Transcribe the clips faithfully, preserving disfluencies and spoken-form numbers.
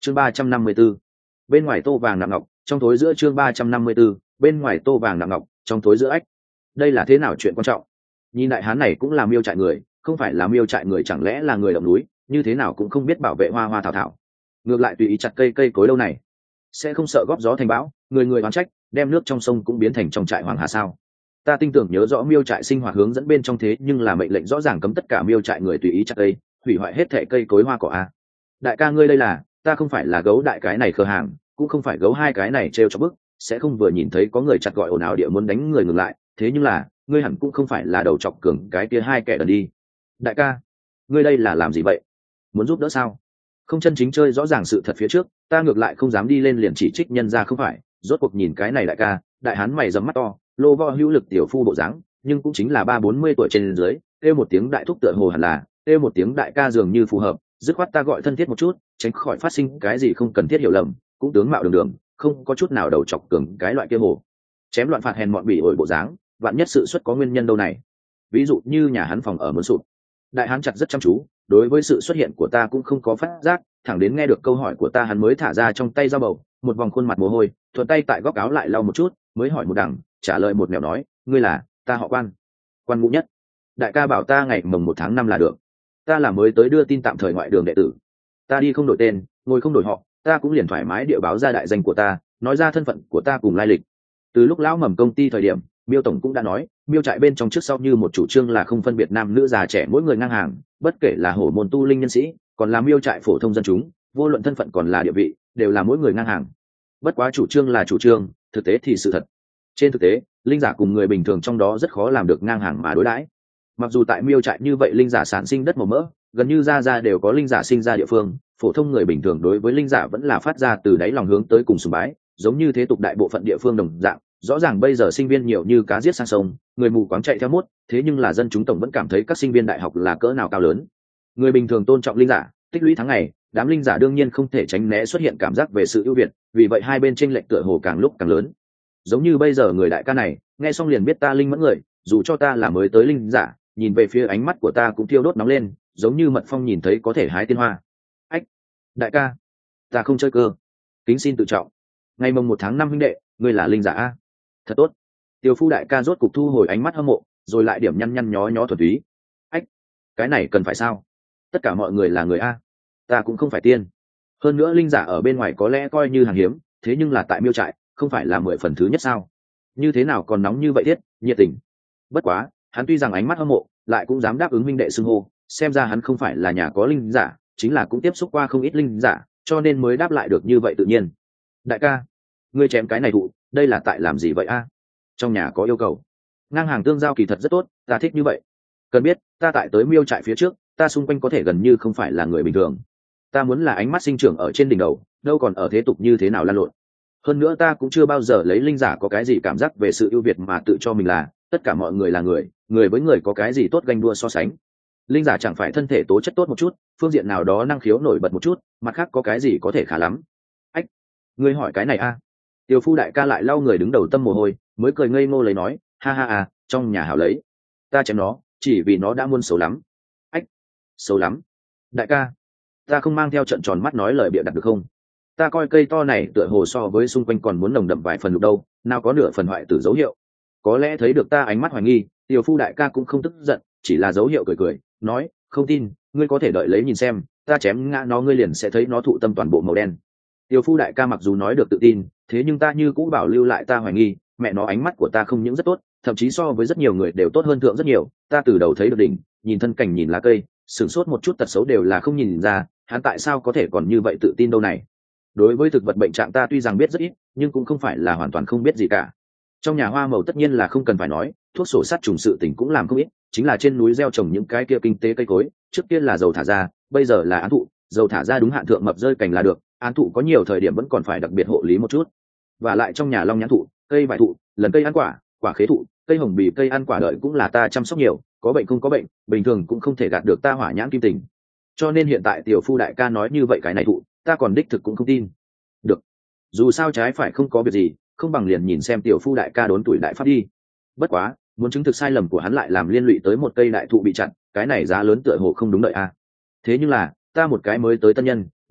chương ba trăm năm mươi b ố bên ngoài tô vàng nặng ngọc trong thối giữa chương ba trăm năm mươi b ố bên ngoài tô vàng nặng ngọc trong thối giữa ách. Đây là thế nào chuyện quan trọng? Nhìn đại hán này cũng là miêu trại người, không phải là miêu trại người chẳng lẽ là người động núi, như thế nào cũng không biết bảo vệ hoa hoa thảo thảo, ngược lại tùy ý chặt cây cây cối lâu này, sẽ không sợ góp gió thành bão, người người oán trách đem nước trong sông cũng biến thành trong trại hoàng hà sao? Ta tin tưởng nhớ rõ miêu trại sinh hoạt hướng dẫn bên trong thế nhưng là mệnh lệnh rõ ràng cấm tất cả miêu trại người tùy ý chặt cây, hủy hoại hết thệ cây cối hoa cỏ a. Đại ca ngươi đây là, ta không phải là gấu đại cái này khờ hàng, cũng không phải gấu hai cái này trêu cho bức, sẽ không vừa nhìn thấy có người chặt gọi ồn ào địa muốn đánh người ngừng lại, thế nhưng là ngươi hẳn cũng không phải là đầu chọc cường cái kia hai kẻ đần đi. Đại ca ngươi đây là làm gì vậy? Muốn giúp đỡ sao? Không chân chính chơi rõ ràng sự thật phía trước, ta ngược lại không dám đi lên liền chỉ trích nhân ra không phải, rốt cuộc nhìn cái này đại ca, đại hán mày dầm mắt to, lô vo hữu lực tiểu phu bộ dáng, nhưng cũng chính là ba bốn mươi tuổi trên dưới, kêu một tiếng đại thúc tựa hồ hẳn là, kêu một tiếng đại ca dường như phù hợp, dứt khoát ta gọi thân thiết một chút, tránh khỏi phát sinh cái gì không cần thiết hiểu lầm, cũng tướng mạo đường đường, không có chút nào đầu chọc cường cái loại kia hồ chém loạn phạt hèn mọn bỉ ổi bộ dáng, vạn nhất sự xuất có nguyên nhân đâu này. Ví dụ như nhà hắn phòng ở muốn sụp, đại hán chặt rất chăm chú, đối với sự xuất hiện của ta cũng không có phát giác, thẳng đến nghe được câu hỏi của ta hắn mới thả ra trong tay dao bầu, một vòng khuôn mặt mồ hôi, thuận tay tại góc áo lại lau một chút, mới hỏi một đằng, trả lời một nẻo nói, ngươi là? Ta họ Quan, Quan Ngũ Nhất. Đại ca bảo ta ngày mồng một tháng năm là được. Ta là mới tới đưa tin tạm thời ngoại đường đệ tử, ta đi không đổi tên, ngồi không đổi họ, ta cũng liền thoải mái địa báo ra đại danh của ta, nói ra thân phận của ta cùng lai lịch. Từ lúc lão mầm công ty thời điểm, miêu tổng cũng đã nói, miêu trại bên trong trước sau như một chủ trương là không phân biệt nam nữ già trẻ mỗi người ngang hàng, bất kể là hổ môn tu linh nhân sĩ, còn là miêu trại phổ thông dân chúng, vô luận thân phận còn là địa vị, đều là mỗi người ngang hàng. Bất quá chủ trương là chủ trương, thực tế thì sự thật. Trên thực tế, linh giả cùng người bình thường trong đó rất khó làm được ngang hàng mà đối đãi. Mặc dù tại miêu trại như vậy linh giả sản sinh đất màu mỡ, gần như ra ra đều có linh giả sinh ra địa phương, phổ thông người bình thường đối với linh giả vẫn là phát ra từ đáy lòng hướng tới cùng sùng bái, giống như thế tục đại bộ phận địa phương đồng dạng. Rõ ràng bây giờ sinh viên nhiều như cá giết sang sông, người mù quáng chạy theo mốt, thế nhưng là dân chúng tổng vẫn cảm thấy các sinh viên đại học là cỡ nào cao lớn. Người bình thường tôn trọng linh giả, tích lũy tháng ngày, đám linh giả đương nhiên không thể tránh né xuất hiện cảm giác về sự ưu việt, vì vậy hai bên chênh lệch tựa hồ càng lúc càng lớn. Giống như bây giờ người đại ca này, nghe xong liền biết ta linh mẫn người, dù cho ta là mới tới linh giả, nhìn về phía ánh mắt của ta cũng thiêu đốt nóng lên, giống như mật phong nhìn thấy có thể hái tiên hoa. Ách, đại ca, ta không chơi cơ, kính xin tự trọng. Ngày mồng một tháng năm huynh đệ, ngươi là linh giả a? Thật tốt. Tiêu phu đại ca rốt cục thu hồi ánh mắt hâm mộ, rồi lại điểm nhăn nhăn nhó nhó thuần túy. Ách, cái này cần phải sao? Tất cả mọi người là người a, ta cũng không phải tiên. Hơn nữa linh giả ở bên ngoài có lẽ coi như hàng hiếm, thế nhưng là tại miêu trại, không phải là mười phần thứ nhất sao? Như thế nào còn nóng như vậy thiết, nhiệt tình. Bất quá, hắn tuy rằng ánh mắt hâm mộ, lại cũng dám đáp ứng huynh đệ xưng hô, xem ra hắn không phải là nhà có linh giả, chính là cũng tiếp xúc qua không ít linh giả, cho nên mới đáp lại được như vậy tự nhiên. Đại ca, ngươi chém cái này thụ, đây là tại làm gì vậy a? Trong nhà có yêu cầu? Ngang hàng tương giao kỳ thật rất tốt, ta thích như vậy. Cần biết, ta tại tới miêu trại phía trước, ta xung quanh có thể gần như không phải là người bình thường. Ta muốn là ánh mắt sinh trưởng ở trên đỉnh đầu, đâu còn ở thế tục như thế nào lan lộn. Hơn nữa ta cũng chưa bao giờ lấy linh giả có cái gì cảm giác về sự ưu việt mà tự cho mình là, tất cả mọi người là người, người với người có cái gì tốt ganh đua so sánh. Linh giả chẳng phải thân thể tố chất tốt một chút, phương diện nào đó năng khiếu nổi bật một chút, mặt khác có cái gì có thể khá lắm. Ách, ngươi hỏi cái này a? Tiêu phu đại ca lại lau người đứng đầu tâm mồ hôi, mới cười ngây ngô lấy nói, ha ha à, trong nhà hảo lấy, ta chém nó, chỉ vì nó đã muôn xấu lắm. Ách, xấu lắm? Đại ca, ta không mang theo trận tròn mắt nói lời bịa đặt được không? Ta coi cây to này tựa hồ so với xung quanh còn muốn nồng đậm vài phần lục đâu, nào có nửa phần hoại tử dấu hiệu. Có lẽ thấy được ta ánh mắt hoài nghi, Tiêu phu đại ca cũng không tức giận, chỉ là dấu hiệu cười cười, nói, không tin, ngươi có thể đợi lấy nhìn xem, ta chém ngã nó ngươi liền sẽ thấy nó thụ tâm toàn bộ màu đen. Tiêu phu đại ca mặc dù nói được tự tin, thế nhưng ta như cũng bảo lưu lại ta hoài nghi, mẹ nó ánh mắt của ta không những rất tốt, thậm chí so với rất nhiều người đều tốt hơn thượng rất nhiều. Ta từ đầu thấy được đỉnh, nhìn thân cảnh nhìn lá cây, sửng sốt một chút tật xấu đều là không nhìn ra, hắn tại sao có thể còn như vậy tự tin đâu này. Đối với thực vật bệnh trạng ta tuy rằng biết rất ít, nhưng cũng không phải là hoàn toàn không biết gì cả. Trong nhà hoa màu tất nhiên là không cần phải nói, thuốc sổ sát trùng sự tình cũng làm không ít, chính là trên núi gieo trồng những cái kia kinh tế cây cối, trước kia là dầu thả ra, bây giờ là án thụ, dầu thả ra đúng hạn thượng mập rơi cành là được, án thụ có nhiều thời điểm vẫn còn phải đặc biệt hộ lý một chút. Và lại trong nhà long nhãn thụ, cây vải thụ, lần cây ăn quả, quả khế thụ, cây hồng bì cây ăn quả đợi cũng là ta chăm sóc nhiều, có bệnh không có bệnh, bình thường cũng không thể gạt được ta hỏa nhãn kim tình. Cho nên hiện tại tiểu phu đại ca nói như vậy cái này thụ, ta còn đích thực cũng không tin. Được, dù sao trái phải không có việc gì, không bằng liền nhìn xem tiểu phu đại ca đốn tuổi đại pháp đi. Bất quá, muốn chứng thực sai lầm của hắn lại làm liên lụy tới một cây đại thụ bị chặn, cái này giá lớn tựa hồ không đúng đợi a. Thế nhưng là, ta một cái mới tới tân nhân,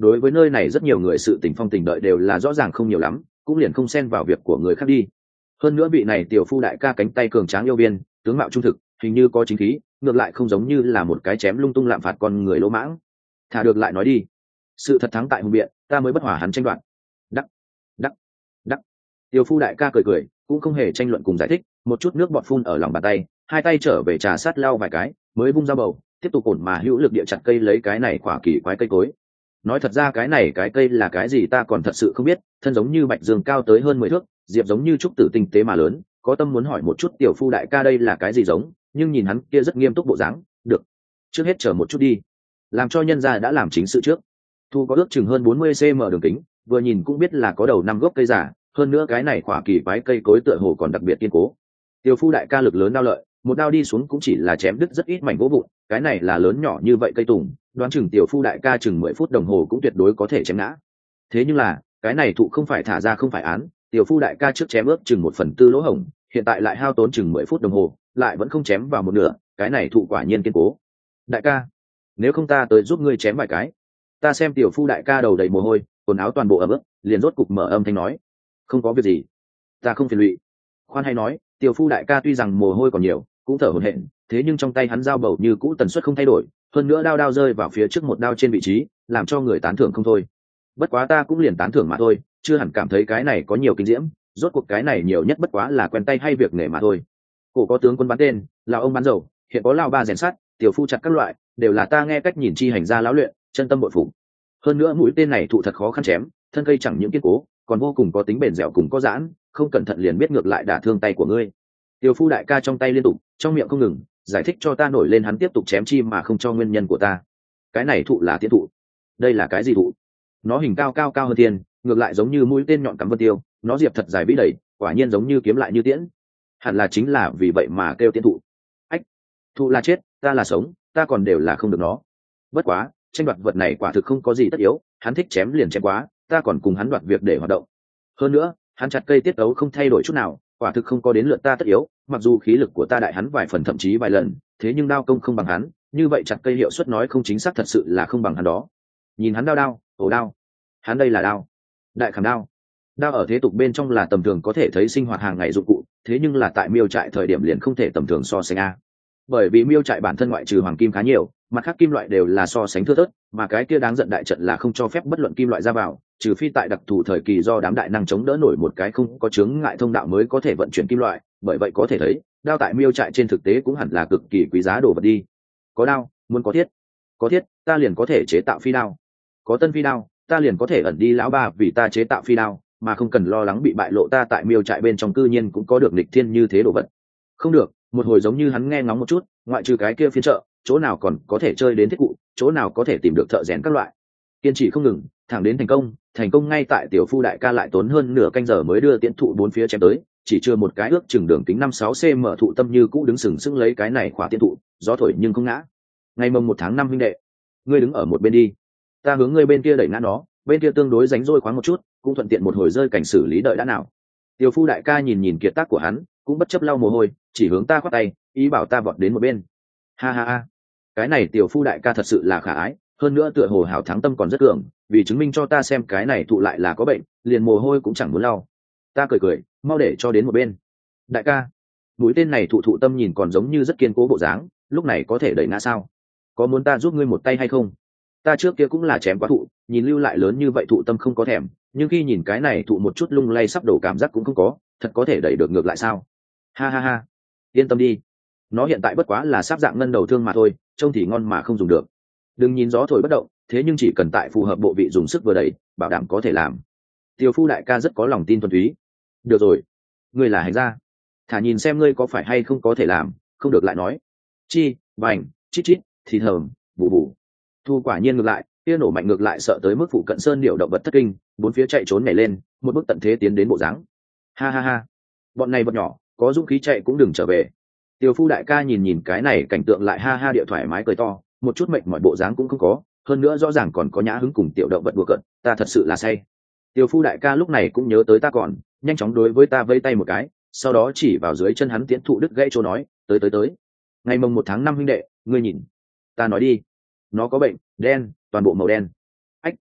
đối với nơi này rất nhiều người sự tình phong tình đợi đều là rõ ràng không nhiều lắm, cũng liền không xen vào việc của người khác đi. Hơn nữa vị này tiểu phu đại ca cánh tay cường tráng yêu viên, tướng mạo trung thực, hình như có chính khí, ngược lại không giống như là một cái chém lung tung lạm phạt con người lỗ mãng. Thả được lại nói đi, sự thật thắng tại hùng biện, ta mới bất hòa hắn tranh đoạt. Đắc, đắc, đắc. Tiểu phu đại ca cười cười, cũng không hề tranh luận cùng giải thích, một chút nước bọt phun ở lòng bàn tay, hai tay trở về trà sát lau vài cái, mới vung dao bầu, tiếp tục ổn mà hữu lực địa chặt cây lấy cái này quả kỳ quái cây cối. Nói thật ra cái này cái cây là cái gì ta còn thật sự không biết, thân giống như bạch dương cao tới hơn mười thước, diệp giống như trúc tử tinh tế mà lớn, có tâm muốn hỏi một chút tiểu phu đại ca đây là cái gì giống, nhưng nhìn hắn kia rất nghiêm túc bộ dáng, được, trước hết chờ một chút đi, làm cho nhân gia đã làm chính sự trước. Thu có ước chừng hơn bốn mươi xăng-ti-mét đường kính, vừa nhìn cũng biết là có đầu năm gốc cây giả, hơn nữa cái này quả kỳ quái cây cối tựa hồ còn đặc biệt kiên cố. Tiểu phu đại ca lực lớn đao lợi, một đao đi xuống cũng chỉ là chém đứt rất ít mảnh gỗ vụn, cái này là lớn nhỏ như vậy cây tùng, đoán chừng tiểu phu đại ca chừng mười phút đồng hồ cũng tuyệt đối có thể chém ngã. Thế nhưng là cái này thụ không phải thả ra không phải án, tiểu phu đại ca trước chém ước chừng một phần tư lỗ hổng, hiện tại lại hao tốn chừng mười phút đồng hồ, lại vẫn không chém vào một nửa, cái này thụ quả nhiên kiên cố. Đại ca, nếu không ta tới giúp ngươi chém vài cái. Ta xem tiểu phu đại ca đầu đầy mồ hôi, quần áo toàn bộ ẩm ướt, liền rốt cục mở âm thanh nói, không có việc gì, ta không phiền lụy. Khoan hay nói, tiểu phu đại ca tuy rằng mồ hôi còn nhiều, cũng thở hổn hển, thế nhưng trong tay hắn dao bầu như cũ tần suất không thay đổi, hơn nữa đao đao rơi vào phía trước một đao trên vị trí, làm cho người tán thưởng không thôi. Bất quá ta cũng liền tán thưởng mà thôi, chưa hẳn cảm thấy cái này có nhiều kinh diễm, rốt cuộc cái này nhiều nhất bất quá là quen tay hay việc nghề mà thôi. Cổ có tướng quân bán tên, là ông bán dầu, hiện có lao ba rèn sắt, tiểu phu chặt các loại, đều là ta nghe cách nhìn chi hành gia lão luyện, chân tâm bội phục. Hơn nữa mũi tên này thụ thật khó khăn chém, thân cây chẳng những kiên cố, còn vô cùng có tính bền dẻo cùng có giãn, không cẩn thận liền biết ngược lại đả thương tay của ngươi. Tiểu phu đại ca trong tay liên tục, trong miệng không ngừng giải thích cho ta nổi lên hắn tiếp tục chém chi mà không cho nguyên nhân của ta. Cái này thụ là tiễn thụ. Đây là cái gì thụ? Nó hình cao cao cao hơn tiên, ngược lại giống như mũi tên nhọn cắm vân tiêu, nó diệp thật dài vĩ đầy, quả nhiên giống như kiếm lại như tiễn. Hẳn là chính là vì vậy mà kêu tiễn thụ. Ách, thụ là chết, ta là sống, ta còn đều là không được nó. Bất quá, tranh đoạt vật này quả thực không có gì tất yếu, hắn thích chém liền chém quá, ta còn cùng hắn đoạt việc để hoạt động. Hơn nữa, hắn chặt cây tiết tấu không thay đổi chút nào, quả thực không có đến lượt ta tất yếu, mặc dù khí lực của ta đại hắn vài phần thậm chí vài lần, thế nhưng đao công không bằng hắn, như vậy chặt cây hiệu suất nói không chính xác thật sự là không bằng hắn đó. Nhìn hắn đao đao, ổ đao, hắn đây là đao, đại khảm đao. Đao ở thế tục bên trong là tầm thường có thể thấy sinh hoạt hàng ngày dụng cụ, thế nhưng là tại miêu trại thời điểm liền không thể tầm thường so sánh a. Bởi vì miêu trại bản thân ngoại trừ hoàng kim khá nhiều, mặt khác kim loại đều là so sánh thưa thớt, mà cái kia đáng giận đại trận là không cho phép bất luận kim loại ra vào, trừ phi tại đặc thù thời kỳ do đám đại năng chống đỡ nổi một cái không có chướng ngại thông đạo mới có thể vận chuyển kim loại. Bởi vậy có thể thấy đao tại miêu trại trên thực tế cũng hẳn là cực kỳ quý giá đồ vật đi. Có đao muốn có thiết, có thiết ta liền có thể chế tạo phi đao, có tân phi đao ta liền có thể ẩn đi lão ba vì ta chế tạo phi đao, mà không cần lo lắng bị bại lộ ta tại miêu trại bên trong cư nhiên cũng có được nghịch thiên như thế đồ vật. Không được, một hồi giống như hắn nghe ngóng một chút, ngoại trừ cái kia phiên chợ, chỗ nào còn có thể chơi đến thiết cụ, chỗ nào có thể tìm được thợ rèn các loại. Kiên trì không ngừng, thẳng đến thành công, thành công ngay tại tiểu phu đại ca lại tốn hơn nửa canh giờ mới đưa tiễn thụ bốn phía chém tới, chỉ chưa một cái ước chừng đường kính năm sáu xăng-ti-mét thụ tâm như cũ đứng sừng sững lấy cái này khỏa tiễn thụ, gió thổi nhưng không ngã. Ngày mồng một tháng năm huynh đệ, ngươi đứng ở một bên đi, ta hướng ngươi bên kia đẩy ngã nó, bên kia tương đối ránh rỗi khoáng một chút, cũng thuận tiện một hồi rơi cảnh xử lý đợi đã nào. Tiểu phu đại ca nhìn nhìn kiệt tác của hắn, cũng bất chấp lau mồ hôi, chỉ hướng ta khoát tay, ý bảo ta vọt đến một bên. Ha ha ha, cái này tiểu phu đại ca thật sự là khả ái, hơn nữa tựa hồ hảo thắng tâm còn rất cường, vì chứng minh cho ta xem cái này thụ lại là có bệnh, liền mồ hôi cũng chẳng muốn lau. Ta cười cười, mau để cho đến một bên. Đại ca, mũi tên này thụ thụ tâm nhìn còn giống như rất kiên cố bộ dáng, lúc này có thể đẩy ngã sao? Có muốn ta giúp ngươi một tay hay không? Ta trước kia cũng là chém quá thụ, nhìn lưu lại lớn như vậy thụ tâm không có thèm, nhưng khi nhìn cái này thụ một chút lung lay sắp đổ cảm giác cũng không có, thật có thể đẩy được ngược lại sao? Ha ha ha, yên tâm đi, nó hiện tại bất quá là sáp dạng ngân đầu thương mà thôi, trông thì ngon mà không dùng được. Đừng nhìn gió thổi bất động, thế nhưng chỉ cần tại phù hợp bộ vị dùng sức vừa đẩy, bảo đảm có thể làm. Tiêu phu đại ca rất có lòng tin thuần túy. Được rồi, ngươi là hành gia, thả nhìn xem ngươi có phải hay không có thể làm, không được lại nói. Chi, bành, chít chít, thì thầm, bù bù. Thu quả nhiên ngược lại, kia nổ mạnh ngược lại sợ tới mức phụ cận sơn điệu động vật thất kinh, bốn phía chạy trốn nhảy lên, một bước tận thế tiến đến bộ dáng. Ha ha ha, bọn này vật nhỏ, có dũng khí chạy cũng đừng trở về. Tiêu phu đại ca nhìn nhìn cái này cảnh tượng lại ha ha địa thoải mái cười to, một chút mệt mỏi bộ dáng cũng không có, hơn nữa rõ ràng còn có nhã hứng cùng tiểu động vật đùa cợt, ta thật sự là say. Tiêu phu đại ca lúc này cũng nhớ tới ta còn, nhanh chóng đối với ta vây tay một cái, sau đó chỉ vào dưới chân hắn tiến thụ đứt gãy chỗ nói, tới tới tới. Ngày mồng một tháng năm huynh đệ, ngươi nhìn. Ta nói đi. Nó có bệnh, đen, toàn bộ màu đen. Ách,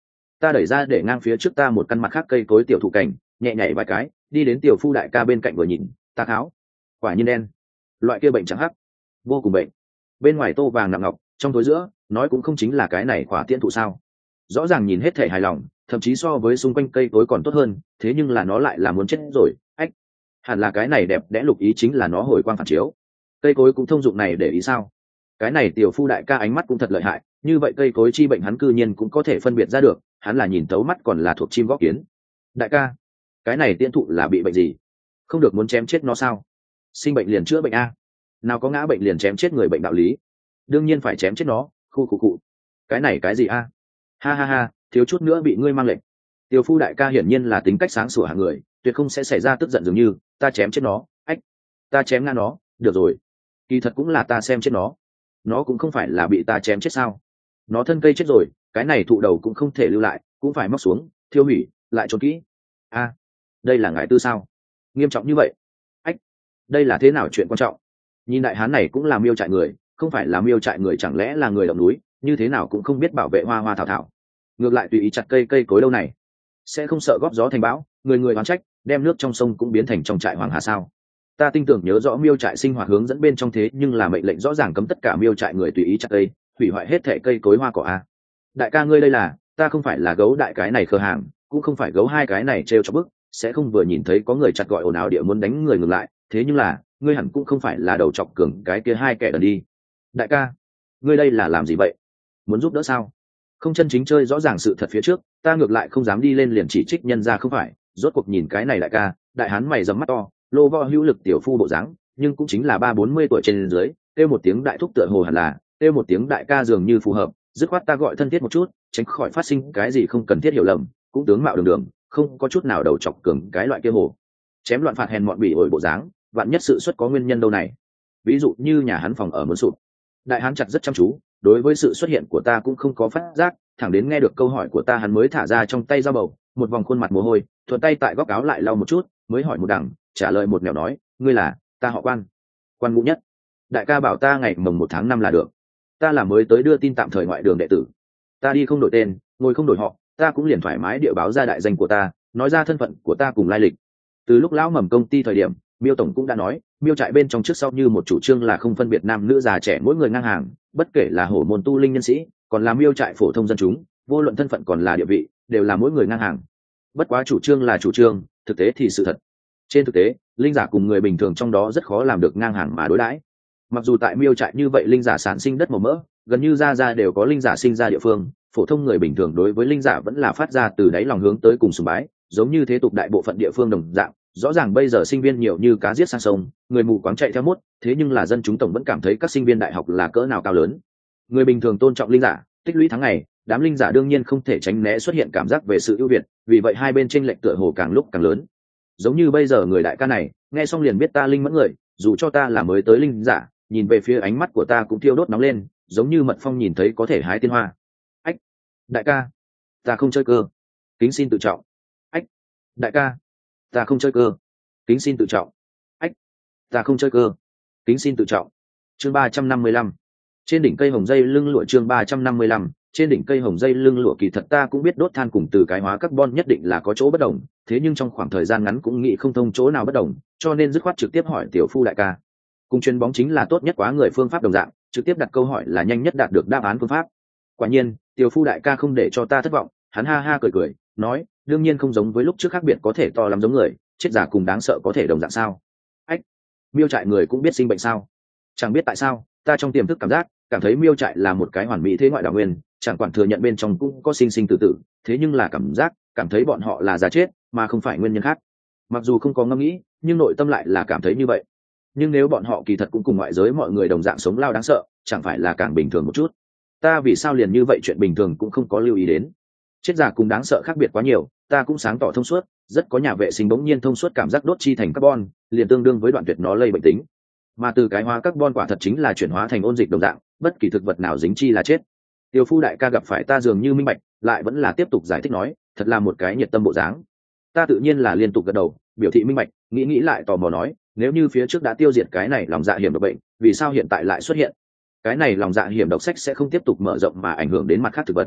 ta đẩy ra để ngang phía trước ta một căn mặt khác cây cối tiểu thụ cảnh, nhẹ nhảy vài cái đi đến tiểu phu đại ca bên cạnh vừa nhìn, ta kháo, quả nhiên đen, loại kia bệnh trắng hắc, vô cùng bệnh. Bên ngoài tô vàng nặng ngọc, trong tối giữa nói cũng không chính là cái này khỏa tiễn thụ sao? Rõ ràng nhìn hết thể hài lòng, thậm chí so với xung quanh cây cối còn tốt hơn, thế nhưng là nó lại là muốn chết rồi. Ách, hẳn là cái này đẹp đẽ lục ý chính là nó hồi quang phản chiếu. Cây cối cũng thông dụng này để ý sao? Cái này tiểu phu đại ca ánh mắt cũng thật lợi hại, như vậy cây cối chi bệnh hắn cư nhiên cũng có thể phân biệt ra được, hắn là nhìn thấu mắt còn là thuộc chim góp kiến. Đại ca, cái này tiễn thụ là bị bệnh gì? Không được muốn chém chết nó sao? Sinh bệnh liền chữa bệnh a, nào có ngã bệnh liền chém chết người bệnh đạo lý. Đương nhiên phải chém chết nó, khu khu cụ. Cái này cái gì a? Ha ha ha, thiếu chút nữa bị ngươi mang lệnh. Tiểu phu đại ca hiển nhiên là tính cách sáng sủa hạng người, tuyệt không sẽ xảy ra tức giận dường như ta chém chết nó. Ách, ta chém ngang nó, được rồi. Kỳ thật cũng là ta xem chết nó, nó cũng không phải là bị ta chém chết sao? Nó thân cây chết rồi, cái này thụ đầu cũng không thể lưu lại, cũng phải móc xuống thiêu hủy lại trốn kỹ. A, đây là ngại tư sao? Nghiêm trọng như vậy? Ách, đây là thế nào chuyện quan trọng? Nhìn đại hán này cũng là miêu trại người, không phải là miêu trại người chẳng lẽ là người động núi, như thế nào cũng không biết bảo vệ hoa hoa thảo thảo, ngược lại tùy ý chặt cây cây cối đâu này, sẽ không sợ góp gió thành bão, người người oán trách đem nước trong sông cũng biến thành trong trại hoàng hà sao? Ta tin tưởng nhớ rõ miêu trại sinh hoạt hướng dẫn bên trong thế nhưng là mệnh lệnh rõ ràng cấm tất cả miêu trại người tùy ý chặt cây, hủy hoại hết thảy cây cối hoa cỏ a. Đại ca ngươi đây là, ta không phải là gấu đại cái này khờ hàng, cũng không phải gấu hai cái này trêu cho bức, sẽ không vừa nhìn thấy có người chặt gọi ồn ào địa muốn đánh người ngừng lại, thế nhưng là ngươi hẳn cũng không phải là đầu chọc cường cái kia hai kẻ đần đi. Đại ca, ngươi đây là làm gì vậy? Muốn giúp đỡ sao? Không chân chính chơi rõ ràng sự thật phía trước, ta ngược lại không dám đi lên liền chỉ trích nhân ra không phải, rốt cuộc nhìn cái này đại ca, đại hán mày rậm mắt to, lô vo hữu lực tiểu phu bộ dáng, nhưng cũng chính là ba bốn mươi tuổi trên dưới, kêu một tiếng đại thúc tựa hồ hẳn là, kêu một tiếng đại ca dường như phù hợp, dứt khoát ta gọi thân thiết một chút, tránh khỏi phát sinh cái gì không cần thiết hiểu lầm, cũng tướng mạo đường đường, không có chút nào đầu chọc cường cái loại kia hồ. Chém loạn phạt hèn mọn bỉ ổi bộ dáng, vạn nhất sự xuất có nguyên nhân đâu này. Ví dụ như nhà hắn phòng ở muốn sụp. Đại hán chặt rất chăm chú, đối với sự xuất hiện của ta cũng không có phát giác, thẳng đến nghe được câu hỏi của ta hắn mới thả ra trong tay dao bầu, một vòng khuôn mặt mồ hôi, thuận tay tại góc áo lại lau một chút, mới hỏi một đằng, trả lời một nẻo nói, ngươi là? Ta họ Quan, Quan Ngũ Nhất. Đại ca bảo ta ngày mồng một tháng năm là được. Ta là mới tới đưa tin tạm thời ngoại đường đệ tử, ta đi không đổi tên, ngồi không đổi họ, ta cũng liền thoải mái địa báo ra đại danh của ta, nói ra thân phận của ta cùng lai lịch. Từ lúc lão mầm công ty thời điểm, Miêu tổng cũng đã nói, miêu trại bên trong trước sau như một chủ trương là không phân biệt nam nữ già trẻ mỗi người ngang hàng, bất kể là hổ môn tu linh nhân sĩ, còn là miêu trại phổ thông dân chúng, vô luận thân phận còn là địa vị, đều là mỗi người ngang hàng. Bất quá chủ trương là chủ trương, thực tế thì sự thật. Trên thực tế, linh giả cùng người bình thường trong đó rất khó làm được ngang hàng mà đối đãi. Mặc dù tại miêu trại như vậy linh giả sản sinh đất màu mỡ, gần như ra ra đều có linh giả sinh ra địa phương, phổ thông người bình thường đối với linh giả vẫn là phát ra từ đáy lòng hướng tới cùng sùng bái, giống như thế tục đại bộ phận địa phương đồng dạng. Rõ ràng bây giờ sinh viên nhiều như cá giết sang sông, người mù quáng chạy theo mốt, thế nhưng là dân chúng tổng vẫn cảm thấy các sinh viên đại học là cỡ nào cao lớn. Người bình thường tôn trọng linh giả, tích lũy tháng ngày, đám linh giả đương nhiên không thể tránh né xuất hiện cảm giác về sự ưu việt, vì vậy hai bên chênh lệch tựa hồ càng lúc càng lớn. Giống như bây giờ người đại ca này, nghe xong liền biết ta linh mẫn người, dù cho ta là mới tới linh giả, nhìn về phía ánh mắt của ta cũng thiêu đốt nóng lên, giống như mật phong nhìn thấy có thể hái tiên hoa. Ách, đại ca, ta không chơi cơ, kính xin tự trọng. Ách, đại ca, ta không chơi cơ, kính xin tự trọng. Ách, ta không chơi cơ, kính xin tự trọng. Chương ba trăm năm mươi lăm, trên đỉnh cây hồng dây lưng lụa. Chương ba trăm năm mươi lăm, trên đỉnh cây hồng dây lưng lụa. Kỳ thật ta cũng biết đốt than cùng từ cái hóa carbon nhất định là có chỗ bất đồng, thế nhưng trong khoảng thời gian ngắn cũng nghĩ không thông chỗ nào bất đồng, cho nên dứt khoát trực tiếp hỏi tiểu phu đại ca. Cùng chuyền bóng chính là tốt nhất quá người phương pháp đồng dạng, trực tiếp đặt câu hỏi là nhanh nhất đạt được đáp án phương pháp. Quả nhiên, tiểu phu đại ca không để cho ta thất vọng, hắn ha ha cười cười, nói, đương nhiên không giống với lúc trước, khác biệt có thể to lắm giống người, chết giả cùng đáng sợ có thể đồng dạng sao? Ách, miêu trại người cũng biết sinh bệnh sao? Chẳng biết tại sao, ta trong tiềm thức cảm giác, cảm thấy miêu trại là một cái hoàn mỹ thế ngoại đảo nguyên, chẳng quản thừa nhận bên trong cũng có sinh sinh tử tử, thế nhưng là cảm giác, cảm thấy bọn họ là già chết, mà không phải nguyên nhân khác. Mặc dù không có ngẫm nghĩ, nhưng nội tâm lại là cảm thấy như vậy. Nhưng nếu bọn họ kỳ thật cũng cùng ngoại giới mọi người đồng dạng sống lao đáng sợ, chẳng phải là càng bình thường một chút? Ta vì sao liền như vậy chuyện bình thường cũng không có lưu ý đến? Chết giả cùng đáng sợ khác biệt quá nhiều, ta cũng sáng tỏ thông suốt, rất có nhà vệ sinh bỗng nhiên thông suốt cảm giác đốt chi thành carbon, liền tương đương với đoạn tuyệt nó lây bệnh tính. Mà từ cái hóa carbon quả thật chính là chuyển hóa thành ôn dịch đồng dạng, bất kỳ thực vật nào dính chi là chết. Tiêu phu đại ca gặp phải ta dường như minh bạch, lại vẫn là tiếp tục giải thích nói, thật là một cái nhiệt tâm bộ dáng. Ta tự nhiên là liên tục gật đầu, biểu thị minh bạch, nghĩ nghĩ lại tò mò nói, nếu như phía trước đã tiêu diệt cái này lòng dạ hiểm độc bệnh, vì sao hiện tại lại xuất hiện? Cái này lòng dạ hiểm độc sách sẽ không tiếp tục mở rộng mà ảnh hưởng đến mặt khác thực vật.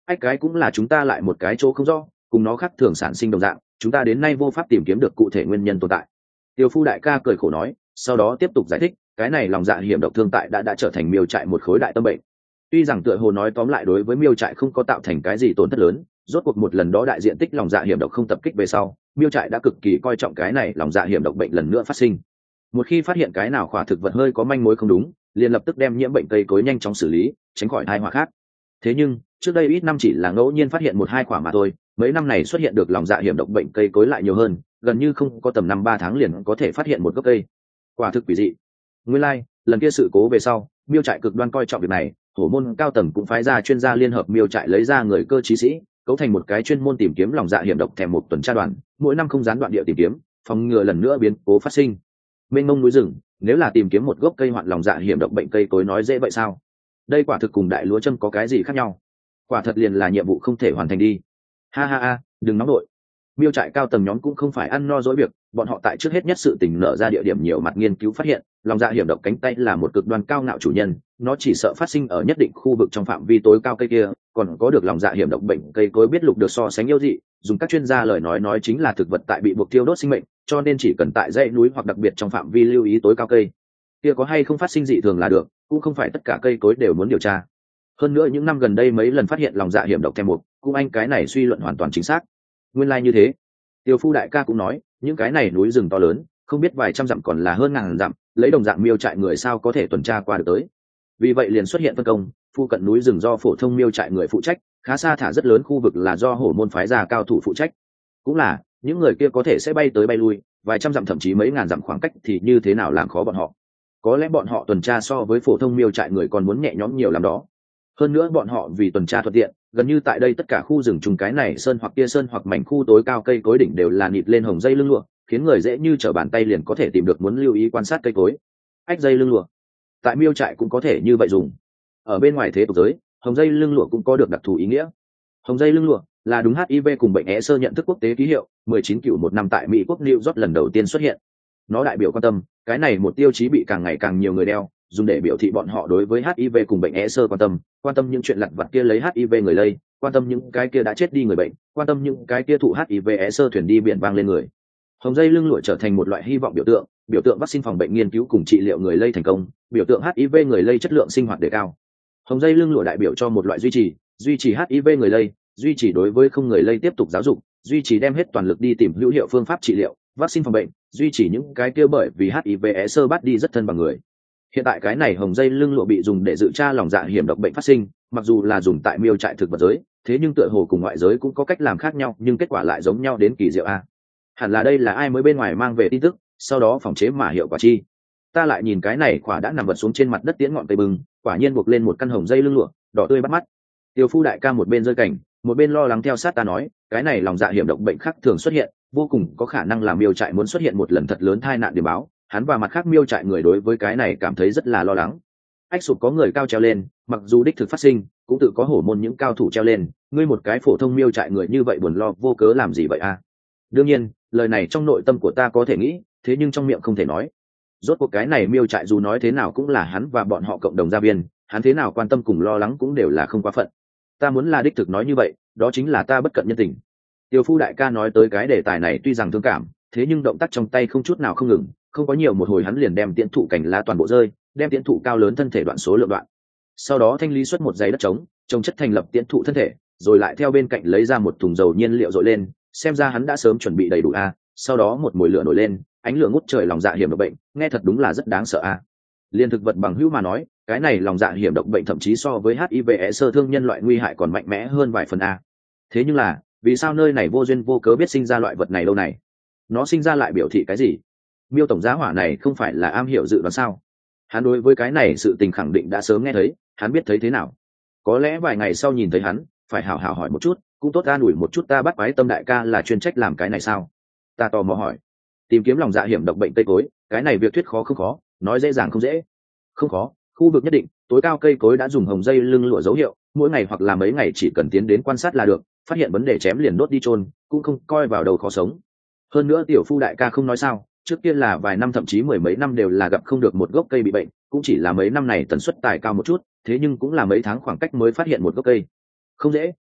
ách cái cũng là chúng ta lại một cái chỗ không rõ, cùng nó khác thường sản sinh đồng dạng, chúng ta đến nay vô pháp tìm kiếm được cụ thể nguyên nhân tồn tại. Tiêu Phu đại ca cười khổ nói, sau đó tiếp tục giải thích, cái này lòng dạ hiểm độc thương tại đã đã trở thành miêu trại một khối đại tâm bệnh. Tuy rằng tựa hồ nói tóm lại đối với miêu trại không có tạo thành cái gì tổn thất lớn, rốt cuộc một lần đó đại diện tích lòng dạ hiểm độc không tập kích về sau, miêu trại đã cực kỳ coi trọng cái này lòng dạ hiểm độc bệnh lần nữa phát sinh. Một khi phát hiện cái nào khỏa thực vật hơi có manh mối không đúng, liền lập tức đem nhiễm bệnh cây cối nhanh chóng xử lý, tránh khỏi tai họa khác. Thế nhưng trước đây ít năm chỉ là ngẫu nhiên phát hiện một hai khỏa mà thôi, mấy năm này xuất hiện được lòng dạ hiểm độc bệnh cây cối lại nhiều hơn, gần như không có tầm năm ba tháng liền có thể phát hiện một gốc cây. Quả thực quỷ dị. Nguyên lai, like, lần kia sự cố về sau, miêu trại cực đoan coi trọng việc này, hổ môn cao tầng cũng phái ra chuyên gia liên hợp miêu trại lấy ra người cơ trí sĩ, cấu thành một cái chuyên môn tìm kiếm lòng dạ hiểm độc thèm một tuần tra đoàn, mỗi năm không gián đoạn địa tìm kiếm, phòng ngừa lần nữa biến cố phát sinh. Mênh mông núi rừng, nếu là tìm kiếm một gốc cây hoạn lòng dạ hiểm độc bệnh cây cối nói dễ vậy sao? Đây quả thực cùng đại lúa châm có cái gì khác nhau? Quả thật liền là nhiệm vụ không thể hoàn thành đi. Ha ha ha, đừng nóng đội. Miêu trại cao tầng nhóm cũng không phải ăn no dỗi việc, bọn họ tại trước hết nhất sự tình nở ra địa điểm nhiều mặt nghiên cứu phát hiện, lòng dạ hiểm độc cánh tay là một cực đoan cao ngạo chủ nhân, nó chỉ sợ phát sinh ở nhất định khu vực trong phạm vi tối cao cây kia, còn có được lòng dạ hiểm độc bệnh cây cối biết lục được so sánh yêu dị, dùng các chuyên gia lời nói nói chính là thực vật tại bị buộc tiêu đốt sinh mệnh, cho nên chỉ cần tại dãy núi hoặc đặc biệt trong phạm vi lưu ý tối cao cây kia có hay không phát sinh dị thường là được, cũng không phải tất cả cây cối đều muốn điều tra. Hơn nữa những năm gần đây mấy lần phát hiện lòng dạ hiểm độc thêm một, cũng anh cái này suy luận hoàn toàn chính xác. Nguyên lai like như thế. Tiêu Phu đại ca cũng nói, những cái này núi rừng to lớn, không biết vài trăm dặm còn là hơn ngàn dặm, lấy đồng dạng miêu trại người sao có thể tuần tra qua được tới. Vì vậy liền xuất hiện phân công, phu cận núi rừng do phổ thông miêu trại người phụ trách, khá xa thả rất lớn khu vực là do hổ môn phái ra cao thủ phụ trách. Cũng là, những người kia có thể sẽ bay tới bay lui, vài trăm dặm thậm chí mấy ngàn dặm khoảng cách thì như thế nào làm khó bọn họ. Có lẽ bọn họ tuần tra so với phổ thông miêu trại người còn muốn nhẹ nhõm nhiều lắm đó. Hơn nữa bọn họ vì tuần tra thuận tiện, gần như tại đây tất cả khu rừng trùng cái này sơn hoặc kia sơn hoặc mảnh khu tối cao cây cối đỉnh đều là nịt lên hồng dây lưng lụa, khiến người dễ như trở bàn tay liền có thể tìm được muốn lưu ý quan sát cây cối. Ách dây lưng lụa, tại miêu trại cũng có thể như vậy dùng. Ở bên ngoài thế tục giới, hồng dây lưng lụa cũng có được đặc thù ý nghĩa. Hồng dây lưng lụa là đúng hát i vê cùng bệnh é sơ nhận thức quốc tế ký hiệu, mười chín cửu một năm tại Mỹ quốc New York lần đầu tiên xuất hiện. Nó đại biểu quan tâm, cái này một tiêu chí bị càng ngày càng nhiều người đeo, dùng để biểu thị bọn họ đối với hát i vê cùng bệnh é sơ quan tâm, quan tâm những chuyện lặt vặt kia lấy hát i vê người lây, quan tâm những cái kia đã chết đi người bệnh, quan tâm những cái kia thụ hát i vê é sơ thuyền đi biển vang lên người. Hồng dây lưng lụa trở thành một loại hy vọng biểu tượng, biểu tượng vaccine phòng bệnh nghiên cứu cùng trị liệu người lây thành công, biểu tượng hát i vê người lây chất lượng sinh hoạt đề cao. Hồng dây lưng lụa đại biểu cho một loại duy trì, duy trì hát i vê người lây, duy trì đối với không người lây tiếp tục giáo dục, duy trì đem hết toàn lực đi tìm hữu hiệu phương pháp trị liệu, vaccine phòng bệnh, duy trì những cái kia bởi vì hát i vê é sơ bắt đi rất thân bằng người. Hiện tại cái này hồng dây lưng lụa bị dùng để dự tra lòng dạ hiểm độc bệnh phát sinh, mặc dù là dùng tại miêu trại thực vật giới, thế nhưng tựa hồ cùng ngoại giới cũng có cách làm khác nhau, nhưng kết quả lại giống nhau đến kỳ diệu a. Hẳn là đây là ai mới bên ngoài mang về tin tức, sau đó phòng chế mà hiệu quả chi. Ta lại nhìn cái này quả đã nằm vật xuống trên mặt đất tiến ngọn cây bừng, quả nhiên buộc lên một căn hồng dây lưng lụa, đỏ tươi bắt mắt. Tiêu Phu đại ca một bên rơi cảnh, một bên lo lắng theo sát ta nói, cái này lòng dạ hiểm độc bệnh khác thường xuất hiện, vô cùng có khả năng là miêu trại muốn xuất hiện một lần thật lớn tai nạn điểm báo. Hắn và mặt khác miêu trại người đối với cái này cảm thấy rất là lo lắng. Ách sụp có người cao treo lên, mặc dù đích thực phát sinh, cũng tự có hổ môn những cao thủ treo lên, ngươi một cái phổ thông miêu trại người như vậy buồn lo vô cớ làm gì vậy a? Đương nhiên, lời này trong nội tâm của ta có thể nghĩ, thế nhưng trong miệng không thể nói. Rốt cuộc cái này miêu trại dù nói thế nào cũng là hắn và bọn họ cộng đồng gia viên, hắn thế nào quan tâm cùng lo lắng cũng đều là không quá phận. Ta muốn là đích thực nói như vậy, đó chính là ta bất cận nhân tình. Tiêu Phu đại ca nói tới cái đề tài này tuy rằng thương cảm, thế nhưng động tác trong tay không chút nào không ngừng, không có nhiều một hồi hắn liền đem tiễn thụ cành lá toàn bộ rơi, đem tiễn thụ cao lớn thân thể đoạn số lượng đoạn. Sau đó thanh lý xuất một giấy đất trống, trồng chất thành lập tiễn thụ thân thể, rồi lại theo bên cạnh lấy ra một thùng dầu nhiên liệu dội lên, xem ra hắn đã sớm chuẩn bị đầy đủ a. Sau đó một mùi lửa nổi lên, ánh lửa ngút trời lòng dạ hiểm độc bệnh, nghe thật đúng là rất đáng sợ a. Liên thực vật bằng hữu mà nói, cái này lòng dạ hiểm độc bệnh thậm chí so với hát i vê é sơ thương nhân loại nguy hại còn mạnh mẽ hơn vài phần a. Thế nhưng là, vì sao nơi này vô duyên vô cớ biết sinh ra loại vật này đâu này? Nó sinh ra lại biểu thị cái gì? Miêu tổng giá hỏa này không phải là am hiểu dự đoán sao? Hắn đối với cái này sự tình khẳng định đã sớm nghe thấy, hắn biết thấy thế nào? Có lẽ vài ngày sau nhìn thấy hắn, phải hảo hảo hỏi một chút, cũng tốt an ủi một chút. Ta bắt quái tâm đại ca là chuyên trách làm cái này sao? Ta tò mò hỏi. Tìm kiếm lòng dạ hiểm độc bệnh cây cối, cái này việc thuyết khó không khó, nói dễ dàng không dễ. Không khó, khu vực nhất định, tối cao cây cối đã dùng hồng dây lưng lụa dấu hiệu, mỗi ngày hoặc là mấy ngày chỉ cần tiến đến quan sát là được, phát hiện vấn đề chém liền đốt đi chôn, cũng không coi vào đầu khó sống. Hơn nữa Tiểu Phu đại ca không nói sao, trước kia là vài năm thậm chí mười mấy năm đều là gặp không được một gốc cây bị bệnh, cũng chỉ là mấy năm này tần suất tài cao một chút, thế nhưng cũng là mấy tháng khoảng cách mới phát hiện một gốc cây. Không dễ,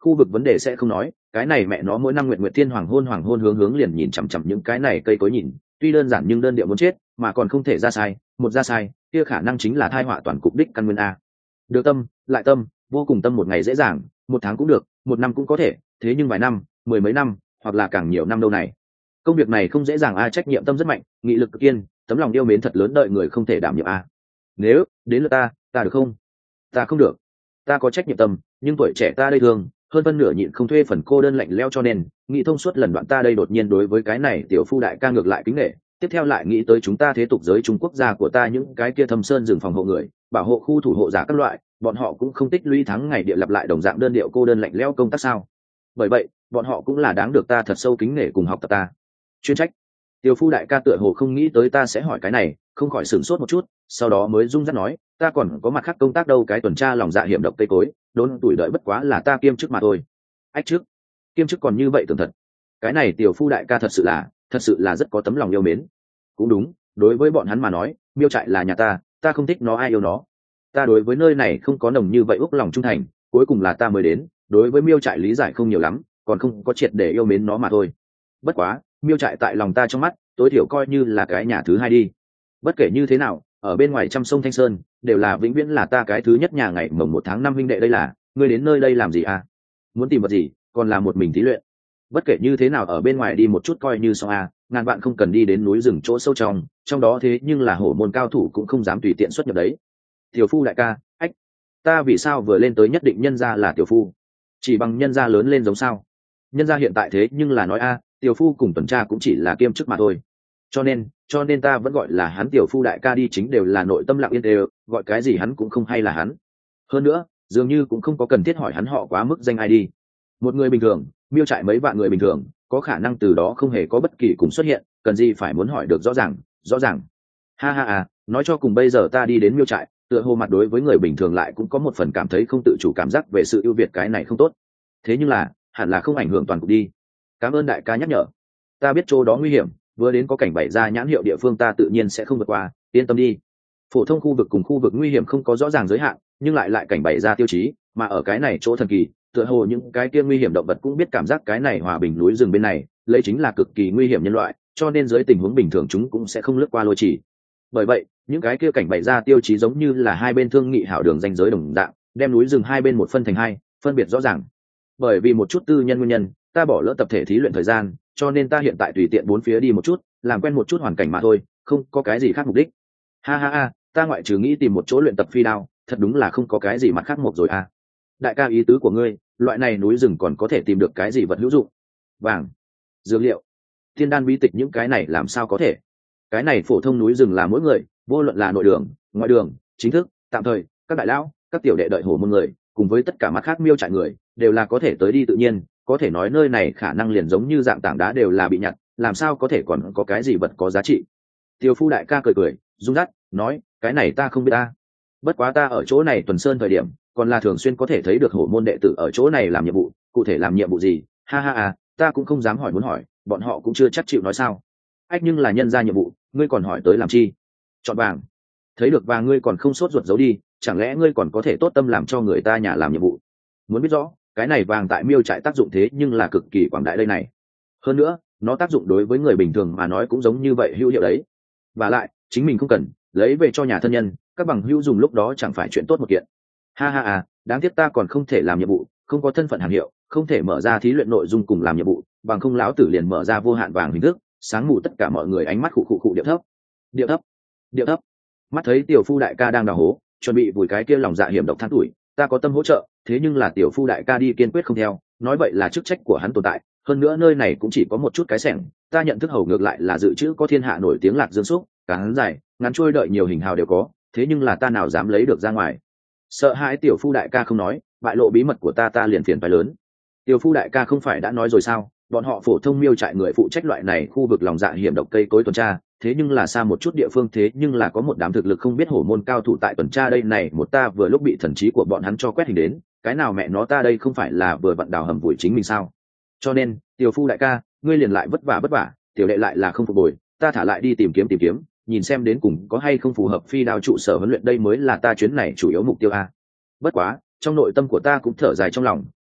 khu vực vấn đề sẽ không nói, cái này mẹ nó mỗi năm nguyện nguyện thiên hoàng hôn hoàng hôn hướng hướng liền nhìn chằm chằm những cái này cây cối nhìn, tuy đơn giản nhưng đơn điệu muốn chết mà còn không thể ra sai, một ra sai kia khả năng chính là thai họa toàn cục đích căn nguyên a. Được tâm lại tâm, vô cùng tâm, một ngày dễ dàng, một tháng cũng được, một năm cũng có thể, thế nhưng vài năm, mười mấy năm hoặc là càng nhiều năm đâu này, công việc này không dễ dàng a. Trách nhiệm tâm rất mạnh, nghị lực cực kiên, tấm lòng yêu mến thật lớn, đợi người không thể đảm nhiệm a. Nếu đến lượt ta ta được không? Ta không được. Ta có trách nhiệm tâm nhưng tuổi trẻ ta đây thường hơn phân nửa nhịn không thuê phần cô đơn lạnh leo, cho nên nghĩ thông suốt lần đoạn ta đây đột nhiên đối với cái này tiểu phu đại ca ngược lại kính nghệ. Tiếp theo lại nghĩ tới chúng ta thế tục giới Trung Quốc gia của ta, những cái kia thâm sơn rừng phòng hộ người, bảo hộ khu thủ hộ giả các loại, bọn họ cũng không tích lũy tháng ngày địa lặp lại đồng dạng đơn điệu cô đơn lạnh lẽo công tác sao? Bởi vậy bọn họ cũng là đáng được ta thật sâu kính nể cùng học tập ta. Chuyên trách. Tiểu phu đại ca tựa hồ không nghĩ tới ta sẽ hỏi cái này, không khỏi sửng sốt một chút, sau đó mới rung rắt nói, ta còn có mặt khác công tác đâu, cái tuần tra lòng dạ hiểm độc cây cối, đốn tuổi đợi bất quá là ta kiêm chức mà thôi. Ách trước, kiêm chức còn như vậy tưởng thật. Cái này tiểu phu đại ca thật sự là, thật sự là rất có tấm lòng yêu mến. Cũng đúng, đối với bọn hắn mà nói, miêu trại là nhà ta, ta không thích nó ai yêu nó. Ta đối với nơi này không có nồng như vậy ước lòng trung thành, cuối cùng là ta mới đến, đối với miêu trại lý giải không nhiều lắm, còn không có triệt để yêu mến nó mà thôi. Bất quá, miêu trại tại lòng ta trong mắt, tối thiểu coi như là cái nhà thứ hai đi. Bất kể như thế nào, ở bên ngoài trăm sông Thanh Sơn, đều là vĩnh viễn là ta cái thứ nhất nhà ngày mồng một tháng năm huynh đệ. Đây là, ngươi đến nơi đây làm gì à? Muốn tìm vật gì, còn là một mình thí luyện. Bất kể như thế nào, ở bên ngoài đi một chút coi như xong à, ngàn bạn không cần đi đến núi rừng chỗ sâu trong, trong đó thế nhưng là hổ môn cao thủ cũng không dám tùy tiện xuất nhập đấy. Tiểu phu đại ca, ách, ta vì sao vừa lên tới nhất định nhân gia là tiểu phu? Chỉ bằng nhân gia lớn lên giống sao? Nhân gia hiện tại thế nhưng là nói a, tiểu phu cùng tuần tra cũng chỉ là kiêm chức mà thôi. Cho nên, cho nên ta vẫn gọi là hắn tiểu phu đại ca đi, chính đều là nội tâm lặng yên đều, gọi cái gì hắn cũng không hay là hắn. Hơn nữa, dường như cũng không có cần thiết hỏi hắn họ quá mức danh ai đi. Một người bình thường, miêu trại mấy vạn người bình thường, có khả năng từ đó không hề có bất kỳ cùng xuất hiện, cần gì phải muốn hỏi được rõ ràng, rõ ràng. Ha ha à, nói cho cùng bây giờ ta đi đến miêu trại, tựa hồ mặt đối với người bình thường lại cũng có một phần cảm thấy không tự chủ cảm giác về sự ưu việt, cái này không tốt. Thế nhưng là, hẳn là không ảnh hưởng toàn cục đi. Cảm ơn đại ca nhắc nhở. Ta biết chỗ đó nguy hiểm, vừa đến có cảnh bày ra nhãn hiệu địa phương ta tự nhiên sẽ không vượt qua, yên tâm đi. Phổ thông khu vực cùng khu vực nguy hiểm không có rõ ràng giới hạn, nhưng lại lại cảnh bày ra tiêu chí, mà ở cái này chỗ thần kỳ, tựa hồ những cái kia nguy hiểm động vật cũng biết cảm giác cái này hòa bình núi rừng bên này, lấy chính là cực kỳ nguy hiểm nhân loại, cho nên dưới tình huống bình thường chúng cũng sẽ không lướt qua lôi chỉ. Bởi vậy, những cái kia cảnh bày ra tiêu chí giống như là hai bên thương nghị hảo đường ranh giới đồng dạng, đem núi rừng hai bên một phân thành hai, phân biệt rõ ràng. Bởi vì một chút tư nhân nguyên nhân, ta bỏ lỡ tập thể thí luyện thời gian, cho nên ta hiện tại tùy tiện bốn phía đi một chút, làm quen một chút hoàn cảnh mà thôi, không có cái gì khác mục đích. Ha ha ha, ta ngoại trừ nghĩ tìm một chỗ luyện tập phi đao, thật đúng là không có cái gì mặt khác một rồi à. Đại ca ý tứ của ngươi, loại này núi rừng còn có thể tìm được cái gì vật hữu dụng? Vàng, dược liệu, thiên đan bí tịch, những cái này làm sao có thể? Cái này phổ thông núi rừng là mỗi người, vô luận là nội đường, ngoại đường, chính thức, tạm thời, các đại lão, các tiểu đệ đợi hổ môn người, cùng với tất cả mặt khác miêu trại người, đều là có thể tới đi tự nhiên, có thể nói nơi này khả năng liền giống như dạng tảng đá đều là bị nhặt, làm sao có thể còn có cái gì vật có giá trị? Tiêu phu đại ca cười cười, rung rắt, nói, cái này ta không biết ta. Bất quá ta ở chỗ này tuần sơn thời điểm, còn là thường xuyên có thể thấy được hổ môn đệ tử ở chỗ này làm nhiệm vụ, cụ thể làm nhiệm vụ gì, ha ha à, ta cũng không dám hỏi muốn hỏi, bọn họ cũng chưa chắc chịu nói sao. Ách, nhưng là nhân ra nhiệm vụ, ngươi còn hỏi tới làm chi? Chọn vàng. Thấy được vàng ngươi còn không sốt ruột giấu đi, chẳng lẽ ngươi còn có thể tốt tâm làm cho người ta nhà làm nhiệm vụ? Muốn biết rõ, cái này vàng tại miêu trại tác dụng thế nhưng là cực kỳ quảng đại đây này. Hơn nữa, nó tác dụng đối với người bình thường mà nói cũng giống như vậy hữu hiệu đấy. Và lại, chính mình không cần, lấy về cho nhà thân nhân, các bằng hữu dùng lúc đó chẳng phải chuyện tốt một kiện. Ha ha à, đáng tiếc ta còn không thể làm nhiệm vụ, không có thân phận hàng hiệu, không thể mở ra thí luyện nội dung cùng làm nhiệm vụ, bằng không lão tử liền mở ra vô hạn vàng hình thức, sáng mù tất cả mọi người ánh mắt khụ khụ khụ. Điệu thấp, điệu thấp, điệu thấp. Mắt thấy tiểu phu đại ca đang đào hố, chuẩn bị vùi cái kia lòng dạ hiểm độc than tuổi, ta có tâm hỗ trợ, thế nhưng là tiểu phu đại ca đi kiên quyết không theo, nói vậy là chức trách của hắn tồn tại, hơn nữa nơi này cũng chỉ có một chút cái xẻng, ta nhận thức hầu ngược lại là dự trữ có thiên hạ nổi tiếng lạc dương xúc, cả hắn dài, ngắn trôi đợi nhiều hình hào đều có, thế nhưng là ta nào dám lấy được ra ngoài. Sợ hãi tiểu phu đại ca không nói, bại lộ bí mật của ta ta liền phiền phải lớn. Tiểu phu đại ca không phải đã nói rồi sao, bọn họ phổ thông miêu trại người phụ trách loại này khu vực lòng dạ hiểm độc cây cối tuần tra, thế nhưng là xa một chút địa phương, thế nhưng là có một đám thực lực không biết hổ môn cao thủ tại tuần tra đây này, một ta vừa lúc bị thần trí của bọn hắn cho quét hình đến, cái nào mẹ nó ta đây không phải là vừa vặn đào hầm vùi chính mình sao? Cho nên, tiểu phu đại ca, ngươi liền lại vất vả vất vả, tiểu đệ lại là không phục hồi, ta thả lại đi tìm kiếm tìm kiếm, nhìn xem đến cùng có hay không phù hợp phi đao trụ sở huấn luyện, đây mới là ta chuyến này chủ yếu mục tiêu a. Bất quá, trong nội tâm của ta cũng thở dài trong lòng,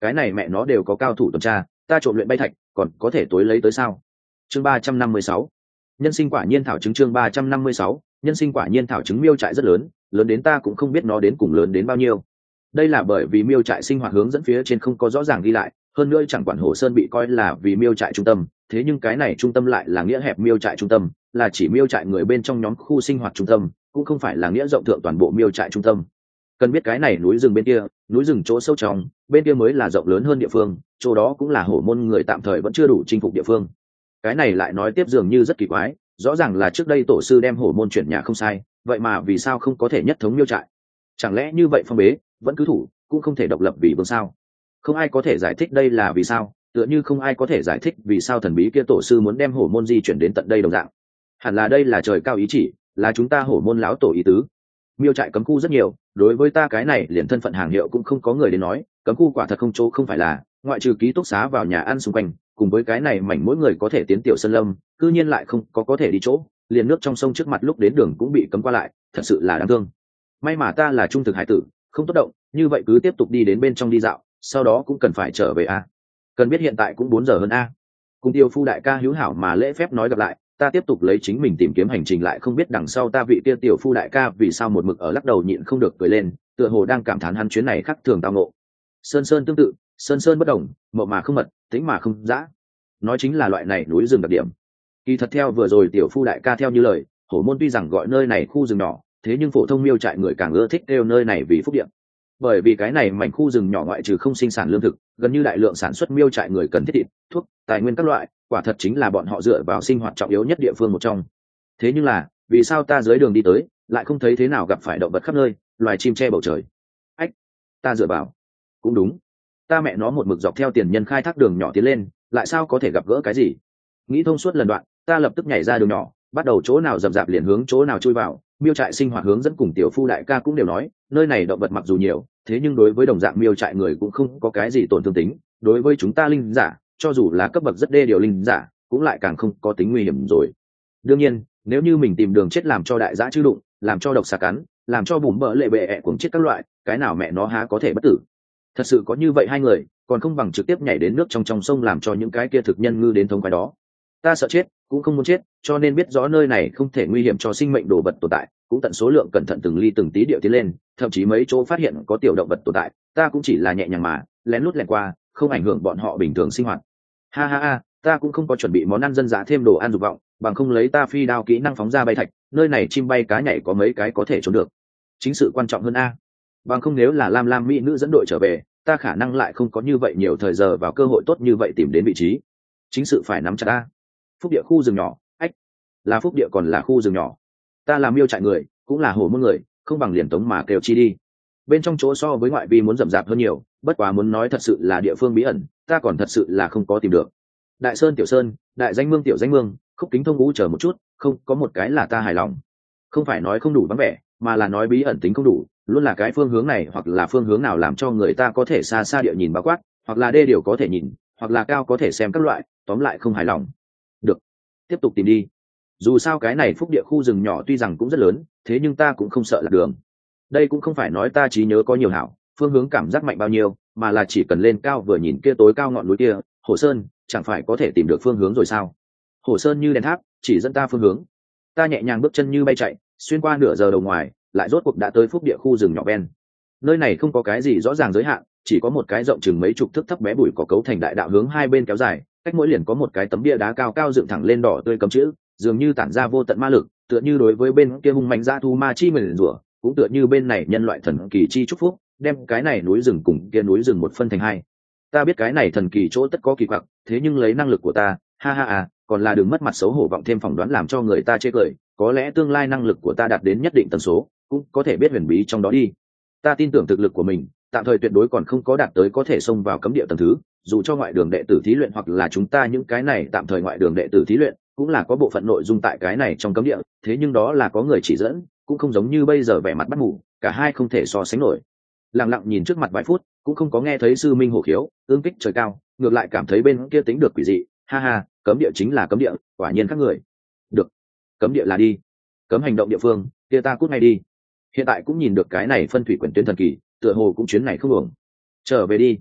cái này mẹ nó đều có cao thủ tuần tra, ta trộm luyện bay thạch còn có thể tối lấy tới sao? Chương ba trăm năm mươi sáu, nhân sinh quả nhiên thảo chứng. Chương ba trăm năm mươi sáu, nhân sinh quả nhiên thảo chứng. Miêu trại rất lớn, lớn đến ta cũng không biết nó đến cùng lớn đến bao nhiêu. Đây là bởi vì miêu trại sinh hoạt hướng dẫn phía trên không có rõ ràng ghi lại, hơn nữa chẳng quản Hồ Sơn bị coi là vì miêu trại trung tâm, thế nhưng cái này trung tâm lại là nghĩa hẹp miêu trại trung tâm, là chỉ miêu trại người bên trong nhóm khu sinh hoạt trung tâm, cũng không phải là nghĩa rộng thượng toàn bộ miêu trại trung tâm. Cần biết cái này núi rừng bên kia, núi rừng chỗ sâu trong, bên kia mới là rộng lớn hơn địa phương, chỗ đó cũng là hổ môn người tạm thời vẫn chưa đủ chinh phục địa phương. Cái này lại nói tiếp dường như rất kỳ quái, rõ ràng là trước đây tổ sư đem hổ môn chuyển nhà không sai, vậy mà vì sao không có thể nhất thống miêu trại? Chẳng lẽ như vậy phong bế, vẫn cứ thủ, cũng không thể độc lập vì vương sao? Không ai có thể giải thích đây là vì sao, tựa như không ai có thể giải thích vì sao thần bí kia tổ sư muốn đem hổ môn di chuyển đến tận đây đồng dạng. Hẳn là đây là trời cao ý chỉ, là chúng ta hổ môn lão tổ ý tứ. Miêu trại cấm khu rất nhiều, đối với ta cái này liền thân phận hàng hiệu cũng không có người đến nói, cấm khu quả thật không chỗ không phải là, ngoại trừ ký túc xá vào nhà ăn xung quanh, cùng với cái này mảnh mỗi người có thể tiến tiểu sơn lâm, cư nhiên lại không có có thể đi chỗ, liền nước trong sông trước mặt lúc đến đường cũng bị cấm qua lại, thật sự là đáng thương. May mà ta là trung thực hải tử, không tốt động, như vậy cứ tiếp tục đi đến bên trong đi dạo, sau đó cũng cần phải trở về a. Cần biết hiện tại cũng bốn giờ hơn a. Cùng Tiêu Phu đại ca hữu hảo mà lễ phép nói gặp lại, ta tiếp tục lấy chính mình tìm kiếm hành trình, lại không biết đằng sau ta vị kia Tiểu Phu đại ca vì sao một mực ở lắc đầu nhịn không được cười lên, tựa hồ đang cảm thán hắn chuyến này khác thường tao ngộ. Sơn sơn tương tự, sơn sơn bất đồng, mộng mà không mật, tính mà không dã. Nói chính là loại này núi rừng đặc điểm. Kỳ thật theo vừa rồi Tiểu Phu đại ca theo như lời, hổ môn tuy rằng gọi nơi này khu rừng nhỏ, thế nhưng phổ thông miêu trại người càng ưa thích kêu nơi này vì phúc địa. Bởi vì cái này mảnh khu rừng nhỏ ngoại trừ không sinh sản lương thực, gần như đại lượng sản xuất miêu trại người cần thiết thịt, thuốc, tài nguyên các loại, quả thật chính là bọn họ dựa vào sinh hoạt trọng yếu nhất địa phương một trong. Thế nhưng là, vì sao ta dưới đường đi tới, lại không thấy thế nào gặp phải động vật khắp nơi, loài chim che bầu trời? Ách, ta dựa vào. Cũng đúng, ta mẹ nó một mực dọc theo tiền nhân khai thác đường nhỏ tiến lên, lại sao có thể gặp gỡ cái gì? Nghĩ thông suốt lần đoạn, ta lập tức nhảy ra đường nhỏ, bắt đầu chỗ nào rậm rạp liền hướng chỗ nào chui vào. Miêu trại sinh hoạt hướng dẫn cùng Tiểu Phu đại ca cũng đều nói, nơi này động vật mặc dù nhiều, thế nhưng đối với đồng dạng miêu trại người cũng không có cái gì tổn thương tính, đối với chúng ta linh giả, cho dù là cấp bậc rất đê điều linh giả, cũng lại càng không có tính nguy hiểm rồi. Đương nhiên, nếu như mình tìm đường chết làm cho đại dã chư đụng, làm cho độc xà cắn, làm cho bùm bỡ lệ bệ ẹ cuồng chết các loại, cái nào mẹ nó há có thể bất tử? Thật sự có như vậy hai người, còn không bằng trực tiếp nhảy đến nước trong trong sông làm cho những cái kia thực nhân ngư đến thống quái đó. Ta sợ chết, cũng không muốn chết, cho nên biết rõ nơi này không thể nguy hiểm cho sinh mệnh đồ vật tồn tại, cũng tận số lượng cẩn thận từng ly từng tí điệu tiến lên, thậm chí mấy chỗ phát hiện có tiểu động vật tồn tại, ta cũng chỉ là nhẹ nhàng mà lén lút lẻn qua, không ảnh hưởng bọn họ bình thường sinh hoạt. Ha ha ha, ta cũng không có chuẩn bị món ăn dân dã thêm đồ ăn dục vọng, bằng không lấy ta phi đao kỹ năng phóng ra bay thạch, nơi này chim bay cá nhảy có mấy cái có thể trốn được. Chính sự quan trọng hơn a. Bằng không nếu là Lam Lam mỹ nữ dẫn đội trở về, ta khả năng lại không có như vậy nhiều thời giờ vào cơ hội tốt như vậy tìm đến vị trí. Chính sự phải nắm chặt a. Phúc địa khu rừng nhỏ, ách, là phúc địa còn là khu rừng nhỏ? Ta là miêu trại người, cũng là hổ môn người, không bằng liền tống mà kêu chi đi. Bên trong chỗ so với ngoại vi muốn rậm rạp hơn nhiều, bất quá muốn nói thật sự là địa phương bí ẩn, ta còn thật sự là không có tìm được. Đại sơn tiểu sơn, đại danh mương tiểu danh mương, khúc kính thông ngũ chờ một chút, không có một cái là ta hài lòng. Không phải nói không đủ vắng vẻ, mà là nói bí ẩn tính không đủ, luôn là cái phương hướng này hoặc là phương hướng nào làm cho người ta có thể xa xa địa nhìn bao quát, hoặc là đê điều có thể nhìn, hoặc là cao có thể xem các loại, tóm lại không hài lòng. Được, tiếp tục tìm đi. Dù sao cái này phúc địa khu rừng nhỏ tuy rằng cũng rất lớn, thế nhưng ta cũng không sợ lạc đường. Đây cũng không phải nói ta trí nhớ có nhiều hảo, phương hướng cảm giác mạnh bao nhiêu, mà là chỉ cần lên cao vừa nhìn kia tối cao ngọn núi kia, Hồ Sơn, chẳng phải có thể tìm được phương hướng rồi sao? Hồ Sơn như đèn tháp, chỉ dẫn ta phương hướng. Ta nhẹ nhàng bước chân như bay chạy, xuyên qua nửa giờ đầu ngoài, lại rốt cuộc đã tới phúc địa khu rừng nhỏ ven. Nơi này không có cái gì rõ ràng giới hạn, chỉ có một cái rộng chừng mấy chục thước thấp bé bụi cỏ cấu thành đại đạo hướng hai bên kéo dài, cách mỗi liền có một cái tấm bia đá cao cao dựng thẳng lên đỏ tươi cấm chữ, dường như tản ra vô tận ma lực, tựa như đối với bên kia hung mạnh dã thu ma chi nguyền rủa, cũng tựa như bên này nhân loại thần kỳ chi chúc phúc, đem cái này núi rừng cùng kia núi rừng một phân thành hai. Ta biết cái này thần kỳ chỗ tất có kỳ quặc, thế nhưng lấy năng lực của ta, ha ha à, còn là đừng mất mặt xấu hổ vọng thêm phỏng đoán làm cho người ta chê cười, có lẽ tương lai năng lực của ta đạt đến nhất định tần số, cũng có thể biết huyền bí trong đó đi. Ta tin tưởng thực lực của mình, tạm thời tuyệt đối còn không có đạt tới có thể xông vào cấm địa tầng thứ, dù cho ngoại đường đệ tử thí luyện hoặc là chúng ta những cái này tạm thời ngoại đường đệ tử thí luyện, cũng là có bộ phận nội dung tại cái này trong cấm địa, thế nhưng đó là có người chỉ dẫn, cũng không giống như bây giờ vẻ mặt bắt ngủ, cả hai không thể so sánh nổi. Lặng lặng nhìn trước mặt vài phút, cũng không có nghe thấy sư minh hổ khiếu, ương kích trời cao, ngược lại cảm thấy bên kia tính được quỷ dị, ha ha, cấm địa chính là cấm địa, quả nhiên các người. Được, cấm địa là đi, cấm hành động địa phương, kia ta cút ngay đi. Hiện tại cũng nhìn được cái này phân thủy quyển tuyến thần kỳ, tựa hồ cũng chuyến này không ổng. Trở về đi.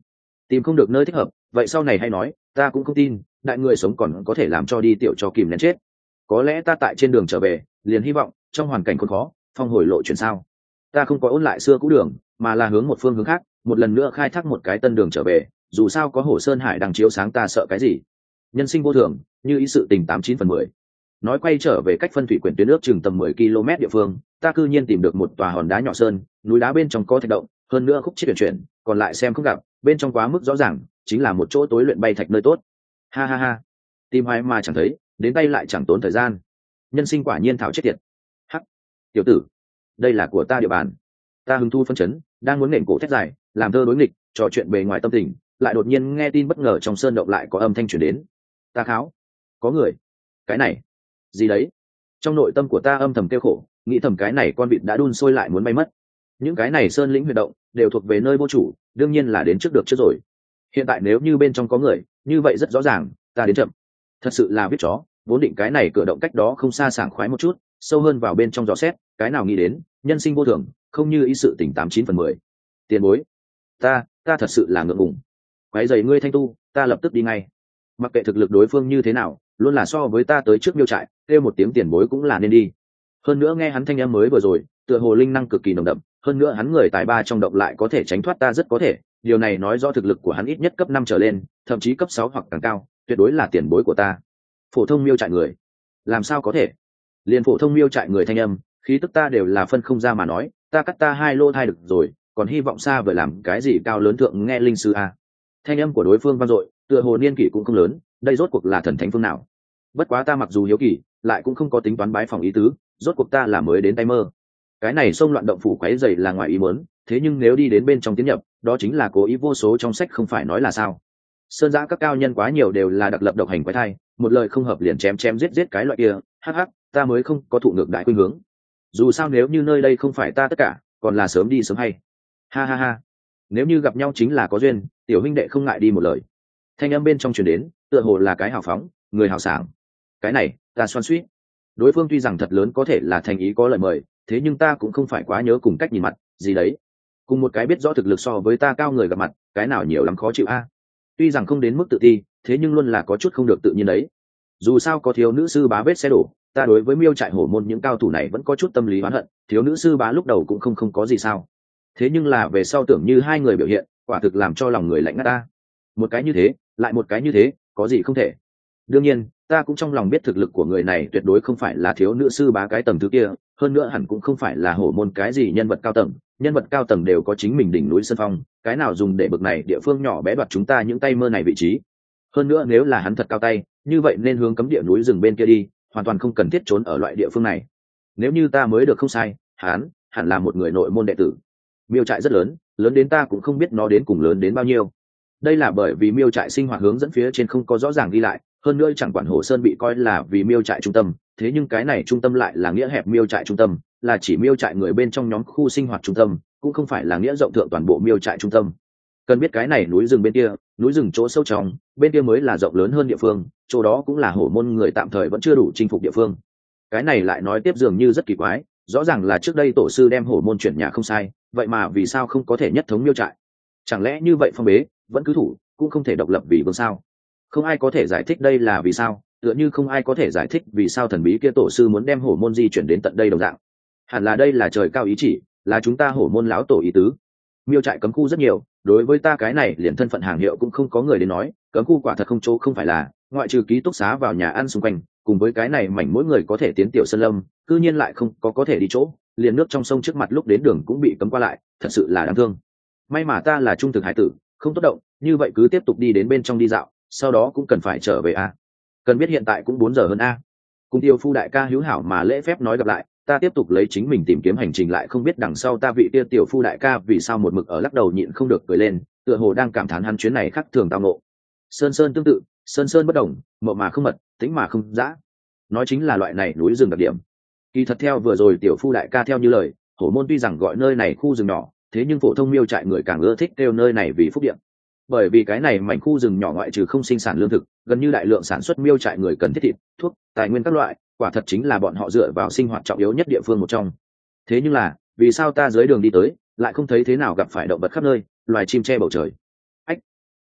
tìm không được nơi thích hợp vậy sau này hay nói, ta cũng không tin đại người sống còn có thể làm cho đi tiểu cho kìm nén chết. Có lẽ ta tại trên đường trở về liền hy vọng trong hoàn cảnh khốn khó phong hồi lộ chuyển sao, ta không có ôn lại xưa cũ đường mà là hướng một phương hướng khác, một lần nữa khai thác một cái tân đường trở về. Dù sao có hồ sơn hải đang chiếu sáng, ta sợ cái gì. Nhân sinh vô thường, như ý sự tình tám chín phần mười. Nói quay trở về cách phân thủy quyển tuyến nước chừng tầm mười ki lô mét địa phương, ta cư nhiên tìm được một tòa hòn đá nhỏ sơn, núi đá bên trong có thạch động, hơn nữa khúc chết chuyển chuyển, còn lại xem không gặp, bên trong quá mức rõ ràng, chính là một chỗ tối luyện bay thạch nơi tốt. Ha ha ha, tìm hoài mà chẳng thấy, đến tay lại chẳng tốn thời gian. Nhân sinh quả nhiên thảo chết tiệt. Hắc, tiểu tử, đây là của ta địa bàn. Ta hứng thu phân chấn, đang muốn nện cổ thét dài, làm thơ đối nghịch, trò chuyện bề ngoài tâm tình, lại đột nhiên nghe tin bất ngờ trong sơn động lại có âm thanh truyền đến. Ta kháo, có người. Cái này, gì đấy? Trong nội tâm của ta âm thầm kêu khổ, nghĩ thầm cái này con vịt đã đun sôi lại muốn bay mất. Những cái này sơn lĩnh huy động đều thuộc về nơi vô chủ, đương nhiên là đến trước được trước rồi. Hiện tại nếu như bên trong có người, như vậy rất rõ ràng, ta đến chậm. Thật sự là biết chó, vốn định cái này cửa động cách đó không xa sảng khoái một chút, sâu hơn vào bên trong dò xét, cái nào nghĩ đến, nhân sinh vô thường, không như ý sự tình tám chín phần mười. Tiền bối, ta, ta thật sự là ngượng ngùng. Quái giày ngươi Thanh Tu, ta lập tức đi ngay. Mặc kệ thực lực đối phương như thế nào, luôn là so với ta tới trước miêu trại, kêu một tiếng tiền bối cũng là nên đi. Hơn nữa nghe hắn thanh âm mới vừa rồi, tựa hồ linh năng cực kỳ nồng đậm, hơn nữa hắn người tài ba trong động lại có thể tránh thoát ta rất có thể, điều này nói rõ thực lực của hắn ít nhất cấp năm trở lên, thậm chí cấp sáu hoặc càng cao, tuyệt đối là tiền bối của ta. Phổ thông miêu trại người, làm sao có thể? Liên phổ thông miêu trại người thanh âm, khí tức ta đều là phân không ra mà nói, ta cắt ta hai lô thai được rồi, còn hy vọng xa vời làm cái gì cao lớn thượng nghe linh sư a. Thanh âm của đối phương vang dội, tựa hồ niên kỷ cũng không lớn, đây rốt cuộc là thần thánh phương nào? Bất quá ta mặc dù hiếu kỳ, lại cũng không có tính toán bái phòng ý tứ, rốt cuộc ta là mới đến tay mơ. Cái này xông loạn động phủ quấy rầy là ngoài ý muốn, thế nhưng nếu đi đến bên trong tiến nhập, đó chính là cố ý vô số trong sách không phải nói là sao? Sơn giã các cao nhân quá nhiều đều là đặc lập độc hành quái thai, một lời không hợp liền chém chém giết giết cái loại kia, hắc hắc, ta mới không có thụ ngược đại khuynh hướng. Dù sao nếu như nơi đây không phải ta tất cả, còn là sớm đi sớm hay. Ha ha ha, nếu như gặp nhau chính là có duyên, tiểu huynh đệ không ngại đi một lời. Thanh âm bên trong truyền đến, tựa hồ là cái hào phóng, người hào sảng. Cái này, ta xoan xuýt. Đối phương tuy rằng thật lớn có thể là thành ý có lời mời, thế nhưng ta cũng không phải quá nhớ cùng cách nhìn mặt, gì đấy. Cùng một cái biết rõ thực lực so với ta cao người gặp mặt, cái nào nhiều lắm khó chịu a. Tuy rằng không đến mức tự ti, thế nhưng luôn là có chút không được tự nhiên đấy. Dù sao có thiếu nữ sư bá vết xe đổ, ta đối với miêu trại hổ môn những cao thủ này vẫn có chút tâm lý oán hận, thiếu nữ sư bá lúc đầu cũng không không có gì sao. Thế nhưng là về sau tưởng như hai người biểu hiện, quả thực làm cho lòng người lạnh ngắt ta. Một cái như thế, lại một cái như thế, có gì không thể. Đương nhiên, ta cũng trong lòng biết thực lực của người này tuyệt đối không phải là thiếu nữ sư bá cái tầng thứ kia, hơn nữa hẳn cũng không phải là hổ môn cái gì nhân vật cao tầng, nhân vật cao tầng đều có chính mình đỉnh núi sân phong, cái nào dùng để bực này địa phương nhỏ bé đoạt chúng ta những tay mơ này vị trí. Hơn nữa nếu là hắn thật cao tay, như vậy nên hướng cấm địa núi rừng bên kia đi, hoàn toàn không cần thiết trốn ở loại địa phương này. Nếu như ta mới được không sai, hắn hẳn là một người nội môn đệ tử. Miêu trại rất lớn, lớn đến ta cũng không biết nó đến cùng lớn đến bao nhiêu. Đây là bởi vì miêu trại sinh hoạt hướng dẫn phía trên không có rõ ràng ghi lại, hơn nữa chẳng quản Hồ Sơn bị coi là vì miêu trại trung tâm, thế nhưng cái này trung tâm lại là nghĩa hẹp miêu trại trung tâm, là chỉ miêu trại người bên trong nhóm khu sinh hoạt trung tâm, cũng không phải là nghĩa rộng thượng toàn bộ miêu trại trung tâm. Cần biết cái này núi rừng bên kia, núi rừng chỗ sâu trong, bên kia mới là rộng lớn hơn địa phương, chỗ đó cũng là hổ môn người tạm thời vẫn chưa đủ chinh phục địa phương. Cái này lại nói tiếp dường như rất kỳ quái, rõ ràng là trước đây tổ sư đem hổ môn chuyển nhà không sai, vậy mà vì sao không có thể nhất thống miêu trại? Chẳng lẽ như vậy phong bế, vẫn cứ thủ, cũng không thể độc lập vì vương sao? Không ai có thể giải thích đây là vì sao, tựa như không ai có thể giải thích vì sao thần bí kia tổ sư muốn đem hổ môn di chuyển đến tận đây đồng dạng. Hẳn là đây là trời cao ý chỉ, là chúng ta hổ môn lão tổ ý tứ. Miêu trại cấm khu rất nhiều, đối với ta cái này liền thân phận hàng hiệu cũng không có người đến nói, cấm khu quả thật không chỗ không phải là, ngoại trừ ký túc xá vào nhà ăn xung quanh, cùng với cái này mảnh mỗi người có thể tiến tiểu sơn lâm, cư nhiên lại không có có thể đi chỗ, liền nước trong sông trước mặt lúc đến đường cũng bị cấm qua lại, thật sự là đáng thương. May mà ta là trung thực hải tử, không tốt động, như vậy cứ tiếp tục đi đến bên trong đi dạo, sau đó cũng cần phải trở về a. Cần biết hiện tại cũng bốn giờ hơn a. Cùng Tiêu Phu đại ca hữu hảo mà lễ phép nói gặp lại, ta tiếp tục lấy chính mình tìm kiếm hành trình lại không biết đằng sau ta vị kia tiểu phu đại ca vì sao một mực ở lắc đầu nhịn không được cười lên, tựa hồ đang cảm thán hắn chuyến này khác thường tao ngộ. Sơn sơn tương tự, sơn sơn bất đồng, mộ mà không mật, tính mà không dã. Nói chính là loại này núi rừng đặc điểm. Kỳ thật theo vừa rồi tiểu phu đại ca theo như lời, hổ môn tuy rằng gọi nơi này khu rừng nhỏ, thế nhưng phổ thông miêu trại người càng ưa thích kêu nơi này vì phúc điện. Bởi vì cái này mảnh khu rừng nhỏ ngoại trừ không sinh sản lương thực, gần như đại lượng sản xuất miêu trại người cần thiết thịt, thuốc, tài nguyên các loại, quả thật chính là bọn họ dựa vào sinh hoạt trọng yếu nhất địa phương một trong. Thế nhưng là, vì sao ta dưới đường đi tới, lại không thấy thế nào gặp phải động vật khắp nơi, loài chim che bầu trời? Ách,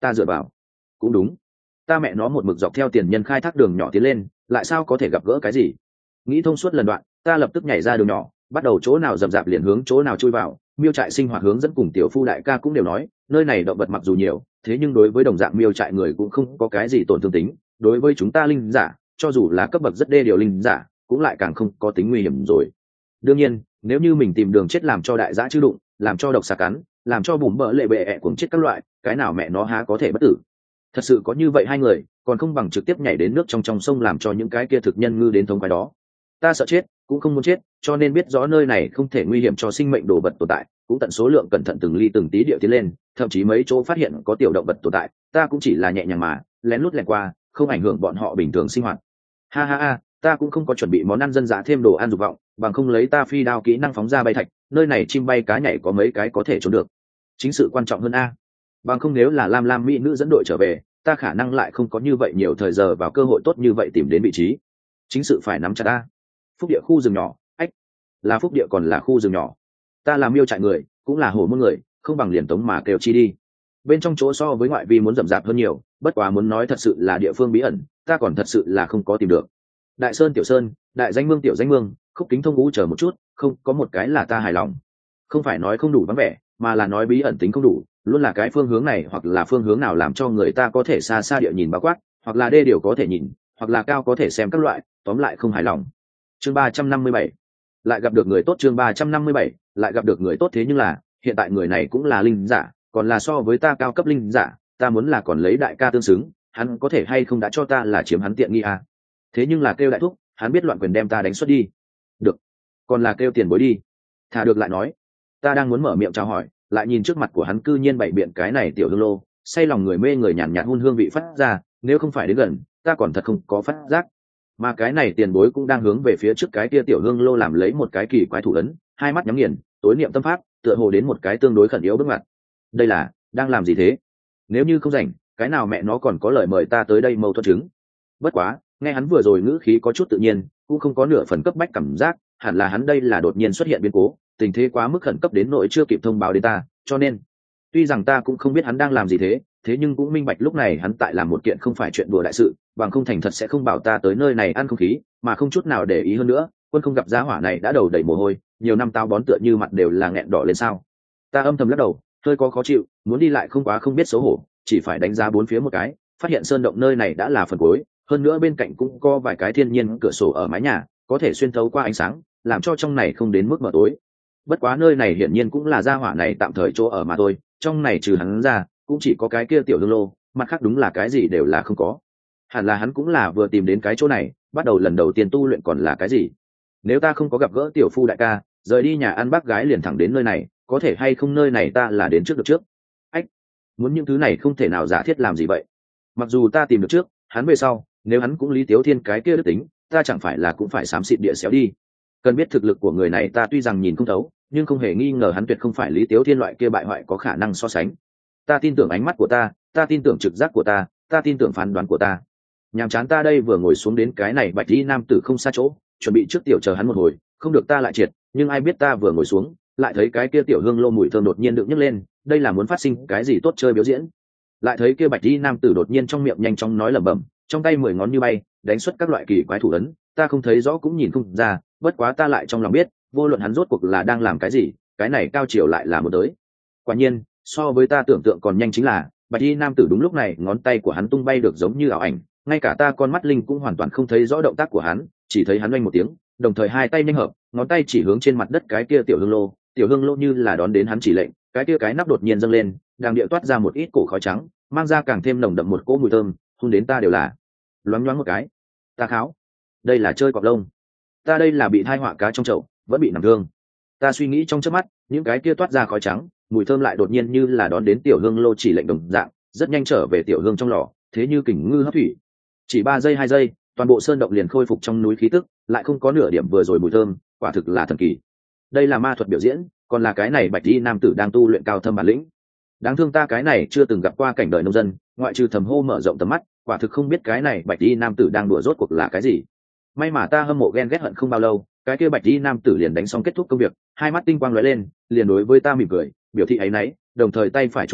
ta dựa vào. Cũng đúng, ta mẹ nó một mực dọc theo tiền nhân khai thác đường nhỏ tiến lên, lại sao có thể gặp gỡ cái gì. Nghĩ thông suốt lần đoạn, ta lập tức nhảy ra đường nhỏ, bắt đầu chỗ nào rậm rạp liền hướng chỗ nào chui vào. Miêu trại sinh hoạt hướng dẫn cùng tiểu phu đại ca cũng đều nói, nơi này động vật mặc dù nhiều, thế nhưng đối với đồng dạng miêu trại người cũng không có cái gì tổn thương tính. Đối với chúng ta linh giả, cho dù là cấp bậc rất đê điều linh giả, cũng lại càng không có tính nguy hiểm rồi. Đương nhiên, nếu như mình tìm đường chết làm cho đại dã chư đụng, làm cho độc xà cắn, làm cho bùm bỡ lệ bệ ẹ cuồng chết các loại, cái nào mẹ nó há có thể bất tử. Thật sự có như vậy hai người, còn không bằng trực tiếp nhảy đến nước trong trong sông làm cho những cái kia thực nhân ngư đến thống quái đó. Ta sợ chết, cũng không muốn chết, cho nên biết rõ nơi này không thể nguy hiểm cho sinh mệnh đồ vật tồn tại, cũng tận số lượng cẩn thận từng ly từng tí điệu tiến lên, thậm chí mấy chỗ phát hiện có tiểu động vật tồn tại, ta cũng chỉ là nhẹ nhàng mà lén lút lẻn qua, không ảnh hưởng bọn họ bình thường sinh hoạt. Ha ha ha, ta cũng không có chuẩn bị món ăn dân dã thêm đồ ăn dục vọng, bằng không lấy ta phi đao kỹ năng phóng ra bay thạch, nơi này chim bay cá nhảy có mấy cái có thể trốn được. Chính sự quan trọng hơn a. Bằng không nếu là Lam Lam mỹ nữ dẫn đội trở về, ta khả năng lại không có như vậy nhiều thời giờ vào cơ hội tốt như vậy tìm đến vị trí. Chính sự phải nắm chặt ta. Phúc địa khu rừng nhỏ, ách, là phúc địa còn là khu rừng nhỏ. Ta là miêu trại người, cũng là hổ môn người, không bằng liền tống mà kêu chi đi. Bên trong chỗ so với ngoại vi muốn rậm rạp hơn nhiều, bất quá muốn nói thật sự là địa phương bí ẩn, ta còn thật sự là không có tìm được. Đại sơn tiểu sơn, đại danh mương tiểu danh mương, khúc kính thông ngũ chờ một chút, không có một cái là ta hài lòng. Không phải nói không đủ vắng vẻ, mà là nói bí ẩn tính không đủ, luôn là cái phương hướng này hoặc là phương hướng nào làm cho người ta có thể xa xa địa nhìn bao quát, hoặc là đê điều có thể nhìn, hoặc là cao có thể xem các loại, tóm lại không hài lòng. Chương ba trăm năm mươi bảy, lại gặp được người tốt. Chương ba trăm năm mươi bảy, lại gặp được người tốt. Thế nhưng là hiện tại người này cũng là linh giả, còn là so với ta cao cấp linh giả, ta muốn là còn lấy đại ca tương xứng, hắn có thể hay không đã cho ta là chiếm hắn tiện nghi à. Thế nhưng là kêu đại thúc, hắn biết loạn quyền đem ta đánh xuất đi. Được, còn là kêu tiền bối đi. Thả được lại nói. Ta đang muốn mở miệng chào hỏi, lại nhìn trước mặt của hắn cư nhiên bày biện cái này tiểu hương lô, say lòng người mê người nhàn nhạt hun hương vị phát ra, nếu không phải đến gần, ta còn thật không có phát giác. Mà cái này tiền bối cũng đang hướng về phía trước cái kia tiểu hương lô làm lấy một cái kỳ quái thủ ấn, hai mắt nhắm nghiền, tối niệm tâm pháp, tựa hồ đến một cái tương đối khẩn yếu bước ngoặt. Đây là đang làm gì thế? Nếu như không rảnh, cái nào mẹ nó còn có lời mời ta tới đây mâu thuẫn chứng. Bất quá, nghe hắn vừa rồi ngữ khí có chút tự nhiên, cũng không có nửa phần cấp bách cảm giác, hẳn là hắn đây là đột nhiên xuất hiện biến cố, tình thế quá mức khẩn cấp đến nỗi chưa kịp thông báo đến ta, cho nên tuy rằng ta cũng không biết hắn đang làm gì thế, thế nhưng cũng minh bạch lúc này hắn tại làm một kiện không phải chuyện đùa đại sự, bằng không thành thật sẽ không bảo ta tới nơi này ăn không khí, mà không chút nào để ý hơn nữa. Quân không gặp giá hỏa này đã đầu đầy mồ hôi, nhiều năm tao bón tựa như mặt đều là nghẹn đỏ lên sao. Ta âm thầm lắc đầu, hơi có khó chịu, muốn đi lại không quá không biết xấu hổ, chỉ phải đánh giá bốn phía một cái, phát hiện sơn động nơi này đã là phần cuối, hơn nữa bên cạnh cũng có vài cái thiên nhiên cửa sổ ở mái nhà, có thể xuyên thấu qua ánh sáng, làm cho trong này không đến mức mờ tối. Bất quá nơi này hiển nhiên cũng là gia hỏa này tạm thời chỗ ở mà thôi, trong này trừ hắn ra cũng chỉ có cái kia tiểu hương lô, mặt khác đúng là cái gì đều là không có. Hẳn là hắn cũng là vừa tìm đến cái chỗ này, bắt đầu lần đầu tiên tu luyện còn là cái gì. Nếu ta không có gặp gỡ tiểu phu đại ca, rời đi nhà ăn bác gái liền thẳng đến nơi này, có thể hay không nơi này ta là đến trước được trước. Ách, muốn những thứ này không thể nào giả thiết làm gì vậy. Mặc dù ta tìm được trước, hắn về sau, nếu hắn cũng Lý Tiếu Thiên cái kia đức tính, ta chẳng phải là cũng phải xám xịt địa xéo đi. Cần biết thực lực của người này ta tuy rằng nhìn không thấu, nhưng không hề nghi ngờ hắn tuyệt không phải Lý Tiếu Thiên loại kia bại hoại có khả năng so sánh. Ta tin tưởng ánh mắt của ta, ta tin tưởng trực giác của ta, ta tin tưởng phán đoán của ta. Nhàm chán ta đây vừa ngồi xuống đến cái này bạch y nam tử không xa chỗ, chuẩn bị trước tiểu chờ hắn một hồi, không được ta lại triệt, nhưng ai biết ta vừa ngồi xuống, lại thấy cái kia tiểu hương lô mùi thơm đột nhiên được nhấc lên, đây là muốn phát sinh cái gì tốt chơi biểu diễn. Lại thấy kia bạch y nam tử đột nhiên trong miệng nhanh chóng nói lẩm bẩm, trong tay mười ngón như bay, đánh xuất các loại kỳ quái thủ ấn, ta không thấy rõ cũng nhìn không ra, bất quá ta lại trong lòng biết, vô luận hắn rốt cuộc là đang làm cái gì, cái này cao chiều lại là một tới. Quả nhiên, so với ta tưởng tượng còn nhanh chính là, bạch y nam tử đúng lúc này ngón tay của hắn tung bay được giống như ảo ảnh, ngay cả ta con mắt linh cũng hoàn toàn không thấy rõ động tác của hắn, chỉ thấy hắn oanh một tiếng, đồng thời hai tay nhanh hợp, ngón tay chỉ hướng trên mặt đất cái kia tiểu hương lô, tiểu hương lô như là đón đến hắn chỉ lệnh, cái kia cái nắp đột nhiên dâng lên, đang địa toát ra một ít cổ khói trắng, mang ra càng thêm nồng đậm một cỗ mùi thơm, hôn đến ta đều là loáng nhoáng một cái. Ta kháo, đây là chơi cọp lông, ta đây là bị thai họa cá trong chậu, vẫn bị nằm thương. Ta suy nghĩ trong chớp mắt, những cái kia toát ra khói trắng, mùi thơm lại đột nhiên như là đón đến tiểu hương lô chỉ lệnh đồng dạng, rất nhanh trở về tiểu hương trong lò, thế như kình ngư hấp thủy. Chỉ ba giây hai giây, toàn bộ sơn động liền khôi phục trong núi khí tức, lại không có nửa điểm vừa rồi mùi thơm, quả thực là thần kỳ. Đây là ma thuật biểu diễn, còn là cái này bạch y nam tử đang tu luyện cao thâm bản lĩnh. Đáng thương ta cái này chưa từng gặp qua cảnh đời nông dân, ngoại trừ thầm hô mở rộng tầm mắt, quả thực không biết cái này bạch y nam tử đang đùa rốt cuộc là cái gì. May mà ta hâm mộ ghen ghét hận không bao lâu, cái kia bạch y nam tử liền đánh xong kết thúc công việc, hai mắt tinh quang lóe lên, liền đối với ta mỉm cười, biểu thị áy náy, đồng thời tay phải chụp tới,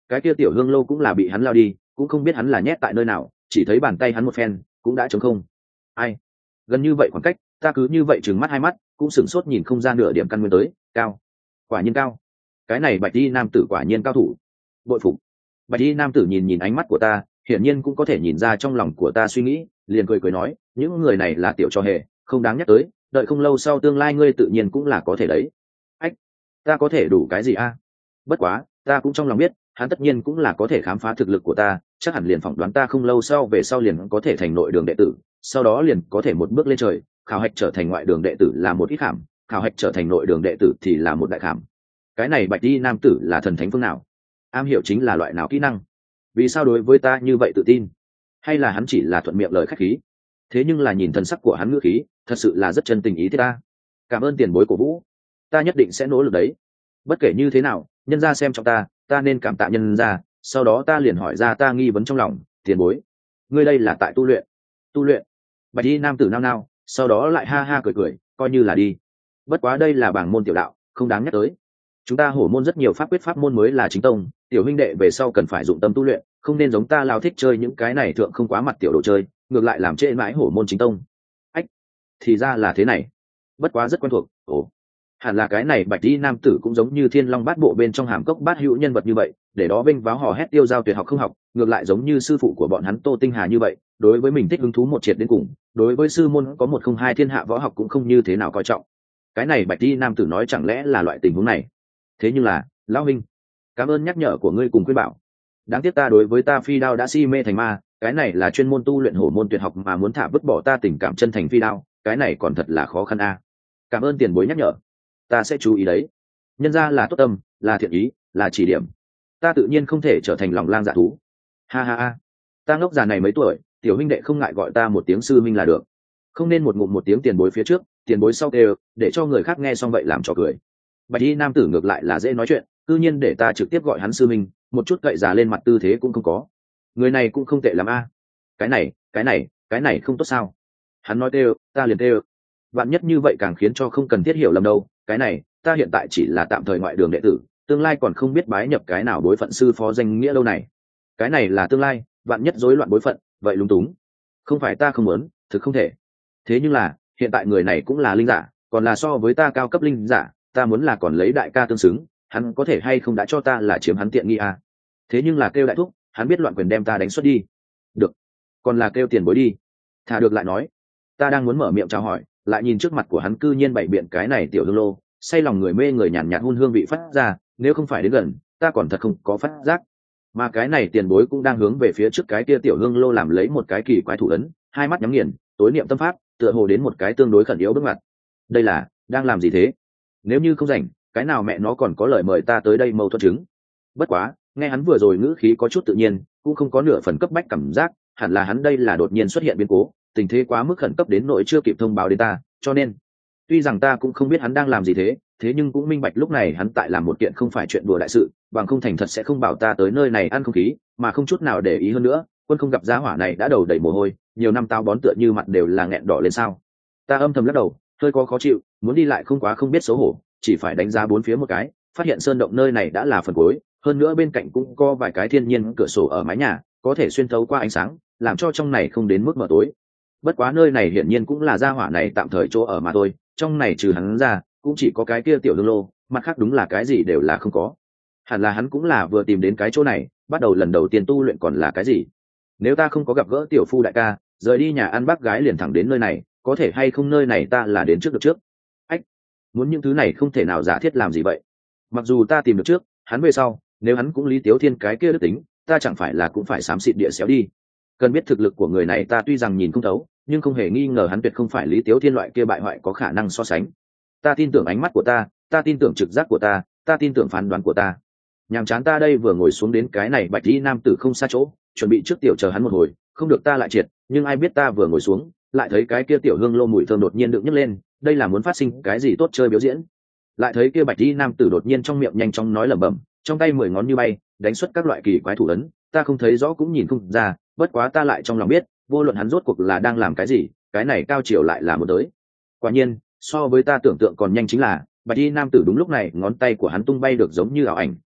cái kia tiểu hương lô cũng là bị hắn lao đi, cũng không biết hắn là nhét tại nơi nào, chỉ thấy bàn tay hắn một phen cũng đã trống không. Ai? Gần như vậy khoảng cách, ta cứ như vậy trừng mắt hai mắt, cũng sửng sốt nhìn không ra nửa điểm căn nguyên tới. Cao, quả nhiên cao. Cái này bạch y nam tử quả nhiên cao thủ. Bội phục. Bạch y nam tử nhìn nhìn ánh mắt của ta, hiển nhiên cũng có thể nhìn ra trong lòng của ta suy nghĩ, liền cười cười nói, những người này là tiểu trò hề, không đáng nhắc tới, đợi không lâu sau tương lai ngươi tự nhiên cũng là có thể đấy. Ách, ta có thể đủ cái gì a? Bất quá, ta cũng trong lòng biết, hắn tất nhiên cũng là có thể khám phá thực lực của ta, chắc hẳn liền phỏng đoán ta không lâu sau về sau liền có thể thành nội đường đệ tử, sau đó liền có thể một bước lên trời, khảo hạch trở thành ngoại đường đệ tử là một ít khảm, khảo hạch trở thành nội đường đệ tử thì là một đại khảm. Cái này bạch y nam tử là thần thánh phương nào? Am hiểu chính là loại nào kỹ năng? Vì sao đối với ta như vậy tự tin? Hay là hắn chỉ là thuận miệng lời khách khí? Thế nhưng là nhìn thần sắc của hắn ngữ khí, thật sự là rất chân tình ý thiết ta. Cảm ơn tiền bối của vũ, ta nhất định sẽ nỗ lực đấy. Bất kể như thế nào, nhân gia xem trọng ta, ta nên cảm tạ nhân gia. Sau đó ta liền hỏi ra ta nghi vấn trong lòng, tiền bối, ngươi đây là tại tu luyện? Tu luyện? Bạch y nam tử nao nao, sau đó lại ha ha cười cười, coi như là đi. Bất quá đây là bảng môn tiểu đạo, không đáng nhắc tới. Chúng ta hổ môn rất nhiều pháp quyết pháp môn mới là chính tông, tiểu huynh đệ về sau cần phải dụng tâm tu luyện, không nên giống ta lao thích chơi những cái này thượng không quá mặt tiểu đồ chơi, ngược lại làm trễ mãi hổ môn chính tông. Ách, thì ra là thế này. Bất quá rất quen thuộc. Ồ, hẳn là cái này bạch y nam tử cũng giống như thiên long bát bộ bên trong hàm cốc bát hữu nhân vật như vậy, để đó vinh váo hò hét tiêu giao tuyệt học không học, ngược lại giống như sư phụ của bọn hắn Tô Tinh Hà như vậy, đối với mình thích hứng thú một triệt đến cùng, đối với sư môn có một không hai thiên hạ võ học cũng không như thế nào coi trọng. Cái này bạch y nam tử nói chẳng lẽ là loại tình huống này? Thế nhưng là, lão huynh, cảm ơn nhắc nhở của ngươi cùng khuyên bảo. Đáng tiếc ta đối với ta phi đao đã si mê thành ma, cái này là chuyên môn tu luyện hổ môn tuyệt học mà muốn thả vứt bỏ ta tình cảm chân thành phi đao, cái này còn thật là khó khăn a. Cảm ơn tiền bối nhắc nhở, ta sẽ chú ý đấy. Nhân ra là tốt tâm, là thiện ý, là chỉ điểm, ta tự nhiên không thể trở thành lòng lang dạ thú. Ha ha ha, ta ngốc già này mấy tuổi, tiểu huynh đệ không ngại gọi ta một tiếng sư minh là được, không nên một ngụm một tiếng tiền bối phía trước, tiền bối sau kêu, để cho người khác nghe xong vậy làm trò cười. Bạch y nam tử ngược lại là dễ nói chuyện, tự nhiên để ta trực tiếp gọi hắn sư minh, một chút cậy già lên mặt tư thế cũng không có. Người này cũng không tệ lắm a. Cái này, cái này, cái này không tốt sao? Hắn nói têu, ta liền têu. Vạn nhất như vậy càng khiến cho không cần thiết hiểu lầm đâu. Cái này, ta hiện tại chỉ là tạm thời ngoại đường đệ tử, tương lai còn không biết bái nhập cái nào bối phận sư phó danh nghĩa đâu này. Cái này là tương lai, vạn nhất rối loạn bối phận, vậy lúng túng. Không phải ta không muốn, thực không thể. Thế nhưng là, hiện tại người này cũng là linh giả, còn là so với ta cao cấp linh giả, ta muốn là còn lấy đại ca tương xứng, hắn có thể hay không đã cho ta là chiếm hắn tiện nghi à. Thế nhưng là kêu đại thúc, hắn biết loạn quyền đem ta đánh xuất đi. Được, còn là kêu tiền bối đi. Thà được lại nói, ta đang muốn mở miệng chào hỏi, lại nhìn trước mặt của hắn cư nhiên bày biện cái này tiểu hương lô, say lòng người mê người nhàn nhạt hun hương vị phát ra, nếu không phải đến gần, ta còn thật không có phát giác. Mà cái này tiền bối cũng đang hướng về phía trước cái kia tiểu hương lô làm lấy một cái kỳ quái thủ ấn, hai mắt nhắm nghiền, tối niệm tâm pháp, tựa hồ đến một cái tương đối khẩn yếu bước mặt. Đây là đang làm gì thế? Nếu như không rảnh, cái nào mẹ nó còn có lời mời ta tới đây mâu thuẫn chứng. Bất quá, nghe hắn vừa rồi ngữ khí có chút tự nhiên, cũng không có nửa phần cấp bách cảm giác, hẳn là hắn đây là đột nhiên xuất hiện biến cố, tình thế quá mức khẩn cấp đến nỗi chưa kịp thông báo đến ta, cho nên tuy rằng ta cũng không biết hắn đang làm gì thế, thế nhưng cũng minh bạch lúc này hắn tại làm một kiện không phải chuyện đùa đại sự, bằng không thành thật sẽ không bảo ta tới nơi này ăn không khí, mà không chút nào để ý hơn nữa, quân không gặp giá hỏa này đã đầu đầy mồ hôi, nhiều năm tao bón tựa như mặt đều là nghẹn đỏ lên sao. Ta âm thầm lắc đầu, hơi có khó chịu, muốn đi lại không quá không biết xấu hổ, chỉ phải đánh giá bốn phía một cái, phát hiện sơn động nơi này đã là phần cuối, hơn nữa bên cạnh cũng có vài cái thiên nhiên cửa sổ ở mái nhà, có thể xuyên thấu qua ánh sáng, làm cho trong này không đến mức mờ tối. Bất quá nơi này hiển nhiên cũng là gia hỏa này tạm thời chỗ ở mà thôi, trong này trừ hắn ra, cũng chỉ có cái kia tiểu hương lô, mặt khác đúng là cái gì đều là không có. Hẳn là hắn cũng là vừa tìm đến cái chỗ này, bắt đầu lần đầu tiên tu luyện còn là cái gì. Nếu ta không có gặp gỡ tiểu phu đại ca, rời đi nhà ăn bác gái liền thẳng đến nơi này, có thể hay không nơi này ta là đến trước được trước. Ách, muốn những thứ này không thể nào giả thiết làm gì vậy. Mặc dù ta tìm được trước, hắn về sau, nếu hắn cũng Lý Tiếu Thiên cái kia đức tính, ta chẳng phải là cũng phải xám xịt địa xéo đi. Cần biết thực lực của người này ta tuy rằng nhìn không thấu, nhưng không hề nghi ngờ hắn tuyệt không phải Lý Tiếu Thiên loại kia bại hoại có khả năng so sánh. Ta tin tưởng ánh mắt của ta, ta tin tưởng trực giác của ta, ta tin tưởng phán đoán của ta. Nhàm chán ta đây vừa ngồi xuống đến cái này bạch y nam tử không xa chỗ, chuẩn bị trước tiểu chờ hắn một hồi, không được ta lại triệt, nhưng ai biết ta vừa ngồi xuống, lại thấy cái kia tiểu hương lô mùi thơm đột nhiên được nhấc lên, đây là muốn phát sinh cái gì tốt chơi biểu diễn. Lại thấy kia bạch y nam tử đột nhiên trong miệng nhanh chóng nói lẩm bẩm, trong tay mười ngón như bay, đánh xuất các loại kỳ quái thủ ấn, ta không thấy rõ cũng nhìn không ra, bất quá ta lại trong lòng biết, vô luận hắn rốt cuộc là đang làm cái gì, cái này cao chiều lại là một tới. Quả nhiên, so với ta tưởng tượng còn nhanh chính là, bạch y nam tử đúng lúc này ngón tay của hắn tung bay được giống như ảo ảnh,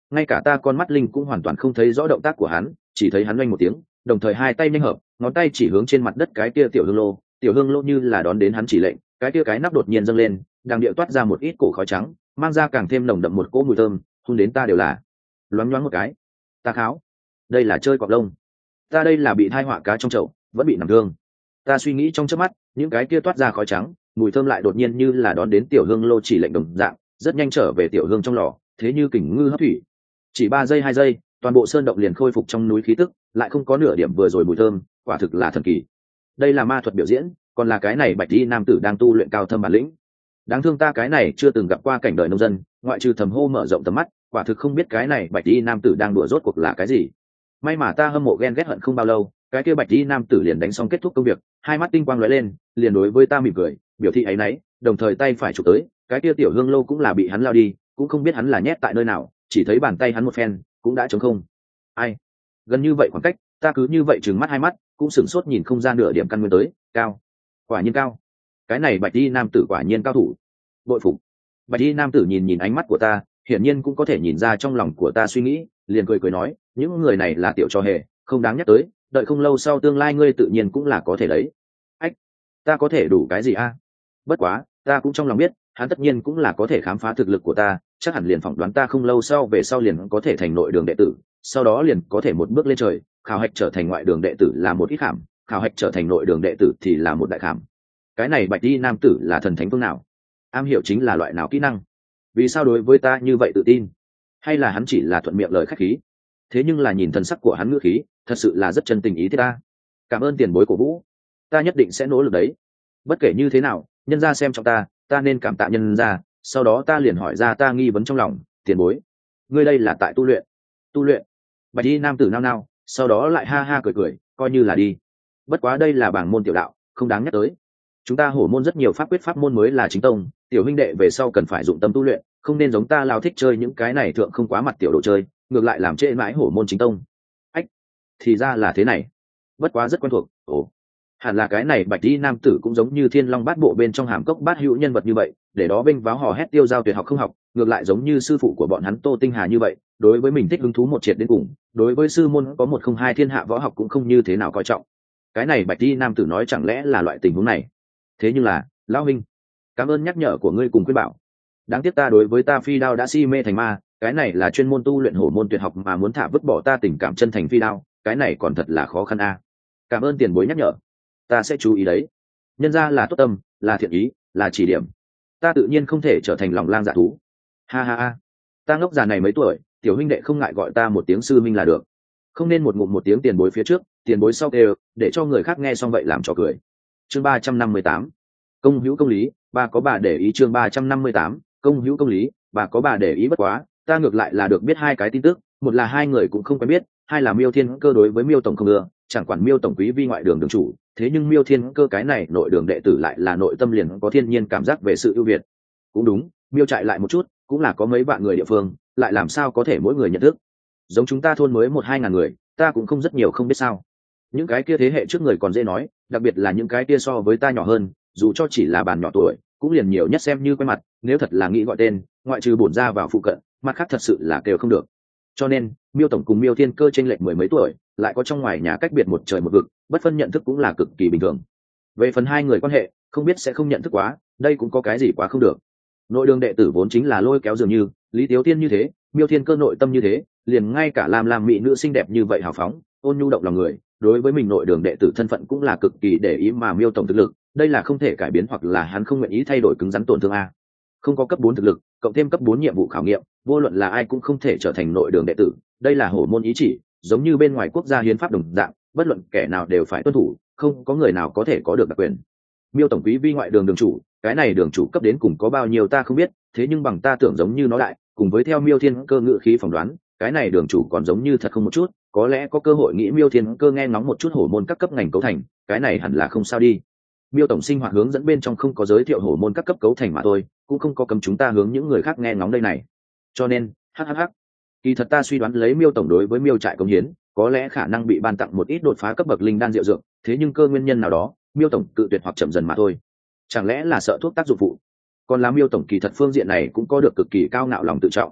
ngay cả ta con mắt linh cũng hoàn toàn không thấy rõ động tác của hắn, chỉ thấy hắn oanh một tiếng, đồng thời hai tay nhanh hợp, ngón tay chỉ hướng trên mặt đất cái kia tiểu hương lô. Tiểu hương lô như là đón đến hắn chỉ lệnh, cái kia cái nắp đột nhiên dâng lên, đang điệu toát ra một ít cổ khói trắng, mang ra càng thêm nồng đậm một cỗ mùi thơm, hôn đến ta đều là loáng nhoáng một cái. Ta kháo, đây là chơi cọp lông, ta đây là bị thai họa cá trong chậu, vẫn bị nằm thương. Ta suy nghĩ trong chớp mắt, những cái kia toát ra khói trắng, mùi thơm lại đột nhiên như là đón đến tiểu hương lô chỉ lệnh đồng dạng, rất nhanh trở về tiểu hương trong lò, thế như kình ngư hấp thủy. Chỉ ba giây hai giây, toàn bộ sơn động liền khôi phục trong núi khí tức, lại không có nửa điểm vừa rồi mùi thơm, quả thực là thần kỳ. Đây là ma thuật biểu diễn, còn là cái này bạch y nam tử đang tu luyện cao thâm bản lĩnh. Đáng thương ta cái này chưa từng gặp qua cảnh đời nông dân, ngoại trừ thầm hô mở rộng tầm mắt, quả thực không biết cái này bạch y nam tử đang đùa rốt cuộc là cái gì. May mà ta hâm mộ ghen ghét hận không bao lâu, cái kia bạch y nam tử liền đánh xong kết thúc công việc, hai mắt tinh quang lóe lên, liền đối với ta mỉm cười, biểu thị ấy nấy, đồng thời tay phải chụp tới, cái kia tiểu hương lâu cũng là bị hắn lao đi, cũng không biết hắn là nhét tại nơi nào, chỉ thấy bàn tay hắn một phen cũng đã trống không. Ai? Gần như vậy khoảng cách, ta cứ như vậy trừng mắt hai mắt, cũng sửng sốt nhìn không ra nửa điểm căn nguyên tới. Cao, quả nhiên cao. Cái này bạch y nam tử quả nhiên cao thủ. Bội phục. Bạch y nam tử nhìn nhìn ánh mắt của ta, hiển nhiên cũng có thể nhìn ra trong lòng của ta suy nghĩ, liền cười cười nói, những người này là tiểu trò hề, không đáng nhắc tới, đợi không lâu sau tương lai ngươi tự nhiên cũng là có thể đấy. Ách, ta có thể đủ cái gì a? Bất quá, ta cũng trong lòng biết, hắn tất nhiên cũng là có thể khám phá thực lực của ta, chắc hẳn liền phỏng đoán ta không lâu sau về sau liền có thể thành nội đường đệ tử, sau đó liền có thể một bước lên trời, khảo hạch trở thành ngoại đường đệ tử là một ít khảm, khảo hạch trở thành nội đường đệ tử thì là một đại khảm. Cái này bạch y nam tử là thần thánh phương nào? Am hiểu chính là loại nào kỹ năng? Vì sao đối với ta như vậy tự tin? Hay là hắn chỉ là thuận miệng lời khách khí? Thế nhưng là nhìn thần sắc của hắn ngữ khí, thật sự là rất chân tình ý thiết ta. Cảm ơn tiền bối cổ vũ, ta nhất định sẽ nỗ lực đấy. Bất kể như thế nào, nhân gia xem trọng ta, ta nên cảm tạ nhân gia. Sau đó ta liền hỏi ra ta nghi vấn trong lòng, tiền bối, ngươi đây là tại tu luyện? Tu luyện? Bạch y nam tử nao nao, sau đó lại ha ha cười cười, coi như là đi. Bất quá đây là bảng môn tiểu đạo, không đáng nhắc tới. Chúng ta hổ môn rất nhiều pháp quyết pháp môn mới là chính tông, tiểu huynh đệ về sau cần phải dụng tâm tu luyện, không nên giống ta lao thích chơi những cái này thượng không quá mặt tiểu đồ chơi, ngược lại làm trễ mãi hổ môn chính tông. Ách, thì ra là thế này. Bất quá rất quen thuộc. Ồ, hẳn là cái này bạch y nam tử cũng giống như thiên long bát bộ bên trong hàm cốc bát hữu nhân vật như vậy, để đó bênh váo hò hét tiêu giao tuyệt học không học, ngược lại giống như sư phụ của bọn hắn Tô Tinh Hà như vậy, đối với mình thích hứng thú một triệt đến cùng, đối với sư môn có một không hai thiên hạ võ học cũng không như thế nào coi trọng. Cái này bạch y nam tử nói chẳng lẽ là loại tình huống này? Thế nhưng là, lão huynh, cảm ơn nhắc nhở của ngươi cùng khuyên bảo. Đáng tiếc ta đối với ta phi đao đã si mê thành ma, cái này là chuyên môn tu luyện hổ môn tuyệt học mà muốn thả vứt bỏ ta tình cảm chân thành phi đao, cái này còn thật là khó khăn a. Cảm ơn tiền bối nhắc nhở, ta sẽ chú ý đấy. Nhân ra là tốt tâm, là thiện ý, là chỉ điểm, ta tự nhiên không thể trở thành lòng lang dạ thú. Ha ha ha, ta ngốc già này mấy tuổi, tiểu huynh đệ không ngại gọi ta một tiếng sư minh là được, không nên một ngụm một tiếng tiền bối phía trước, tiền bối sau kêu, để cho người khác nghe xong vậy làm trò cười. Chương ba trăm năm mươi tám, công hữu công lý, bà có bà để ý. Chương ba trăm năm mươi tám, công hữu công lý, bà có bà để ý. Bất quá, ta ngược lại là được biết hai cái tin tức, một là hai người cũng không quen biết, hai là Miêu Thiên Cơ đối với Miêu tổng không ưa, chẳng quản Miêu tổng quý vi ngoại đường đường chủ, thế nhưng Miêu Thiên Cơ cái này nội đường đệ tử lại là nội tâm liền có thiên nhiên cảm giác về sự ưu việt. Cũng đúng, Miêu trại lại một chút, cũng là có mấy bạn người địa phương, lại làm sao có thể mỗi người nhận thức. Giống chúng ta thôn mới một hai ngàn người, ta cũng không rất nhiều không biết sao. Những cái kia thế hệ trước người còn dễ nói, đặc biệt là những cái kia so với ta nhỏ hơn, dù cho chỉ là bàn nhỏ tuổi, cũng liền nhiều nhất xem như quen mặt, nếu thật là nghĩ gọi tên, ngoại trừ bổn ra vào phụ cận, mặt khác thật sự là kêu không được. Cho nên, Miêu tổng cùng Miêu Thiên Cơ chênh lệch mười mấy tuổi, lại có trong ngoài nhà cách biệt một trời một vực, bất phân nhận thức cũng là cực kỳ bình thường. Về phần hai người quan hệ, không biết sẽ không nhận thức quá, đây cũng có cái gì quá không được. Nội đường đệ tử vốn chính là lôi kéo dường như, Lý Tiếu Tiên như thế, Miêu Thiên Cơ nội tâm như thế, liền ngay cả làm làm mỹ nữ xinh đẹp như vậy hào phóng, ôn nhu động lòng người, đối với mình nội đường đệ tử thân phận cũng là cực kỳ để ý mà Miêu tổng thực lực, đây là không thể cải biến hoặc là hắn không nguyện ý thay đổi cứng rắn tổn thương a. Không có cấp bốn thực lực, cộng thêm cấp bốn nhiệm vụ khảo nghiệm, vô luận là ai cũng không thể trở thành nội đường đệ tử, đây là hổ môn ý chỉ, giống như bên ngoài quốc gia hiến pháp đồng dạng, bất luận kẻ nào đều phải tuân thủ, không có người nào có thể có được đặc quyền. Miêu tổng quý vi ngoại đường đường chủ, cái này đường chủ cấp đến cùng có bao nhiêu ta không biết, thế nhưng bằng ta tưởng giống như nó đại, cùng với theo Miêu Thiên Cơ ngữ khí phỏng đoán, cái này đường chủ còn giống như thật không một chút, có lẽ có cơ hội nghĩ Miêu Thiên Cơ nghe ngóng một chút hổ môn các cấp ngành cấu thành, cái này hẳn là không sao đi. Miêu tổng sinh hoạt hướng dẫn bên trong không có giới thiệu hổ môn các cấp cấu thành mà thôi, cũng không có cấm chúng ta hướng những người khác nghe ngóng đây này. Cho nên, hắc hắc hắc, kỳ thật ta suy đoán lấy Miêu tổng đối với Miêu trại công hiến, có lẽ khả năng bị ban tặng một ít đột phá cấp bậc linh đan diệu dược, thế nhưng cơ nguyên nhân nào đó, Miêu tổng cự tuyệt hoặc chậm dần mà thôi. Chẳng lẽ là sợ thuốc tác dụng phụ? Còn là Miêu tổng kỳ thật phương diện này cũng có được cực kỳ cao ngạo lòng tự trọng.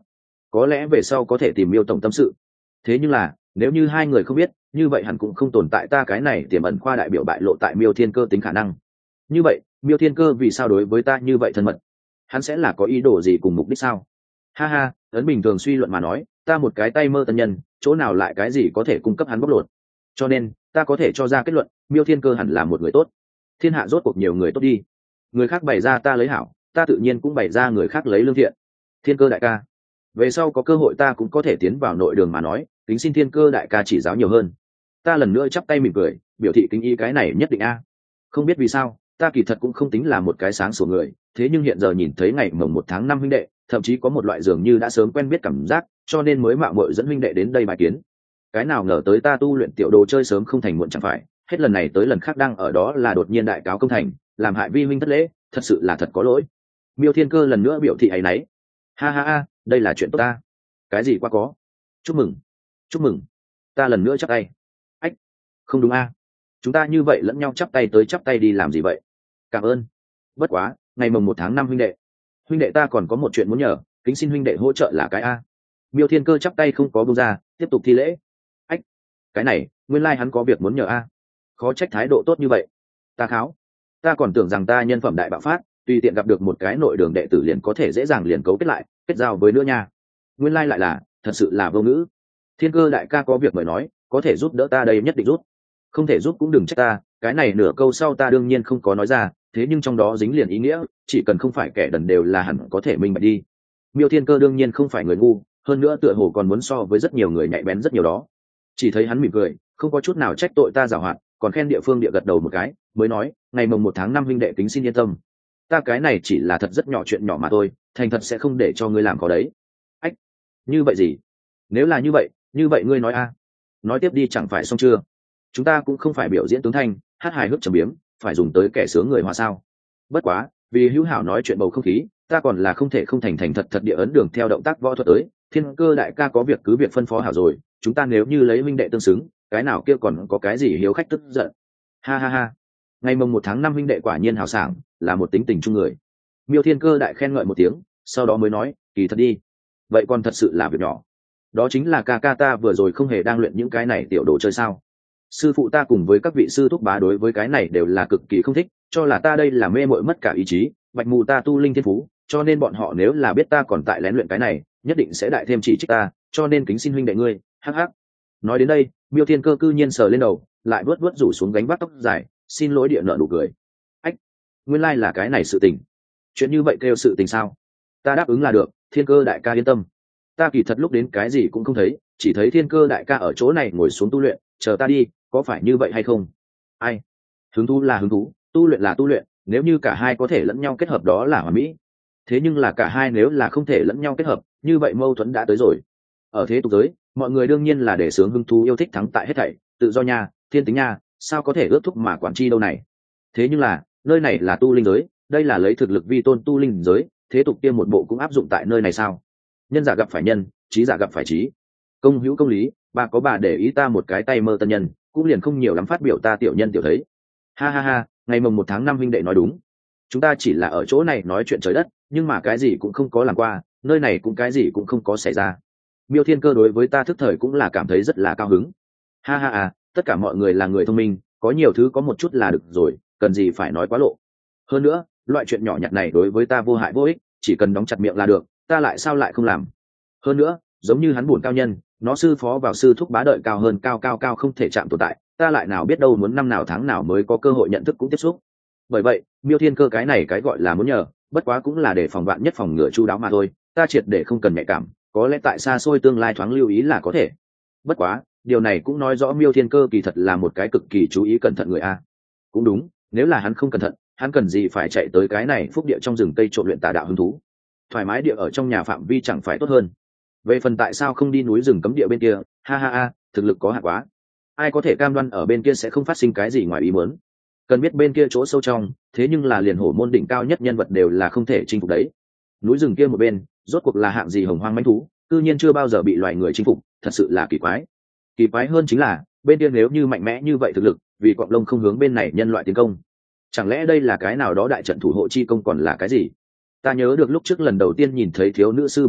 có lẽ về sau có thể tìm Miêu tổng tâm sự. Thế nhưng là nếu như hai người không biết, như vậy hẳn cũng không tồn tại ta cái này tiềm ẩn khoa đại biểu bại lộ tại Miêu Thiên Cơ tính khả năng. Như vậy Miêu Thiên Cơ vì sao đối với ta như vậy thân mật? Hắn sẽ là có ý đồ gì cùng mục đích sao? Ha ha, ấn bình thường suy luận mà nói, ta một cái tay mơ tân nhân, chỗ nào lại cái gì có thể cung cấp hắn bóc lột. Cho nên ta có thể cho ra kết luận, Miêu Thiên Cơ hẳn là một người tốt. Thiên hạ rốt cuộc nhiều người tốt đi, người khác bày ra ta lấy hảo, ta tự nhiên cũng bày ra người khác lấy lương thiện. Thiên Cơ đại ca, về sau có cơ hội ta cũng có thể tiến vào nội đường mà nói, kính xin Thiên Cơ đại ca chỉ giáo nhiều hơn. Ta lần nữa chắp tay mỉm cười, biểu thị kính ý cái này nhất định a. Không biết vì sao, ta kỳ thật cũng không tính là một cái sáng sủa người, thế nhưng hiện giờ nhìn thấy ngày mồng một tháng năm huynh đệ, thậm chí có một loại dường như đã sớm quen biết cảm giác, cho nên mới mạo muội dẫn huynh đệ đến đây bài kiến. Cái nào ngờ tới ta tu luyện tiểu đồ chơi sớm không thành muộn chẳng phải, hết lần này tới lần khác đang ở đó là đột nhiên đại cáo công thành, làm hại vi huynh thất lễ, thật sự là thật có lỗi. Miêu Thiên Cơ lần nữa biểu thị áy náy. Ha ha ha, đây là chuyện tốt ta. Cái gì quá có. Chúc mừng, chúc mừng. Ta lần nữa chắp tay. Ách, không đúng a. Chúng ta như vậy lẫn nhau chắp tay tới chắp tay đi làm gì vậy? Cảm ơn. Bất quá, ngày mồng một tháng năm huynh đệ, huynh đệ ta còn có một chuyện muốn nhờ, kính xin huynh đệ hỗ trợ là cái a. Miêu Thiên Cơ chắp tay không có buông ra, tiếp tục thi lễ. Ách, cái này, nguyên lai hắn có việc muốn nhờ a. Khó trách thái độ tốt như vậy. Ta kháo, ta còn tưởng rằng ta nhân phẩm đại bạo phát, tùy tiện gặp được một cái nội đường đệ tử liền có thể dễ dàng liền cấu kết lại, kết giao với nữa nha. Nguyên lai lại là, thật sự là vô ngữ. Thiên Cơ đại ca có việc mời nói, có thể giúp đỡ ta đây nhất định giúp. Không thể giúp cũng đừng trách ta, cái này nửa câu sau ta đương nhiên không có nói ra, thế nhưng trong đó dính liền ý nghĩa, chỉ cần không phải kẻ đần đều là hẳn có thể minh bạch đi. Miêu Thiên Cơ đương nhiên không phải người ngu, hơn nữa tựa hồ còn muốn so với rất nhiều người nhạy bén rất nhiều đó. Chỉ thấy hắn mỉm cười, không có chút nào trách tội ta giảo hoạt, còn khen địa phương địa gật đầu một cái, mới nói, ngày mồng một tháng năm huynh đệ kính xin yên tâm. Ta cái này chỉ là thật rất nhỏ chuyện nhỏ mà thôi, thành thật sẽ không để cho ngươi làm có đấy. Ách, như vậy gì? Nếu là như vậy, như vậy ngươi nói a. Nói tiếp đi chẳng phải xong chưa? Chúng ta cũng không phải biểu diễn tướng thanh, hát hài hước trầm biếm, phải dùng tới kẻ sướng người hòa sao? Bất quá, vì hữu hảo nói chuyện bầu không khí, ta còn là không thể không thành thành thật thật địa ấn đường theo động tác võ thuật tới. Thiên Cơ đại ca có việc cứ việc phân phó hảo rồi, chúng ta nếu như lấy minh đệ tương xứng, cái nào kia còn có cái gì hiếu khách tức giận. Ha ha ha, ngày mồng một tháng năm huynh đệ quả nhiên hào sảng, là một tính tình chung người. Miêu Thiên Cơ đại khen ngợi một tiếng, sau đó mới nói, kỳ thật đi, vậy còn thật sự là việc nhỏ. Đó chính là ca ca ta vừa rồi không hề đang luyện những cái này tiểu đồ chơi sao? Sư phụ ta cùng với các vị sư thúc bá đối với cái này đều là cực kỳ không thích, cho là ta đây là mê mội mất cả ý chí, bạch mù ta tu linh thiên phú, cho nên bọn họ nếu là biết ta còn tại lén luyện cái này, nhất định sẽ đại thêm chỉ trích ta, cho nên kính xin huynh đệ ngươi, hắc hắc. Nói đến đây, Miêu Thiên Cơ cư nhiên sờ lên đầu, lại vuốt vuốt rủ xuống gánh vác tóc dài, xin lỗi địa nợ nụ cười. Ách, nguyên lai là cái này sự tình. Chuyện như vậy kêu sự tình sao? Ta đáp ứng là được, Thiên Cơ đại ca yên tâm. Ta kỳ thật lúc đến cái gì cũng không thấy, chỉ thấy Thiên Cơ đại ca ở chỗ này ngồi xuống tu luyện, chờ ta đi, có phải như vậy hay không? Ai? Hứng thú là hứng thú, tu luyện là tu luyện, nếu như cả hai có thể lẫn nhau kết hợp đó là hoàn mỹ. Thế nhưng là cả hai nếu là không thể lẫn nhau kết hợp, như vậy mâu thuẫn đã tới rồi. Ở thế tục giới, mọi người đương nhiên là để sướng hứng thú yêu thích thắng tại hết thảy, tự do nha, thiên tính nha, sao có thể ước thúc mà quản chi đâu này. Thế nhưng là, nơi này là tu linh giới, đây là lấy thực lực vi tôn tu linh giới, thế tục kia một bộ cũng áp dụng tại nơi này sao? Nhân giả gặp phải nhân, trí giả gặp phải trí. Công hữu công lý, bà có bà để ý ta một cái tay mơ tân nhân, cũng liền không nhiều lắm phát biểu ta tiểu nhân tiểu thấy. Ha ha ha, ngày mồng một tháng năm huynh đệ nói đúng. Chúng ta chỉ là ở chỗ này nói chuyện trời đất, nhưng mà cái gì cũng không có làm qua, nơi này cũng cái gì cũng không có xảy ra. Miêu Thiên Cơ đối với ta thức thời cũng là cảm thấy rất là cao hứng. Ha ha ha, tất cả mọi người là người thông minh, có nhiều thứ có một chút là được rồi, cần gì phải nói quá lộ. Hơn nữa, loại chuyện nhỏ nhặt này đối với ta vô hại vô ích, chỉ cần đóng chặt miệng là được, ta lại sao lại không làm. Hơn nữa, giống như hắn buồn cao nhân, nó sư phó vào sư thúc bá đợi cao hơn cao cao cao không thể chạm tồn tại, ta lại nào biết đâu muốn năm nào tháng nào mới có cơ hội nhận thức cũng tiếp xúc. Bởi vậy, Miêu Thiên Cơ cái này cái gọi là muốn nhờ, bất quá cũng là để phòng vạn nhất phòng ngừa chu đáo mà thôi, ta triệt để không cần nhạy cảm, có lẽ tại xa xôi tương lai thoáng lưu ý là có thể. Bất quá, điều này cũng nói rõ Miêu Thiên Cơ kỳ thật là một cái cực kỳ chú ý cẩn thận người a. Cũng đúng, nếu là hắn không cẩn thận, hắn cần gì phải chạy tới cái này phúc địa trong rừng cây trộn luyện tà đạo hứng thú. Thoải mái địa ở trong nhà phạm vi chẳng phải tốt hơn. Về phần tại sao không đi núi rừng cấm địa bên kia, ha ha ha, thực lực có hạn quá. Ai có thể cam đoan ở bên kia sẽ không phát sinh cái gì ngoài ý muốn. Cần biết bên kia chỗ sâu trong, thế nhưng là liền hổ môn đỉnh cao nhất nhân vật đều là không thể chinh phục đấy. Núi rừng kia một bên, rốt cuộc là hạng gì hồng hoang mãnh thú, cư nhiên chưa bao giờ bị loài người chinh phục, thật sự là kỳ quái. Kỳ quái hơn chính là, bên kia nếu như mạnh mẽ như vậy thực lực, vì quạng lông không hướng bên này nhân loại tiến công. Chẳng lẽ đây là cái nào đó đại trận thủ hộ chi công còn là cái gì? Ta nhớ được lúc trước lần đầu tiên nhìn thấy thiếu nữ sư bá lúc,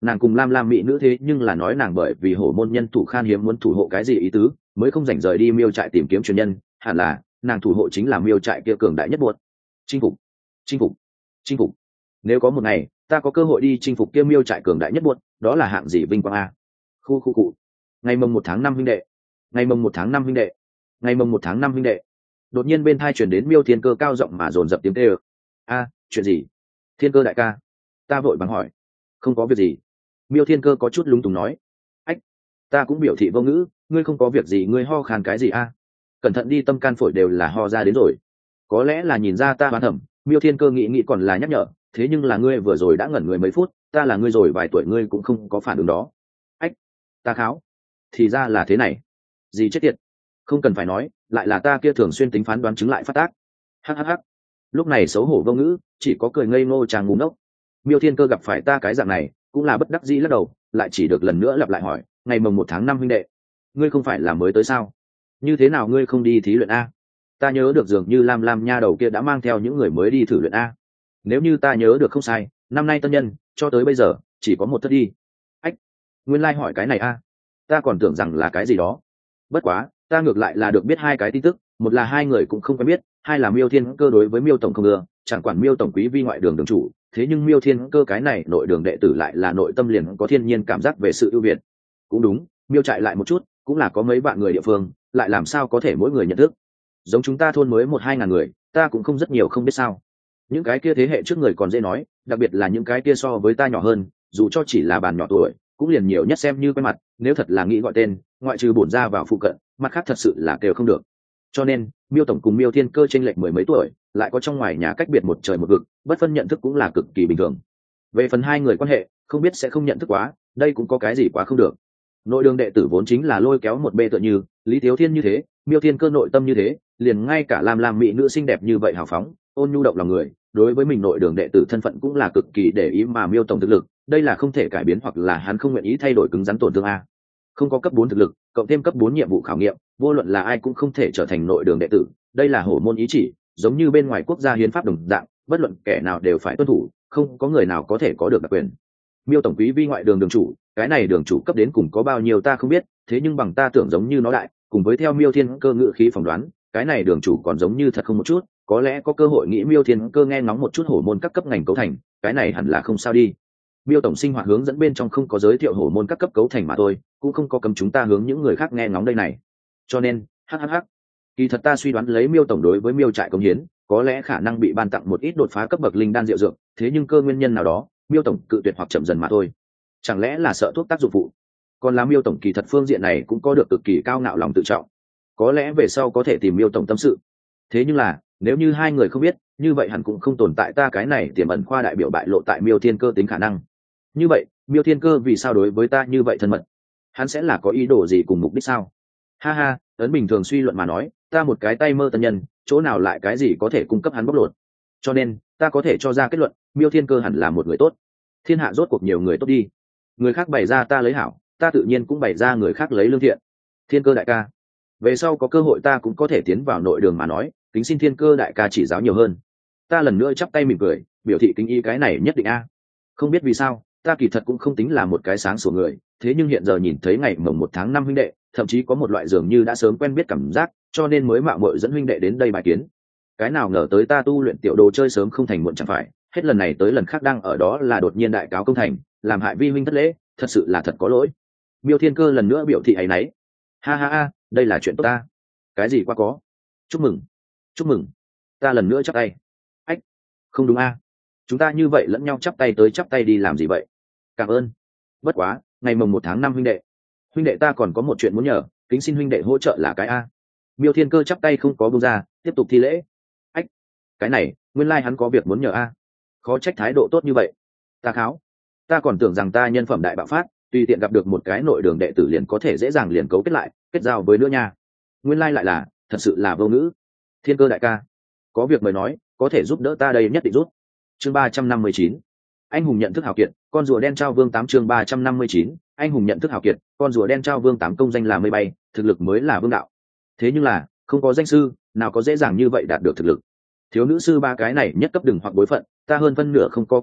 nàng cùng lam lam mỹ nữ thế nhưng là nói nàng bởi vì hổ môn nhân thủ khan hiếm muốn thủ hộ cái gì ý tứ mới không rảnh rời đi miêu trại tìm kiếm truyền nhân, hẳn là nàng thủ hộ chính là miêu trại kia cường đại nhất buốt. Chinh phục, chinh phục, chinh phục. Nếu có một ngày ta có cơ hội đi chinh phục kia miêu trại cường đại nhất buốt, đó là hạng gì vinh quang a. Khu khu cụ. Ngày mồng một tháng năm huynh đệ, ngày mồng một tháng năm huynh đệ, ngày mồng một tháng năm huynh đệ. Đột nhiên bên thai truyền đến Miêu Thiên Cơ cao giọng mà dồn dập tiếng kêu. A, chuyện gì? Thiên Cơ đại ca. Ta vội vàng hỏi. Không có việc gì. Miêu Thiên Cơ có chút lúng túng nói. Ách, ta cũng biểu thị vô ngữ, ngươi không có việc gì ngươi ho khan cái gì a? Cẩn thận đi, tâm can phổi đều là ho ra đến rồi. Có lẽ là nhìn ra ta hoán thẩm, Miêu Thiên Cơ nghĩ nghĩ còn là nhắc nhở, thế nhưng là ngươi vừa rồi đã ngẩn người mấy phút, ta là ngươi rồi vài tuổi ngươi cũng không có phản ứng đó. Ách, ta kháo. Thì ra là thế này. Gì chết tiệt. Không cần phải nói, lại là ta kia thường xuyên tính phán đoán chứng lại phát tác. Hhh. Lúc này xấu hổ vô ngữ, chỉ có cười ngây ngô chàng ngu ngốc. Miêu Thiên Cơ gặp phải ta cái dạng này, cũng là bất đắc dĩ lắc đầu, lại chỉ được lần nữa lặp lại hỏi, ngày mồng một tháng năm huynh đệ, ngươi không phải là mới tới sao? Như thế nào ngươi không đi thí luyện a? Ta nhớ được dường như Lam Lam nha đầu kia đã mang theo những người mới đi thử luyện a. Nếu như ta nhớ được không sai, năm nay tân nhân cho tới bây giờ chỉ có một thất đi. Ách, nguyên lai like hỏi cái này a. Ta còn tưởng rằng là cái gì đó. Bất quá, ta ngược lại là được biết hai cái tin tức, một là hai người cũng không quen biết, hai là Miêu Thiên Cơ đối với Miêu tổng không ưa, chẳng quản Miêu tổng quý vi ngoại đường đường chủ, thế nhưng Miêu Thiên Cơ cái này nội đường đệ tử lại là nội tâm liền có thiên nhiên cảm giác về sự ưu việt. Cũng đúng, Miêu trại lại một chút, cũng là có mấy bạn người địa phương, lại làm sao có thể mỗi người nhận thức. Giống chúng ta thôn mới một hai ngàn người, ta cũng không rất nhiều không biết sao. Những cái kia thế hệ trước người còn dễ nói, đặc biệt là những cái kia so với ta nhỏ hơn, dù cho chỉ là bàn nhỏ tuổi, cũng liền nhiều nhất xem như quen mặt, nếu thật là nghĩ gọi tên, ngoại trừ bổn ra vào phụ cận, mặt khác thật sự là kêu không được. Cho nên, Miêu tổng cùng Miêu Thiên Cơ chênh lệch mười mấy tuổi, lại có trong ngoài nhà cách biệt một trời một vực, bất phân nhận thức cũng là cực kỳ bình thường. Về phần hai người quan hệ, không biết sẽ không nhận thức quá, đây cũng có cái gì quá không được. Nội đường đệ tử vốn chính là lôi kéo một bê tựa như, Lý Thiếu Thiên như thế, Miêu Thiên Cơ nội tâm như thế, liền ngay cả Lam Lam mỹ nữ xinh đẹp như vậy hào phóng, ôn nhu động lòng người, đối với mình nội đường đệ tử thân phận cũng là cực kỳ để ý, mà Miêu tổng thực lực, đây là không thể cải biến hoặc là hắn không nguyện ý thay đổi cứng rắn tổn thương a. Không có cấp bốn thực lực, cộng thêm cấp bốn nhiệm vụ khảo nghiệm, vô luận là ai cũng không thể trở thành nội đường đệ tử, đây là hổ môn ý chỉ, giống như bên ngoài quốc gia hiến pháp đồng dạng, bất luận kẻ nào đều phải tuân thủ, không có người nào có thể có được đặc quyền. Miêu tổng quý vi ngoại đường đường chủ, cái này đường chủ cấp đến cùng có bao nhiêu ta không biết, thế nhưng bằng ta tưởng giống như nó đại, cùng với theo Miêu Thiên Cơ ngự khí phỏng đoán, cái này đường chủ còn giống như thật không một chút, có lẽ có cơ hội nghĩ Miêu Thiên Cơ nghe ngóng một chút hổ môn các cấp ngành cấu thành, cái này hẳn là không sao đi. Miêu tổng sinh hoạt hướng dẫn bên trong không có giới thiệu hổ môn các cấp cấu thành mà thôi, cũng không có cấm chúng ta hướng những người khác nghe ngóng đây này. Cho nên, hhh. Kỳ thật ta suy đoán lấy Miêu tổng đối với Miêu trại công hiến, có lẽ khả năng bị ban tặng một ít đột phá cấp bậc linh đan diệu dược, thế nhưng cơ nguyên nhân nào đó, Miêu tổng cự tuyệt hoặc chậm dần mà thôi. Chẳng lẽ là sợ thuốc tác dụng phụ? Còn là Miêu tổng kỳ thật phương diện này cũng có được cực kỳ cao ngạo lòng tự trọng, có lẽ về sau có thể tìm Miêu tổng tâm sự. Thế nhưng là, nếu như hai người không biết, như vậy hẳn cũng không tồn tại ta cái này tiềm ẩn khoa đại biểu bại lộ tại Miêu Thiên Cơ tính khả năng. Như vậy, Miêu Thiên Cơ vì sao đối với ta như vậy thân mật? Hắn sẽ là có ý đồ gì cùng mục đích sao? Ha ha, ấn bình thường suy luận mà nói, ta một cái tay mơ tân nhân, chỗ nào lại cái gì có thể cung cấp hắn bóc lột. Cho nên, ta có thể cho ra kết luận, Miêu Thiên Cơ hẳn là một người tốt. Thiên hạ rốt cuộc nhiều người tốt đi. Người khác bày ra ta lấy hảo, ta tự nhiên cũng bày ra người khác lấy lương thiện. Thiên Cơ đại ca, về sau có cơ hội ta cũng có thể tiến vào nội đường mà nói, kính xin Thiên Cơ đại ca chỉ giáo nhiều hơn. Ta lần nữa chắp tay mỉm cười, biểu thị kính ý cái này nhất định a. Không biết vì sao, ta kỳ thật cũng không tính là một cái sáng sủa người, thế nhưng hiện giờ nhìn thấy ngày mồng một tháng năm huynh đệ, thậm chí có một loại dường như đã sớm quen biết cảm giác, cho nên mới mạo muội dẫn huynh đệ đến đây bài kiến. Cái nào ngờ tới ta tu luyện tiểu đồ chơi sớm không thành muộn chẳng phải, hết lần này tới lần khác đang ở đó là đột nhiên đại cáo công thành, làm hại vi huynh thất lễ, thật sự là thật có lỗi. Miêu Thiên Cơ lần nữa biểu thị áy náy. Ha ha ha, đây là chuyện tốt ta. Cái gì quá có. Chúc mừng, chúc mừng. Ta lần nữa chắp tay. Ách, không đúng a. Chúng ta như vậy lẫn nhau chắp tay tới chắp tay đi làm gì vậy? Cảm ơn. Bất quá, ngày mồng một tháng năm huynh đệ, huynh đệ ta còn có một chuyện muốn nhờ, kính xin huynh đệ hỗ trợ là cái a. Miêu Thiên Cơ chắp tay không có buông ra, tiếp tục thi lễ. Ách, cái này, nguyên lai hắn có việc muốn nhờ a. Khó trách thái độ tốt như vậy. Ta kháo, ta còn tưởng rằng ta nhân phẩm đại bạo phát, tùy tiện gặp được một cái nội đường đệ tử liền có thể dễ dàng liền cấu kết lại, kết giao với nữa nha. Nguyên lai lại là, thật sự là vô ngữ. Thiên Cơ đại ca, có việc mời nói, có thể giúp đỡ ta đây nhất định giúp. Chương ba trăm năm mươi chín, anh hùng nhận thức hào kiệt, con rùa đen trao vương tám. Chương ba trăm năm mươi chín, anh hùng nhận thức hào kiệt, con rùa đen trao vương tám. Công danh là mây bay, thực lực mới là vương đạo. Thế nhưng là, không có danh sư, nào có dễ dàng như vậy đạt được thực lực. Thiếu nữ sư ba cái này nhất cấp đừng hoặc bối phận, ta hơn phân nửa không có cơ hội,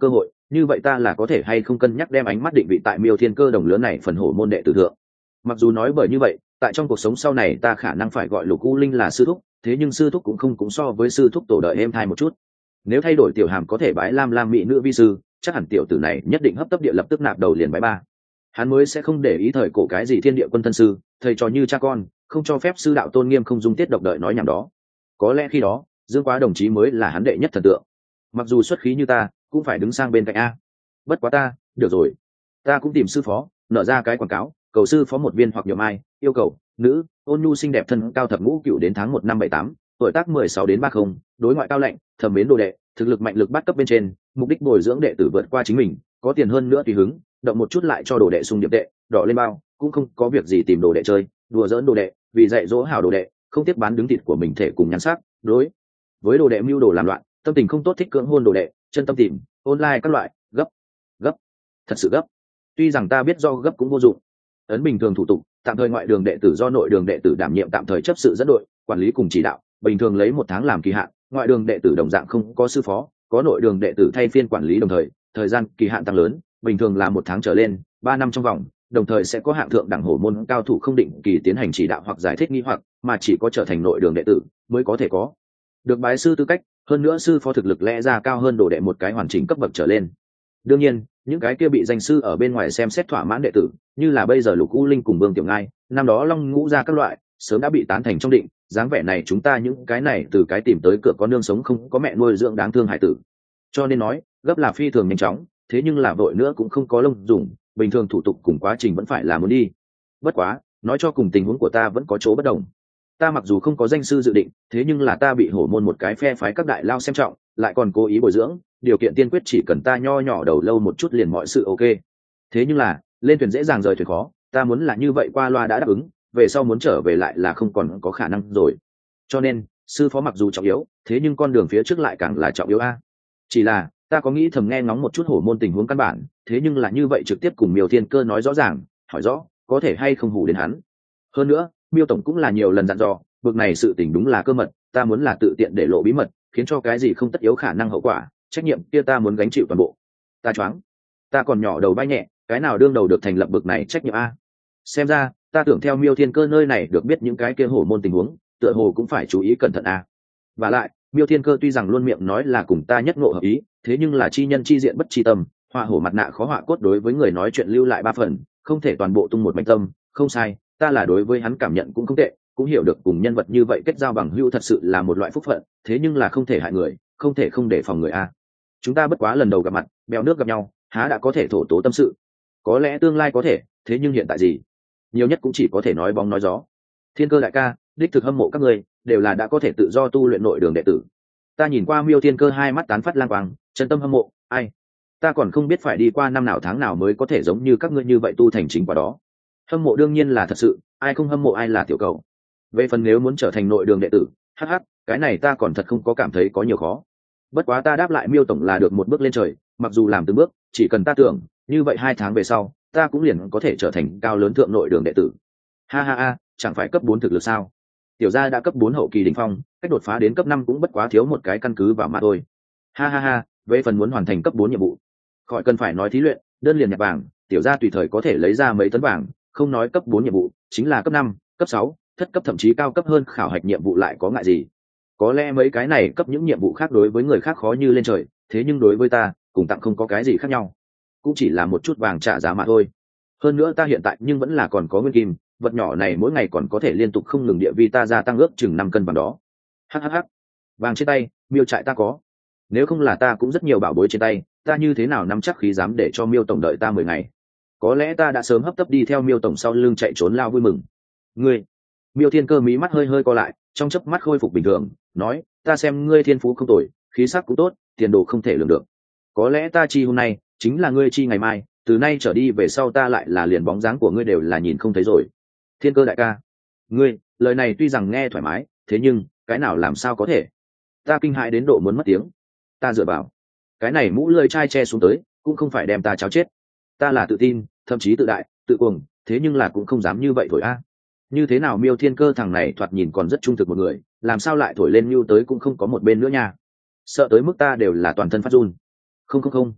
như vậy ta là có thể hay không cân nhắc đem ánh mắt định vị tại Miêu Thiên Cơ đồng lứa này phần hổ môn đệ tử thượng. Mặc dù nói bởi như vậy tại trong cuộc sống sau này ta khả năng phải gọi Lục U Linh là sư thúc, thế nhưng sư thúc cũng không cũng so với sư thúc tổ đợi êm thai một chút. Nếu thay đổi tiểu hàm có thể bái lam lam mỹ nữ vi sư, chắc hẳn tiểu tử này nhất định hấp tấp địa lập tức nạp đầu liền bái ba. Hắn mới sẽ không để ý thời cổ cái gì thiên địa quân thân sư, thầy trò như cha con, không cho phép sư đạo tôn nghiêm không dung tiết độc đợi nói nhảm đó. Có lẽ khi đó Dương Quá đồng chí mới là hắn đệ nhất thần tượng. Mặc dù xuất khí như ta cũng phải đứng sang bên cạnh a. Bất quá ta được rồi, ta cũng tìm sư phó nở ra cái quảng cáo, cầu sư phó một viên hoặc nhậm ai, yêu cầu nữ, ôn nhu xinh đẹp, thân cao thập ngũ cựu đến tháng một năm bảy tám, tuổi tác mười sáu đến ba không, đối ngoại cao lạnh, thẩm mến đồ đệ, thực lực mạnh lực bắt cấp bên trên, mục đích bồi dưỡng đệ tử vượt qua chính mình, có tiền hơn nữa tùy hứng, động một chút lại cho đồ đệ sung điệp đệ, đỏ lên bao, cũng không có việc gì tìm đồ đệ chơi, đùa giỡn đồ đệ, vì dạy dỗ hảo đồ đệ, không tiếc bán đứng thịt của mình thể cùng nhắn sắc, đối với đồ đệ mưu đồ làm loạn, tâm tình không tốt thích cưỡng hôn đồ đệ, chân tâm tìm, online các loại, gấp, gấp, thật sự gấp. Tuy rằng ta biết do gấp cũng vô dụng. Ấn bình thường thủ tục, tạm thời ngoại đường đệ tử do nội đường đệ tử đảm nhiệm tạm thời chấp sự dẫn đội, quản lý cùng chỉ đạo, bình thường lấy một tháng làm kỳ hạn, ngoại đường đệ tử đồng dạng không có sư phó, có nội đường đệ tử thay phiên quản lý đồng thời, thời gian kỳ hạn tăng lớn, bình thường là một tháng trở lên, ba năm trong vòng, đồng thời sẽ có hạng thượng đẳng hổ môn cao thủ không định kỳ tiến hành chỉ đạo hoặc giải thích nghi hoặc, mà chỉ có trở thành nội đường đệ tử mới có thể có được bái sư tư cách, hơn nữa sư phó thực lực lẽ ra cao hơn đồ đệ một cái hoàn chỉnh cấp bậc trở lên. Đương nhiên, những cái kia bị danh sư ở bên ngoài xem xét thỏa mãn đệ tử, như là bây giờ Lục U Linh cùng Vương Tiểu Ngai, năm đó Long Ngũ ra các loại, sớm đã bị tán thành trong định, dáng vẻ này chúng ta những cái này từ cái tìm tới cửa có nương sống không có mẹ nuôi dưỡng đáng thương hải tử. Cho nên nói, gấp là phi thường nhanh chóng, thế nhưng là vội nữa cũng không có lông dùng, bình thường thủ tục cùng quá trình vẫn phải là muốn đi. Bất quá, nói cho cùng tình huống của ta vẫn có chỗ bất đồng. Ta mặc dù không có danh sư dự định, thế nhưng là ta bị hổ môn một cái phe phái các đại lao xem trọng, lại còn cố ý bồi dưỡng, điều kiện tiên quyết chỉ cần ta nho nhỏ đầu lâu một chút liền mọi sự ok. Thế nhưng là lên thuyền dễ dàng rời thuyền khó, ta muốn là như vậy qua loa đã đáp ứng, về sau muốn trở về lại là không còn có khả năng rồi. Cho nên sư phó mặc dù trọng yếu, thế nhưng con đường phía trước lại càng là trọng yếu a. Chỉ là ta có nghĩ thầm nghe ngóng một chút hổ môn tình huống căn bản, thế nhưng là như vậy trực tiếp cùng Miêu Thiên Cơ nói rõ ràng, hỏi rõ có thể hay không hù đến hắn. Hơn nữa Miêu tổng cũng là nhiều lần dặn dò, bực này sự tình đúng là cơ mật, ta muốn là tự tiện để lộ bí mật, khiến cho cái gì không tất yếu khả năng hậu quả, trách nhiệm kia ta muốn gánh chịu toàn bộ. Ta choáng, ta còn nhỏ đầu vai nhẹ, cái nào đương đầu được thành lập bực này trách nhiệm a. Xem ra ta tưởng theo Miêu Thiên Cơ nơi này được biết những cái kia hổ môn tình huống, tựa hồ cũng phải chú ý cẩn thận a. Và lại Miêu Thiên Cơ tuy rằng luôn miệng nói là cùng ta nhất ngộ hợp ý, thế nhưng là chi nhân chi diện bất chi tâm, họa hổ mặt nạ khó họa cốt, đối với người nói chuyện lưu lại ba phần, không thể toàn bộ tung một mảnh tâm. Không sai, ta là đối với hắn cảm nhận cũng không tệ, cũng hiểu được cùng nhân vật như vậy kết giao bằng hữu thật sự là một loại phúc phận, thế nhưng là không thể hại người, không thể không để phòng người a. Chúng ta bất quá lần đầu gặp mặt, bèo nước gặp nhau, há đã có thể thổ tố tâm sự. Có lẽ tương lai có thể, thế nhưng hiện tại gì, nhiều nhất cũng chỉ có thể nói bóng nói gió. Thiên Cơ đại ca, đích thực hâm mộ các người, đều là đã có thể tự do tu luyện nội đường đệ tử. Ta nhìn qua Miêu Thiên Cơ hai mắt tán phát lang quang, chân tâm hâm mộ. Ai, ta còn không biết phải đi qua năm nào tháng nào mới có thể giống như các ngươi như vậy tu thành chính quả đó. Hâm mộ đương nhiên là thật sự, ai không hâm mộ ai là tiểu cầu. Về phần nếu muốn trở thành nội đường đệ tử, hắc hắc, cái này ta còn thật không có cảm thấy có nhiều khó. Bất quá ta đáp lại Miêu tổng là được một bước lên trời, mặc dù làm từng bước, chỉ cần ta tưởng, như vậy hai tháng về sau, ta cũng liền có thể trở thành cao lớn thượng nội đường đệ tử. Ha ha ha, chẳng phải cấp bốn thực lực sao? Tiểu gia đã cấp bốn hậu kỳ đỉnh phong, cách đột phá đến cấp năm cũng bất quá thiếu một cái căn cứ vào mà thôi. Ha ha ha, về phần muốn hoàn thành cấp bốn nhiệm vụ, khỏi cần phải nói thí luyện, đơn liền nhặt vàng, tiểu gia tùy thời có thể lấy ra mấy tấn vàng, không nói cấp bốn nhiệm vụ, chính là cấp năm, cấp sáu, thất cấp thậm chí cao cấp hơn khảo hạch nhiệm vụ lại có ngại gì. Có lẽ mấy cái này cấp những nhiệm vụ khác đối với người khác khó như lên trời, thế nhưng đối với ta cùng tặng không có cái gì khác nhau, cũng chỉ là một chút vàng trả giá mà thôi. Hơn nữa ta hiện tại nhưng vẫn là còn có nguyên kim, vật nhỏ này mỗi ngày còn có thể liên tục không ngừng địa vi ta gia tăng ước chừng năm cân vàng đó. Hhh, vàng trên tay Miêu trại ta có, nếu không là ta cũng rất nhiều bảo bối trên tay, ta như thế nào nắm chắc khí dám để cho Miêu tổng đợi ta mười ngày. Có lẽ ta đã sớm hấp tấp đi theo Miêu tổng sau lưng chạy trốn lao vui mừng. Ngươi, Miêu Thiên Cơ mí mắt hơi hơi co lại, trong chớp mắt khôi phục bình thường, nói, ta xem ngươi thiên phú không tồi, khí sắc cũng tốt, tiền đồ không thể lường được. Có lẽ ta chi hôm nay chính là ngươi chi ngày mai, từ nay trở đi về sau ta lại là liền bóng dáng của ngươi đều là nhìn không thấy rồi. Thiên Cơ đại ca, ngươi lời này tuy rằng nghe thoải mái, thế nhưng cái nào làm sao có thể. Ta kinh hãi đến độ muốn mất tiếng. Ta dựa vào cái này mũ lưỡi chai che xuống tới cũng không phải đem ta cháo chết. Ta là tự tin, thậm chí tự đại, tự cuồng, thế nhưng là cũng không dám như vậy thổi a. Như thế nào Miêu Thiên Cơ thằng này thoạt nhìn còn rất trung thực một người, làm sao lại thổi lên mưu tới cũng không có một bên nữa nha. Sợ tới mức ta đều là toàn thân phát run. Không không không,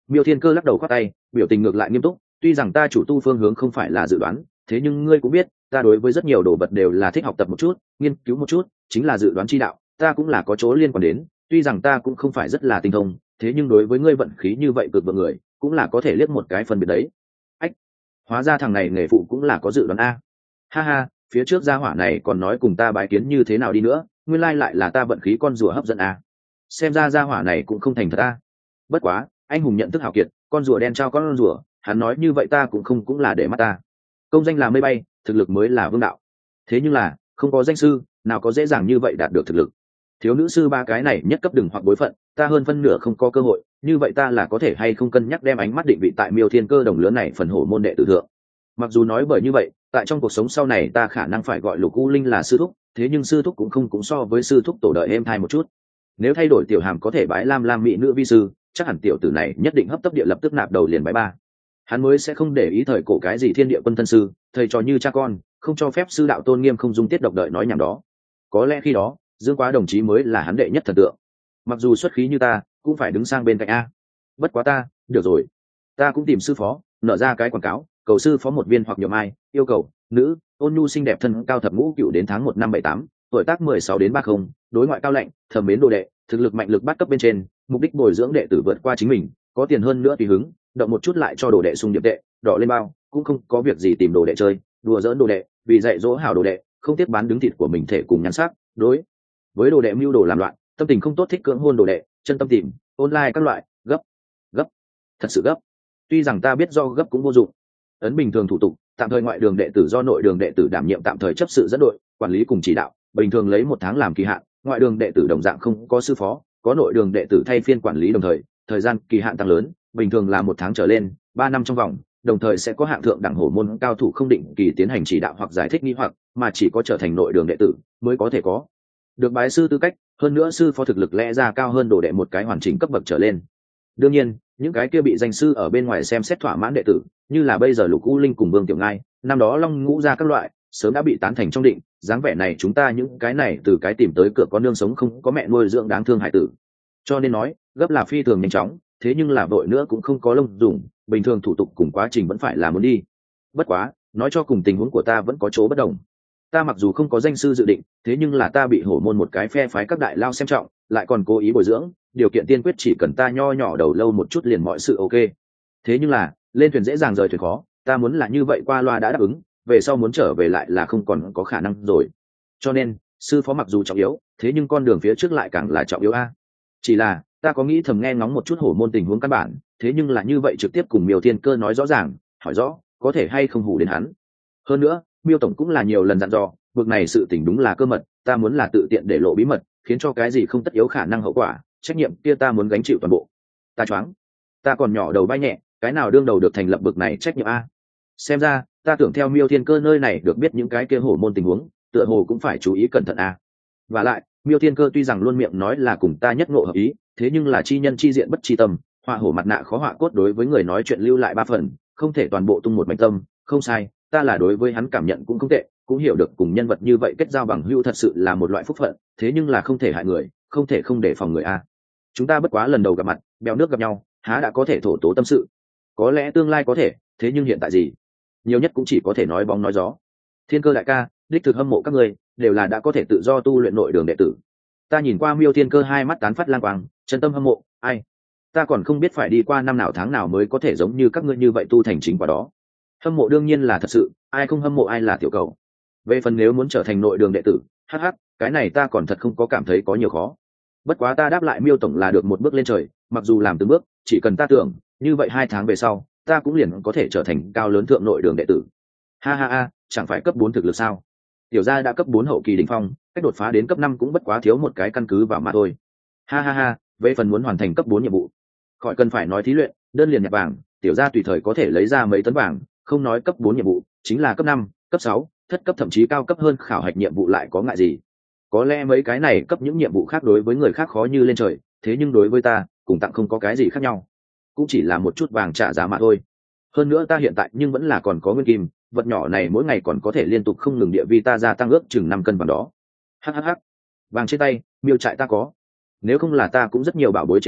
Miêu Thiên Cơ lắc đầu khoát tay, biểu tình ngược lại nghiêm túc, tuy rằng ta chủ tu phương hướng không phải là dự đoán, thế nhưng ngươi cũng biết ta đối với rất nhiều đồ vật đều là thích học tập một chút, nghiên cứu một chút, chính là dự đoán chi đạo, ta cũng là có chỗ liên quan đến, tuy rằng ta cũng không phải rất là tinh thông, thế nhưng đối với ngươi vận khí như vậy cực vượng người cũng là có thể liếc một cái phần biệt đấy. Ách, hóa ra thằng này nghề phụ cũng là có dự đoán a. Ha ha, phía trước gia hỏa này còn nói cùng ta bái kiến như thế nào đi nữa, nguyên lai lại là ta vận khí con rùa hấp dẫn a. Xem ra gia hỏa này cũng không thành thật a. Bất quá anh hùng nhận thức hào kiệt, con rùa đen trao con rùa, hắn nói như vậy ta cũng không cũng là để mắt ta. Công danh là mây bay, thực lực mới là vương đạo. Thế nhưng là không có danh sư nào có dễ dàng như vậy đạt được thực lực. Thiếu nữ sư ba cái này nhất cấp đừng hoặc bối phận, ta hơn phân nửa không có cơ hội, như vậy ta là có thể hay không cân nhắc đem ánh mắt định vị tại Miêu Thiên Cơ đồng lứa này phần hổ môn đệ tử thượng. Mặc dù nói bởi như vậy, tại trong cuộc sống sau này ta khả năng phải gọi Lục U Linh là sư thúc, thế nhưng sư thúc cũng không cũng so với sư thúc tổ đợi êm thai một chút. Nếu thay đổi tiểu hàm có thể bái Lam Lam mỹ nữ vi sư, chắc hẳn tiểu tử này nhất định hấp tấp địa lập tức nạp đầu liền bái ba. Hắn mới sẽ không để ý thời cổ cái gì thiên địa quân thân sư, thầy trò như cha con, không cho phép sư đạo tôn nghiêm không dung tiết độc đợi nói nhảm đó. Có lẽ khi đó Dương Quá đồng chí mới là hắn đệ nhất thần tượng. Mặc dù xuất khí như ta cũng phải đứng sang bên cạnh a. Bất quá ta được rồi, ta cũng tìm sư phó nở ra cái quảng cáo, cầu sư phó một viên hoặc nhiều mai, yêu cầu nữ, ôn nhu xinh đẹp, thân cao thập ngũ cựu đến tháng một năm bảy tám, tuổi tác mười sáu đến ba không, đối ngoại cao lạnh, thẩm mến đồ đệ, thực lực mạnh lực bắt cấp bên trên, mục đích bồi dưỡng đệ tử vượt qua chính mình, có tiền hơn nữa tùy hứng, động một chút lại cho đồ đệ sung điệp đệ, đỏ lên bao, cũng không có việc gì tìm đồ đệ chơi, đùa giỡn đồ đệ, vì dạy dỗ hảo đồ đệ, không tiếc bán đứng thịt của mình thể cùng nhắn sắc, đối với đồ đệ mưu đồ làm loạn, tâm tình không tốt thích cưỡng hôn đồ đệ, chân tâm tìm online các loại, gấp gấp thật sự gấp. Tuy rằng ta biết do gấp cũng vô dụng, ấn bình thường thủ tục, tạm thời ngoại đường đệ tử do nội đường đệ tử đảm nhiệm tạm thời chấp sự dẫn đội, quản lý cùng chỉ đạo, bình thường lấy một tháng làm kỳ hạn, ngoại đường đệ tử đồng dạng không có sư phó, có nội đường đệ tử thay phiên quản lý đồng thời, thời gian kỳ hạn tăng lớn, bình thường là một tháng trở lên, ba năm trong vòng, đồng thời sẽ có hạng thượng đẳng hổ môn cao thủ không định kỳ tiến hành chỉ đạo hoặc giải thích nghi hoặc, mà chỉ có trở thành nội đường đệ tử mới có thể có được bái sư tư cách, hơn nữa sư phó thực lực lẽ ra cao hơn đồ đệ một cái hoàn chỉnh cấp bậc trở lên. Đương nhiên những cái kia bị danh sư ở bên ngoài xem xét thỏa mãn đệ tử, như là bây giờ Lục U Linh cùng Vương Tiểu Ngai, năm đó Long Ngũ ra các loại, sớm đã bị tán thành trong định, dáng vẻ này chúng ta những cái này từ cái tìm tới cửa con nương sống không có mẹ nuôi dưỡng đáng thương hải tử. Cho nên nói gấp là phi thường nhanh chóng, thế nhưng là vội nữa cũng không có lông dùng, bình thường thủ tục cùng quá trình vẫn phải là muốn đi. Bất quá nói cho cùng tình huống của ta vẫn có chỗ bất đồng. Ta mặc dù không có danh sư dự định, thế nhưng là ta bị hổ môn một cái phe phái các đại lao xem trọng, lại còn cố ý bồi dưỡng, điều kiện tiên quyết chỉ cần ta nho nhỏ đầu lâu một chút liền mọi sự ok. Thế nhưng là lên thuyền dễ dàng rời thuyền khó, ta muốn là như vậy qua loa đã đáp ứng, về sau muốn trở về lại là không còn có khả năng rồi. Cho nên sư phó mặc dù trọng yếu, thế nhưng con đường phía trước lại càng là trọng yếu a. Chỉ là ta có nghĩ thầm nghe ngóng một chút hổ môn tình huống căn bản, thế nhưng là như vậy trực tiếp cùng Miêu Thiên Cơ nói rõ ràng, hỏi rõ có thể hay không hù đến hắn. Hơn nữa Miêu tổng cũng là nhiều lần dặn dò, vực này sự tình đúng là cơ mật, ta muốn là tự tiện để lộ bí mật, khiến cho cái gì không tất yếu khả năng hậu quả, trách nhiệm kia ta muốn gánh chịu toàn bộ. Ta choáng, ta còn nhỏ đầu bay nhẹ, cái nào đương đầu được thành lập bực này trách nhiệm a. Xem ra ta tưởng theo Miêu Thiên Cơ nơi này được biết những cái kia hổ môn tình huống, tựa hồ cũng phải chú ý cẩn thận a. Và lại Miêu Thiên Cơ tuy rằng luôn miệng nói là cùng ta nhất ngộ hợp ý, thế nhưng là chi nhân chi diện bất chi tâm, họa hổ mặt nạ khó họa cốt, đối với người nói chuyện lưu lại ba phần, không thể toàn bộ tung một mảnh tâm. Không sai, ta là đối với hắn cảm nhận cũng không tệ, cũng hiểu được cùng nhân vật như vậy kết giao bằng hữu thật sự là một loại phúc phận, thế nhưng là không thể hại người, không thể không đề phòng người a. Chúng ta bất quá lần đầu gặp mặt, bèo nước gặp nhau, há đã có thể thổ tố tâm sự. Có lẽ tương lai có thể, thế nhưng hiện tại gì? Nhiều nhất cũng chỉ có thể nói bóng nói gió. Thiên Cơ đại ca, đích thực hâm mộ các người, đều là đã có thể tự do tu luyện nội đường đệ tử. Ta nhìn qua Miêu Thiên Cơ hai mắt tán phát lang quang, chân tâm hâm mộ, ai? Ta còn không biết phải đi qua năm nào tháng nào mới có thể giống như các ngươi như vậy tu thành chính quả đó. Hâm mộ đương nhiên là thật sự, ai không hâm mộ ai là tiểu cầu. Về phần nếu muốn trở thành nội đường đệ tử, hắc hắc, cái này ta còn thật không có cảm thấy có nhiều khó. Bất quá ta đáp lại Miêu tổng là được một bước lên trời, mặc dù làm từng bước, chỉ cần ta tưởng, như vậy hai tháng về sau, ta cũng liền có thể trở thành cao lớn thượng nội đường đệ tử. Ha ha ha, chẳng phải cấp bốn thực lực sao? Tiểu gia đã cấp bốn hậu kỳ đỉnh phong, cách đột phá đến cấp năm cũng bất quá thiếu một cái căn cứ vào mà thôi. Ha ha ha, về phần muốn hoàn thành cấp bốn nhiệm vụ, khỏi cần phải nói thí luyện, đơn liền nhặt vàng, tiểu gia tùy thời có thể lấy ra mấy tấn vàng, không nói cấp bốn nhiệm vụ, chính là cấp năm, cấp sáu, thất cấp thậm chí cao cấp hơn khảo hạch nhiệm vụ lại có ngại gì. Có lẽ mấy cái này cấp những nhiệm vụ khác đối với người khác khó như lên trời, thế nhưng đối với ta, cùng tặng không có cái gì khác nhau, cũng chỉ là một chút vàng trả giá mà thôi. Hơn nữa ta hiện tại nhưng vẫn là còn có nguyên kim, vật nhỏ này mỗi ngày còn có thể liên tục không ngừng địa vi ta gia tăng ước chừng năm cân vàng đó. Hhh, vàng trên tay, Miêu trại ta có. Nếu không là ta cũng rất nhiều bảo bối trên tay,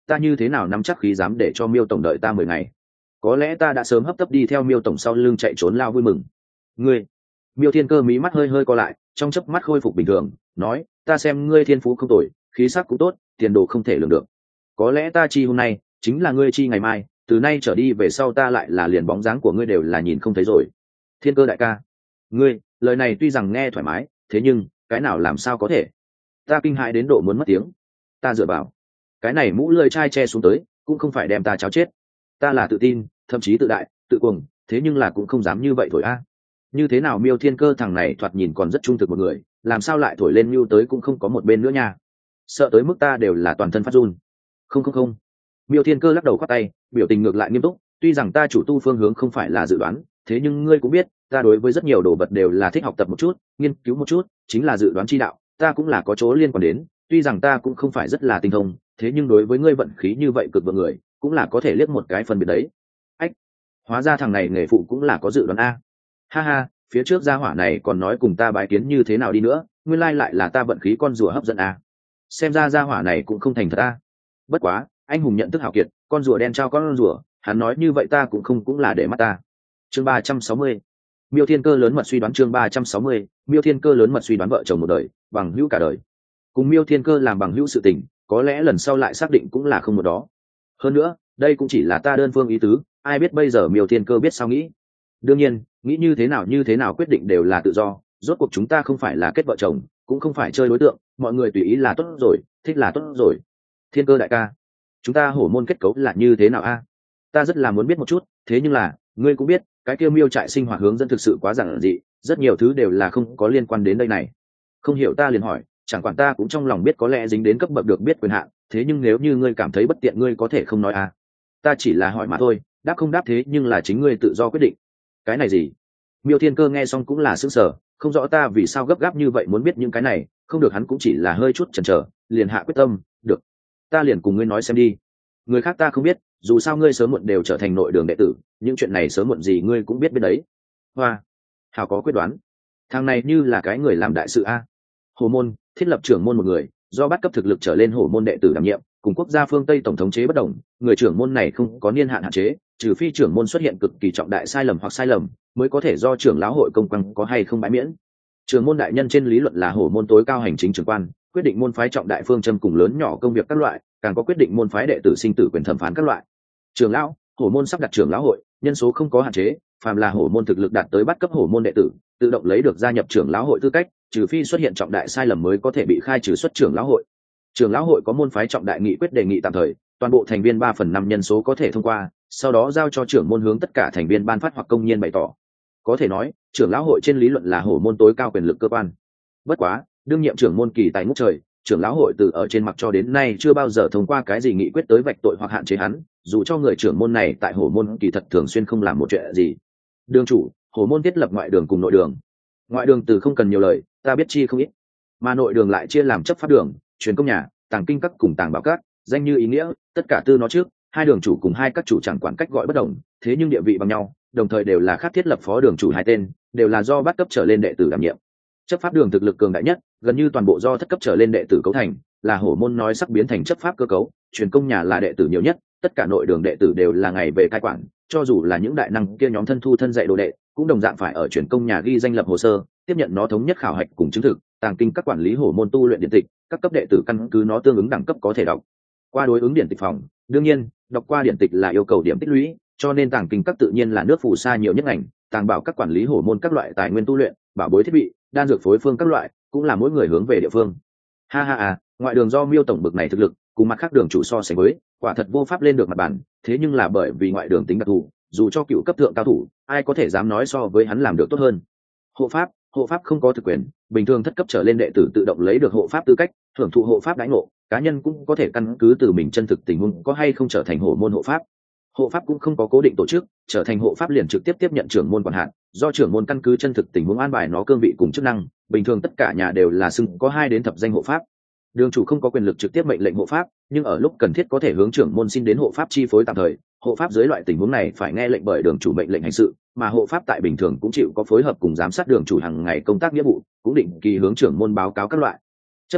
ta như thế nào nắm chắc khí dám để cho Miêu tổng đợi ta mười ngày? Có lẽ ta đã sớm hấp tấp đi theo Miêu tổng sau lưng chạy trốn lao vui mừng. Ngươi, Miêu Thiên Cơ mí mắt hơi hơi co lại, trong chớp mắt khôi phục bình thường, nói, ta xem ngươi thiên phú không tồi, khí sắc cũng tốt, tiền đồ không thể lường được. Có lẽ ta chi hôm nay chính là ngươi chi ngày mai, từ nay trở đi về sau ta lại là liền bóng dáng của ngươi đều là nhìn không thấy rồi. Thiên Cơ đại ca, ngươi, lời này tuy rằng nghe thoải mái, thế nhưng cái nào làm sao có thể? Ta kinh hãi đến độ muốn mất tiếng. Ta dựa vào, cái này mũ lưỡi chai che xuống tới, cũng không phải đem ta cháo chết. Ta là tự tin, thậm chí tự đại, tự cuồng, thế nhưng là cũng không dám như vậy thổi a. Như thế nào Miêu Thiên Cơ thằng này thoạt nhìn còn rất trung thực một người, làm sao lại thổi lên mưu tới cũng không có một bên nữa nha. Sợ tới mức ta đều là toàn thân phát run. Không không không. Miêu Thiên Cơ lắc đầu khoát tay, biểu tình ngược lại nghiêm túc, tuy rằng ta chủ tu phương hướng không phải là dự đoán, thế nhưng ngươi cũng biết, ta đối với rất nhiều đồ vật đều là thích học tập một chút, nghiên cứu một chút, chính là dự đoán chi đạo, ta cũng là có chỗ liên quan đến, tuy rằng ta cũng không phải rất là tinh thông, thế nhưng đối với ngươi vận khí như vậy cực vượng người, cũng là có thể liếc một cái phần biệt đấy. Ách, hóa ra thằng này nghề phụ cũng là có dự đoán a. Ha ha, phía trước gia hỏa này còn nói cùng ta bái kiến như thế nào đi nữa, nguyên lai lại là ta vận khí con rùa hấp dẫn a. Xem ra gia hỏa này cũng không thành thật a. Bất quá, anh hùng nhận thức hảo kiệt, con rùa đen trao con rùa, hắn nói như vậy ta cũng không cũng là để mắt ta. Chương ba trăm sáu mươi. Miêu Thiên Cơ lớn mật suy đoán chương ba trăm sáu mươi, Miêu Thiên Cơ lớn mật suy đoán vợ chồng một đời, bằng hữu cả đời. Cùng Miêu Thiên Cơ làm bằng hữu sự tình, có lẽ lần sau lại xác định cũng là không một đó. Hơn nữa, đây cũng chỉ là ta đơn phương ý tứ, ai biết bây giờ Miêu Thiên Cơ biết sao nghĩ. Đương nhiên, nghĩ như thế nào như thế nào quyết định đều là tự do, rốt cuộc chúng ta không phải là kết vợ chồng, cũng không phải chơi đối tượng, mọi người tùy ý là tốt rồi, thích là tốt rồi. Thiên Cơ đại ca, chúng ta hổ môn kết cấu là như thế nào a? Ta rất là muốn biết một chút, thế nhưng là, ngươi cũng biết, cái kia Miêu trại sinh hoạt hướng dẫn thực sự quá giản dị, rất nhiều thứ đều là không có liên quan đến đây này. Không hiểu ta liền hỏi, chẳng quản ta cũng trong lòng biết có lẽ dính đến cấp bậc được biết quyền hạn, thế nhưng nếu như ngươi cảm thấy bất tiện ngươi có thể không nói à. Ta chỉ là hỏi mà thôi, đáp không đáp thế nhưng là chính ngươi tự do quyết định. Cái này gì? Miêu Thiên Cơ nghe xong cũng là sững sờ, không rõ ta vì sao gấp gáp như vậy muốn biết những cái này, không được hắn cũng chỉ là hơi chút chần chờ, liền hạ quyết tâm, được. Ta liền cùng ngươi nói xem đi. Người khác ta không biết, dù sao ngươi sớm muộn đều trở thành nội đường đệ tử, những chuyện này sớm muộn gì ngươi cũng biết biết đấy. Hoa, hào có quyết đoán. Thằng này như là cái người làm đại sự a. Hổ môn thiết lập trưởng môn một người, do bắt cấp thực lực trở lên hổ môn đệ tử đảm nhiệm, cùng quốc gia phương Tây tổng thống chế bất đồng, người trưởng môn này không có niên hạn hạn chế, trừ phi trưởng môn xuất hiện cực kỳ trọng đại sai lầm hoặc sai lầm, mới có thể do trưởng lão hội công quang có hay không bãi miễn. Trưởng môn đại nhân trên lý luận là hổ môn tối cao hành chính trưởng quan, quyết định môn phái trọng đại phương châm cùng lớn nhỏ công việc các loại, càng có quyết định môn phái đệ tử sinh tử quyền thẩm phán các loại. Trưởng lão, hổ môn sắp đặt trưởng lão hội, nhân số không có hạn chế, phàm là hổ môn thực lực đạt tới bắt cấp hổ môn đệ tử, tự động lấy được gia nhập trưởng lão hội tư cách, trừ phi xuất hiện trọng đại sai lầm mới có thể bị khai trừ xuất trưởng lão hội. Trưởng lão hội có môn phái trọng đại nghị quyết đề nghị tạm thời, toàn bộ thành viên ba phần năm nhân số có thể thông qua, sau đó giao cho trưởng môn hướng tất cả thành viên ban phát hoặc công nhiên bày tỏ. Có thể nói, trưởng lão hội trên lý luận là hổ môn tối cao quyền lực cơ quan. Bất quá, đương nhiệm trưởng môn kỳ tài ngút trời, trưởng lão hội từ ở trên mặt cho đến nay chưa bao giờ thông qua cái gì nghị quyết tới vạch tội hoặc hạn chế hắn, dù cho người trưởng môn này tại hổ môn kỳ thật thường xuyên không làm một chuyện gì. Đường chủ, hổ môn thiết lập ngoại đường cùng nội đường. Ngoại đường từ không cần nhiều lời, ta biết chi không ít, mà nội đường lại chia làm chấp pháp đường, truyền công nhà, tàng kinh các cùng tàng bảo các, danh như ý nghĩa, tất cả tư nó trước, hai đường chủ cùng hai các chủ chẳng quản cách gọi bất đồng, thế nhưng địa vị bằng nhau, đồng thời đều là khác thiết lập phó đường chủ hai tên, đều là do bắt cấp trở lên đệ tử đảm nhiệm. Chấp pháp đường thực lực cường đại nhất, gần như toàn bộ do thất cấp trở lên đệ tử cấu thành, là hổ môn nói sắc biến thành chấp pháp cơ cấu, truyền công nhà là đệ tử nhiều nhất, tất cả nội đường đệ tử đều là ngày về cai quản, cho dù là những đại năng kia nhóm thân thu thân dạy đồ đệ, cũng đồng dạng phải ở truyền công nhà ghi danh lập hồ sơ, tiếp nhận nó thống nhất khảo hạch cùng chứng thực, tàng kinh các quản lý hổ môn tu luyện điện tịch, các cấp đệ tử căn cứ nó tương ứng đẳng cấp có thể đọc qua đối ứng điện tịch phòng. Đương nhiên, đọc qua điện tịch là yêu cầu điểm tích lũy, cho nên tàng kinh các tự nhiên là nước phù sa nhiều nhất ngành, tàng bảo các quản lý hổ môn các loại tài nguyên tu luyện, bảo bối thiết bị, đan dược phối phương các loại, cũng là mỗi người hướng về địa phương. Ha ha à, ngoại đường do Miêu tổng bực này thực lực, cùng mặt khác đường chủ so sánh với, quả thật vô pháp lên được mặt bản, thế nhưng là bởi vì ngoại đường tính đặc thù, dù cho cựu cấp thượng cao thủ, ai có thể dám nói so với hắn làm được tốt hơn. Hộ pháp, hộ pháp không có thực quyền, bình thường thất cấp trở lên đệ tử tự động lấy được hộ pháp tư cách, hưởng thụ hộ pháp đãi ngộ, cá nhân cũng có thể căn cứ từ mình chân thực tình huống có hay không trở thành hổ môn hộ pháp. Hộ pháp cũng không có cố định tổ chức, trở thành hộ pháp liền trực tiếp tiếp nhận trưởng môn quản hạt, do trưởng môn căn cứ chân thực tình huống an bài nó cương vị cùng chức năng, bình thường tất cả nhà đều là xưng có hai đến thập danh hộ pháp. Đường chủ không có quyền lực trực tiếp mệnh lệnh hộ pháp, nhưng ở lúc cần thiết có thể hướng trưởng môn xin đến hộ pháp chi phối tạm thời. Hộ pháp dưới loại tình huống này phải nghe lệnh bởi đường chủ mệnh lệnh hành sự, mà hộ pháp tại bình thường cũng chịu có phối hợp cùng giám sát đường chủ hàng ngày công tác nghĩa vụ, cũng định kỳ hướng trưởng môn báo cáo các loại. Chấp sự,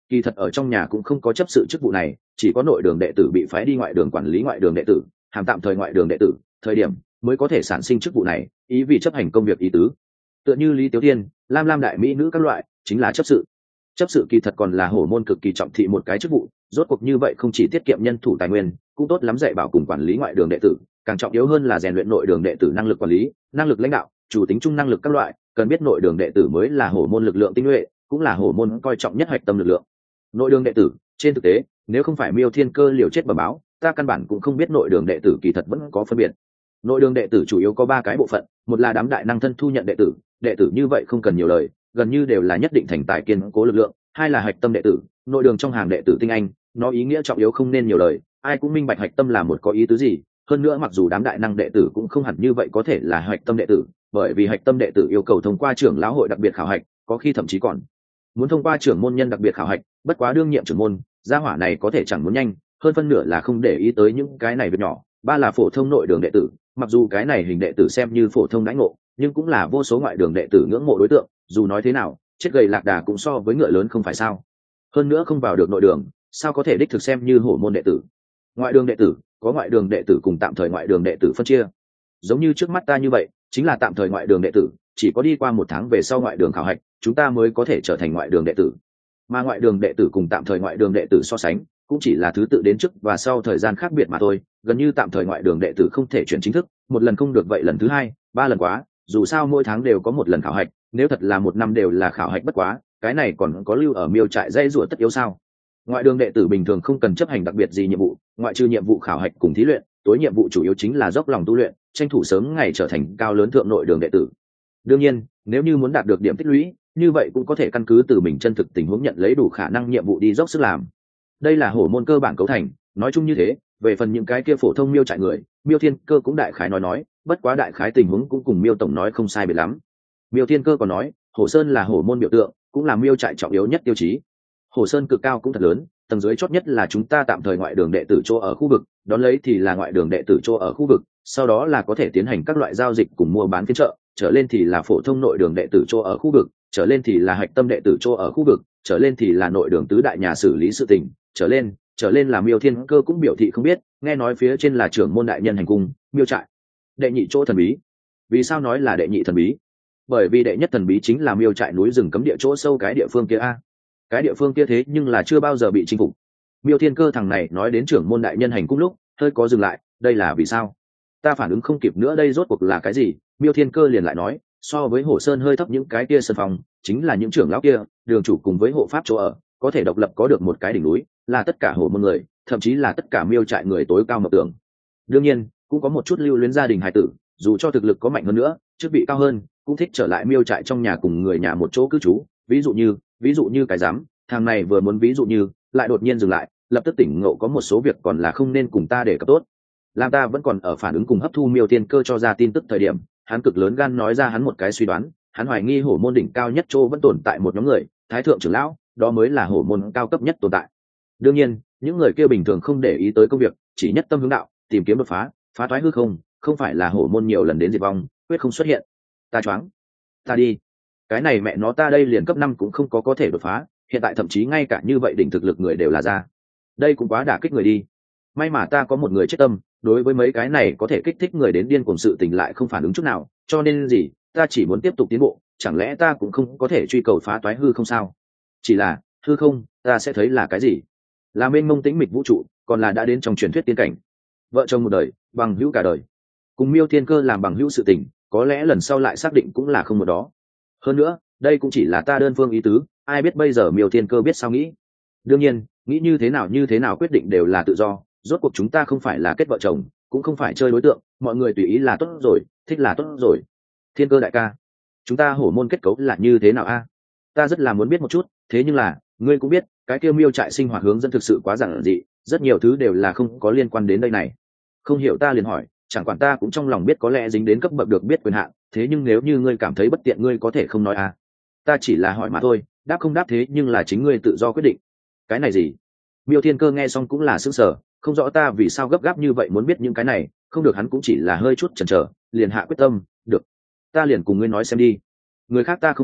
kỳ thật ở trong nhà cũng không có chấp sự chức vụ này, chỉ có nội đường đệ tử bị phái đi ngoại đường quản lý ngoại đường đệ tử, hàm tạm thời ngoại đường đệ tử thời điểm mới có thể sản sinh chức vụ này, ý vì chấp hành công việc ý tứ. Tựa như Lý Tiếu Tiên, Lam Lam đại mỹ nữ các loại, chính là chấp sự. Chấp sự kỳ thật còn là hổ môn cực kỳ trọng thị một cái chức vụ, rốt cuộc như vậy không chỉ tiết kiệm nhân thủ tài nguyên, cũng tốt lắm dạy bảo cùng quản lý ngoại đường đệ tử, càng trọng yếu hơn là rèn luyện nội đường đệ tử năng lực quản lý, năng lực lãnh đạo, chủ tính chung năng lực các loại, cần biết nội đường đệ tử mới là hổ môn lực lượng tinh nhuệ, cũng là hổ môn coi trọng nhất hạch tâm lực lượng. Nội đường đệ tử, trên thực tế, nếu không phải Miêu Thiên Cơ liều chết bẩm báo, ta căn bản cũng không biết nội đường đệ tử kỳ thật vẫn có phân biệt. Nội đường đệ tử chủ yếu có ba cái bộ phận, một là đám đại năng thân thu nhận đệ tử, đệ tử như vậy không cần nhiều lời, gần như đều là nhất định thành tài kiên cố lực lượng, hai là hạch tâm đệ tử, nội đường trong hàng đệ tử tinh anh, nó ý nghĩa trọng yếu không nên nhiều lời, ai cũng minh bạch hạch tâm là một có ý tứ gì. Hơn nữa mặc dù đám đại năng đệ tử cũng không hẳn như vậy có thể là hạch tâm đệ tử, bởi vì hạch tâm đệ tử yêu cầu thông qua trưởng lão hội đặc biệt khảo hạch, có khi thậm chí còn muốn thông qua trưởng môn nhân đặc biệt khảo hạch, bất quá đương nhiệm trưởng môn gia hỏa này có thể chẳng muốn nhanh, hơn phân nửa là không để ý tới những cái này việc nhỏ. Ba là phổ thông nội đường đệ tử, mặc dù cái này hình đệ tử xem như phổ thông đãi ngộ, nhưng cũng là vô số ngoại đường đệ tử ngưỡng mộ đối tượng, dù nói thế nào chết gầy lạc đà cũng so với ngựa lớn không phải sao. Hơn nữa không vào được nội đường, sao có thể đích thực xem như hổ môn đệ tử. Ngoại đường đệ tử có ngoại đường đệ tử cùng tạm thời ngoại đường đệ tử phân chia, giống như trước mắt ta như vậy chính là tạm thời ngoại đường đệ tử, chỉ có đi qua một tháng về sau ngoại đường khảo hạch chúng ta mới có thể trở thành ngoại đường đệ tử. Mà ngoại đường đệ tử cùng tạm thời ngoại đường đệ tử so sánh cũng chỉ là thứ tự đến trước và sau thời gian khác biệt mà thôi, gần như tạm thời ngoại đường đệ tử không thể chuyển chính thức, một lần không được vậy lần thứ hai ba lần quá, dù sao mỗi tháng đều có một lần khảo hạch, nếu thật là một năm đều là khảo hạch bất quá, cái này còn có lưu ở miêu trại dây rủa tất yếu sao. Ngoại đường đệ tử bình thường không cần chấp hành đặc biệt gì nhiệm vụ, ngoại trừ nhiệm vụ khảo hạch cùng thí luyện, tối nhiệm vụ chủ yếu chính là dốc lòng tu luyện, tranh thủ sớm ngày trở thành cao lớn thượng nội đường đệ tử. Đương nhiên nếu như muốn đạt được điểm tích lũy, như vậy cũng có thể căn cứ từ mình chân thực tình huống nhận lấy đủ khả năng nhiệm vụ đi dốc sức làm. Đây là hổ môn cơ bản cấu thành, nói chung như thế. Về phần những cái kia phổ thông miêu trại người, Miêu Thiên Cơ cũng đại khái nói nói, bất quá đại khái tình huống cũng cùng Miêu tổng nói không sai biệt lắm. Miêu Thiên Cơ còn nói Hổ Sơn là hổ môn biểu tượng, cũng là miêu trại trọng yếu nhất tiêu chí. Hổ Sơn cực cao cũng thật lớn, tầng dưới chót nhất là chúng ta tạm thời ngoại đường đệ tử chỗ ở khu vực, đón lấy thì là ngoại đường đệ tử chỗ ở khu vực, sau đó là có thể tiến hành các loại giao dịch cùng mua bán phiên chợ, trở lên thì là phổ thông nội đường đệ tử chỗ ở khu vực, trở lên thì là hạch tâm đệ tử chỗ ở khu vực, trở lên thì là nội đường tứ đại nhà xử lý sự tình, trở lên trở lên là Miêu Thiên Cơ cũng biểu thị không biết, nghe nói phía trên là trưởng môn đại nhân hành cung, miêu trại đệ nhị chỗ thần bí. Vì sao nói là đệ nhị thần bí? Bởi vì đệ nhất thần bí chính là miêu trại núi rừng cấm địa chỗ sâu cái địa phương kia a. Cái địa phương kia thế nhưng là chưa bao giờ bị chinh phục. Miêu Thiên Cơ thằng này nói đến trưởng môn đại nhân hành cung lúc hơi có dừng lại, đây là vì sao? Ta phản ứng không kịp nữa, đây rốt cuộc là cái gì? Miêu Thiên Cơ liền lại nói, so với Hổ Sơn hơi thấp những cái kia sân phòng, chính là những trưởng lão kia, đường chủ cùng với hộ pháp chỗ ở, có thể độc lập có được một cái đỉnh núi, là tất cả hổ môn người, thậm chí là tất cả miêu trại người tối cao mộng tưởng. Đương nhiên cũng có một chút lưu luyến gia đình hài tử, dù cho thực lực có mạnh hơn nữa, chức vị cao hơn, cũng thích trở lại miêu trại trong nhà cùng người nhà một chỗ cư trú. Ví dụ như ví dụ như cái dám, thằng này vừa muốn ví dụ như lại đột nhiên dừng lại, lập tức tỉnh ngộ có một số việc còn là không nên cùng ta để cập tốt. Làm ta vẫn còn ở phản ứng cùng hấp thu Miêu Thiên Cơ cho ra tin tức thời điểm, hắn cực lớn gan nói ra hắn một cái suy đoán, hắn hoài nghi hổ môn đỉnh cao nhất chỗ vẫn tồn tại một nhóm người, thái thượng trưởng lão, đó mới là hổ môn cao cấp nhất tồn tại. Đương nhiên những người kia bình thường không để ý tới công việc, chỉ nhất tâm hướng đạo, tìm kiếm đột phá, phá toái hư không, không phải là hổ môn nhiều lần đến diệt vong quyết không xuất hiện. Ta choáng, ta đi, cái này mẹ nó ta đây liền cấp năm cũng không có có thể đột phá, hiện tại thậm chí ngay cả như vậy đỉnh thực lực người đều là ra, đây cũng quá đả kích người đi. May mà ta có một người chết tâm, đối với mấy cái này có thể kích thích người đến điên cuồng sự tình lại không phản ứng chút nào, cho nên gì, ta chỉ muốn tiếp tục tiến bộ, chẳng lẽ ta cũng không có thể truy cầu phá toái hư không sao? Chỉ là hư không, ta sẽ thấy là cái gì? Là mênh mông tĩnh mịch vũ trụ, còn là đã đến trong truyền thuyết tiên cảnh? Vợ chồng một đời, bằng hữu cả đời, cùng Miêu Thiên Cơ làm bằng hữu sự tình, có lẽ lần sau lại xác định cũng là không một đó. Hơn nữa đây cũng chỉ là ta đơn phương ý tứ, ai biết bây giờ Miêu Thiên Cơ biết sao nghĩ. Đương nhiên nghĩ như thế nào như thế nào quyết định đều là tự do, rốt cuộc chúng ta không phải là kết vợ chồng, cũng không phải chơi đối tượng, mọi người tùy ý là tốt rồi, thích là tốt rồi. Thiên Cơ đại ca, chúng ta hổ môn kết cấu là như thế nào a? Ta rất là muốn biết một chút, thế nhưng là ngươi cũng biết cái kia miêu trại sinh hoạt hướng dẫn thực sự quá giản dị, rất nhiều thứ đều là không có liên quan đến đây này. Không hiểu ta liền hỏi, chẳng quản ta cũng trong lòng biết có lẽ dính đến cấp bậc được biết quyền hạn, thế nhưng nếu như ngươi cảm thấy bất tiện ngươi có thể không nói à. Ta chỉ là hỏi mà thôi, đáp không đáp thế nhưng là chính ngươi tự do quyết định. Cái này gì? Miêu Thiên Cơ nghe xong cũng là sững sờ, không rõ ta vì sao gấp gáp như vậy muốn biết những cái này, không được hắn cũng chỉ là hơi chút chần chờ, liền hạ quyết tâm, được, ta liền cùng ngươi nói xem đi. Người khác ta không biết,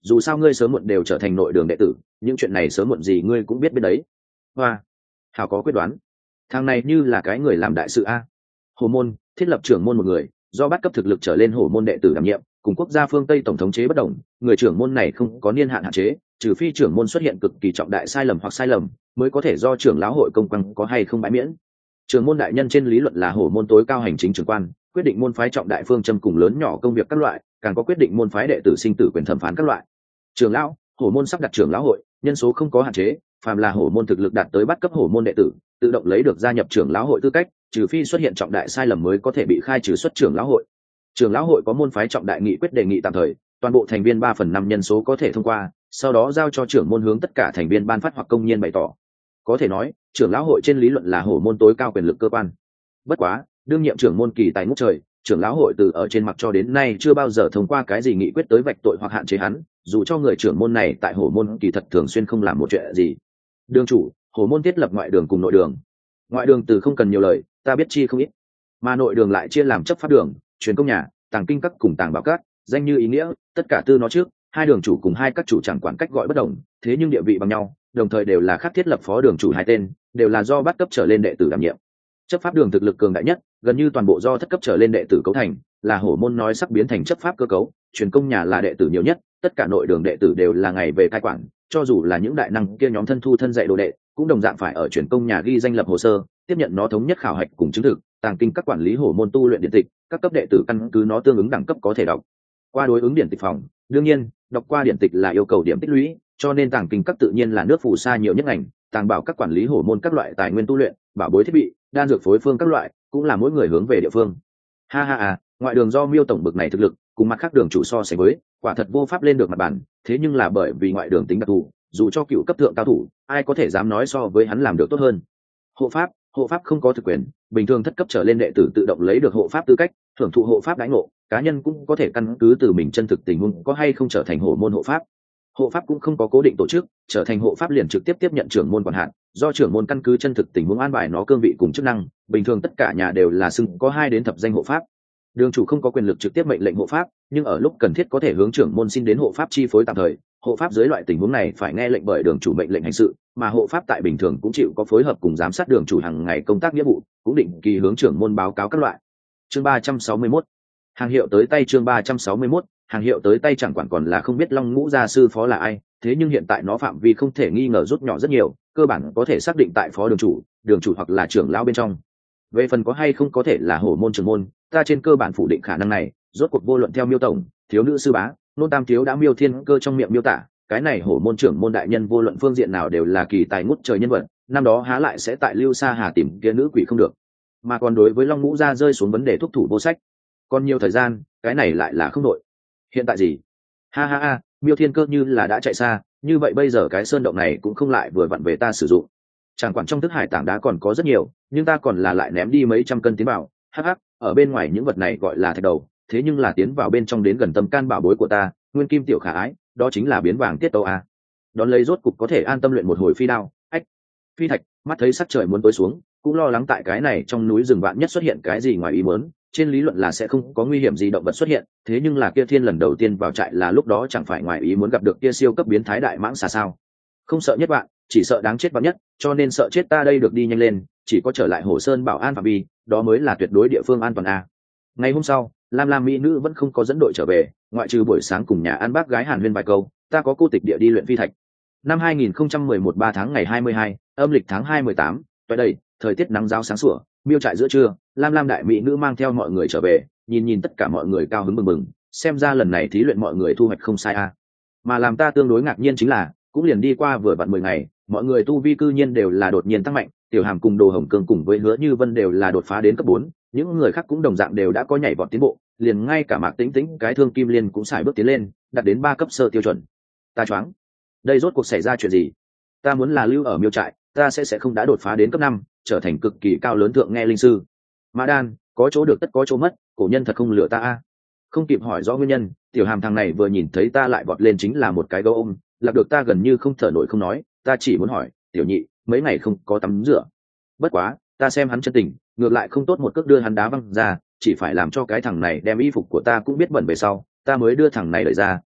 dù sao ngươi sớm muộn đều trở thành nội đường đệ tử, những chuyện này sớm muộn gì ngươi cũng biết biết đấy. Hoa, hào có quyết đoán, thằng này như là cái người làm đại sự a. Hổ môn thiết lập trưởng môn một người, do bắt cấp thực lực trở lên hổ môn đệ tử đảm nhiệm, cùng quốc gia phương Tây tổng thống chế bất đồng, người trưởng môn này không có niên hạn hạn chế, trừ phi trưởng môn xuất hiện cực kỳ trọng đại sai lầm hoặc sai lầm, mới có thể do trưởng lão hội công quăng có hay không bãi miễn. Trưởng môn đại nhân trên lý luận là hổ môn tối cao hành chính trưởng quan, quyết định môn phái trọng đại phương châm cùng lớn nhỏ công việc các loại, càng có quyết định môn phái đệ tử sinh tử quyền thẩm phán các loại. Trưởng lão, hổ môn sắp đặt trưởng lão hội, nhân số không có hạn chế, phàm là hổ môn thực lực đạt tới bắt cấp hổ môn đệ tử, tự động lấy được gia nhập trưởng lão hội tư cách, trừ phi xuất hiện trọng đại sai lầm mới có thể bị khai trừ xuất trưởng lão hội. Trưởng lão hội có môn phái trọng đại nghị quyết đề nghị tạm thời, toàn bộ thành viên ba phần năm nhân số có thể thông qua, sau đó giao cho trưởng môn hướng tất cả thành viên ban phát hoặc công nhiên bày tỏ. Có thể nói, trưởng lão hội trên lý luận là hổ môn tối cao quyền lực cơ quan. Bất quá, đương nhiệm trưởng môn kỳ tài ngút trời, trưởng lão hội từ ở trên mặt cho đến nay chưa bao giờ thông qua cái gì nghị quyết tới vạch tội hoặc hạn chế hắn, dù cho người trưởng môn này tại hổ môn kỳ thật thường xuyên không làm một chuyện gì. Đường chủ, hổ môn thiết lập ngoại đường cùng nội đường. Ngoại đường từ không cần nhiều lời, ta biết chi không ít, mà nội đường lại chia làm chấp pháp đường, truyền công nhà, tàng kinh các cùng tàng bảo các, danh như ý nghĩa, tất cả tư nó trước, hai đường chủ cùng hai các chủ chẳng quản cách gọi bất đồng, thế nhưng địa vị bằng nhau, đồng thời đều là khác thiết lập phó đường chủ hai tên, đều là do bắt cấp trở lên đệ tử đảm nhiệm. Chấp pháp đường thực lực cường đại nhất, gần như toàn bộ do thất cấp trở lên đệ tử cấu thành, là hổ môn nói sắp biến thành chấp pháp cơ cấu, truyền công nhà là đệ tử nhiều nhất, tất cả nội đường đệ tử đều là ngày về cai quản, cho dù là những đại năng kia nhóm thân thu thân dạy đồ đệ, cũng đồng dạng phải ở truyền công nhà ghi danh lập hồ sơ, tiếp nhận nó thống nhất khảo hạch cùng chứng thực, tàng kinh các quản lý hổ môn tu luyện điện tịch, các cấp đệ tử căn cứ nó tương ứng đẳng cấp có thể đọc qua đối ứng điện tịch phòng. Đương nhiên, đọc qua điện tịch là yêu cầu điểm tích lũy, cho nên tàng kinh các tự nhiên là nước phù sa nhiều nhất ngành, tàng bảo các quản lý hổ môn các loại tài nguyên tu luyện, bảo bối thiết bị, đan dược phối phương các loại, cũng là mỗi người hướng về địa phương. Ha ha ha, ngoại đường do Miêu tổng bực này thực lực, cùng mặt khác đường chủ so sánh với, quả thật vô pháp lên được mặt bàn, thế nhưng là bởi vì ngoại đường tính đặc thù, dù cho cựu cấp thượng cao thủ, ai có thể dám nói so với hắn làm được tốt hơn. Hộ pháp, hộ pháp không có thực quyền, bình thường thất cấp trở lên đệ tử tự động lấy được hộ pháp tư cách, hưởng thụ hộ pháp đãi ngộ, cá nhân cũng có thể căn cứ từ mình chân thực tình huống có hay không trở thành hổ môn hộ pháp. Hộ pháp cũng không có cố định tổ chức, trở thành hộ pháp liền trực tiếp tiếp nhận trưởng môn quản hạt, do trưởng môn căn cứ chân thực tình huống an bài nó cương vị cùng chức năng, bình thường tất cả nhà đều là xưng có hai đến thập danh hộ pháp. Đường chủ không có quyền lực trực tiếp mệnh lệnh hộ pháp, nhưng ở lúc cần thiết có thể hướng trưởng môn xin đến hộ pháp chi phối tạm thời. Hộ pháp dưới loại tình huống này phải nghe lệnh bởi đường chủ mệnh lệnh hành sự, mà hộ pháp tại bình thường cũng chịu có phối hợp cùng giám sát đường chủ hàng ngày công tác nghĩa vụ, cũng định kỳ hướng trưởng môn báo cáo các loại. Chương ba trăm sáu mươi mốt, hàng hiệu tới tay. Chương ba trăm sáu mươi mốt, hàng hiệu tới tay. Chẳng quản còn là không biết Long Ngũ gia sư phó là ai, thế nhưng hiện tại nó phạm vi không thể nghi ngờ rút nhỏ rất nhiều, cơ bản có thể xác định tại phó đường chủ, đường chủ hoặc là trưởng lão bên trong. Về phần có hay không có thể là hổ môn trưởng môn, ta trên cơ bản phủ định khả năng này, rốt cuộc vô luận theo Miêu tổng, thiếu nữ sư bá, nôn tam thiếu đã miêu thiên cơ trong miệng miêu tả, cái này hổ môn trưởng môn đại nhân vô luận phương diện nào đều là kỳ tài ngút trời nhân vật, năm đó há lại sẽ tại Lưu Sa Hà tìm kia nữ quỷ không được. Mà còn đối với Long Ngũ gia rơi xuống vấn đề thúc thủ vô sách, còn nhiều thời gian, cái này lại là không đội. Hiện tại gì? Ha ha ha, miêu thiên cơ như là đã chạy xa, như vậy bây giờ cái sơn động này cũng không lại vừa vặn về ta sử dụng. Chẳng quản trong thức hải tảng đá còn có rất nhiều, nhưng ta còn là lại ném đi mấy trăm cân tiến bảo. Hắc hắc, ở bên ngoài những vật này gọi là thạch đầu, thế nhưng là tiến vào bên trong đến gần tâm can bảo bối của ta, nguyên kim tiểu khả ái, đó chính là biến vàng tiết tấu a. Đón lấy rốt cục có thể an tâm luyện một hồi phi đao. Ách, phi thạch, mắt thấy sắc trời muốn tối xuống, cũng lo lắng tại cái này trong núi rừng vạn nhất xuất hiện cái gì ngoài ý muốn. Trên lý luận là sẽ không có nguy hiểm gì động vật xuất hiện, thế nhưng là kia thiên lần đầu tiên vào trại là lúc đó chẳng phải ngoài ý muốn gặp được kia siêu cấp biến thái đại mãng xà sao? Không sợ nhất bạn, chỉ sợ đáng chết bạn nhất, cho nên sợ chết ta đây được đi nhanh lên, chỉ có trở lại Hồ Sơn bảo an phạm vi, đó mới là tuyệt đối địa phương an toàn a. Ngày hôm sau, Lam Lam mỹ nữ vẫn không có dẫn đội trở về, ngoại trừ buổi sáng cùng nhà ăn bác gái Hàn Huyên vài câu, ta có cô tịch địa đi luyện phi thạch. Năm hai nghìn không trăm mười một ba tháng ngày hai mươi hai, âm lịch tháng hai mươi tám, tại đây, thời tiết nắng ráo sáng sủa, miêu trại giữa trưa, Lam Lam đại mỹ nữ mang theo mọi người trở về, nhìn nhìn tất cả mọi người cao hứng mừng mừng, xem ra lần này thí luyện mọi người thu hoạch không sai a. Mà làm ta tương đối ngạc nhiên chính là, cũng liền đi qua vừa vặn mười ngày, mọi người tu vi cư nhiên đều là đột nhiên tăng mạnh, Tiểu Hàm cùng Đồ Hồng Cương cùng với Hứa Như Vân đều là đột phá đến cấp bốn, những người khác cũng đồng dạng đều đã có nhảy vọt tiến bộ, liền ngay cả Mạc Tĩnh Tĩnh cái thương kim liên cũng xài bước tiến lên, đạt đến ba cấp sơ tiêu chuẩn. Ta choáng. Đây rốt cuộc xảy ra chuyện gì? Ta muốn là lưu ở miêu trại, ta sẽ sẽ không đã đột phá đến cấp năm, trở thành cực kỳ cao lớn thượng nghe linh sư. Mã Đan, có chỗ được tất có chỗ mất, cổ nhân thật không lừa ta a. Không kịp hỏi rõ nguyên nhân, Tiểu Hàm thằng này vừa nhìn thấy ta lại vọt lên chính là một cái gấu ôm, lạc được ta gần như không thở nổi không nói, ta chỉ muốn hỏi, tiểu nhị, mấy ngày không có tắm rửa. Bất quá, ta xem hắn chân tình, ngược lại không tốt một cước đưa hắn đá văng ra, chỉ phải làm cho cái thằng này đem y phục của ta cũng biết bẩn về sau, ta mới đưa thằng này đẩy ra,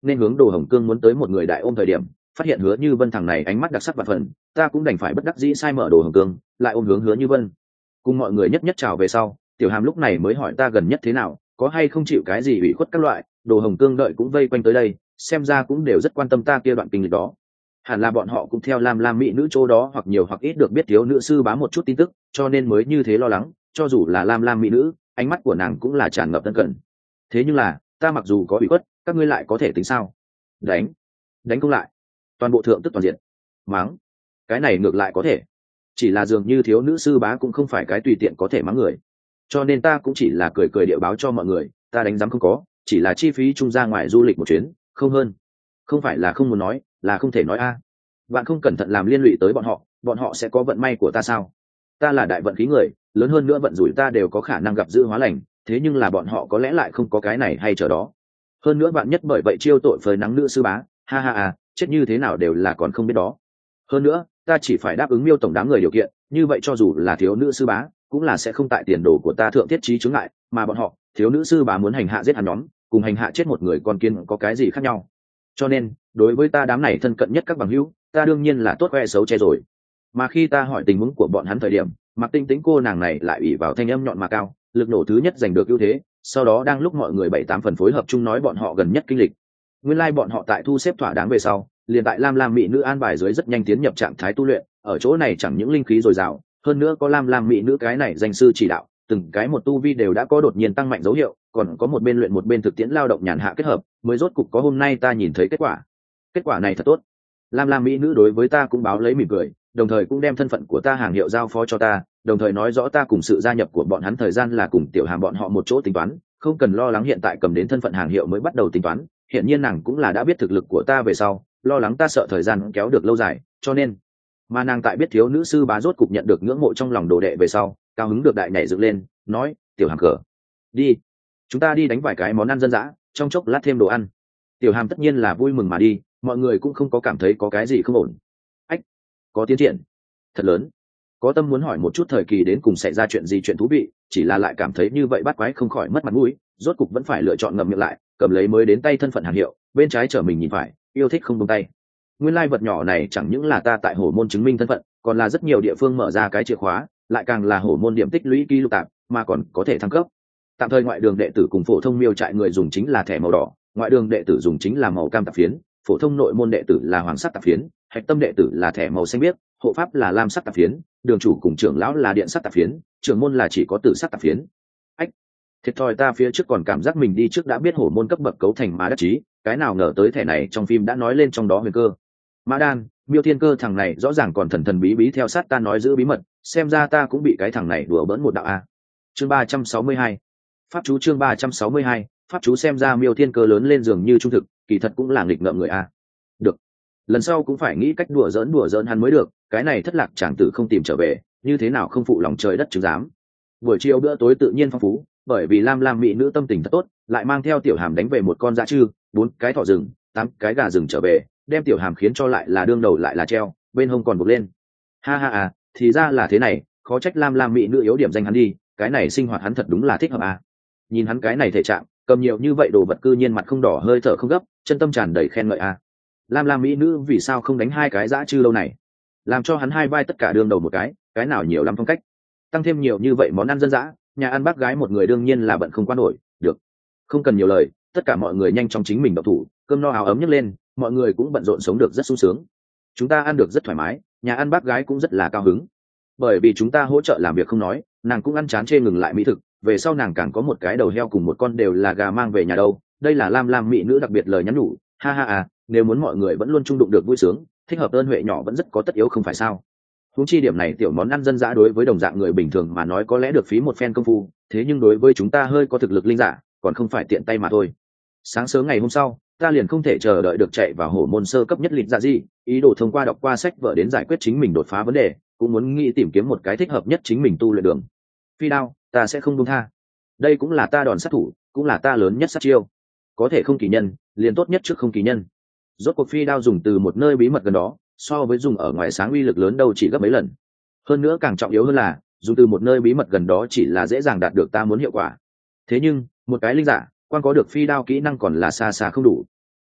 nên hướng Đồ Hồng Cương muốn tới một người đại ôm thời điểm, phát hiện Hứa Như Vân thằng này ánh mắt đặc sắc và phần, ta cũng đành phải bất đắc dĩ sai mở Đồ Hồng Cương, lại ôm hướng Hứa Như Vân. Cùng mọi người nhất nhất chào về sau, Tiểu Hàm lúc này mới hỏi ta gần nhất thế nào, có hay không chịu cái gì ủy khuất các loại. Đồ Hồng Cương đợi cũng vây quanh tới đây, xem ra cũng đều rất quan tâm ta kia đoạn kinh lịch đó. Hẳn là bọn họ cũng theo Lam Lam mỹ nữ chỗ đó hoặc nhiều hoặc ít được biết thiếu nữ sư bá một chút tin tức, cho nên mới như thế lo lắng. Cho dù là Lam Lam mỹ nữ, ánh mắt của nàng cũng là tràn ngập tân cận. Thế nhưng là, ta mặc dù có ủy khuất, các ngươi lại có thể tính sao? Đánh, đánh không lại. Toàn bộ thượng tức toàn diện. Mắng, cái này ngược lại có thể. Chỉ là dường như thiếu nữ sư bá cũng không phải cái tùy tiện có thể mắng người. Cho nên ta cũng chỉ là cười cười địa báo cho mọi người, ta đánh giám không có, chỉ là chi phí trung ra ngoài du lịch một chuyến, không hơn. Không phải là không muốn nói, là không thể nói a. Bạn không cẩn thận làm liên lụy tới bọn họ, bọn họ sẽ có vận may của ta sao? Ta là đại vận khí người, lớn hơn nữa vận rủi ta đều có khả năng gặp dữ hóa lành, thế nhưng là bọn họ có lẽ lại không có cái này hay chờ đó. Hơn nữa bạn nhất bởi vậy chiêu tội phơi nắng nữ sư bá, ha ha à, chết như thế nào đều là còn không biết đó. Hơn nữa, ta chỉ phải đáp ứng Miêu tổng đám người điều kiện, như vậy cho dù là thiếu nữ sư bá, cũng là sẽ không tại tiền đồ của ta thượng thiết trí chứng ngại, mà bọn họ, thiếu nữ sư bá muốn hành hạ giết hắn nhóm, cùng hành hạ chết một người con kiến có cái gì khác nhau. Cho nên, đối với ta đám này thân cận nhất các bằng hữu, ta đương nhiên là tốt khoe xấu che rồi. Mà khi ta hỏi tình huống của bọn hắn thời điểm, Mạc Tinh Tĩnh cô nàng này lại ủy vào thanh âm nhọn mà cao, lực nổ thứ nhất giành được ưu thế, sau đó đang lúc mọi người bảy tám phần phối hợp chung nói bọn họ gần nhất kinh lịch. Nguyên lai like bọn họ tại thu xếp thỏa đáng về sau, liền tại Lam Lam mỹ nữ an bài dưới rất nhanh tiến nhập trạng thái tu luyện, ở chỗ này chẳng những linh khí dồi dào, hơn nữa có Lam Lam mỹ nữ cái này danh sư chỉ đạo, từng cái một tu vi đều đã có đột nhiên tăng mạnh dấu hiệu, còn có một bên luyện một bên thực tiễn lao động nhàn hạ kết hợp, mới rốt cục có hôm nay ta nhìn thấy kết quả. Kết quả này thật tốt. Lam Lam mỹ nữ đối với ta cũng báo lấy mỉm cười, đồng thời cũng đem thân phận của ta hàng hiệu giao phó cho ta, đồng thời nói rõ ta cùng sự gia nhập của bọn hắn thời gian là cùng Tiểu Hàm bọn họ một chỗ tính toán, không cần lo lắng hiện tại cầm đến thân phận hàng hiệu mới bắt đầu tính toán. Hiện nhiên nàng cũng là đã biết thực lực của ta về sau, lo lắng ta sợ thời gian kéo được lâu dài, cho nên mà nàng tại biết thiếu nữ sư bá rốt cục nhận được ngưỡng mộ trong lòng đồ đệ về sau, cao hứng được đại nhảy dựng lên, nói: Tiểu Hàm cờ, đi, chúng ta đi đánh vài cái món ăn dân dã, trong chốc lát thêm đồ ăn. Tiểu Hàm tất nhiên là vui mừng mà đi, mọi người cũng không có cảm thấy có cái gì không ổn. Ách, có tiến triển thật lớn, có tâm muốn hỏi một chút thời kỳ đến cùng xảy ra chuyện gì chuyện thú vị, chỉ là lại cảm thấy như vậy bắt quái không khỏi mất mặt mũi, rốt cục vẫn phải lựa chọn ngậm miệng lại, cầm lấy mới đến tay thân phận hàng hiệu, bên trái trở mình nhìn phải, yêu thích không buông tay. Nguyên lai vật nhỏ này chẳng những là ta tại hổ môn chứng minh thân phận, còn là rất nhiều địa phương mở ra cái chìa khóa, lại càng là hổ môn điểm tích lũy ký lục tạp, mà còn có thể thăng cấp. Tạm thời ngoại đường đệ tử cùng phổ thông miêu trại người dùng chính là thẻ màu đỏ, ngoại đường đệ tử dùng chính là màu cam tạp phiến, phổ thông nội môn đệ tử là hoàng sắc tạp phiến, hạch tâm đệ tử là thẻ màu xanh biếc, hộ pháp là lam sắc tạp phiến, đường chủ cùng trưởng lão là điện sắc tạp phiến, trưởng môn là chỉ có tử sắc tạp phiến. Ách, thiệt thòi ta phía trước còn cảm giác mình đi trước đã biết hổ môn cấp bậc cấu thành mà đắc chí, cái nào ngờ tới thẻ này trong phim đã nói lên trong đó huyền cơ. Mã Đan, Miêu Thiên Cơ thằng này rõ ràng còn thần thần bí bí theo sát ta nói giữ bí mật, xem ra ta cũng bị cái thằng này đùa bỡn một đạo a. Chương ba trăm sáu mươi hai, pháp chú. Chương ba trăm sáu mươi hai, pháp chú. Xem ra Miêu Thiên Cơ lớn lên dường như trung thực, kỳ thật cũng là nghịch ngợm người a. Được, lần sau cũng phải nghĩ cách đùa giỡn đùa giỡn hắn mới được, cái này thất lạc chàng tử không tìm trở về, như thế nào không phụ lòng trời đất chứng giám. Buổi chiều bữa tối tự nhiên phong phú, bởi vì Lam Lam mỹ nữ tâm tình thật tốt, lại mang theo Tiểu Hàm đánh về một con dã trư, bốn cái thỏ rừng, tám cái gà rừng trở về, đem Tiểu Hàm khiến cho lại là đương đầu lại là treo, bên hông còn buộc lên. Ha ha à, thì ra là thế này, khó trách Lam Lam mỹ nữ yếu điểm danh hắn đi, cái này sinh hoạt hắn thật đúng là thích hợp à. Nhìn hắn cái này thể trạng, cầm nhiều như vậy đồ vật cư nhiên mặt không đỏ hơi thở không gấp, chân tâm tràn đầy khen ngợi à. Lam Lam mỹ nữ vì sao không đánh hai cái dã trư lâu này, làm cho hắn hai vai tất cả đương đầu một cái, cái nào nhiều lắm phong cách, tăng thêm nhiều như vậy món ăn dân dã, nhà ăn bác gái một người đương nhiên là bận không qua nổi. Được, không cần nhiều lời, tất cả mọi người nhanh chóng chính mình độc thủ, cơm no áo ấm nhấc lên, mọi người cũng bận rộn sống được rất sung sướng. Chúng ta ăn được rất thoải mái, nhà ăn bác gái cũng rất là cao hứng, bởi vì chúng ta hỗ trợ làm việc không nói, nàng cũng ăn chán chê ngừng lại mỹ thực, về sau nàng càng có một cái đầu heo cùng một con đều là gà mang về nhà đâu. Đây là Lam Lam mỹ nữ đặc biệt lời nhắn nhủ, ha ha à, nếu muốn mọi người vẫn luôn chung đụng được vui sướng, thích hợp ơn huệ nhỏ vẫn rất có tất yếu không phải sao. Huống chi điểm này tiểu món ăn dân dã đối với đồng dạng người bình thường mà nói có lẽ được phí một phen công phu, thế nhưng đối với chúng ta hơi có thực lực linh giả, còn không phải tiện tay mà thôi. Sáng sớm ngày hôm sau, ta liền không thể chờ đợi được chạy vào hổ môn sơ cấp nhất lịch dạ gì, ý đồ thông qua đọc qua sách vở đến giải quyết chính mình đột phá vấn đề, cũng muốn nghĩ tìm kiếm một cái thích hợp nhất chính mình tu luyện đường. Phi đao, ta sẽ không buông tha. Đây cũng là ta đòn sát thủ, cũng là ta lớn nhất sát chiêu. Có thể không kỳ nhân, liền tốt nhất trước không kỳ nhân. Rốt cuộc phi đao dùng từ một nơi bí mật gần đó, so với dùng ở ngoài sáng uy lực lớn đâu chỉ gấp mấy lần. Hơn nữa càng trọng yếu hơn là, dùng từ một nơi bí mật gần đó chỉ là dễ dàng đạt được ta muốn hiệu quả. Thế nhưng, một cái linh giả, quan có được phi đao kỹ năng còn là xa xa không đủ.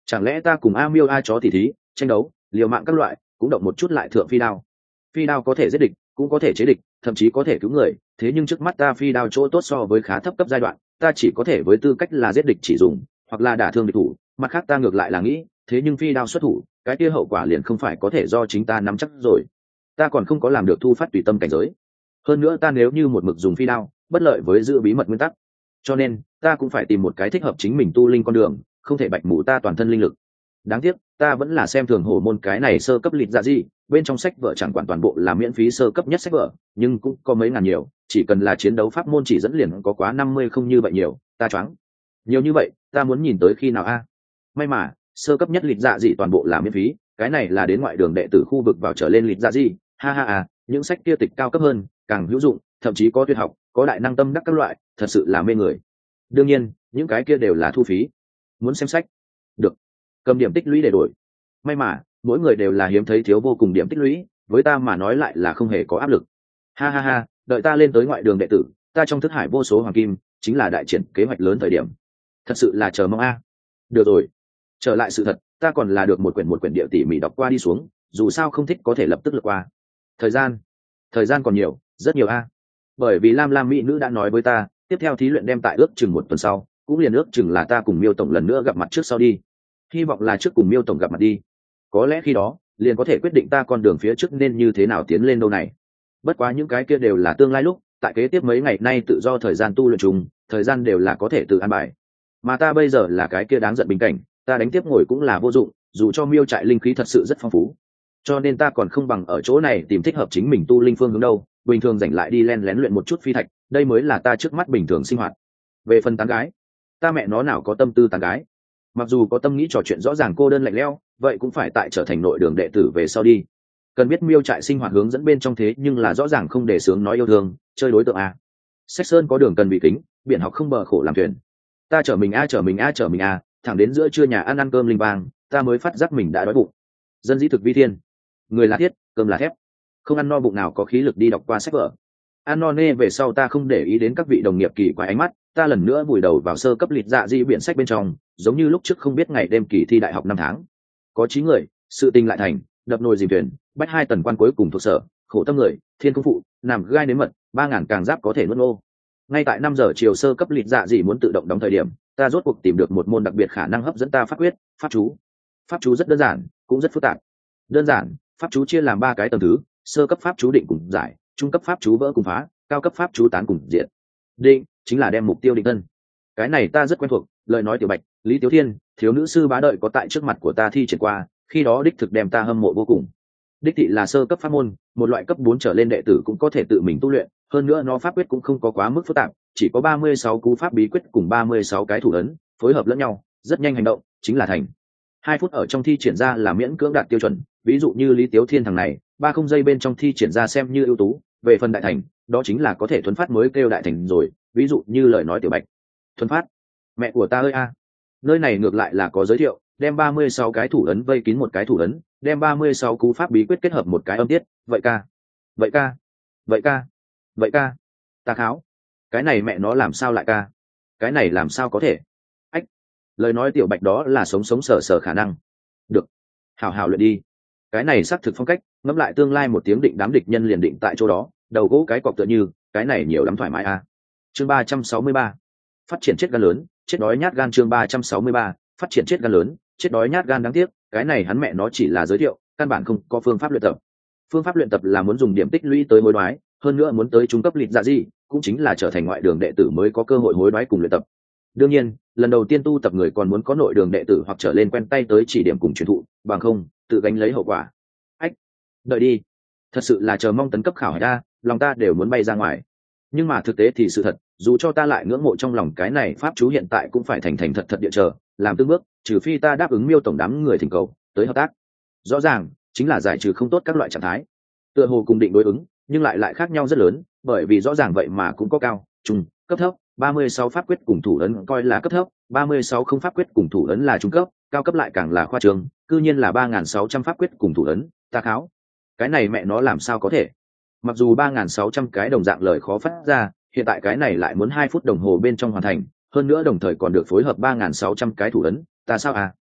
Chẳng lẽ ta cùng a miêu a chó tỉ thí tranh đấu liều mạng các loại cũng động một chút lại thượng phi đao. Phi đao có thể giết địch cũng có thể chế địch, thậm chí có thể cứu người, thế nhưng trước mắt ta phi đao chỗ tốt so với khá thấp cấp giai đoạn, ta chỉ có thể với tư cách là giết địch chỉ dùng, hoặc là đả thương địch thủ, mặt khác ta ngược lại là nghĩ, thế nhưng phi đao xuất thủ, cái kia hậu quả liền không phải có thể do chính ta nắm chắc rồi. Ta còn không có làm được thu phát tùy tâm cảnh giới. Hơn nữa ta nếu như một mực dùng phi đao, bất lợi với giữ bí mật nguyên tắc. Cho nên, ta cũng phải tìm một cái thích hợp chính mình tu linh con đường, không thể bạch mù ta toàn thân linh lực. Đáng tiếc, ta vẫn là xem thường hổ môn cái này sơ cấp lịch dạ gì, bên trong sách vở chẳng quản toàn bộ là miễn phí sơ cấp nhất sách vở, nhưng cũng có mấy ngàn nhiều, chỉ cần là chiến đấu pháp môn chỉ dẫn liền có quá năm mươi không như vậy nhiều, ta choáng. Nhiều như vậy, ta muốn nhìn tới khi nào a? May mà, sơ cấp nhất lịch dạ gì toàn bộ là miễn phí, cái này là đến ngoại đường đệ tử khu vực vào trở lên lịch dạ gì, ha ha à, những sách kia tịch cao cấp hơn, càng hữu dụng, thậm chí có tuyệt học, có đại năng tâm đắc các loại, thật sự là mê người. Đương nhiên, những cái kia đều là thu phí. Muốn xem sách? Được. Cầm điểm tích lũy để đổi. May mà, mỗi người đều là hiếm thấy thiếu vô cùng điểm tích lũy, với ta mà nói lại là không hề có áp lực. Ha ha ha, đợi ta lên tới ngoại đường đệ tử, ta trong thức hải vô số hoàng kim, chính là đại triển kế hoạch lớn thời điểm. Thật sự là chờ mong a. Được rồi. Trở lại sự thật, ta còn là được một quyển một quyển địa tỉ mỉ đọc qua đi xuống, dù sao không thích có thể lập tức lượt qua. Thời gian, thời gian còn nhiều, rất nhiều a. Bởi vì Lam Lam mỹ nữ đã nói với ta, tiếp theo thí luyện đem tại ước chừng một tuần sau, cũng liền ước chừng là ta cùng Miêu tổng lần nữa gặp mặt trước sau đi. Hy vọng là trước cùng Miêu tổng gặp mặt đi. Có lẽ khi đó, liền có thể quyết định ta con đường phía trước nên như thế nào tiến lên đâu này. Bất quá những cái kia đều là tương lai lúc, tại kế tiếp mấy ngày nay tự do thời gian tu luyện chung, thời gian đều là có thể tự an bài. Mà ta bây giờ là cái kia đáng giận bình cảnh, ta đánh tiếp ngồi cũng là vô dụng, dù cho Miêu trại linh khí thật sự rất phong phú. Cho nên ta còn không bằng ở chỗ này tìm thích hợp chính mình tu linh phương hướng đâu, bình thường rảnh lại đi len lén luyện một chút phi thạch, đây mới là ta trước mắt bình thường sinh hoạt. Về phần tán gái, ta mẹ nó nào có tâm tư tán gái. Mặc dù có tâm nghĩ trò chuyện rõ ràng cô đơn lạnh lẽo, vậy cũng phải tại trở thành nội đường đệ tử về sau đi. Cần biết Miêu trại sinh hoạt hướng dẫn bên trong thế nhưng là rõ ràng không để sướng nói yêu thương, chơi đối tượng a. Sách sơn có đường cần bị kính, biển học không bờ khổ làm thuyền. Ta chở mình a chở mình a chở mình a, thẳng đến giữa trưa nhà ăn ăn cơm linh vang, ta mới phát giác mình đã đói bụng. Dân dĩ thực vi thiên, người là thiết, cơm là thép. Không ăn no bụng nào có khí lực đi đọc qua sách vở. Ăn no nê về sau ta không để ý đến các vị đồng nghiệp kỳ quái ánh mắt, ta lần nữa vùi đầu vào sơ cấp lịch dạ di biển sách bên trong, giống như lúc trước không biết ngày đêm kỳ thi đại học năm tháng. Có chí người, sự tình lại thành, đập nồi dìm thuyền, bách hai tần quan cuối cùng thuộc sở, khổ tâm người, thiên công phụ, nằm gai nếm mật, ba ngàn càng giáp có thể nuốt ô. Ngay tại năm giờ chiều sơ cấp lịch dạ dị muốn tự động đóng thời điểm, ta rốt cuộc tìm được một môn đặc biệt khả năng hấp dẫn ta pháp quyết, pháp chú. Pháp chú rất đơn giản, cũng rất phức tạp. Đơn giản, pháp chú chia làm ba cái tầng thứ, sơ cấp pháp chú định cùng giải, trung cấp pháp chú vỡ cùng phá, cao cấp pháp chú tán cùng diện. Định chính là đem mục tiêu định thân. Cái này ta rất quen thuộc, lời nói Tiểu Bạch, Lý Tiếu Thiên, thiếu nữ sư bá đợi có tại trước mặt của ta thi triển qua, khi đó đích thực đem ta hâm mộ vô cùng. Đích thị là sơ cấp pháp môn, một loại cấp bốn trở lên đệ tử cũng có thể tự mình tu luyện, hơn nữa nó pháp quyết cũng không có quá mức phức tạp, chỉ có ba mươi sáu cú pháp bí quyết cùng ba mươi sáu cái thủ ấn, phối hợp lẫn nhau, rất nhanh hành động, chính là thành. Hai phút ở trong thi triển ra là miễn cưỡng đạt tiêu chuẩn, ví dụ như Lý Tiếu Thiên thằng này, ba không giây bên trong thi triển ra xem như ưu tú, về phần đại thành, đó chính là có thể thuần phát mới kêu đại thành rồi, ví dụ như lời nói Tiểu Bạch. Thuần phát, mẹ của ta ơi a. Nơi này ngược lại là có giới thiệu, đem ba mươi sáu cái thủ ấn vây kín một cái thủ ấn, đem ba mươi sáu cú pháp bí quyết kết hợp một cái âm tiết, vậy ca, vậy ca, vậy ca, vậy ca, ta kháo, cái này mẹ nó làm sao lại ca, cái này làm sao có thể, ách, lời nói Tiểu Bạch đó là sống sống sờ sờ khả năng, được, hảo hảo luyện đi, cái này xác thực phong cách, ngẫm lại tương lai một tiếng định đám địch nhân liền định tại chỗ đó, đầu gỗ cái cọc tựa như, cái này nhiều lắm thoải mái a. Chương ba trăm sáu mươi ba, phát triển chết gan lớn, chết đói nhát gan. Chương ba trăm sáu mươi ba, phát triển chết gan lớn, chết đói nhát gan. Đáng tiếc, cái này hắn mẹ nó chỉ là giới thiệu, căn bản không có phương pháp luyện tập. Phương pháp luyện tập là muốn dùng điểm tích lũy tới hối đoái, hơn nữa muốn tới trung cấp lịch dạ gì, cũng chính là trở thành ngoại đường đệ tử mới có cơ hội hối đoái cùng luyện tập. Đương nhiên, lần đầu tiên tu tập người còn muốn có nội đường đệ tử hoặc trở lên quen tay tới chỉ điểm cùng truyền thụ, bằng không, tự gánh lấy hậu quả. Ách, đợi đi, thật sự là chờ mong tấn cấp khảo hải ta, lòng ta đều muốn bay ra ngoài. Nhưng mà thực tế thì sự thật, dù cho ta lại ngưỡng mộ trong lòng cái này pháp chú hiện tại cũng phải thành thành thật thật địa chờ, làm tương bước, trừ phi ta đáp ứng Miêu tổng đám người thỉnh cầu tới hợp tác. Rõ ràng chính là giải trừ không tốt các loại trạng thái, tựa hồ cùng định đối ứng, nhưng lại lại khác nhau rất lớn, bởi vì rõ ràng vậy mà cũng có cao, trung, cấp thấp, ba mươi sáu pháp quyết cùng thủ ấn coi là cấp thấp, ba mươi sáu không pháp quyết cùng thủ ấn là trung cấp, cao cấp lại càng là khoa trương, cư nhiên là ba nghìn sáu trăm pháp quyết cùng thủ ấn, ta kháo. Cái này mẹ nó làm sao có thể? Mặc dù ba nghìn sáu trăm cái đồng dạng lời khó phát ra, hiện tại cái này lại muốn hai phút đồng hồ bên trong hoàn thành, hơn nữa đồng thời còn được phối hợp ba nghìn sáu trăm cái thủ ấn, ta sao à?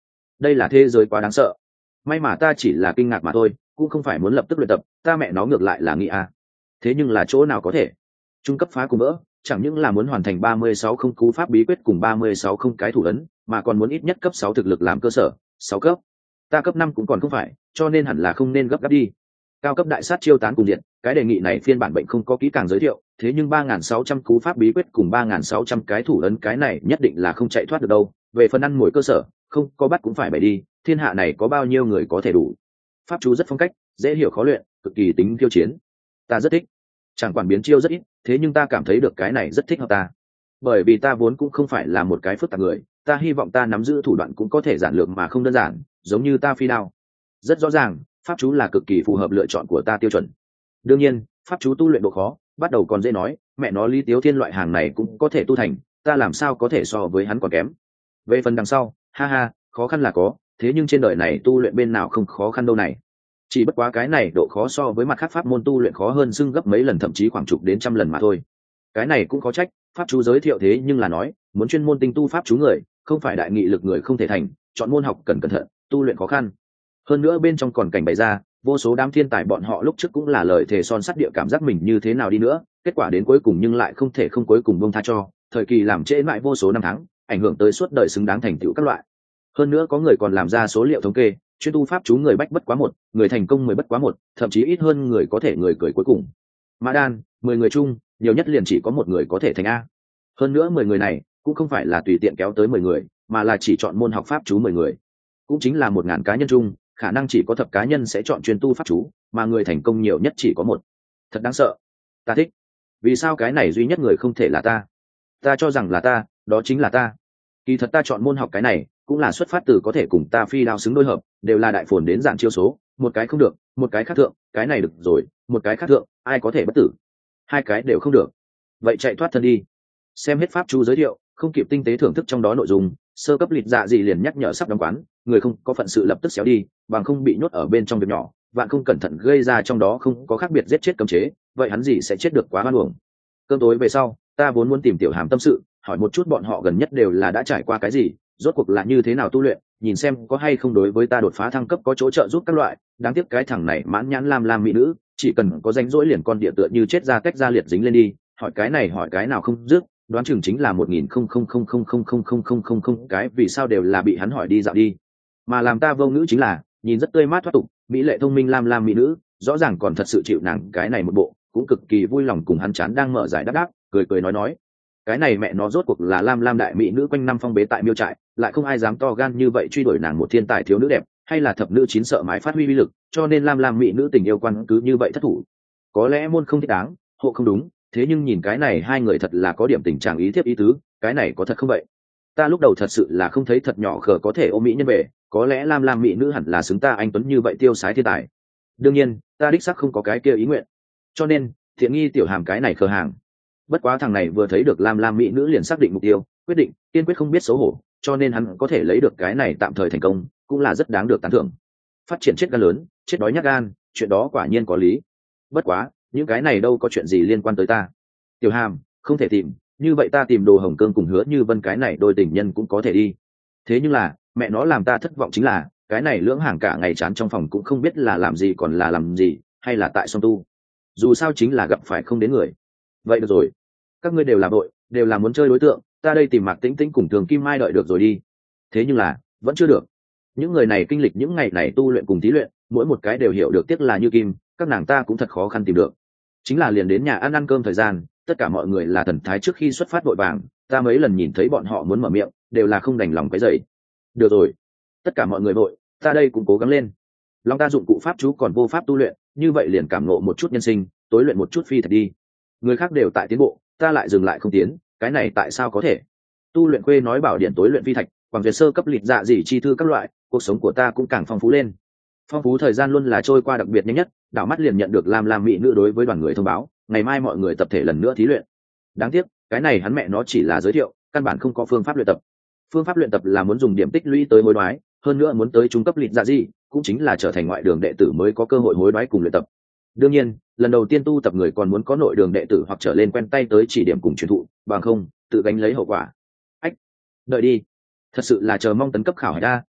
đây là thế giới quá đáng sợ. May mà ta chỉ là kinh ngạc mà thôi, cũng không phải muốn lập tức luyện tập, ta mẹ nó ngược lại là nghĩ à. Thế nhưng là chỗ nào có thể? Trung cấp phá cùng vỡ, chẳng những là muốn hoàn thành ba mươi sáu không cú pháp bí quyết cùng ba mươi sáu không cái thủ ấn, mà còn muốn ít nhất cấp sáu thực lực làm cơ sở, sáu cấp. Ta cấp năm cũng còn không phải, cho nên hẳn là không nên gấp gáp đi. Cao cấp đại sát chiêu tán cùng diện, cái đề nghị này phiên bản bệnh không có kỹ càng giới thiệu, thế nhưng ba nghìn sáu trăm cú pháp bí quyết cùng ba nghìn sáu trăm cái thủ ấn cái này nhất định là không chạy thoát được đâu. Về phần ăn mồi cơ sở, không có bắt cũng phải bày đi, thiên hạ này có bao nhiêu người có thể đủ. Pháp chú rất phong cách, dễ hiểu khó luyện, cực kỳ tính tiêu chiến. Ta rất thích. Chẳng quản biến chiêu rất ít, thế nhưng ta cảm thấy được cái này rất thích hợp ta. Bởi vì ta vốn cũng không phải là một cái phức tạp người, ta hy vọng ta nắm giữ thủ đoạn cũng có thể giản lược mà không đơn giản, giống như ta phi đao. Rất rõ ràng, pháp chú là cực kỳ phù hợp lựa chọn của ta tiêu chuẩn. Đương nhiên, pháp chú tu luyện độ khó, bắt đầu còn dễ nói, mẹ nó Lý Tiếu Thiên loại hàng này cũng có thể tu thành, ta làm sao có thể so với hắn còn kém. Về phần đằng sau, ha ha, khó khăn là có, thế nhưng trên đời này tu luyện bên nào không khó khăn đâu này. Chỉ bất quá cái này độ khó so với mặt khác pháp môn tu luyện khó hơn xưng gấp mấy lần, thậm chí khoảng chục đến trăm lần mà thôi. Cái này cũng có trách, pháp chú giới thiệu thế nhưng là nói, muốn chuyên môn tinh tu pháp chú người, không phải đại nghị lực người không thể thành, chọn môn học cần cẩn thận, tu luyện khó khăn. Hơn nữa bên trong còn cảnh bày ra, vô số đám thiên tài bọn họ lúc trước cũng là lời thề son sắt địa cảm giác mình như thế nào đi nữa, kết quả đến cuối cùng nhưng lại không thể không cuối cùng buông tha cho, thời kỳ làm trễ mãi vô số năm tháng, ảnh hưởng tới suốt đời xứng đáng thành tựu các loại. Hơn nữa có người còn làm ra số liệu thống kê, chuyên tu pháp chú người bách bất quá một, người thành công mười bất quá một, thậm chí ít hơn người có thể người cười cuối cùng. Mã Đan, mười người chung, nhiều nhất liền chỉ có một người có thể thành a. Hơn nữa mười người này cũng không phải là tùy tiện kéo tới mười người, mà là chỉ chọn môn học pháp chú mười người. Cũng chính là một ngàn cá nhân chung, khả năng chỉ có thập cá nhân sẽ chọn chuyên tu pháp chú, mà người thành công nhiều nhất chỉ có một. Thật đáng sợ. Ta thích. Vì sao cái này duy nhất người không thể là ta? Ta cho rằng là ta, đó chính là ta. Kỳ thật ta chọn môn học cái này cũng là xuất phát từ có thể cùng ta phi đao xứng đôi hợp, đều là đại phồn đến dạng chiêu số, một cái không được, một cái khác thượng, cái này được rồi, một cái khác thượng, ai có thể bất tử? Hai cái đều không được. Vậy chạy thoát thân đi. Xem hết pháp chú giới thiệu, không kịp tinh tế thưởng thức trong đó nội dung, sơ cấp lịch dạ gì liền nhắc nhở sắp đóng quán, người không có phận sự lập tức xéo đi, bằng không bị nhốt ở bên trong việc nhỏ, vạn không cẩn thận gây ra trong đó không có khác biệt giết chết cấm chế, vậy hắn gì sẽ chết được quá hoan uổng. Cơm tối về sau, ta vốn muốn tìm Tiểu Hàm tâm sự, hỏi một chút bọn họ gần nhất đều là đã trải qua cái gì, rốt cuộc là như thế nào tu luyện, nhìn xem có hay không đối với ta đột phá thăng cấp có chỗ trợ giúp các loại. Đáng tiếc cái thằng này mãn nhãn lam lam mỹ nữ, chỉ cần có danh rỗi liền con địa tựa như chết ra tách ra liệt dính lên đi, hỏi cái này hỏi cái nào không dứt, đoán chừng chính là một nghìn không không không không không không không không không không cái vì sao đều là bị hắn hỏi đi dạo đi. Mà làm ta vô ngữ chính là nhìn rất tươi mát thoát tục, mỹ lệ thông minh lam lam mỹ nữ, rõ ràng còn thật sự chịu nàng cái này một bộ, cũng cực kỳ vui lòng cùng hắn chán đang mở giải đáp đáp, cười cười nói nói. Cái này mẹ nó rốt cuộc là lam lam đại mỹ nữ quanh năm phong bế tại miêu trại, lại không ai dám to gan như vậy truy đuổi nàng một thiên tài thiếu nữ đẹp, hay là thập nữ chín sợ mãi phát huy uy lực, cho nên lam lam mỹ nữ tình yêu quan cứ như vậy thất thủ. Có lẽ môn không thích đáng, hộ không đúng, thế nhưng nhìn cái này hai người thật là có điểm tình trạng ý thiếp ý tứ, cái này có thật không vậy? Ta lúc đầu thật sự là không thấy thật nhỏ khờ có thể ôm mỹ nhân về, có lẽ lam lam mỹ nữ hẳn là xứng ta anh tuấn như vậy tiêu sái thiên tài. Đương nhiên, ta đích xác không có cái kia ý nguyện, cho nên thiện nghi Tiểu Hàm cái này khờ hàng. Bất quá thằng này vừa thấy được lam lam mỹ nữ liền xác định mục tiêu, quyết định kiên quyết không biết xấu hổ, cho nên hắn có thể lấy được cái này tạm thời thành công cũng là rất đáng được tán thưởng. Phát triển chết gan lớn, chết đói nhát gan, chuyện đó quả nhiên có lý. Bất quá những cái này đâu có chuyện gì liên quan tới ta. Tiểu Hàm không thể tìm, như vậy ta tìm Đồ Hồng Cương cùng Hứa Như Vân cái này đôi tình nhân cũng có thể đi. Thế nhưng là mẹ nó làm ta thất vọng chính là cái này lưỡng hàng cả ngày chán trong phòng cũng không biết là làm gì còn là làm gì, hay là tại song tu. Dù sao chính là gặp phải không đến người. Vậy được rồi, các ngươi đều là vội, đều là muốn chơi đối tượng, ta đây tìm Mạc Tĩnh Tĩnh cùng Thường Kim Mai đợi được rồi đi. Thế nhưng là vẫn chưa được. Những người này kinh lịch những ngày này tu luyện cùng thí luyện, mỗi một cái đều hiểu được tiếc là như kim, các nàng ta cũng thật khó khăn tìm được. Chính là liền đến nhà ăn ăn cơm thời gian, tất cả mọi người là thần thái trước khi xuất phát vội vàng, ta mấy lần nhìn thấy bọn họ muốn mở miệng, đều là không đành lòng cái dậy. Được rồi, tất cả mọi người vội, ta đây cũng cố gắng lên. Long ta dụng cụ pháp chú còn vô pháp tu luyện, như vậy liền cảm ngộ một chút nhân sinh, tối luyện một chút phi thật đi. Người khác đều tại tiến bộ, ta lại dừng lại không tiến, cái này tại sao có thể? Tu luyện quê nói bảo điện tối luyện phi thạch, bằng việc sơ cấp lịch dạ gì chi thư các loại, cuộc sống của ta cũng càng phong phú lên. Phong phú thời gian luôn là trôi qua đặc biệt nhanh nhất, đảo mắt liền nhận được lam lam mỹ nữ đối với đoàn người thông báo, ngày mai mọi người tập thể lần nữa thí luyện. Đáng tiếc, cái này hắn mẹ nó chỉ là giới thiệu, căn bản không có phương pháp luyện tập. Phương pháp luyện tập là muốn dùng điểm tích lũy tới hối đoái, hơn nữa muốn tới trung cấp lịch dạ gì, cũng chính là trở thành ngoại đường đệ tử mới có cơ hội hối đoái cùng luyện tập. Đương nhiên, lần đầu tiên tu tập người còn muốn có nội đường đệ tử hoặc trở lên quen tay tới chỉ điểm cùng truyền thụ, bằng không tự gánh lấy hậu quả. Ách, đợi đi, thật sự là chờ mong tấn cấp khảo hải đa,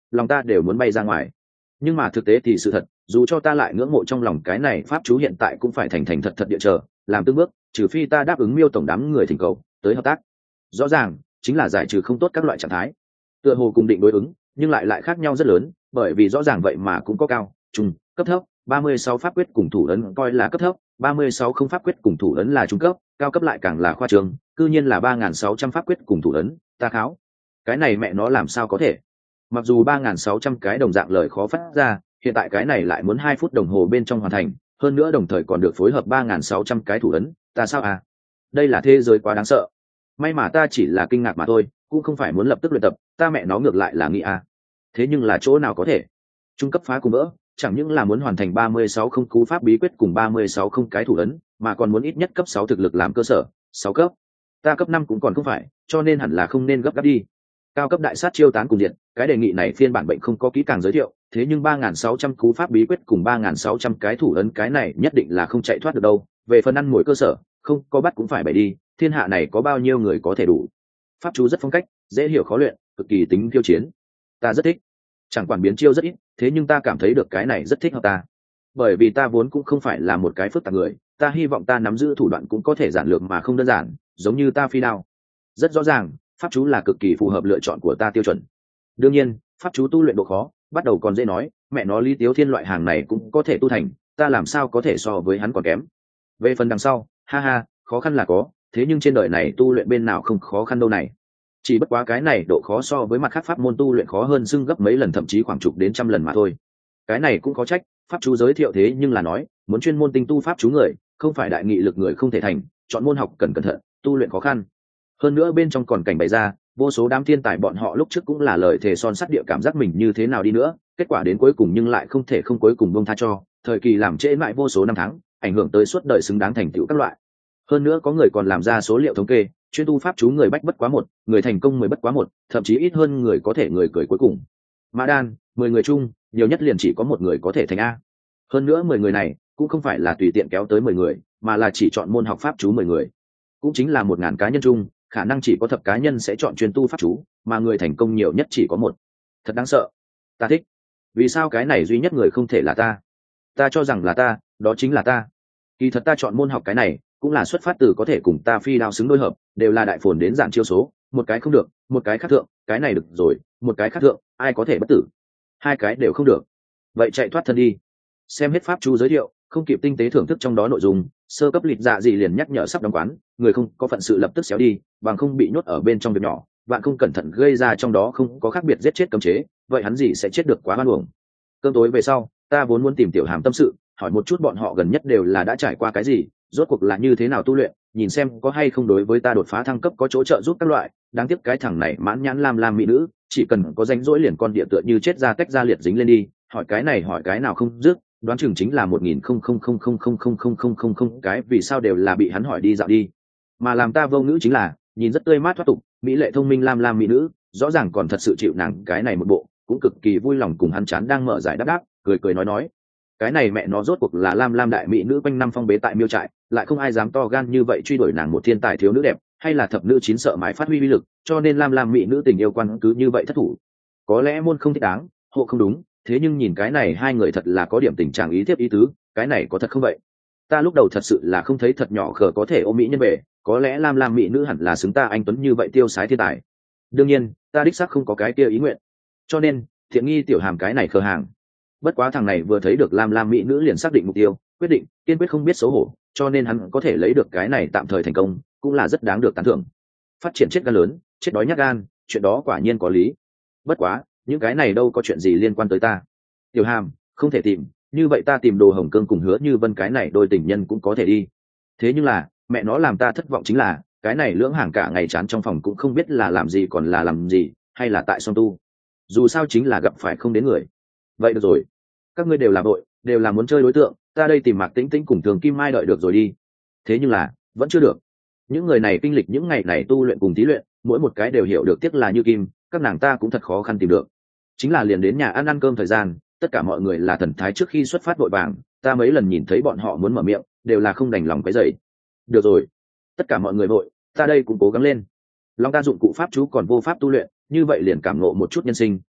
lòng ta đều muốn bay ra ngoài. Nhưng mà thực tế thì sự thật, dù cho ta lại ngưỡng mộ trong lòng cái này pháp chú, hiện tại cũng phải thành thành thật thật địa chờ làm từng bước, trừ phi ta đáp ứng Miêu tổng đám người thỉnh cầu tới hợp tác. Rõ ràng chính là giải trừ không tốt các loại trạng thái, tựa hồ cùng định đối ứng nhưng lại lại khác nhau rất lớn, bởi vì rõ ràng vậy mà cũng có cao trung cấp thấp. ba mươi sáu pháp quyết cùng thủ ấn coi là cấp thấp, ba mươi sáu không pháp quyết cùng thủ ấn là trung cấp, cao cấp lại càng là khoa trương, cư nhiên là ba nghìn sáu trăm pháp quyết cùng thủ ấn. Ta kháo, cái này mẹ nó làm sao có thể? Mặc dù ba nghìn sáu trăm cái đồng dạng lời khó phát ra, hiện tại cái này lại muốn hai phút đồng hồ bên trong hoàn thành, hơn nữa đồng thời còn được phối hợp ba nghìn sáu trăm cái thủ ấn. Ta sao à? Đây là thế giới quá đáng sợ. May mà ta chỉ là kinh ngạc mà thôi, cũng không phải muốn lập tức luyện tập, ta mẹ nó ngược lại là nghĩ à. Thế nhưng là chỗ nào có thể? Trung cấp phá cùng vỡ, chẳng những là muốn hoàn thành ba mươi sáu không cú pháp bí quyết cùng ba mươi sáu không cái thủ ấn, mà còn muốn ít nhất cấp sáu thực lực làm cơ sở. Sáu cấp, ta cấp năm cũng còn không phải, cho nên hẳn là không nên gấp gáp đi. Cao cấp đại sát chiêu tán cùng điện, cái đề nghị này phiên bản bệnh không có kỹ càng giới thiệu, thế nhưng ba nghìn sáu trăm cú pháp bí quyết cùng ba nghìn sáu trăm cái thủ ấn, cái này nhất định là không chạy thoát được đâu. Về phần ăn mồi cơ sở, không có bắt cũng phải bày đi, thiên hạ này có bao nhiêu người có thể đủ. Pháp chú rất phong cách, dễ hiểu khó luyện, cực kỳ tính khiêu chiến, ta rất thích. Chẳng quản biến chiêu rất ít, thế nhưng ta cảm thấy được cái này rất thích hợp ta, bởi vì ta vốn cũng không phải là một cái phức tạp người, ta hy vọng ta nắm giữ thủ đoạn cũng có thể giản lược mà không đơn giản, giống như ta phi đao. Rất rõ ràng, pháp chú là cực kỳ phù hợp lựa chọn của ta tiêu chuẩn. Đương nhiên, pháp chú tu luyện độ khó, bắt đầu còn dễ nói, mẹ nó Lý Tiếu Thiên loại hàng này cũng có thể tu thành, ta làm sao có thể so với hắn còn kém. Về phần đằng sau, ha ha, khó khăn là có, thế nhưng trên đời này tu luyện bên nào không khó khăn đâu này. Chỉ bất quá cái này độ khó so với mặt khác pháp môn tu luyện khó hơn xưng gấp mấy lần, thậm chí khoảng chục đến trăm lần mà thôi. Cái này cũng có trách, pháp chú giới thiệu thế nhưng là nói muốn chuyên môn tinh tu pháp chú người, không phải đại nghị lực người không thể thành, chọn môn học cần cẩn thận, tu luyện khó khăn. Hơn nữa bên trong còn cảnh bày ra vô số đám thiên tài, bọn họ lúc trước cũng là lời thề son sắt địa cảm giác mình như thế nào đi nữa, kết quả đến cuối cùng nhưng lại không thể không cuối cùng buông tha cho, thời kỳ làm trễ mãi vô số năm tháng, ảnh hưởng tới suốt đời xứng đáng thành tựu các loại. Hơn nữa có người còn làm ra số liệu thống kê, chuyên tu pháp chú người bách bất quá một, người thành công mười bất quá một, thậm chí ít hơn người có thể người cười cuối cùng. Mã đan, mười người chung, nhiều nhất liền chỉ có một người có thể thành A. Hơn nữa mười người này cũng không phải là tùy tiện kéo tới mười người, mà là chỉ chọn môn học pháp chú mười người. Cũng chính là một ngàn cá nhân chung, khả năng chỉ có thập cá nhân sẽ chọn chuyên tu pháp chú, mà người thành công nhiều nhất chỉ có một. Thật đáng sợ. Ta thích. Vì sao cái này duy nhất người không thể là ta? Ta cho rằng là ta, đó chính là ta. Kỳ thật ta chọn môn học cái này cũng là xuất phát từ có thể cùng ta phi đao xứng đôi hợp, đều là đại phồn đến dạng chiêu số, một cái không được, một cái khác thượng, cái này được rồi, một cái khác thượng, ai có thể bất tử? Hai cái đều không được, vậy chạy thoát thân đi. Xem hết pháp chú giới thiệu, không kịp tinh tế thưởng thức trong đó nội dung, sơ cấp lịch dạ gì liền nhắc nhở sắp đóng quán, người không có phận sự lập tức xéo đi, bằng không bị nhốt ở bên trong việc nhỏ, bạn không cẩn thận gây ra trong đó không có khác biệt giết chết cấm chế, vậy hắn gì sẽ chết được quá hoan uổng. Cơm tối về sau, ta vốn muốn tìm Tiểu Hàm tâm sự, hỏi một chút bọn họ gần nhất đều là đã trải qua cái gì, rốt cuộc là như thế nào tu luyện, nhìn xem có hay không đối với ta đột phá thăng cấp có chỗ trợ giúp các loại. Đáng tiếc cái thằng này mãn nhãn lam lam mỹ nữ, chỉ cần có rảnh rỗi liền con địa tựa như chết ra tách ra liệt dính lên đi, hỏi cái này hỏi cái nào không dứt, đoán chừng chính là một nghìn không không không không không không không không không không cái vì sao đều là bị hắn hỏi đi dạo đi. Mà làm ta vô ngữ chính là nhìn rất tươi mát thoát tục, mỹ lệ thông minh lam lam mỹ nữ, rõ ràng còn thật sự chịu nàng cái này một bộ, cũng cực kỳ vui lòng cùng hắn chán đang mở giải đáp đáp, cười cười nói nói. Cái này mẹ nó rốt cuộc là lam lam đại mỹ nữ quanh năm phong bế tại miêu trại, lại không ai dám to gan như vậy truy đuổi nàng một thiên tài thiếu nữ đẹp, hay là thập nữ chín sợ mãi phát huy uy lực, cho nên lam lam mỹ nữ tình yêu quan cứ như vậy thất thủ. Có lẽ môn không thích đáng, hộ không đúng, thế nhưng nhìn cái này hai người thật là có điểm tình trạng ý thiếp ý tứ, cái này có thật không vậy? Ta lúc đầu thật sự là không thấy thật nhỏ khờ có thể ôm mỹ nhân về, có lẽ lam lam mỹ nữ hẳn là xứng ta anh tuấn như vậy tiêu sái thiên tài. Đương nhiên ta đích xác không có cái kia ý nguyện, cho nên Thiện Nghi Tiểu Hàm cái này khờ hàng. Bất quá thằng này vừa thấy được lam lam mỹ nữ liền xác định mục tiêu, quyết định kiên quyết không biết xấu hổ, cho nên hắn có thể lấy được cái này tạm thời thành công cũng là rất đáng được tán thưởng. Phát triển chết gan lớn, chết đói nhát gan, chuyện đó quả nhiên có lý. Bất quá những cái này đâu có chuyện gì liên quan tới ta. Tiểu Hàm không thể tìm, như vậy ta tìm Đồ Hồng Cương cùng Hứa Như Vân cái này đôi tình nhân cũng có thể đi. Thế nhưng là mẹ nó làm ta thất vọng chính là cái này lưỡng hàng cả ngày chán trong phòng cũng không biết là làm gì còn là làm gì, hay là tại song tu, dù sao chính là gặp phải không đến người. Vậy được rồi, các ngươi đều là vội, đều là muốn chơi đối tượng, ta đây tìm Mạc Tĩnh Tĩnh cùng Thường Kim Mai đợi được rồi đi. Thế nhưng là vẫn chưa được. Những người này kinh lịch những ngày này tu luyện cùng thí luyện, mỗi một cái đều hiểu được tiếc là như kim, các nàng ta cũng thật khó khăn tìm được. Chính là liền đến nhà ăn ăn cơm thời gian, tất cả mọi người là thần thái trước khi xuất phát vội vàng, ta mấy lần nhìn thấy bọn họ muốn mở miệng, đều là không đành lòng cái dậy. Được rồi, tất cả mọi người vội, ta đây cũng cố gắng lên. Long ta dụng cụ pháp chú còn vô pháp tu luyện, như vậy liền cảm ngộ một chút nhân sinh,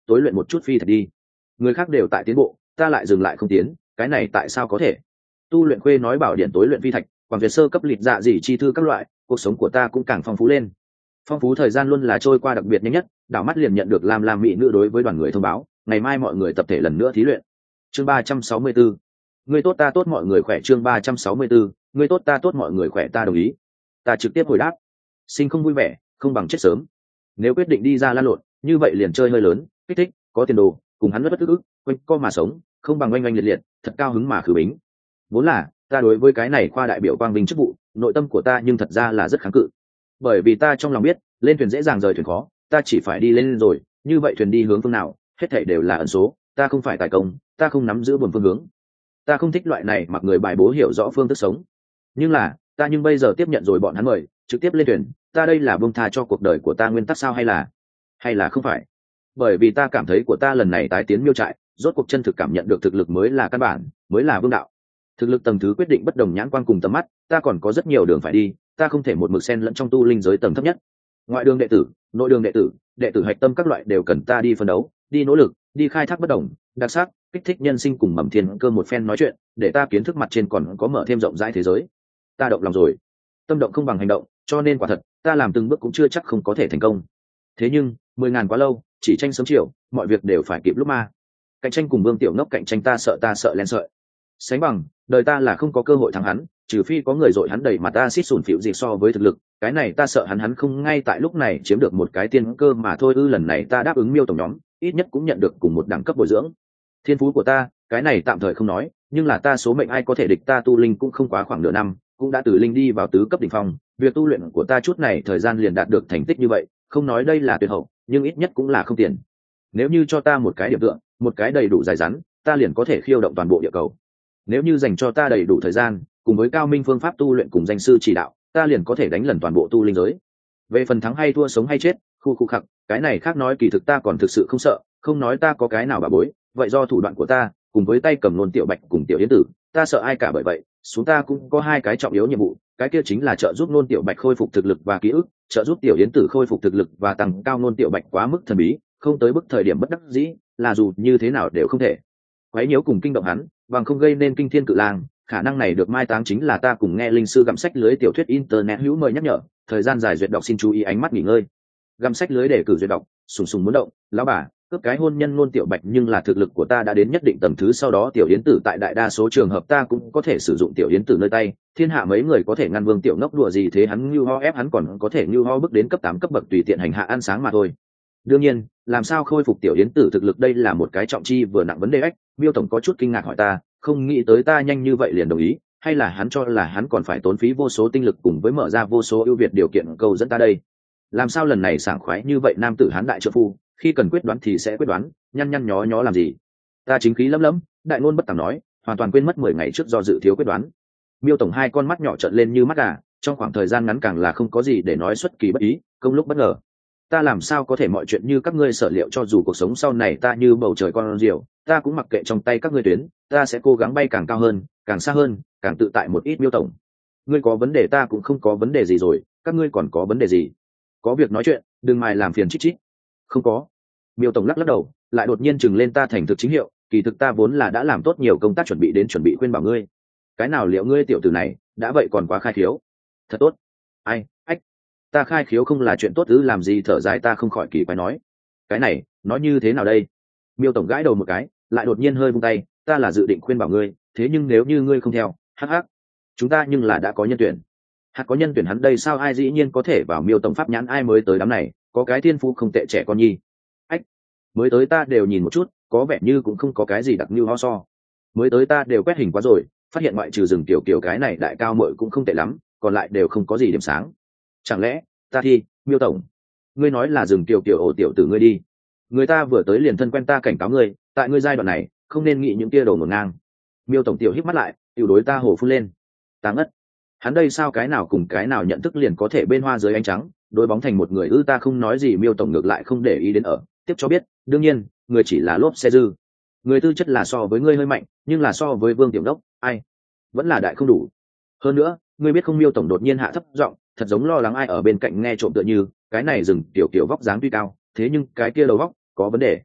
tối luyện một chút phi thật đi. Người khác đều tại tiến bộ, ta lại dừng lại không tiến, cái này tại sao có thể? Tu luyện khuê nói bảo điện tối luyện phi thạch, còn việc sơ cấp lịch dạ gì chi thư các loại, cuộc sống của ta cũng càng phong phú lên. Phong phú thời gian luôn là trôi qua đặc biệt nhanh nhất, đảo mắt liền nhận được Lam Lam mỹ nữ đối với đoàn người thông báo, ngày mai mọi người tập thể lần nữa thí luyện. Chương ba trăm sáu mươi tư, người tốt ta tốt mọi người khỏe. Chương ba trăm sáu mươi tư, người tốt ta tốt mọi người khỏe. Ta đồng ý. Ta trực tiếp hồi đáp. Sinh không vui vẻ, không bằng chết sớm. Nếu quyết định đi ra lan lộn, như vậy liền chơi hơi lớn, kích thích, có tiền đồ, cùng hắn bất tức ức, quanh co mà sống, không bằng oanh oanh liệt liệt, thật cao hứng mà khử bính. Vốn là ta đối với cái này khoa đại biểu quang vinh chức vụ, nội tâm của ta nhưng thật ra là rất kháng cự, bởi vì ta trong lòng biết lên thuyền dễ dàng rời thuyền khó, ta chỉ phải đi lên rồi, như vậy thuyền đi hướng phương nào hết thảy đều là ẩn số, ta không phải tài công, ta không nắm giữ buồn phương hướng, ta không thích loại này mặc người bài bố hiểu rõ phương thức sống. Nhưng là ta nhưng bây giờ tiếp nhận rồi bọn hắn mời trực tiếp lên thuyền, ta đây là buông tha cho cuộc đời của ta nguyên tắc sao, hay là hay là không phải? Bởi vì ta cảm thấy của ta lần này tái tiến miêu trại, rốt cuộc chân thực cảm nhận được thực lực mới là căn bản, mới là vương đạo. Thực lực tầng thứ quyết định bất đồng nhãn quan cùng tầm mắt, ta còn có rất nhiều đường phải đi, ta không thể một mực xen lẫn trong tu linh giới tầng thấp nhất. Ngoại đường đệ tử, nội đường đệ tử, đệ tử hạch tâm các loại đều cần ta đi phân đấu, đi nỗ lực, đi khai thác bất đồng, đặc sắc, kích thích nhân sinh cùng mầm thiên cơ một phen nói chuyện, để ta kiến thức mặt trên còn có mở thêm rộng rãi thế giới. Ta động lòng rồi. Tâm động không bằng hành động, cho nên quả thật, ta làm từng bước cũng chưa chắc không có thể thành công. Thế nhưng, mười ngàn quá lâu, chỉ tranh sớm chiều, mọi việc đều phải kịp lúc ma. Cạnh tranh cùng Vương Tiểu Ngốc cạnh tranh ta sợ ta sợ len sợi. Sánh bằng, đời ta là không có cơ hội thắng hắn, trừ phi có người dội hắn đầy mặt acid sủn phịu gì so với thực lực, cái này ta sợ hắn hắn không ngay tại lúc này chiếm được một cái tiên cơ mà thôi. Ư lần này ta đáp ứng miêu tổng nhóm, ít nhất cũng nhận được cùng một đẳng cấp bồi dưỡng. Thiên phú của ta, cái này tạm thời không nói, nhưng là ta số mệnh ai có thể địch ta, tu linh cũng không quá khoảng nửa năm, cũng đã từ linh đi vào tứ cấp đỉnh phong, việc tu luyện của ta chút này thời gian liền đạt được thành tích như vậy, không nói đây là tuyệt hậu, nhưng ít nhất cũng là không tiền. Nếu như cho ta một cái điểm tựa, một cái đầy đủ dài rắn, ta liền có thể khiêu động toàn bộ địa cầu. Nếu như dành cho ta đầy đủ thời gian, cùng với cao minh phương pháp tu luyện cùng danh sư chỉ đạo, ta liền có thể đánh lần toàn bộ tu linh giới. Về phần thắng hay thua, sống hay chết, khu khu khặc, cái này khác nói, kỳ thực ta còn thực sự không sợ, không nói ta có cái nào bà bối, vậy do thủ đoạn của ta, cùng với tay cầm nôn Tiểu Bạch cùng Tiểu Yến Tử, ta sợ ai cả. Bởi vậy, xuống ta cũng có hai cái trọng yếu nhiệm vụ, cái kia chính là trợ giúp nôn Tiểu Bạch khôi phục thực lực và ký ức, trợ giúp Tiểu Yến Tử khôi phục thực lực và tăng cao nôn Tiểu Bạch quá mức thần bí, không tới bức thời điểm bất đắc dĩ, là dù như thế nào đều không thể quấy nhiễu cùng kinh động hắn, bằng không gây nên kinh thiên cự lang. Khả năng này được mai táng chính là ta cùng nghe linh sư gặm sách lưới tiểu thuyết internet hữu mời nhắc nhở, thời gian dài duyệt đọc xin chú ý ánh mắt nghỉ ngơi. Gặm sách lưới để cử duyệt đọc, sùng sùng muốn động, lão bà, cướp cái hôn nhân ngôn Tiểu Bạch, nhưng là thực lực của ta đã đến nhất định tầng thứ, sau đó Tiểu Yến Tử tại đại đa số trường hợp ta cũng có thể sử dụng Tiểu Yến Tử nơi tay, thiên hạ mấy người có thể ngăn Vương Tiểu Ngốc đùa gì thế, hắn như ho ép hắn còn có thể như ho bước đến cấp tám cấp bậc tùy tiện hành hạ ăn sáng mà thôi. Đương nhiên, làm sao khôi phục Tiểu Yến Tử thực lực, đây là một cái trọng chi vừa nặng vấn đề ếch. Miêu tổng có chút kinh ngạc hỏi ta, không nghĩ tới ta nhanh như vậy liền đồng ý, hay là hắn cho là hắn còn phải tốn phí vô số tinh lực cùng với mở ra vô số ưu việt điều kiện câu dẫn ta đây? Làm sao lần này sảng khoái như vậy? Nam tử hán đại trợ phu, khi cần quyết đoán thì sẽ quyết đoán, nhăn nhăn nhó nhó làm gì? Ta chính khí lấm lấm, đại ngôn bất tàm nói, hoàn toàn quên mất mười ngày trước do dự thiếu quyết đoán. Miêu tổng hai con mắt nhỏ trợn lên như mắt gà, trong khoảng thời gian ngắn càng là không có gì để nói xuất kỳ bất ý, công lúc bất ngờ. Ta làm sao có thể mọi chuyện như các ngươi sở liệu, cho dù cuộc sống sau này ta như bầu trời con diều, ta cũng mặc kệ trong tay các ngươi tuyến, ta sẽ cố gắng bay càng cao hơn, càng xa hơn, càng tự tại một ít. Miêu tổng, ngươi có vấn đề ta cũng không có vấn đề gì rồi, các ngươi còn có vấn đề gì? Có việc nói chuyện, đừng mài làm phiền chít chít. Không có. Miêu tổng lắc lắc đầu, lại đột nhiên chừng lên ta thành thực chính hiệu, kỳ thực ta vốn là đã làm tốt nhiều công tác chuẩn bị đến chuẩn bị khuyên bảo ngươi. Cái nào liệu ngươi tiểu tử này, đã vậy còn quá khai khiếu. Thật tốt. Ai, ách. Ta khai khiếu không là chuyện tốt ư? Làm gì thở dài, ta không khỏi kỳ quái nói. Cái này, nói như thế nào đây? Miêu tổng gãi đầu một cái, lại đột nhiên hơi vung tay, ta là dự định khuyên bảo ngươi, thế nhưng nếu như ngươi không theo, hắc hắc, chúng ta nhưng là đã có nhân tuyển. Hạt có nhân tuyển hắn đây sao? Ai dĩ nhiên có thể vào Miêu tổng pháp nhãn, ai mới tới đám này, có cái thiên phú không tệ trẻ con nhi. Ách, mới tới ta đều nhìn một chút, có vẻ như cũng không có cái gì đặc như ho so. Mới tới ta đều quét hình quá rồi, phát hiện ngoại trừ rừng tiểu kiểu cái này đại cao mội cũng không tệ lắm, còn lại đều không có gì điểm sáng. Chẳng lẽ ta thi? Miêu tổng, ngươi nói là rừng tiểu kiểu ổ tiểu tử ngươi đi, người ta vừa tới liền thân quen, ta cảnh cáo ngươi, tại ngươi giai đoạn này không nên nghĩ những tia đầu ngổn ngang. Miêu tổng tiểu híp mắt lại, tiểu đối ta hồ phun lên. Ta ngất, hắn đây sao cái nào cùng cái nào nhận thức liền có thể bên hoa dưới ánh trắng, đối bóng thành một người ư? Ta không nói gì. Miêu tổng ngược lại không để ý đến, ở tiếp cho biết, đương nhiên người chỉ là lốp xe dư, người tư chất là so với ngươi hơi mạnh, nhưng là so với Vương Tiểu Đốc, ai vẫn là đại không đủ. Hơn nữa, ngươi biết không? Miêu tổng đột nhiên hạ thấp giọng, thật giống lo lắng ai ở bên cạnh nghe trộm tựa như, cái này rừng tiểu kiểu vóc dáng tuy cao, thế nhưng cái kia đầu vóc có vấn đề.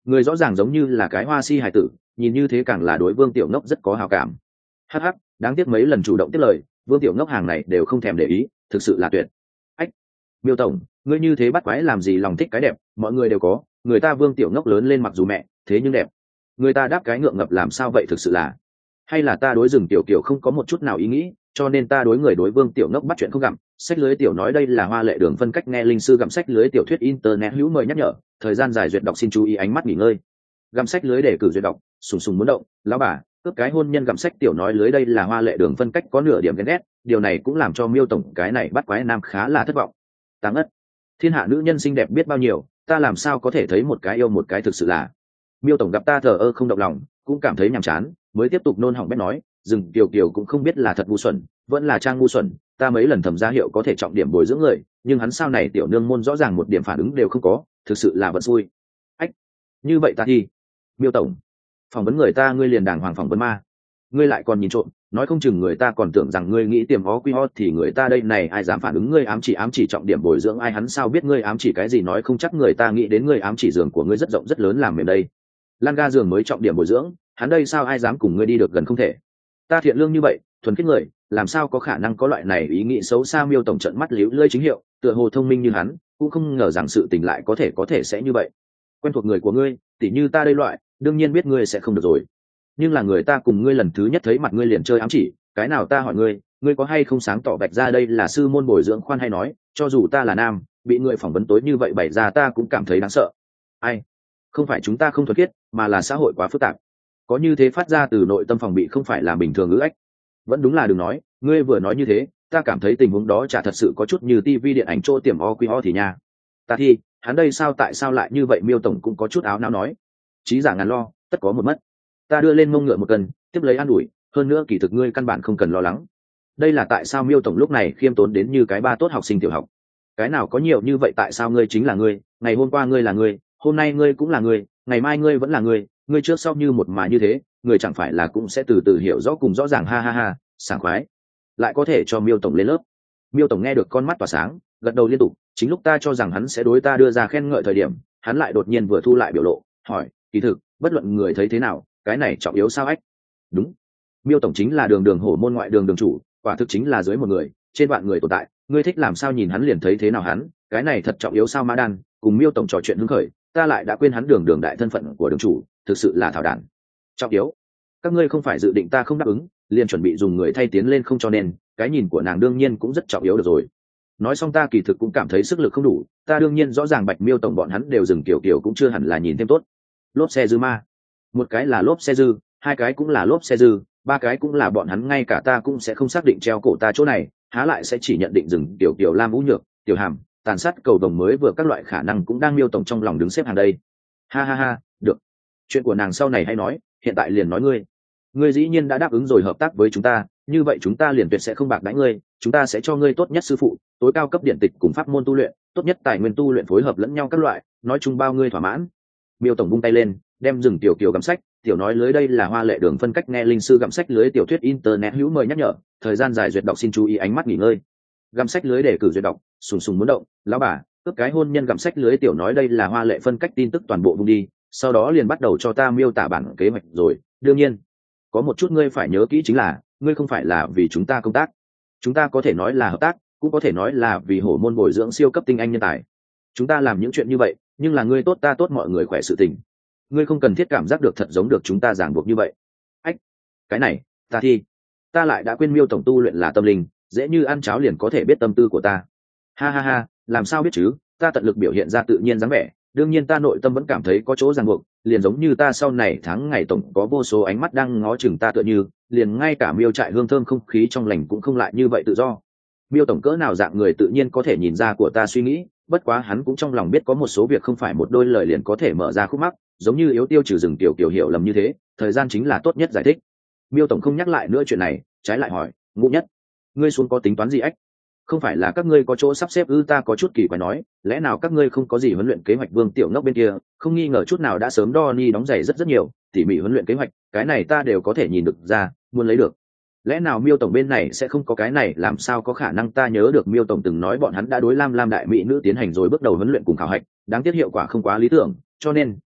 người rõ ràng giống như là cái hoa si hài tử, nhìn như thế càng là đối Vương Tiểu Ngốc rất có hào cảm. Hắc hắc, đáng tiếc mấy lần chủ động tiếp lời, Vương Tiểu Ngốc hàng này đều không thèm để ý, thực sự là tuyệt. Ách, Miêu tổng, ngươi như thế bắt quái làm gì, lòng thích cái đẹp mọi người đều có, người ta Vương Tiểu Ngốc lớn lên mặc dù mẹ thế nhưng đẹp, người ta đáp cái ngượng ngập làm sao vậy, thực sự là, hay là ta đối rừng Tiểu Kiều không có một chút nào ý nghĩ, cho nên ta đối người đối Vương Tiểu Ngốc bắt chuyện không gặm. Sách lưới tiểu nói đây là hoa lệ đường phân cách, nghe linh sư gặm sách lưới tiểu thuyết internet hữu mời nhắc nhở, thời gian dài duyệt đọc xin chú ý ánh mắt nghỉ ngơi. Gặm sách lưới để cử duyệt đọc, sùng sùng muốn động, lão bà, cướp cái hôn nhân gặm sách tiểu nói lưới đây là hoa lệ đường phân cách có nửa điểm ghen ghét, điều này cũng làm cho Miêu tổng cái này bắt quái nam khá là thất vọng. Táng ất, thiên hạ nữ nhân xinh đẹp biết bao nhiêu, ta làm sao có thể thấy một cái yêu một cái, thực sự là. Miêu tổng gặp ta thờ ơ không động lòng, cũng cảm thấy nhàm chán, mới tiếp tục nôn hỏng bét nói, dừng kiều kiều cũng không biết là thật ngu xuẩn vẫn là trang ngu xuẩn, ta mấy lần thầm ra hiệu có thể trọng điểm bồi dưỡng người, nhưng hắn sao này tiểu nương môn rõ ràng một điểm phản ứng đều không có, thực sự là vận xui. Ách, như vậy ta thi. Miêu tổng, phỏng vấn người ta ngươi liền đàng hoàng phỏng vấn ma, ngươi lại còn nhìn trộm, nói không chừng người ta còn tưởng rằng ngươi nghĩ tiềm ó quy ho, thì người ta đây này ai dám phản ứng ngươi ám chỉ ám chỉ trọng điểm bồi dưỡng ai, hắn sao biết ngươi ám chỉ cái gì, nói không chắc người ta nghĩ đến ngươi ám chỉ giường của ngươi rất rộng rất lớn làm mềm đây, lan ga giường mới trọng điểm bồi dưỡng, hắn đây sao ai dám cùng ngươi đi được gần không thể. Ta thiện lương như vậy thuần khiết người làm sao có khả năng có loại này ý nghĩ xấu xa. Miêu tổng trận mắt liễu lơi chính hiệu, tựa hồ thông minh như hắn cũng không ngờ rằng sự tình lại có thể có thể sẽ như vậy. Quen thuộc người của ngươi tỉ như ta đây loại đương nhiên biết ngươi sẽ không được rồi, nhưng là người ta cùng ngươi lần thứ nhất thấy mặt ngươi liền chơi ám chỉ cái nào, ta hỏi ngươi ngươi có hay không sáng tỏ bạch ra đây là sư môn bồi dưỡng, khoan hay nói cho dù ta là nam bị người phỏng vấn tối như vậy bày ra ta cũng cảm thấy đáng sợ. Ai, không phải chúng ta không thuần khiết mà là xã hội quá phức tạp, có như thế phát ra từ nội tâm phòng bị không phải là bình thường ngữ ách. Vẫn đúng là đừng nói, ngươi vừa nói như thế ta cảm thấy tình huống đó chả thật sự có chút như tivi điện ảnh chỗ tiềm o quy ho thì nha. Ta thi, hắn đây sao tại sao lại như vậy. Miêu tổng cũng có chút áo não nói, trí giả ngàn lo tất có một mất, ta đưa lên mông ngựa một cân tiếp lấy an ủi, hơn nữa kỳ thực ngươi căn bản không cần lo lắng. Đây là tại sao Miêu tổng lúc này khiêm tốn đến như cái ba tốt học sinh tiểu học, cái nào có nhiều như vậy, tại sao ngươi chính là ngươi, ngày hôm qua ngươi là ngươi, hôm nay ngươi cũng là ngươi, ngày mai ngươi vẫn là ngươi, ngươi trước sau như một mà như thế, người chẳng phải là cũng sẽ từ từ hiểu rõ cùng rõ ràng. Ha ha ha, sảng khoái, lại có thể cho Miêu tổng lên lớp. Miêu tổng nghe được con mắt tỏa sáng, gật đầu liên tục, chính lúc ta cho rằng hắn sẽ đối ta đưa ra khen ngợi thời điểm, hắn lại đột nhiên vừa thu lại biểu lộ, hỏi, kỳ thực bất luận người thấy thế nào cái này trọng yếu sao ách. Đúng, Miêu tổng chính là đường đường hổ môn ngoại đường đường chủ, quả thực chính là dưới một người trên vạn người tồn tại, ngươi thích làm sao nhìn hắn liền thấy thế nào hắn, cái này thật trọng yếu sao. Mã Đan cùng Miêu tổng trò chuyện hứng khởi, ta lại đã quên hắn đường đường đại thân phận của đường chủ, thực sự là thảo đản. Trọng yếu, các ngươi không phải dự định ta không đáp ứng liền chuẩn bị dùng người thay tiến lên không, cho nên cái nhìn của nàng đương nhiên cũng rất trọng yếu được rồi. Nói xong ta kỳ thực cũng cảm thấy sức lực không đủ, ta đương nhiên rõ ràng Bạch Miêu tổng bọn hắn đều dừng kiểu kiểu cũng chưa hẳn là nhìn thêm tốt. Lốp xe dư ma, một cái là lốp xe dư, hai cái cũng là lốp xe dư, ba cái cũng là bọn hắn, ngay cả ta cũng sẽ không xác định treo cổ ta chỗ này, há lại sẽ chỉ nhận định dừng kiểu kiểu lam vũ nhược tiểu hàm tàn sát cầu đồng mới vừa các loại khả năng cũng đang Miêu tổng trong lòng đứng xếp hàng đây. Ha ha ha, được, chuyện của nàng sau này hay nói, hiện tại liền nói ngươi ngươi dĩ nhiên đã đáp ứng rồi hợp tác với chúng ta, như vậy chúng ta liền tuyệt sẽ không bạc đãi ngươi, chúng ta sẽ cho ngươi tốt nhất sư phụ, tối cao cấp điện tịch cùng pháp môn tu luyện, tốt nhất tài nguyên tu luyện phối hợp lẫn nhau các loại, nói chung bao ngươi thỏa mãn. Miêu tổng vung tay lên đem dừng tiểu kiều gặm sách tiểu nói lưới đây là hoa lệ đường phân cách, nghe linh sư gặm sách lưới tiểu thuyết internet hữu mời nhắc nhở, thời gian dài duyệt đọc xin chú ý ánh mắt nghỉ ngơi. Gặm sách lưới để cử duyệt đọc, sùng sùng muốn động, lão bà, cướp cái hôn nhân gặm sách lưới tiểu nói đây là hoa lệ phân cách tin tức toàn bộ vung đi, sau đó liền bắt đầu cho ta miêu tả bản kế hoạch rồi. Đương nhiên có một chút ngươi phải nhớ kỹ chính là ngươi không phải là vì chúng ta công tác, chúng ta có thể nói là hợp tác, cũng có thể nói là vì hổ môn bồi dưỡng siêu cấp tinh anh nhân tài. Chúng ta làm những chuyện như vậy nhưng là ngươi tốt ta tốt mọi người khỏe sự tình, ngươi không cần thiết cảm giác được thật giống được chúng ta ràng buộc như vậy. Ách, cái này ta thi, ta lại đã quên Miêu tổng tu luyện là tâm linh, dễ như ăn cháo liền có thể biết tâm tư của ta. Ha ha ha, làm sao biết chứ, ta tận lực biểu hiện ra tự nhiên dáng vẻ, đương nhiên ta nội tâm vẫn cảm thấy có chỗ ràng buộc, liền giống như ta sau này tháng ngày tổng có vô số ánh mắt đang ngó chừng ta, tựa như liền ngay cả Miêu trại hương thơm không khí trong lành cũng không lại như vậy tự do. Miêu tổng cỡ nào dạng người tự nhiên có thể nhìn ra của ta suy nghĩ, bất quá hắn cũng trong lòng biết có một số việc không phải một đôi lời liền có thể mở ra khúc mắc, giống như yếu tiêu trừ rừng tiểu kiểu hiểu lầm như thế, thời gian chính là tốt nhất giải thích. Miêu tổng không nhắc lại nữa chuyện này, trái lại hỏi, Ngũ Nhất, ngươi xuống có tính toán gì ách? Không phải là các ngươi có chỗ sắp xếp ư? Ta có chút kỳ quái nói, lẽ nào các ngươi không có gì huấn luyện kế hoạch? Vương Tiểu Ngốc bên kia không nghi ngờ chút nào đã sớm đo ni đóng giày rất rất nhiều, tỉ mỉ huấn luyện kế hoạch, cái này ta đều có thể nhìn được ra, muốn lấy được. Lẽ nào Miêu tổng bên này sẽ không có cái này? Làm sao có khả năng, ta nhớ được Miêu tổng từng nói bọn hắn đã đối Lam Lam đại mỹ nữ tiến hành rồi bước đầu huấn luyện cùng khảo hạch, đáng tiếc hiệu quả không quá lý tưởng, cho nên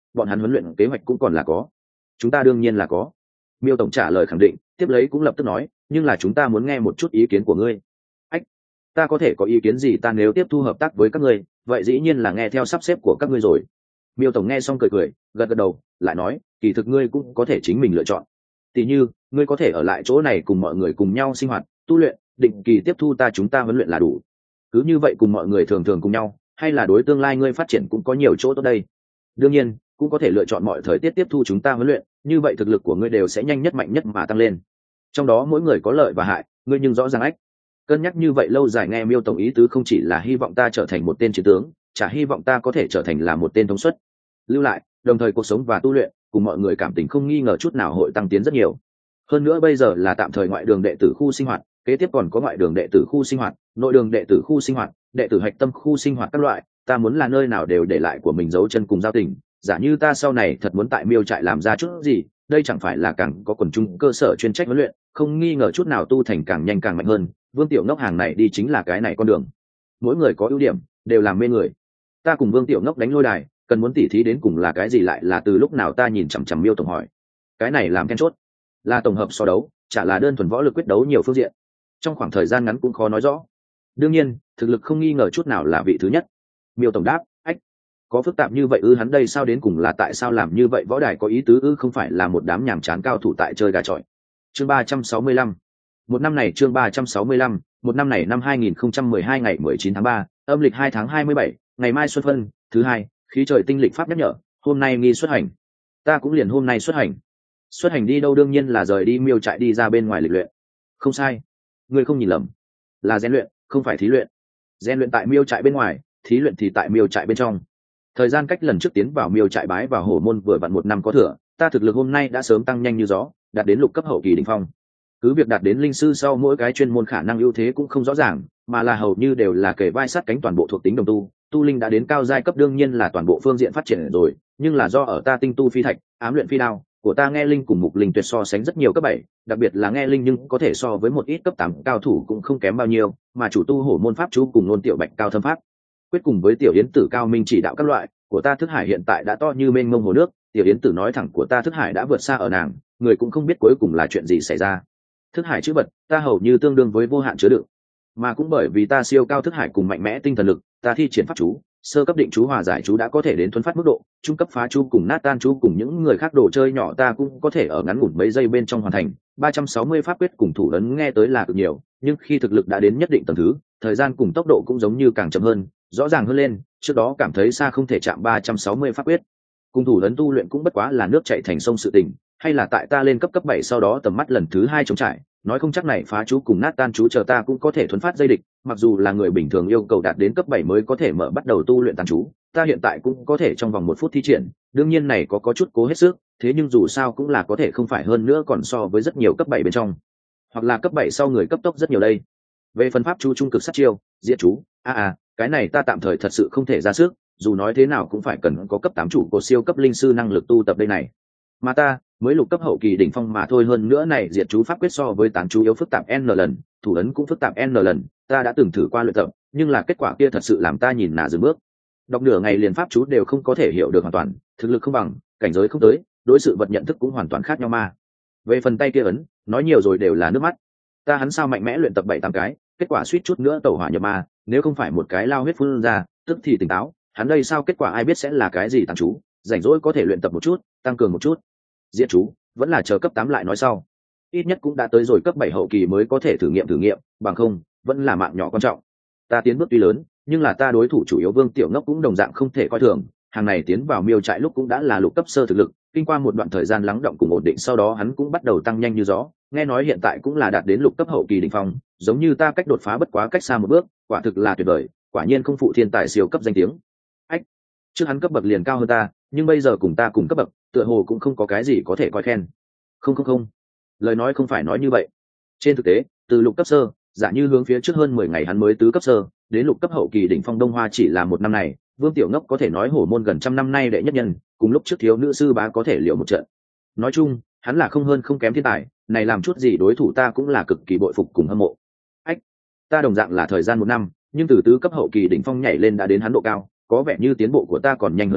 bọn hắn huấn luyện kế hoạch cũng còn là có. Chúng ta đương nhiên là có. Miêu tổng trả lời khẳng định, tiếp lấy cũng lập tức nói, nhưng là chúng ta muốn nghe một chút ý kiến của ngươi. Ách, ta có thể có ý kiến gì? Ta nếu tiếp thu hợp tác với các ngươi, vậy dĩ nhiên là nghe theo sắp xếp của các ngươi rồi. Miêu tổng nghe xong cười cười, gật gật đầu, lại nói, kỳ thực ngươi cũng có thể chính mình lựa chọn. Tỷ như, ngươi có thể ở lại chỗ này cùng mọi người cùng nhau sinh hoạt, tu luyện, định kỳ tiếp thu ta chúng ta huấn luyện là đủ. Cứ như vậy cùng mọi người thường thường cùng nhau, hay là đối tương lai ngươi phát triển cũng có nhiều chỗ tốt đây. Đương nhiên, cũng có thể lựa chọn mọi thời tiết tiếp thu chúng ta huấn luyện, như vậy thực lực của ngươi đều sẽ nhanh nhất mạnh nhất mà tăng lên. Trong đó mỗi người có lợi và hại, ngươi nhưng rõ ràng ách. Cân nhắc như vậy lâu dài, nghe Miêu tổng ý tứ không chỉ là hy vọng ta trở thành một tên chiến tướng, chả hy vọng ta có thể trở thành là một tên thống suất. Lưu lại, đồng thời cuộc sống và tu luyện, cùng mọi người cảm tình không nghi ngờ chút nào hội tăng tiến rất nhiều. Hơn nữa bây giờ là tạm thời ngoại đường đệ tử khu sinh hoạt, kế tiếp còn có ngoại đường đệ tử khu sinh hoạt, nội đường đệ tử khu sinh hoạt, đệ tử hạch tâm khu sinh hoạt các loại, ta muốn là nơi nào đều để lại của mình dấu chân cùng giao tình. Giả như ta sau này thật muốn tại Miêu trại làm ra chút gì, đây chẳng phải là càng có quần chúng cơ sở chuyên trách huấn luyện, không nghi ngờ chút nào tu thành càng nhanh càng mạnh hơn. Vương Tiểu Ngốc hàng này đi chính là cái này con đường. Mỗi người có ưu điểm, đều làm mê người. Ta cùng Vương Tiểu Ngốc đánh lôi đài, cần muốn tỉ thí đến cùng là cái gì lại là từ lúc nào? Ta nhìn chằm chằm Miêu tổng hỏi. Cái này làm then chốt, là tổng hợp so đấu, chả là đơn thuần võ lực quyết đấu nhiều phương diện. Trong khoảng thời gian ngắn cũng khó nói rõ. Đương nhiên, thực lực không nghi ngờ chút nào là vị thứ nhất. Miêu tổng đáp, ách, có phức tạp như vậy ư? Hắn đây sao đến cùng là tại sao làm như vậy? Võ đài có ý tứ ư? Không phải là một đám nhàm chán cao thủ tại chơi gà chọi. Chương ba trăm sáu mươi lăm. Một năm này chương ba trăm sáu mươi lăm, một năm này năm hai nghìn không trăm mười hai ngày mười chín tháng ba, âm lịch hai tháng hai mươi bảy, ngày mai xuân phân, thứ hai, khí trời tinh lịch pháp nhắc nhở, hôm nay nghi xuất hành. Ta cũng liền hôm nay xuất hành. Xuất hành đi đâu? Đương nhiên là rời đi Miêu trại đi ra bên ngoài lịch luyện. Không sai, ngươi không nhìn lầm, là rèn luyện, không phải thí luyện. Rèn luyện tại Miêu trại bên ngoài, thí luyện thì tại Miêu trại bên trong. Thời gian cách lần trước tiến vào Miêu trại bái vào hổ môn vừa vặn một năm có thừa, ta thực lực hôm nay đã sớm tăng nhanh như gió, đạt đến lục cấp hậu kỳ đỉnh phong. Cứ việc đạt đến linh sư sau, mỗi cái chuyên môn khả năng ưu thế cũng không rõ ràng, mà là hầu như đều là kề vai sát cánh toàn bộ thuộc tính đồng tu. Tu linh đã đến cao giai cấp, đương nhiên là toàn bộ phương diện phát triển rồi, nhưng là do ở ta tinh tu phi thạch, ám luyện phi đao của ta nghe linh cùng mục linh tuyệt so sánh rất nhiều cấp bảy, đặc biệt là nghe linh nhưng có thể so với một ít cấp tám cao thủ cũng không kém bao nhiêu, mà chủ tu hổ môn pháp chú cùng nôn tiểu bạch cao thâm pháp quyết cùng với tiểu yến tử cao minh chỉ đạo các loại của ta thức hải hiện tại đã to như mênh mông hồ nước. Tiểu yến tử nói thẳng của ta thức hải đã vượt xa ở nàng, người cũng không biết cuối cùng là chuyện gì xảy ra. Thức hải chữ vật ta hầu như tương đương với vô hạn chứa đựng, mà cũng bởi vì ta siêu cao thức hải cùng mạnh mẽ tinh thần lực, ta thi triển pháp chú, sơ cấp định chú hòa giải chú đã có thể đến thuấn phát mức độ, trung cấp phá chú cùng nát tan chú cùng những người khác đồ chơi nhỏ ta cũng có thể ở ngắn ngủn mấy giây bên trong hoàn thành. Ba trăm sáu mươi pháp quyết cùng thủ ấn nghe tới là cực nhiều, nhưng khi thực lực đã đến nhất định tầng thứ, thời gian cùng tốc độ cũng giống như càng chậm hơn, rõ ràng hơn lên. Trước đó cảm thấy xa không thể chạm ba trăm sáu mươi pháp quyết cùng thủ ấn tu luyện cũng bất quá là nước chảy thành sông sự tình, hay là tại ta lên cấp cấp bảy sau đó tầm mắt lần thứ hai chống trải, nói không chắc này phá chú cùng nát tan chú chờ ta cũng có thể thuấn phát dây địch. Mặc dù là người bình thường yêu cầu đạt đến cấp bảy mới có thể mở bắt đầu tu luyện tàn chú, ta hiện tại cũng có thể trong vòng một phút thi triển. Đương nhiên này có có chút cố hết sức, thế nhưng dù sao cũng là có thể, không phải hơn nữa còn so với rất nhiều cấp bảy bên trong hoặc là cấp bảy sau người cấp tốc rất nhiều đây. Về phần pháp chú trung cực sát chiêu, diệt chú, a à, à cái này ta tạm thời thật sự không thể ra sức, dù nói thế nào cũng phải cần có cấp tám chủ của siêu cấp linh sư năng lực tu tập đây này, mà ta mới lục cấp hậu kỳ đỉnh phong mà thôi. Hơn nữa này diệt chú pháp quyết so với tán chú yếu phức tạp n lần, thủ ấn cũng phức tạp n lần, ta đã từng thử qua luyện tập, nhưng là kết quả kia thật sự làm ta nhìn nà dừng bước. Đọc nửa ngày liền pháp chú đều không có thể hiểu được hoàn toàn, thực lực không bằng, cảnh giới không tới, đối sự vật nhận thức cũng hoàn toàn khác nhau mà. Về phần tay kia ấn, nói nhiều rồi đều là nước mắt. Ta hắn sao mạnh mẽ luyện tập bảy tám cái, kết quả suýt chút nữa tẩu hỏa nhập ma, nếu không phải một cái lao huyết phun ra, tức thì tỉnh táo, hắn đây sao kết quả ai biết sẽ là cái gì. tán chú, rảnh rỗi có thể luyện tập một chút, tăng cường một chút. Diễn chú, vẫn là chờ cấp tám lại nói sau. Ít nhất cũng đã tới rồi cấp bảy hậu kỳ mới có thể thử nghiệm thử nghiệm, bằng không, vẫn là mạng nhỏ quan trọng. Ta tiến bước tuy lớn, nhưng là ta đối thủ chủ yếu Vương Tiểu Ngốc cũng đồng dạng không thể coi thường, hàng này tiến vào Miêu trại lúc cũng đã là lục cấp sơ thực lực, kinh qua một đoạn thời gian lắng động cùng ổn định sau đó hắn cũng bắt đầu tăng nhanh như gió, nghe nói hiện tại cũng là đạt đến lục cấp hậu kỳ đỉnh phong, giống như ta cách đột phá bất quá cách xa một bước, quả thực là tuyệt vời, quả nhiên không phụ thiên tài siêu cấp danh tiếng. Ách, trước hắn cấp bậc liền cao hơn ta, nhưng bây giờ cùng ta cùng cấp bậc, tựa hồ cũng không có cái gì có thể coi khen. Không không không, lời nói không phải nói như vậy. Trên thực tế, từ lục cấp sơ, giả như hướng phía trước hơn mười ngày hắn mới tứ cấp sơ, đến lục cấp hậu kỳ đỉnh phong Đông Hoa chỉ là một năm này, Vương Tiểu Ngốc có thể nói hổ môn gần trăm năm nay đệ nhất nhân, cùng lúc trước thiếu nữ sư bá có thể liệu một trận. Nói chung, hắn là không hơn không kém thiên tài, này làm chút gì đối thủ ta cũng là cực kỳ bội phục cùng hâm mộ. Ách, ta đồng dạng là thời gian một năm, nhưng từ tứ cấp hậu kỳ đỉnh phong nhảy lên đã đến hắn độ cao, có vẻ như tiến bộ của ta còn nhanh hơn hắn,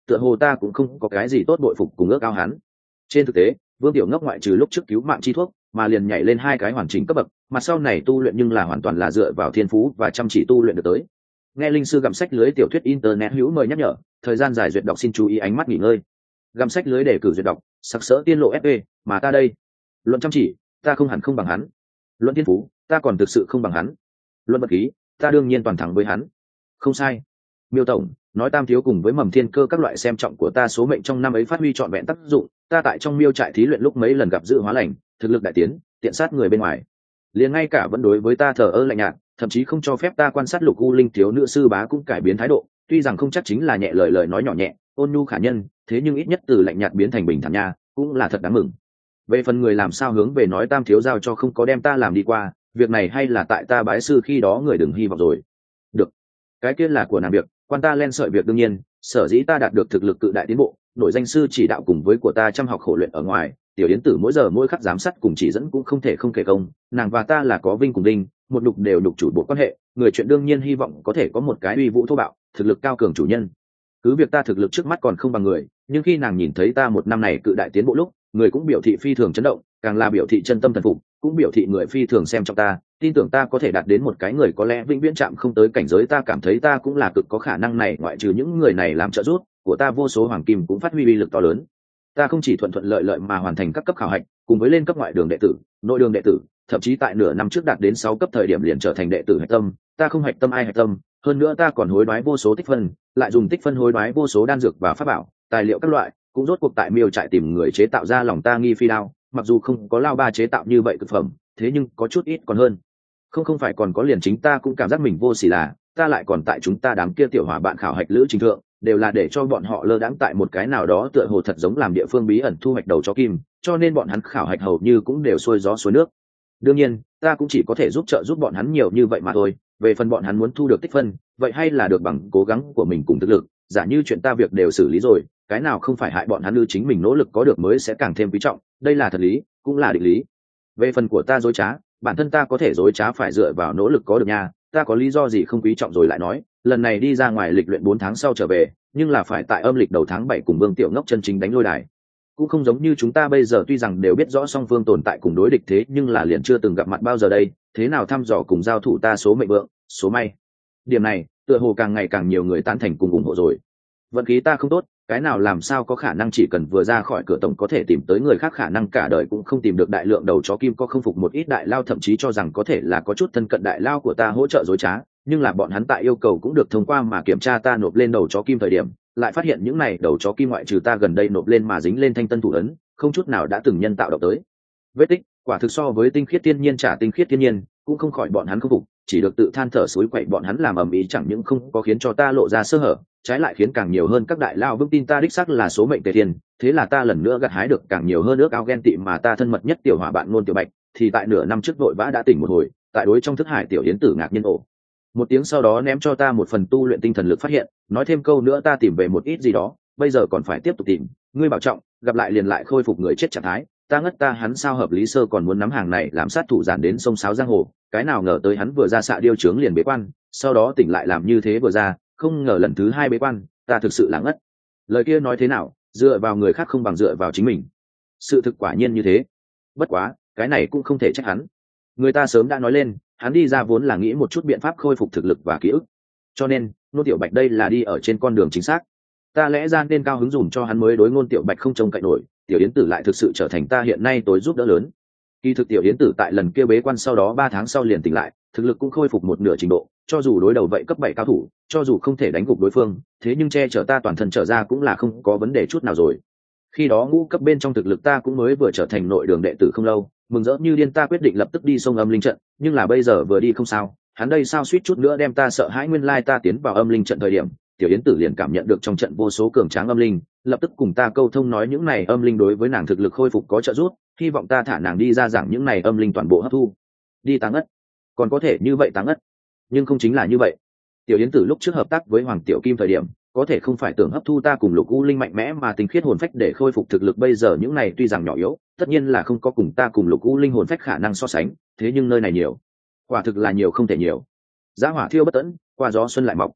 tựa hồ ta cũng không có cái gì tốt bội phục cùng ước ao hắn. Trên thực tế Vương Tiểu Ngốc ngoại trừ lúc trước cứu mạng chi thuốc mà liền nhảy lên hai cái hoàn chỉnh cấp bậc, mà sau này tu luyện nhưng là hoàn toàn là dựa vào thiên phú và chăm chỉ tu luyện được tới. Nghe linh sư gặm sách lưới tiểu thuyết internet hữu mời nhắc nhở, thời gian dài duyệt đọc xin chú ý ánh mắt nghỉ ngơi. Gặm sách lưới để cử duyệt đọc, sặc sỡ tiên lộ ép pê, mà ta đây, luận chăm chỉ, ta không hẳn không bằng hắn. Luận thiên phú, ta còn thực sự không bằng hắn. Luận vật khí, ta đương nhiên toàn thắng với hắn. Không sai. Miêu tổng, nói Tam thiếu cùng với Mầm Thiên Cơ các loại xem trọng của ta số mệnh trong năm ấy phát huy trọn vẹn tác dụng, ta tại trong Miêu trại thí luyện lúc mấy lần gặp dự hóa lành, thực lực đại tiến, tiện sát người bên ngoài. Liền ngay cả vẫn đối với ta thờ ơ lạnh nhạt, thậm chí không cho phép ta quan sát Lục U Linh thiếu nữ sư bá cũng cải biến thái độ, tuy rằng không chắc chính là nhẹ lời lời nói nhỏ nhẹ, ôn nhu khả nhân, thế nhưng ít nhất từ lạnh nhạt biến thành bình thản nha, cũng là thật đáng mừng. Về phần người làm sao hướng về nói Tam thiếu giao cho không có đem ta làm đi qua, việc này hay là tại ta bái sư khi đó người đừng hy vọng rồi. Được, cái kia là của nàng việc, quan ta len sợi việc đương nhiên, sở dĩ ta đạt được thực lực cự đại tiến bộ, nội danh sư chỉ đạo cùng với của ta chăm học khổ luyện ở ngoài, tiểu yến tử mỗi giờ mỗi khắc giám sát cùng chỉ dẫn cũng không thể không kể công, nàng và ta là có vinh cùng đinh, một đục đều đục chủ bộ quan hệ, người chuyện đương nhiên hy vọng có thể có một cái uy vũ thô bạo, thực lực cao cường chủ nhân. Cứ việc ta thực lực trước mắt còn không bằng người, nhưng khi nàng nhìn thấy ta một năm này cự đại tiến bộ lúc, người cũng biểu thị phi thường chấn động, càng là biểu thị chân tâm thần phục, cũng biểu thị người phi thường xem trọng ta, tin tưởng ta có thể đạt đến một cái người có lẽ vĩnh viễn chạm không tới cảnh giới, ta cảm thấy ta cũng là cực có khả năng này, ngoại trừ những người này làm trợ giúp của ta, vô số hoàng kim cũng phát huy uy lực to lớn. Ta không chỉ thuận thuận lợi lợi mà hoàn thành các cấp khảo hạch, cùng với lên cấp ngoại đường đệ tử, nội đường đệ tử, thậm chí tại nửa năm trước đạt đến sáu cấp thời điểm liền trở thành đệ tử hạch tâm, ta không hạch tâm ai hạch tâm, hơn nữa ta còn hối đoái vô số tích phân, lại dùng tích phân hối đoái vô số đan dược và pháp bảo, tài liệu các loại, cũng rốt cuộc tại Miêu trại tìm người chế tạo ra lòng ta nghi phi đao, mặc dù không có Lao Ba chế tạo như vậy cực phẩm, thế nhưng có chút ít còn hơn. Không không phải còn có liền chính ta cũng cảm giác mình vô sỉ là, ta lại còn tại chúng ta đám kia tiểu hỏa bạn khảo hạch lữ trình thượng, đều là để cho bọn họ lơ đãng tại một cái nào đó tựa hồ thật giống làm địa phương bí ẩn thu hoạch đầu chó kim, cho nên bọn hắn khảo hạch hầu như cũng đều xuôi gió xuôi nước. Đương nhiên, ta cũng chỉ có thể giúp trợ giúp bọn hắn nhiều như vậy mà thôi, về phần bọn hắn muốn thu được tích phân, vậy hay là được bằng cố gắng của mình cùng thực lực, giả như chuyện ta việc đều xử lý rồi, cái nào không phải hại bọn hắn ư, chính mình nỗ lực có được mới sẽ càng thêm quý trọng, đây là thật lý, cũng là định lý. Về phần của ta dối trá, bản thân ta có thể dối trá phải dựa vào nỗ lực có được nha, ta có lý do gì không quý trọng rồi lại nói, lần này đi ra ngoài lịch luyện bốn tháng sau trở về, nhưng là phải tại âm lịch đầu tháng bảy cùng Vương Tiểu Ngốc chân chính đánh lôi đài. Cũng không giống như chúng ta bây giờ, tuy rằng đều biết rõ song phương tồn tại cùng đối địch, thế nhưng là liền chưa từng gặp mặt bao giờ đây, thế nào thăm dò cùng giao thủ ta số mệnh vượng, số may. Điểm này, tựa hồ càng ngày càng nhiều người tán thành cùng ủng hộ rồi. Vận khí ta không tốt, cái nào làm sao có khả năng chỉ cần vừa ra khỏi cửa tổng có thể tìm tới người khác, khả năng cả đời cũng không tìm được đại lượng đầu chó kim, có không phục một ít đại lao thậm chí cho rằng có thể là có chút thân cận đại lao của ta hỗ trợ dối trá, nhưng là bọn hắn tại yêu cầu cũng được thông qua mà kiểm tra ta nộp lên đầu chó kim thời điểm, lại phát hiện những này đầu chó kim ngoại trừ ta gần đây nộp lên mà dính lên thanh tân thủ ấn, không chút nào đã từng nhân tạo động tới vết tích, quả thực so với tinh khiết thiên nhiên trả tinh khiết thiên nhiên, cũng không khỏi bọn hắn không phục, chỉ được tự than thở suối quậy bọn hắn làm ầm ĩ, chẳng những không có khiến cho ta lộ ra sơ hở, trái lại khiến càng nhiều hơn các đại lao vững tin ta đích xác là số mệnh tề thiên, thế là ta lần nữa gặt hái được càng nhiều hơn ước ao ghen tị, mà ta thân mật nhất tiểu hỏa bạn Ngôn Tiểu Bạch thì tại nửa năm trước vội vã đã tỉnh một hồi, tại đối trong thức hải tiểu yến tử ngạc nhiên ổ một tiếng, sau đó ném cho ta một phần tu luyện tinh thần lực phát hiện, nói thêm câu nữa ta tìm về một ít gì đó, bây giờ còn phải tiếp tục tìm, ngươi bảo trọng, gặp lại liền lại khôi phục người chết trạng thái. Ta ngất ta hắn sao hợp lý sơ còn muốn nắm hàng này làm sát thủ giản đến sông sáo giang hồ, cái nào ngờ tới hắn vừa ra xạ điêu trướng liền bế quan, sau đó tỉnh lại làm như thế vừa ra, không ngờ lần thứ hai bế quan, ta thực sự là ngất. Lời kia nói thế nào, dựa vào người khác không bằng dựa vào chính mình, sự thực quả nhiên như thế. Bất quá cái này cũng không thể trách hắn, người ta sớm đã nói lên, hắn đi ra vốn là nghĩ một chút biện pháp khôi phục thực lực và ký ức, cho nên Ngôn Tiểu Bạch đây là đi ở trên con đường chính xác. Ta lẽ ra nên cao hứng dùm cho hắn mới đối, Ngôn Tiểu Bạch không trông cậy nổi, tiểu yến tử lại thực sự trở thành ta hiện nay tối giúp đỡ lớn. Kỳ thực tiểu yến tử tại lần kia bế quan sau đó ba tháng sau liền tỉnh lại, thực lực cũng khôi phục một nửa trình độ, cho dù đối đầu vậy cấp bảy cao thủ, cho dù không thể đánh gục đối phương, thế nhưng che chở ta toàn thân trở ra cũng là không có vấn đề chút nào rồi. Khi đó ngũ cấp bên trong thực lực ta cũng mới vừa trở thành nội đường đệ tử không lâu, mừng rỡ như điên ta quyết định lập tức đi sông âm linh trận, nhưng là bây giờ vừa đi không sao, hắn đây sao suýt chút nữa đem ta sợ hãi. Nguyên lai ta tiến vào âm linh trận thời điểm, tiểu yến tử liền cảm nhận được trong trận vô số cường tráng âm linh, lập tức cùng ta câu thông nói những này âm linh đối với nàng thực lực khôi phục có trợ giúp, hy vọng ta thả nàng đi ra, giảng những này âm linh toàn bộ hấp thu đi táng ất. Còn có thể như vậy táng ất, nhưng không chính là như vậy. Tiểu yến tử lúc trước hợp tác với Hoàng Tiểu Kim thời điểm, có thể không phải tưởng hấp thu ta cùng Lục U Linh mạnh mẽ mà tinh khiết hồn phách để khôi phục thực lực, bây giờ những này tuy rằng nhỏ yếu, tất nhiên là không có cùng ta cùng Lục U Linh hồn phách khả năng so sánh, thế nhưng nơi này nhiều, quả thực là nhiều không thể nhiều. Giá hỏa thiêu bất tận, qua gió xuân lại mọc.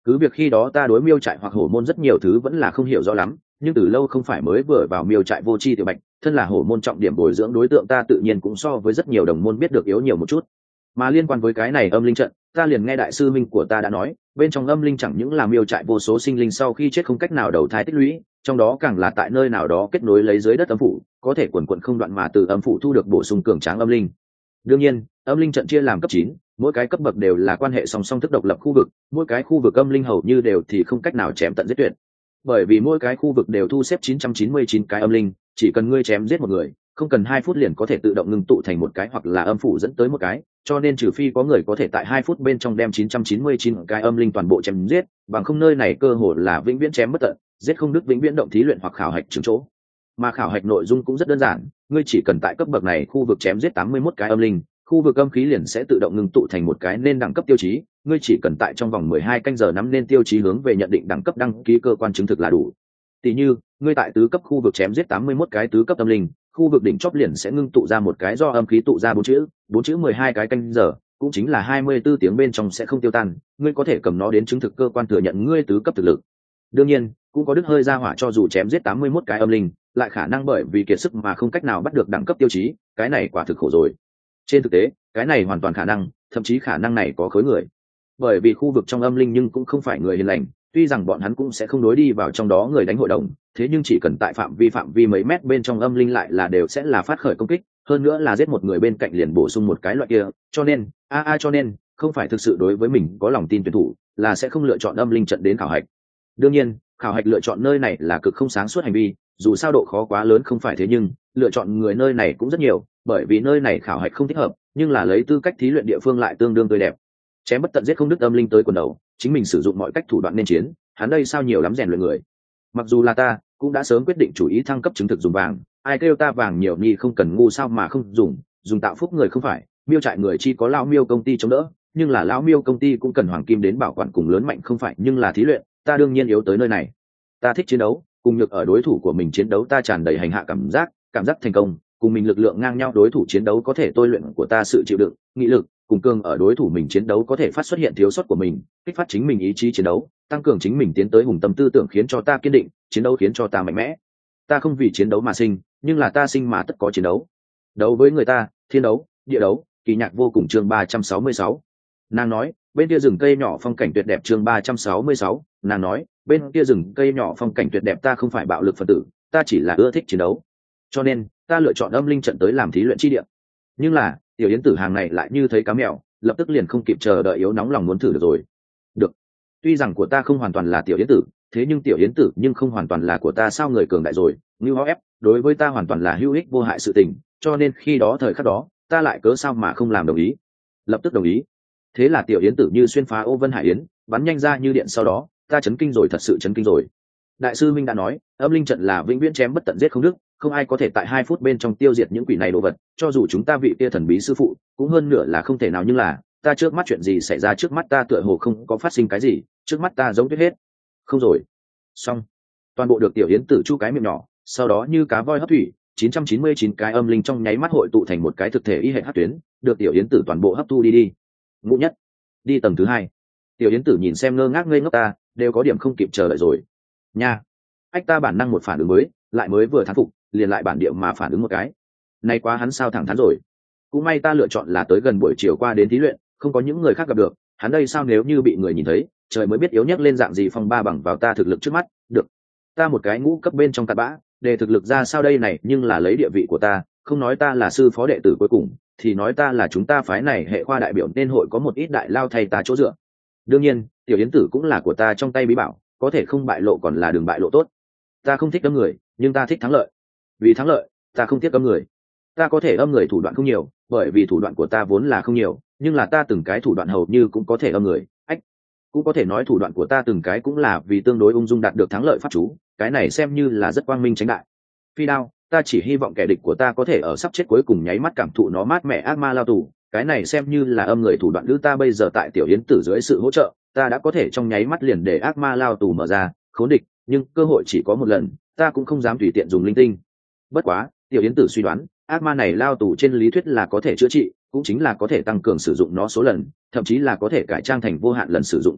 cứ việc khi đó ta đối miêu trại hoặc hổ môn rất nhiều thứ vẫn là không hiểu rõ lắm, nhưng từ lâu không phải mới vừa vào miêu trại vô tri tiểu bạch, thân là hổ môn trọng điểm bồi dưỡng đối tượng ta tự nhiên cũng so với rất nhiều đồng môn biết được yếu nhiều một chút. Mà liên quan với cái này âm linh trận, ta liền nghe đại sư minh của ta đã nói, bên trong âm linh chẳng những là miêu trại vô số sinh linh sau khi chết không cách nào đầu thai tích lũy, trong đó càng là tại nơi nào đó kết nối lấy dưới đất âm phủ, có thể quần quận không đoạn mà từ âm phủ thu được bổ sung cường tráng âm linh. Đương nhiên, âm linh trận chia làm cấp chín, mỗi cái cấp bậc đều là quan hệ song song thức độc lập khu vực, mỗi cái khu vực âm linh hầu như đều thì không cách nào chém tận giết tuyệt. Bởi vì mỗi cái khu vực đều thu xếp chín trăm chín mươi chín cái âm linh, chỉ cần ngươi chém giết một người, không cần hai phút liền có thể tự động ngưng tụ thành một cái hoặc là âm phủ dẫn tới một cái, cho nên trừ phi có người có thể tại hai phút bên trong đem chín trăm chín mươi chín cái âm linh toàn bộ chém giết, bằng không nơi này cơ hội là vĩnh viễn chém bất tận, giết không đứt vĩnh viễn động thí luyện hoặc khảo hạch chứng chỗ. Mà khảo hạch nội dung cũng rất đơn giản, ngươi chỉ cần tại cấp bậc này khu vực chém giết tám mươi mốt cái âm linh, khu vực âm khí liền sẽ tự động ngưng tụ thành một cái nên đẳng cấp tiêu chí, ngươi chỉ cần tại trong vòng mười hai canh giờ nắm nên tiêu chí hướng về nhận định đẳng cấp đăng ký cơ quan chứng thực là đủ. Tỷ như, ngươi tại tứ cấp khu vực chém giết tám mươi mốt cái tứ cấp âm linh, khu vực đỉnh chóp liền sẽ ngưng tụ ra một cái do âm khí tụ ra bốn chữ, bốn chữ mười hai cái canh giờ, cũng chính là hai mươi bốn tiếng bên trong sẽ không tiêu tan, ngươi có thể cầm nó đến chứng thực cơ quan thừa nhận ngươi tứ cấp thực lực. Đương nhiên, cũng có đứt hơi ra hỏa cho dù chém giết tám mươi mốt cái âm linh, lại khả năng bởi vì kiệt sức mà không cách nào bắt được đẳng cấp tiêu chí, cái này quả thực khổ rồi. Trên thực tế, cái này hoàn toàn khả năng, thậm chí khả năng này có khối người. Bởi vì khu vực trong âm linh nhưng cũng không phải người hiền lành, tuy rằng bọn hắn cũng sẽ không đối đi vào trong đó người đánh hội đồng, thế nhưng chỉ cần tại phạm vi phạm vi mấy mét bên trong âm linh lại là đều sẽ là phát khởi công kích, hơn nữa là giết một người bên cạnh liền bổ sung một cái loại kia, cho nên, a a cho nên, không phải thực sự đối với mình có lòng tin tuyển thủ, là sẽ không lựa chọn âm linh trận đến khảo hạch. Đương nhiên, khảo hạch lựa chọn nơi này là cực không sáng suốt hành vi, dù sao độ khó quá lớn không phải thế nhưng, lựa chọn người nơi này cũng rất nhiều, bởi vì nơi này khảo hạch không thích hợp, nhưng là lấy tư cách thí luyện địa phương lại tương đương tươi đẹp. Chém bất tận giết không đứt âm linh tới quần đầu, chính mình sử dụng mọi cách thủ đoạn nên chiến, hắn đây sao nhiều lắm rèn luyện người. Mặc dù là ta, cũng đã sớm quyết định chủ ý thăng cấp chứng thực dùng vàng, ai kêu ta vàng nhiều ni không cần ngu sao mà không dùng, dùng tạo phúc người không phải, miêu trại người chi có lão miêu công ty chống đỡ, nhưng là lão miêu công ty cũng cần hoàng kim đến bảo quản cùng lớn mạnh không phải, nhưng là thí luyện, ta đương nhiên yếu tới nơi này. Ta thích chiến đấu, cùng nhược ở đối thủ của mình chiến đấu ta tràn đầy hành hạ cảm giác, cảm giác thành công, cùng mình lực lượng ngang nhau đối thủ chiến đấu có thể tôi luyện của ta sự chịu đựng, nghị lực, cùng cường ở đối thủ mình chiến đấu có thể phát xuất hiện thiếu sót của mình, kích phát chính mình ý chí chiến đấu, tăng cường chính mình tiến tới hùng tâm tư tưởng khiến cho ta kiên định, chiến đấu khiến cho ta mạnh mẽ. Ta không vì chiến đấu mà sinh, nhưng là ta sinh mà tất có chiến đấu. Đấu với người ta, thiên đấu, địa đấu, kỳ nhạc vô cùng chương ba trăm sáu mươi sáu. Nàng nói, bên kia rừng cây nhỏ phong cảnh tuyệt đẹp chương ba trăm sáu mươi sáu. Nàng nói, bên kia rừng cây nhỏ phong cảnh tuyệt đẹp ta không phải bạo lực phần tử, ta chỉ là ưa thích chiến đấu. Cho nên, ta lựa chọn âm linh trận tới làm thí luyện chi địa. Nhưng là, tiểu yến tử hàng này lại như thấy cá mèo, lập tức liền không kịp chờ đợi yếu nóng lòng muốn thử được rồi. Được. Tuy rằng của ta không hoàn toàn là tiểu yến tử, thế nhưng tiểu yến tử nhưng không hoàn toàn là của ta sao người cường đại rồi, như ép, đối với ta hoàn toàn là hữu ích vô hại sự tình, cho nên khi đó thời khắc đó, ta lại cớ sao mà không làm đồng ý. Lập tức đồng ý. Thế là tiểu yến tử như xuyên phá ô vân hải yến, bắn nhanh ra như điện sau đó, ta chấn kinh rồi thật sự chấn kinh rồi. Đại sư Minh đã nói, âm linh trận là vĩnh viễn chém bất tận giết không đứt, không ai có thể tại hai phút bên trong tiêu diệt những quỷ này đồ vật, cho dù chúng ta vị kia thần bí sư phụ, cũng hơn nửa là không thể nào nhưng là, ta trước mắt chuyện gì xảy ra trước mắt ta tựa hồ không có phát sinh cái gì, trước mắt ta giống tuyết hết. Không rồi. Xong. Toàn bộ được tiểu yến tử chu cái miệng nhỏ, sau đó như cá voi hấp thủy, chín trăm chín mươi chín cái âm linh trong nháy mắt hội tụ thành một cái thực thể y hệ hắc tuyến, được tiểu yến tử toàn bộ hấp thu đi đi. Ngũ nhất. Đi tầng thứ hai. Tiểu yến tử nhìn xem ngơ ngác ngây ngốc ta, đều có điểm không kịp chờ đợi rồi. Nha. Ách ta bản năng một phản ứng mới, lại mới vừa thán phục, liền lại bản địa mà phản ứng một cái. Nay quá hắn sao thẳng thắn rồi. Cũng may ta lựa chọn là tới gần buổi chiều qua đến thí luyện, không có những người khác gặp được, hắn đây sao nếu như bị người nhìn thấy, trời mới biết yếu nhất lên dạng gì phong ba bằng vào ta thực lực trước mắt, được. Ta một cái ngũ cấp bên trong tạt bã, để thực lực ra sao đây này, nhưng là lấy địa vị của ta, không nói ta là sư phó đệ tử cuối cùng, thì nói ta là chúng ta phái này hệ khoa đại biểu nên hội có một ít đại lao thay ta chỗ dựa. Đương nhiên, tiểu yến tử cũng là của ta trong tay bí bảo, có thể không bại lộ còn là đường bại lộ tốt. Ta không thích âm người, nhưng ta thích thắng lợi. Vì thắng lợi, ta không tiếc âm người. Ta có thể âm người thủ đoạn không nhiều, bởi vì thủ đoạn của ta vốn là không nhiều, nhưng là ta từng cái thủ đoạn hầu như cũng có thể âm người. Ách, cũng có thể nói thủ đoạn của ta từng cái cũng là vì tương đối ung dung đạt được thắng lợi pháp chú, cái này xem như là rất quang minh tránh đại. Phi đao, ta chỉ hy vọng kẻ địch của ta có thể ở sắp chết cuối cùng nháy mắt cảm thụ nó mát mẻ ác ma lao tù, cái này xem như là âm người thủ đoạn nữ ta bây giờ tại tiểu yến tử dưới sự hỗ trợ, ta đã có thể trong nháy mắt liền để ác ma lao tù mở ra, khốn địch, nhưng cơ hội chỉ có một lần, ta cũng không dám tùy tiện dùng linh tinh. Bất quá, tiểu yến tử suy đoán, ác ma này lao tù trên lý thuyết là có thể chữa trị, cũng chính là có thể tăng cường sử dụng nó số lần, thậm chí là có thể cải trang thành vô hạn lần sử dụng cơ hội,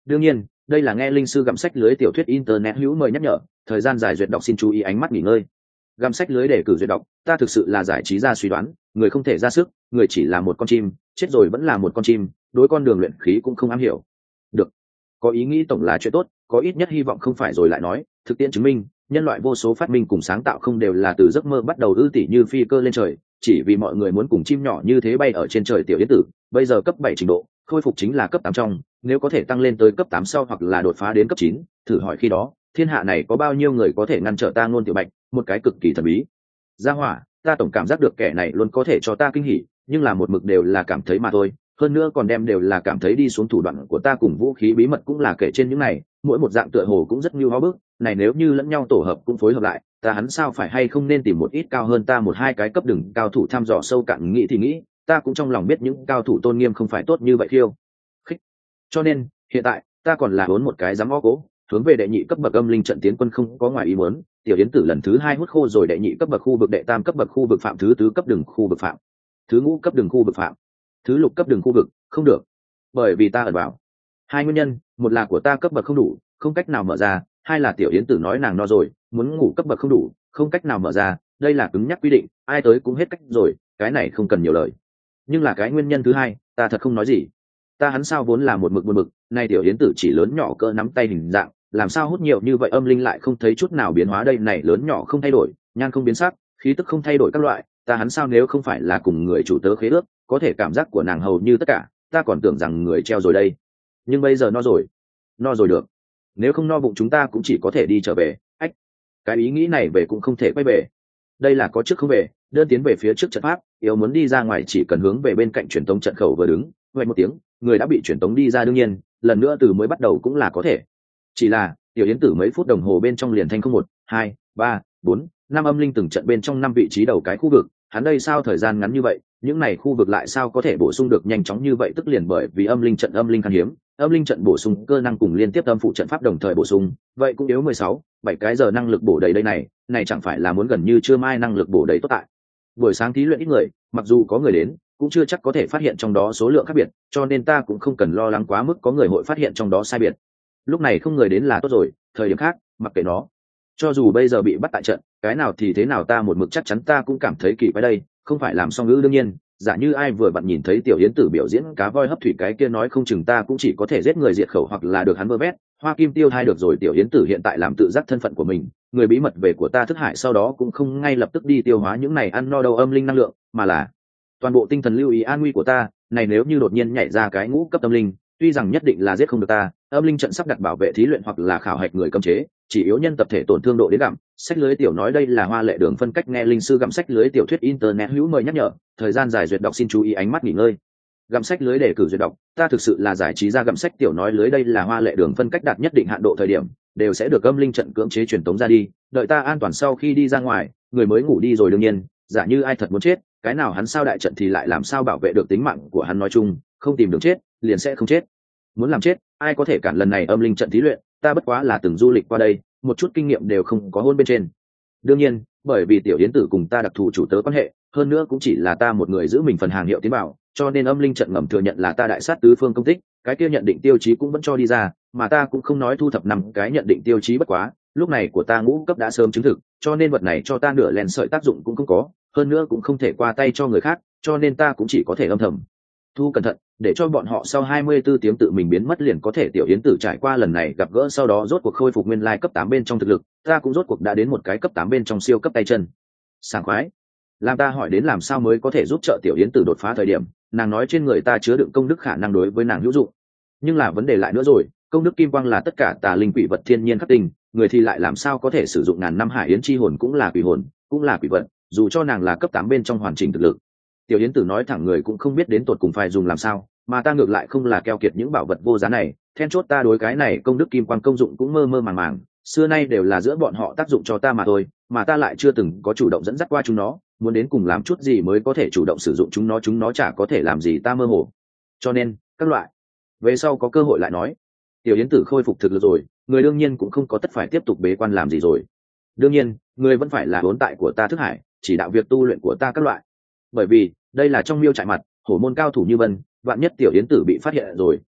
đương nhiên đây là nghe linh sư gặm sách lưới tiểu thuyết internet hữu mời nhắc nhở, thời gian dài duyệt đọc xin chú ý ánh mắt nghỉ ngơi. Gặm sách lưới để cử duyệt đọc, ta thực sự là giải trí ra suy đoán, người không thể ra sức, người chỉ là một con chim, chết rồi vẫn là một con chim, đối con đường luyện khí cũng không am hiểu. Được, có ý nghĩ tổng là chuyện tốt, có ít nhất hy vọng không phải rồi lại nói, thực tiễn chứng minh, nhân loại vô số phát minh cùng sáng tạo không đều là từ giấc mơ bắt đầu ư, tỷ như phi cơ lên trời, chỉ vì mọi người muốn cùng chim nhỏ như thế bay ở trên trời. Tiểu yến tử bây giờ cấp bảy trình độ, khôi phục chính là cấp tám trong, nếu có thể tăng lên tới cấp tám sau hoặc là đột phá đến cấp chín, thử hỏi khi đó thiên hạ này có bao nhiêu người có thể ngăn trở ta Ngôn Tiểu Bạch, một cái cực kỳ thần bí gia hỏa. Ta tổng cảm giác được kẻ này luôn có thể cho ta kinh hỉ, nhưng là một mực đều là cảm thấy mà thôi, hơn nữa còn đem đều là cảm thấy đi xuống thủ đoạn của ta cùng vũ khí bí mật cũng là kể trên những này, mỗi một dạng tựa hồ cũng rất như hóa bức này, nếu như lẫn nhau tổ hợp cũng phối hợp lại, ta hắn sao phải hay không nên tìm một ít cao hơn ta một hai cái cấp đừng cao thủ thăm dò sâu cạn. Nghĩ thì nghĩ, ta cũng trong lòng biết những cao thủ tôn nghiêm không phải tốt như vậy khiêu khích, cho nên hiện tại ta còn là vốn một cái dám ó cố hướng về đệ nhị cấp bậc âm linh trận tiến quân không có ngoài ý muốn. Tiểu yến tử lần thứ hai hút khô rồi đệ nhị cấp bậc khu vực, đệ tam cấp bậc khu vực phạm, thứ tứ cấp đường khu vực phạm, thứ ngũ cấp đường khu vực phạm, thứ lục cấp đường khu vực không được, bởi vì ta ẩn vào. Hai nguyên nhân, một là của ta cấp bậc không đủ, không cách nào mở ra, hai là tiểu yến tử nói nàng no rồi, muốn ngủ cấp bậc không đủ, không cách nào mở ra, đây là cứng nhắc quy định, ai tới cũng hết cách rồi, cái này không cần nhiều lời. Nhưng là cái nguyên nhân thứ hai, ta thật không nói gì, ta hắn sao vốn là một mực một mực, nay tiểu yến tử chỉ lớn nhỏ cỡ nắm tay hình dạng, làm sao hút nhiều như vậy âm linh lại không thấy chút nào biến hóa đây này, lớn nhỏ không thay đổi, nhan không biến sắc, khí tức không thay đổi các loại, ta hắn sao nếu không phải là cùng người chủ tớ khế ước, có thể cảm giác của nàng hầu như tất cả, ta còn tưởng rằng người treo rồi đây, nhưng bây giờ no rồi, no rồi được, nếu không no bụng chúng ta cũng chỉ có thể đi trở về. Ách, cái ý nghĩ này về cũng không thể quay về, đây là có trước không về, đơn tiến về phía trước trận pháp, yếu muốn đi ra ngoài chỉ cần hướng về bên cạnh truyền tống trận khẩu vừa đứng, vậy một tiếng, người đã bị truyền tống đi ra. đương nhiên lần nữa từ mới bắt đầu cũng là có thể, chỉ là tiểu yến tử mấy phút đồng hồ bên trong liền thanh không một hai ba bốn năm âm linh từng trận bên trong năm vị trí đầu cái khu vực, hắn đây sao thời gian ngắn như vậy, những này khu vực lại sao có thể bổ sung được nhanh chóng như vậy, tức liền bởi vì âm linh trận âm linh khan hiếm, âm linh trận bổ sung cơ năng cùng liên tiếp âm phụ trận pháp đồng thời bổ sung, vậy cũng yếu mười sáu bảy cái giờ năng lực bổ đầy đây này, này chẳng phải là muốn gần như chưa mai năng lực bổ đầy tốt tại. Buổi sáng thí luyện ít người, mặc dù có người đến cũng chưa chắc có thể phát hiện trong đó số lượng khác biệt, cho nên ta cũng không cần lo lắng quá mức có người hội phát hiện trong đó sai biệt. Lúc này không người đến là tốt rồi, thời điểm khác mặc kệ nó, cho dù bây giờ bị bắt tại trận cái nào thì thế nào, ta một mực chắc chắn ta cũng cảm thấy kỳ quái đây, không phải làm song ngữ. đương nhiên giả như ai vừa bạn nhìn thấy tiểu yến tử biểu diễn cá voi hấp thủy cái kia nói không chừng ta cũng chỉ có thể giết người diệt khẩu hoặc là được hắn vơ vét hoa kim tiêu thai được rồi. Tiểu yến tử hiện tại làm tự giác thân phận của mình, người bí mật về của ta thức hải, sau đó cũng không ngay lập tức đi tiêu hóa những này ăn no đầu âm linh năng lượng, mà là toàn bộ tinh thần lưu ý an nguy của ta. Này nếu như đột nhiên nhảy ra cái ngũ cấp tâm linh, tuy rằng nhất định là giết không được ta, âm linh trận sắp đặt bảo vệ thí luyện hoặc là khảo hạch người cấm chế, chỉ yếu nhân tập thể tổn thương độ đến gặm. Sách lưới tiểu nói đây là hoa lệ đường phân cách nghe linh sư gặm sách lưới tiểu thuyết internet hữu mời nhắc nhở, thời gian dài duyệt đọc xin chú ý ánh mắt nghỉ ngơi. Gặm sách lưới để cử duyệt đọc, ta thực sự là giải trí ra gặm sách tiểu nói lưới đây là hoa lệ đường phân cách đạt nhất định hạn độ thời điểm đều sẽ được âm linh trận cưỡng chế truyền tống ra đi, đợi ta an toàn sau khi đi ra ngoài, người mới ngủ đi rồi. đương nhiên giả như ai thật muốn chết, cái nào hắn sao đại trận thì lại làm sao bảo vệ được tính mạng của hắn, nói chung không tìm đường chết liền sẽ không chết, muốn làm chết ai có thể cản lần này âm linh trận thí luyện, ta bất quá là từng du lịch qua đây, một chút kinh nghiệm đều không có hôn bên trên. đương nhiên bởi vì tiểu yến tử cùng ta đặc thù chủ tớ quan hệ, hơn nữa cũng chỉ là ta một người giữ mình phần hàng hiệu tiến bảo, cho nên âm linh trận ngầm thừa nhận là ta đại sát tứ phương công tích, cái kia nhận định tiêu chí cũng vẫn cho đi ra, mà ta cũng không nói thu thập năm cái nhận định tiêu chí, bất quá lúc này của ta ngũ cấp đã sớm chứng thực, cho nên vật này cho ta nửa lèn sợi tác dụng cũng không có, hơn nữa cũng không thể qua tay cho người khác, cho nên ta cũng chỉ có thể âm thầm thu cẩn thận, để cho bọn họ sau hai mươi 24 tiếng tự mình biến mất liền có thể. Tiểu yến tử trải qua lần này gặp gỡ sau đó rốt cuộc khôi phục nguyên lai cấp tám bên trong thực lực, ta cũng rốt cuộc đã đến một cái cấp tám bên trong siêu cấp tay chân sảng khoái. Làm ta hỏi đến làm sao mới có thể giúp trợ tiểu yến tử đột phá thời điểm, nàng nói trên người ta chứa đựng công đức khả năng đối với nàng hữu dụng, nhưng là vấn đề lại nữa rồi, công đức kim quang là tất cả tà linh quỷ vật thiên nhiên khắc tinh, người thì lại làm sao có thể sử dụng ngàn năm hải yến chi hồn cũng là quỷ hồn cũng là quỷ vật, dù cho nàng là cấp tám bên trong hoàn chỉnh thực lực. Tiểu yến tử nói thẳng người cũng không biết đến tột cùng phải dùng làm sao, mà ta ngược lại không là keo kiệt những bảo vật vô giá này, then chốt ta đối cái này công đức kim quang công dụng cũng mơ mơ màng màng, xưa nay đều là giữa bọn họ tác dụng cho ta mà thôi, mà ta lại chưa từng có chủ động dẫn dắt qua chúng nó, muốn đến cùng làm chút gì mới có thể chủ động sử dụng chúng nó, chúng nó chả có thể làm gì ta mơ hồ, cho nên các loại về sau có cơ hội lại nói. Tiểu yến tử khôi phục thực lực rồi, người đương nhiên cũng không có tất phải tiếp tục bế quan làm gì rồi, đương nhiên người vẫn phải là vốn tại của ta thức hải, chỉ đạo việc tu luyện của ta các loại, bởi vì đây là trong miêu trại mặt hổ môn cao thủ như vân, vạn nhất tiểu yến tử bị phát hiện rồi,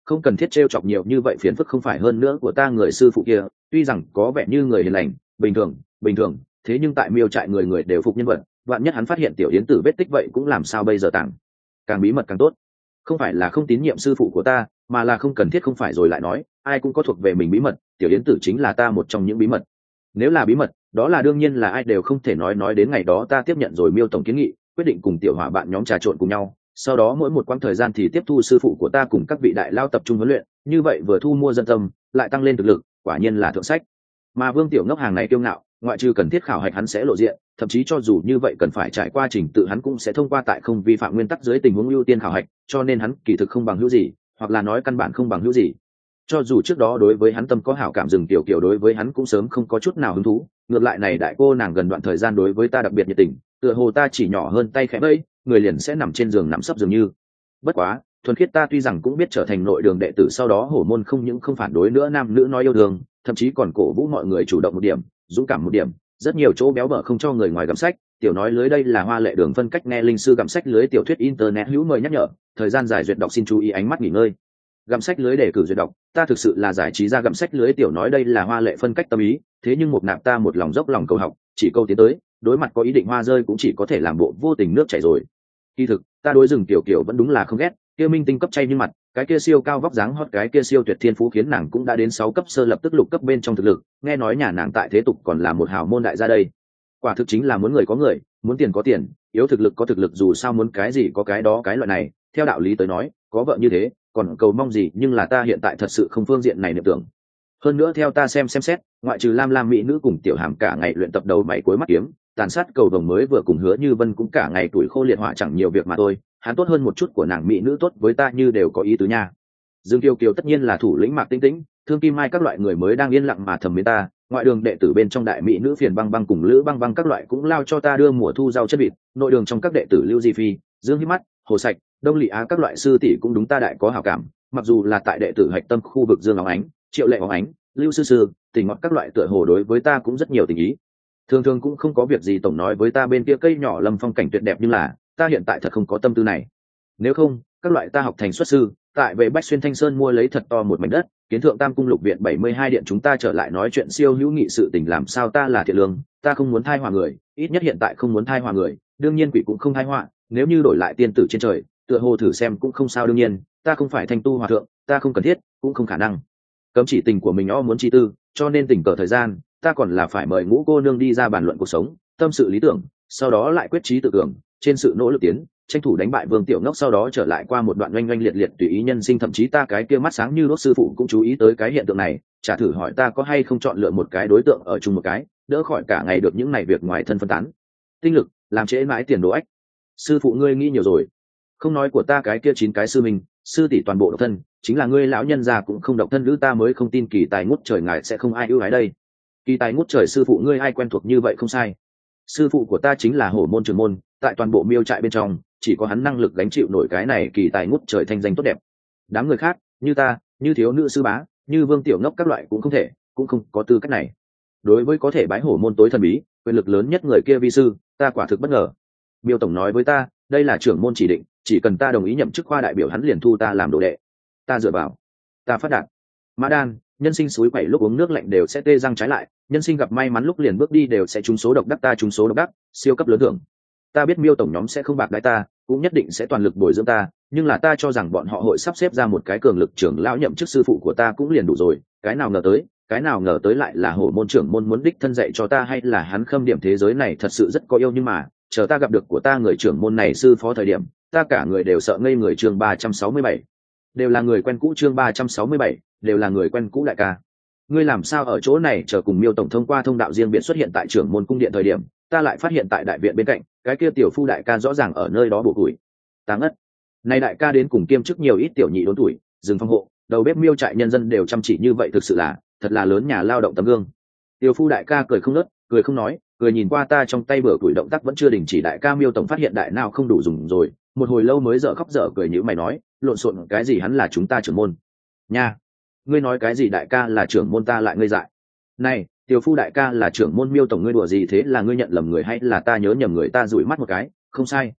không cần thiết t chọc nhiều như vậy phiền phức không phải hơn nữa của ta người sư phụ kia tuy rằng có vẻ như người hiền lành bình thường bình thường thế nhưng tại miêu trại người người đều phục nhân vật, vạn nhất hắn phát hiện tiểu yến tử vết tích vậy cũng làm sao bây giờ tặng càng bí mật càng tốt. Không phải là không tín nhiệm sư phụ của ta mà là không cần thiết không phải rồi lại nói ai cũng có thuộc về mình bí mật, tiểu yến tử chính là ta một trong những bí mật. Nếu là bí mật đó là đương nhiên là ai đều không thể nói nói đến ngày đó ta tiếp nhận rồi miêu tổng kiến nghị quyết định cùng tiểu hỏa bạn nhóm trà trộn cùng nhau, sau đó mỗi một quãng thời gian thì tiếp thu sư phụ của ta cùng các vị đại lao tập trung huấn luyện, như vậy vừa thu mua dân tâm lại tăng lên thực lực, quả nhiên là thượng sách. Mà Vương Tiểu Ngốc hàng này kiêu ngạo, ngoại trừ cần thiết khảo hạch hắn sẽ lộ diện, thậm chí cho dù như vậy cần phải trải qua trình tự hắn cũng sẽ thông qua tại không vi phạm nguyên tắc dưới tình huống ưu tiên khảo hạch, cho nên hắn kỳ thực không bằng hữu gì, hoặc là nói căn bản không bằng hữu gì. Cho dù trước đó đối với hắn tâm có hảo cảm dừng tiểu kiểu đối với hắn cũng sớm không có chút nào hứng thú, ngược lại này đại cô nàng gần đoạn thời gian đối với ta đặc biệt nhiệt tình, tựa hồ ta chỉ nhỏ hơn tay khẽ vẫy, người liền sẽ nằm trên giường nằm sấp dường như. Bất quá, thuần khiết ta tuy rằng cũng biết trở thành nội đường đệ tử sau đó hổ môn không những không phản đối nữa nam nữ nói yêu thương, thậm chí còn cổ vũ mọi người chủ động một điểm, dũng cảm một điểm, rất nhiều chỗ béo bở không cho người ngoài gặm sách. Tiểu nói lưới đây là hoa lệ đường phân cách nghe linh sư gặm sách lưới tiểu thuyết internet hữu mời nhắc nhở, thời gian dài duyệt đọc xin chú ý ánh mắt nghỉ ngơi. Gặm sách lưới để cử duyệt đọc, ta thực sự là giải trí ra gặm sách lưới tiểu nói đây là hoa lệ phân cách tâm ý, thế nhưng một nạp ta một lòng dốc lòng cầu học, chỉ câu tiến tới, đối mặt có ý định hoa rơi cũng chỉ có thể làm bộ vô tình nước chảy rồi. Kỳ thực, ta đối rừng tiểu kiểu vẫn đúng là không ghét, kia minh tinh cấp chay như mặt, cái kia siêu cao vóc dáng hot cái kia siêu tuyệt thiên phú khiến nàng cũng đã đến sáu cấp sơ lập tức lục cấp bên trong thực lực, nghe nói nhà nàng tại thế tục còn là một hào môn đại gia đây. Quả thực chính là muốn người có người, muốn tiền có tiền, yếu thực lực có thực lực dù sao muốn cái gì có cái đó cái loại này, theo đạo lý tới nói, có vợ như thế, còn cầu mong gì nhưng là ta hiện tại thật sự không phương diện này niệm tưởng. Hơn nữa theo ta xem xem xét, ngoại trừ Lam Lam mỹ nữ cùng tiểu hàm cả ngày luyện tập đầu mày cuối mắt kiếm, tàn sát cầu vồng mới vừa cùng Hứa Như Vân cũng cả ngày tuổi khô liệt hỏa chẳng nhiều việc mà thôi, hắn tốt hơn một chút của nàng mỹ nữ tốt với ta như đều có ý tứ nha. Dương Kiều Kiều tất nhiên là thủ lĩnh Mạc Tinh Tĩnh, Thương Kim Mai các loại người mới đang yên lặng mà thầm mến ta, ngoại đường đệ tử bên trong đại mỹ nữ Phiền Băng Băng cùng Lữ Băng Băng các loại cũng lao cho ta đưa mùa thu rau chất vịt, nội đường trong các đệ tử Lưu Di Phi, Dương Hí Mắt, Hồ Sạch, Đông Lị Á các loại sư tỷ cũng đúng ta đại có hảo cảm, mặc dù là tại đệ tử hạch tâm khu vực Dương Óng Ánh, Triệu Lệ Óng Ánh, Lưu Sư Sư, Tình Ngọt các loại tựa hồ đối với ta cũng rất nhiều tình ý. Thường thường cũng không có việc gì tổng nói với ta bên kia cây nhỏ lâm phong cảnh tuyệt đẹp nhưng là ta hiện tại thật không có tâm tư này. Nếu không, các loại ta học thành xuất sư, tại về Bách Xuyên Thanh Sơn mua lấy thật to một mảnh đất, kiến thượng Tam Cung Lục Viện bảy mươi hai điện chúng ta trở lại nói chuyện siêu hữu nghị sự tình làm sao ta là thiện lương, ta không muốn thai hòa người, ít nhất hiện tại không muốn thai hòa người, đương nhiên quỷ cũng không thai họa, nếu như đổi lại tiên tử trên trời, tựa hồ thử xem cũng không sao đương nhiên, ta không phải thanh tu hòa thượng, ta không cần thiết, cũng không khả năng. Cấm chỉ tình của mình o muốn chi tư, cho nên tình cờ thời gian, ta còn là phải mời Ngũ cô nương đi ra bàn luận cuộc sống, tâm sự lý tưởng, sau đó lại quyết chí tự cường, trên sự nỗ lực tiến, tranh thủ đánh bại Vương Tiểu Ngốc sau đó trở lại qua một đoạn oanh oanh liệt liệt tùy ý nhân sinh thậm chí ta cái kia mắt sáng như đốt sư phụ cũng chú ý tới cái hiện tượng này, trả thử hỏi ta có hay không chọn lựa một cái đối tượng ở chung một cái, đỡ khỏi cả ngày được những này việc ngoài thân phân tán. Tinh lực, làm trễ mãi tiền đồ ách. Sư phụ ngươi nghĩ nhiều rồi. Không nói của ta cái kia chín cái sư mình, sư tỷ toàn bộ độc thân, chính là ngươi lão nhân già cũng không độc thân nữ ta mới không tin kỳ tài ngút trời ngài sẽ không ai ưu ái đây. Kỳ tài ngút trời sư phụ ngươi ai quen thuộc như vậy không sai. Sư phụ của ta chính là hổ môn trưởng môn, tại toàn bộ miêu trại bên trong, chỉ có hắn năng lực gánh chịu nổi cái này kỳ tài ngút trời thanh danh tốt đẹp. Đám người khác, như ta, như thiếu nữ sư bá, như Vương Tiểu Ngốc các loại cũng không thể, cũng không có tư cách này. Đối với có thể bái hổ môn tối thần bí, quyền lực lớn nhất người kia vi sư, ta quả thực bất ngờ. Miêu tổng nói với ta, đây là trưởng môn chỉ định, chỉ cần ta đồng ý nhậm chức khoa đại biểu hắn liền thu ta làm đồ đệ. Ta dựa vào, ta phát đạt. Mã Đan, nhân sinh suối quẩy lúc uống nước lạnh đều sẽ tê răng trái lại, nhân sinh gặp may mắn lúc liền bước đi đều sẽ trúng số độc đắc ta trúng số độc đắc, siêu cấp lớn thưởng. Ta biết Miêu tổng nhóm sẽ không bạc đãi ta, cũng nhất định sẽ toàn lực bồi dưỡng ta, nhưng là ta cho rằng bọn họ hội sắp xếp ra một cái cường lực trưởng lão nhậm chức sư phụ của ta cũng liền đủ rồi, cái nào ngờ tới, cái nào ngờ tới lại là hổ môn trưởng môn muốn đích thân dạy cho ta hay là hắn khâm điểm thế giới này thật sự rất có yêu nhưng mà, chờ ta gặp được của ta người trưởng môn này sư phó thời điểm, ta cả người đều sợ ngây người chương ba trăm sáu mươi bảy. Đều là người quen cũ chương ba trăm sáu mươi bảy, đều là người quen cũ đại ca. Ngươi làm sao ở chỗ này chờ cùng Miêu tổng thông qua thông đạo riêng biệt xuất hiện tại trưởng môn cung điện thời điểm, ta lại phát hiện tại đại viện bên cạnh, cái kia tiểu phu đại ca rõ ràng ở nơi đó bổ tuổi. Táng ất. Này đại ca đến cùng kiêm chức nhiều ít tiểu nhị đốn tuổi, dừng phong hộ, đầu bếp Miêu trại nhân dân đều chăm chỉ như vậy thực sự là, thật là lớn nhà lao động tấm gương. Tiểu phu đại ca cười không ngớt, cười không nói, cười nhìn qua ta trong tay bữa tuổi động tác vẫn chưa đình chỉ đại ca Miêu tổng phát hiện đại nào không đủ dùng rồi, một hồi lâu mới dở khóc dở cười như mày nói, lộn xộn cái gì hắn là chúng ta trưởng môn. Nha, ngươi nói cái gì đại ca là trưởng môn ta lại ngây dại. Này, tiểu phu đại ca là trưởng môn Miêu tổng ngươi đùa gì thế là ngươi nhận lầm người hay là ta nhớ nhầm người ta dụi mắt một cái, không sai.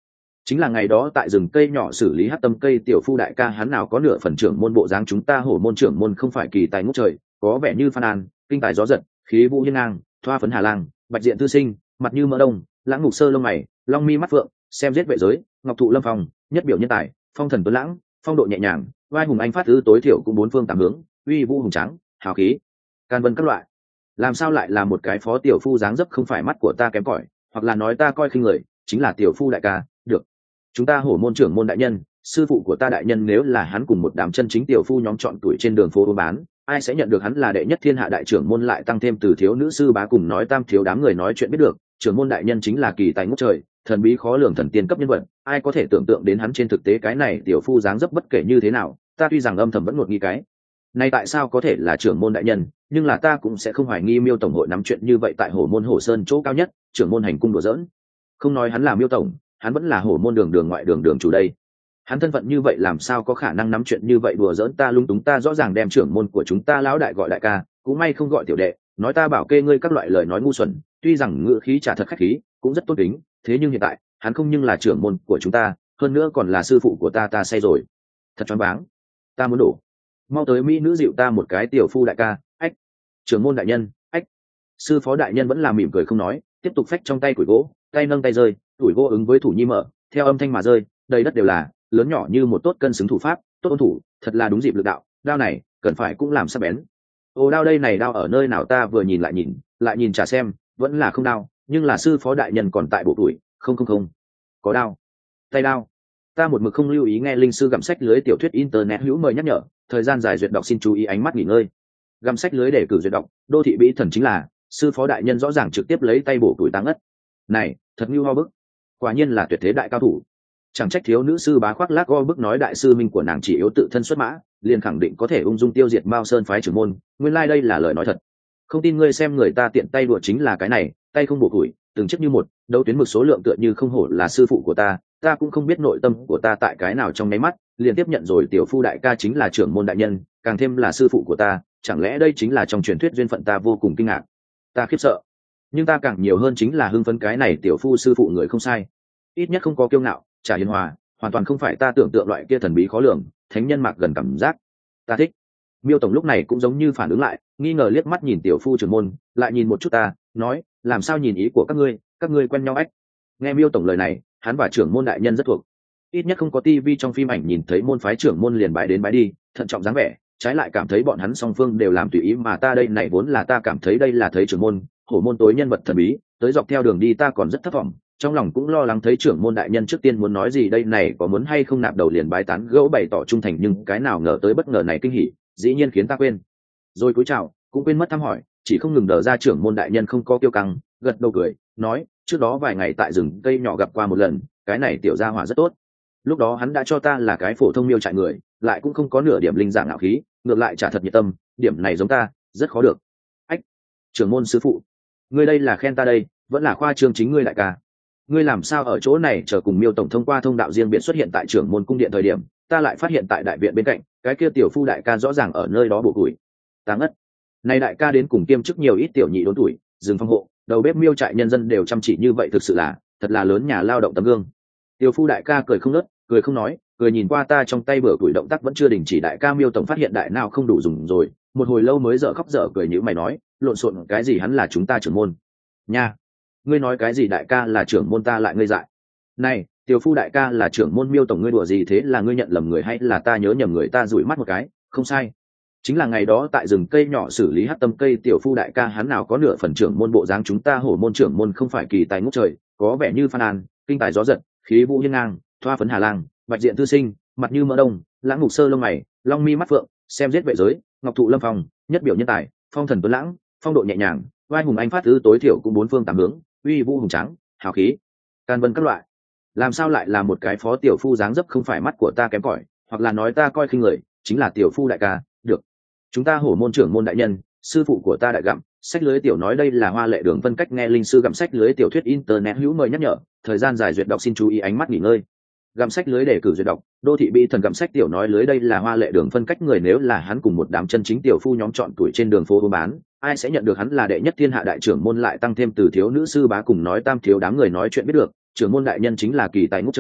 chính là ngày đó tại rừng cây nhỏ xử lý hát tâm cây tiểu phu đại ca hắn nào có nửa phần trưởng môn bộ dáng chúng ta hổ môn trưởng môn không phải kỳ tài ngút trời, có vẻ như phan an kinh tài gió giật, khí vũ hiên ngang, thoa phấn hà lang, bạch diện tư sinh, mặt như mỡ đông, lãng ngục sơ lông mày, long mi mắt phượng, xem giết vệ giới, ngọc thụ lâm phong, nhất biểu nhân tài, phong thần tuấn lãng, phong độ nhẹ nhàng, vai hùng anh phát tứ tối thiểu cũng bốn phương tám hướng, uy vũ hùng tráng, hào khí, can vân các loại. Làm sao lại là một cái phó tiểu phu dáng dấp không phải mắt của ta kém cỏi, hoặc là nói ta coi khinh người, chính là tiểu phu đại ca, được. Chúng ta hổ môn trưởng môn đại nhân, sư phụ của ta đại nhân nếu là hắn cùng một đám chân chính tiểu phu nhóm chọn tuổi trên đường phố buôn bán, ai sẽ nhận được hắn là đệ nhất thiên hạ đại trưởng môn lại tăng thêm từ thiếu nữ sư bá cùng nói tam thiếu đám người nói chuyện biết được, trưởng môn đại nhân chính là kỳ tài ngút trời, thần bí khó lường thần tiên cấp nhân vật, ai có thể tưởng tượng đến hắn trên thực tế cái này tiểu phu dáng dấp bất kể như thế nào, ta tuy rằng âm thầm vẫn ngột nghi cái này tại sao có thể là trưởng môn đại nhân, nhưng là ta cũng sẽ không hoài nghi Miêu tổng hội nắm chuyện như vậy tại hổ môn hổ sơn chỗ cao nhất, trưởng môn hành cung đùa giỡn. Không nói hắn là Miêu tổng, hắn vẫn là hổ môn đường đường ngoại đường đường chủ đây. Hắn thân phận như vậy làm sao có khả năng nắm chuyện như vậy đùa giỡn ta lung túng ta rõ ràng đem trưởng môn của chúng ta lão đại gọi đại ca, cũng may không gọi tiểu đệ, nói ta bảo kê ngươi các loại lời nói ngu xuẩn, tuy rằng ngữ khí trả thật khách khí, cũng rất tốt tính, thế nhưng hiện tại, hắn không nhưng là trưởng môn của chúng ta, hơn nữa còn là sư phụ của ta ta say rồi. Thật choáng váng. Ta muốn đổ. Mau tới mỹ nữ dịu ta một cái tiểu phu đại ca, ách. Trưởng môn đại nhân, ách. Sư phó đại nhân vẫn là mỉm cười không nói, tiếp tục phách trong tay củi gỗ, tay nâng tay rơi, củi gỗ ứng với thủ nhi mở, theo âm thanh mà rơi, đầy đất đều là, lớn nhỏ như một tốt cân xứng thủ pháp, tốt ôn thủ, thật là đúng dịp lực đạo, đao này, cần phải cũng làm sắc bén. Ô đao đây này đao ở nơi nào ta vừa nhìn lại nhìn, lại nhìn trả xem, vẫn là không đao, nhưng là sư phó đại nhân còn tại bộ tuổi, không không không, có đao, tay đao. Ta một mực không lưu ý nghe linh sư gặm sách lưới tiểu thuyết internet hữu mời nhắc nhở, thời gian dài duyệt đọc xin chú ý ánh mắt nghỉ ngơi. Gặm sách lưới để cử duyệt đọc, đô thị bí thần chính là sư phó đại nhân rõ ràng trực tiếp lấy tay bổ tuổi tăng ất. Này, thật như ho bức, quả nhiên là tuyệt thế đại cao thủ. Chẳng trách thiếu nữ sư bá khoác lác go bức nói đại sư minh của nàng chỉ yếu tự thân xuất mã, liền khẳng định có thể ung dung tiêu diệt Mao Sơn phái trưởng môn, nguyên lai like đây là lời nói thật. Không tin ngươi xem người ta tiện tay đùa chính là cái này, tay không bổ tuổi, từng chiếc như một, đấu tuyến mực số lượng tựa như không hổ là sư phụ của ta, ta cũng không biết nội tâm của ta tại cái nào trong nháy mắt, liền tiếp nhận rồi tiểu phu đại ca chính là trưởng môn đại nhân, càng thêm là sư phụ của ta, chẳng lẽ đây chính là trong truyền thuyết duyên phận ta vô cùng kinh ngạc. Ta khiếp sợ, nhưng ta càng nhiều hơn chính là hưng phấn cái này tiểu phu sư phụ người không sai, ít nhất không có kiêu ngạo, trả hiền hòa, hoàn toàn không phải ta tưởng tượng loại kia thần bí khó lường, thánh nhân mạc gần cảm giác. Ta thích. Miêu tổng lúc này cũng giống như phản ứng lại, nghi ngờ liếc mắt nhìn tiểu phu trưởng môn, lại nhìn một chút ta, nói, làm sao nhìn ý của các ngươi, các ngươi quen nhau ách. Nghe Miêu tổng lời này, hắn và trưởng môn đại nhân rất thuộc, ít nhất không có tivi trong phim ảnh nhìn thấy môn phái trưởng môn liền bái đến bái đi, thận trọng dáng vẻ, trái lại cảm thấy bọn hắn song phương đều làm tùy ý mà ta đây này vốn là ta cảm thấy đây là thấy trưởng môn, hổ môn tối nhân vật thần bí, tới dọc theo đường đi ta còn rất thất vọng, trong lòng cũng lo lắng thấy trưởng môn đại nhân trước tiên muốn nói gì đây này có muốn hay không nạp đầu liền bái tán gẫu bày tỏ trung thành nhưng cái nào ngờ tới bất ngờ này kinh hỉ, dĩ nhiên khiến ta quên. Rồi cúi chào, cũng quên mất thăm hỏi, chỉ không ngừng đờ ra trưởng môn đại nhân không có kiêu căng, gật đầu cười, nói, trước đó vài ngày tại rừng cây nhỏ gặp qua một lần, cái này tiểu gia hỏa rất tốt. Lúc đó hắn đã cho ta là cái phổ thông miêu trại người, lại cũng không có nửa điểm linh dạng ngạo khí, ngược lại trả thật nhiệt tâm, điểm này giống ta, rất khó được. Ách, trưởng môn sư phụ, ngươi đây là khen ta đây, vẫn là khoa trương chính ngươi đại ca. Ngươi làm sao ở chỗ này chờ cùng Miêu tổng thông qua thông đạo riêng biệt xuất hiện tại trưởng môn cung điện thời điểm, ta lại phát hiện tại đại viện bên cạnh, cái kia tiểu phu đại ca rõ ràng ở nơi đó bộ tuổi. Ta ngất. Này đại ca đến cùng kiêm chức nhiều ít tiểu nhị đốn tuổi, dừng phong hộ, đầu bếp miêu trại nhân dân đều chăm chỉ như vậy thực sự là, thật là lớn nhà lao động tấm gương. Tiểu phu đại ca cười không ngớt, cười không nói, cười nhìn qua ta trong tay bữa tuổi động tác vẫn chưa đình chỉ đại ca Miêu tổng phát hiện đại nào không đủ dùng rồi, một hồi lâu mới dở khóc dở cười như mày nói, lộn xộn cái gì hắn là chúng ta trưởng môn. Nha. Ngươi nói cái gì đại ca là trưởng môn ta lại ngây dại. Này, tiểu phu đại ca là trưởng môn Miêu tổng ngươi đùa gì thế là ngươi nhận lầm người hay là ta nhớ nhầm người ta dụi mắt một cái, không sai. Chính là ngày đó tại rừng cây nhỏ xử lý hát tâm cây tiểu phu đại ca hắn nào có nửa phần trưởng môn bộ dáng chúng ta hổ môn trưởng môn không phải kỳ tài ngút trời, có vẻ như phan an, kinh tài gió giật, khí vũ hiên ngang, thoa phấn hà lang, bạch diện tư sinh, mặt như mỡ đông, lãng ngục sơ lông mày, long mi mắt phượng, xem giết vệ giới, ngọc thụ lâm phong, nhất biểu nhân tài, phong thần tuấn lãng, phong độ nhẹ nhàng, vai hùng anh phát tứ tối thiểu cũng bốn phương tám hướng, uy vũ hùng tráng, hào khí, can vân các loại. Làm sao lại là một cái phó tiểu phu dáng dấp không phải mắt của ta kém cỏi, hoặc là nói ta coi khinh người, chính là tiểu phu đại ca, được. Chúng ta hổ môn trưởng môn đại nhân, sư phụ của ta đại gặm, sách lưới tiểu nói đây là hoa lệ đường phân cách nghe linh sư gặm sách lưới tiểu thuyết internet hữu mời nhắc nhở, thời gian dài duyệt đọc xin chú ý ánh mắt nghỉ ngơi. Gặm sách lưới để cử duyệt đọc, đô thị bí thần gặm sách tiểu nói lưới đây là hoa lệ đường phân cách người nếu là hắn cùng một đám chân chính tiểu phu nhóm chọn tuổi trên đường phố buôn bán, ai sẽ nhận được hắn là đệ nhất thiên hạ đại trưởng môn lại tăng thêm từ thiếu nữ sư bá cùng nói tam thiếu đám người nói chuyện biết được, trưởng môn đại nhân chính là kỳ tài ngút trời,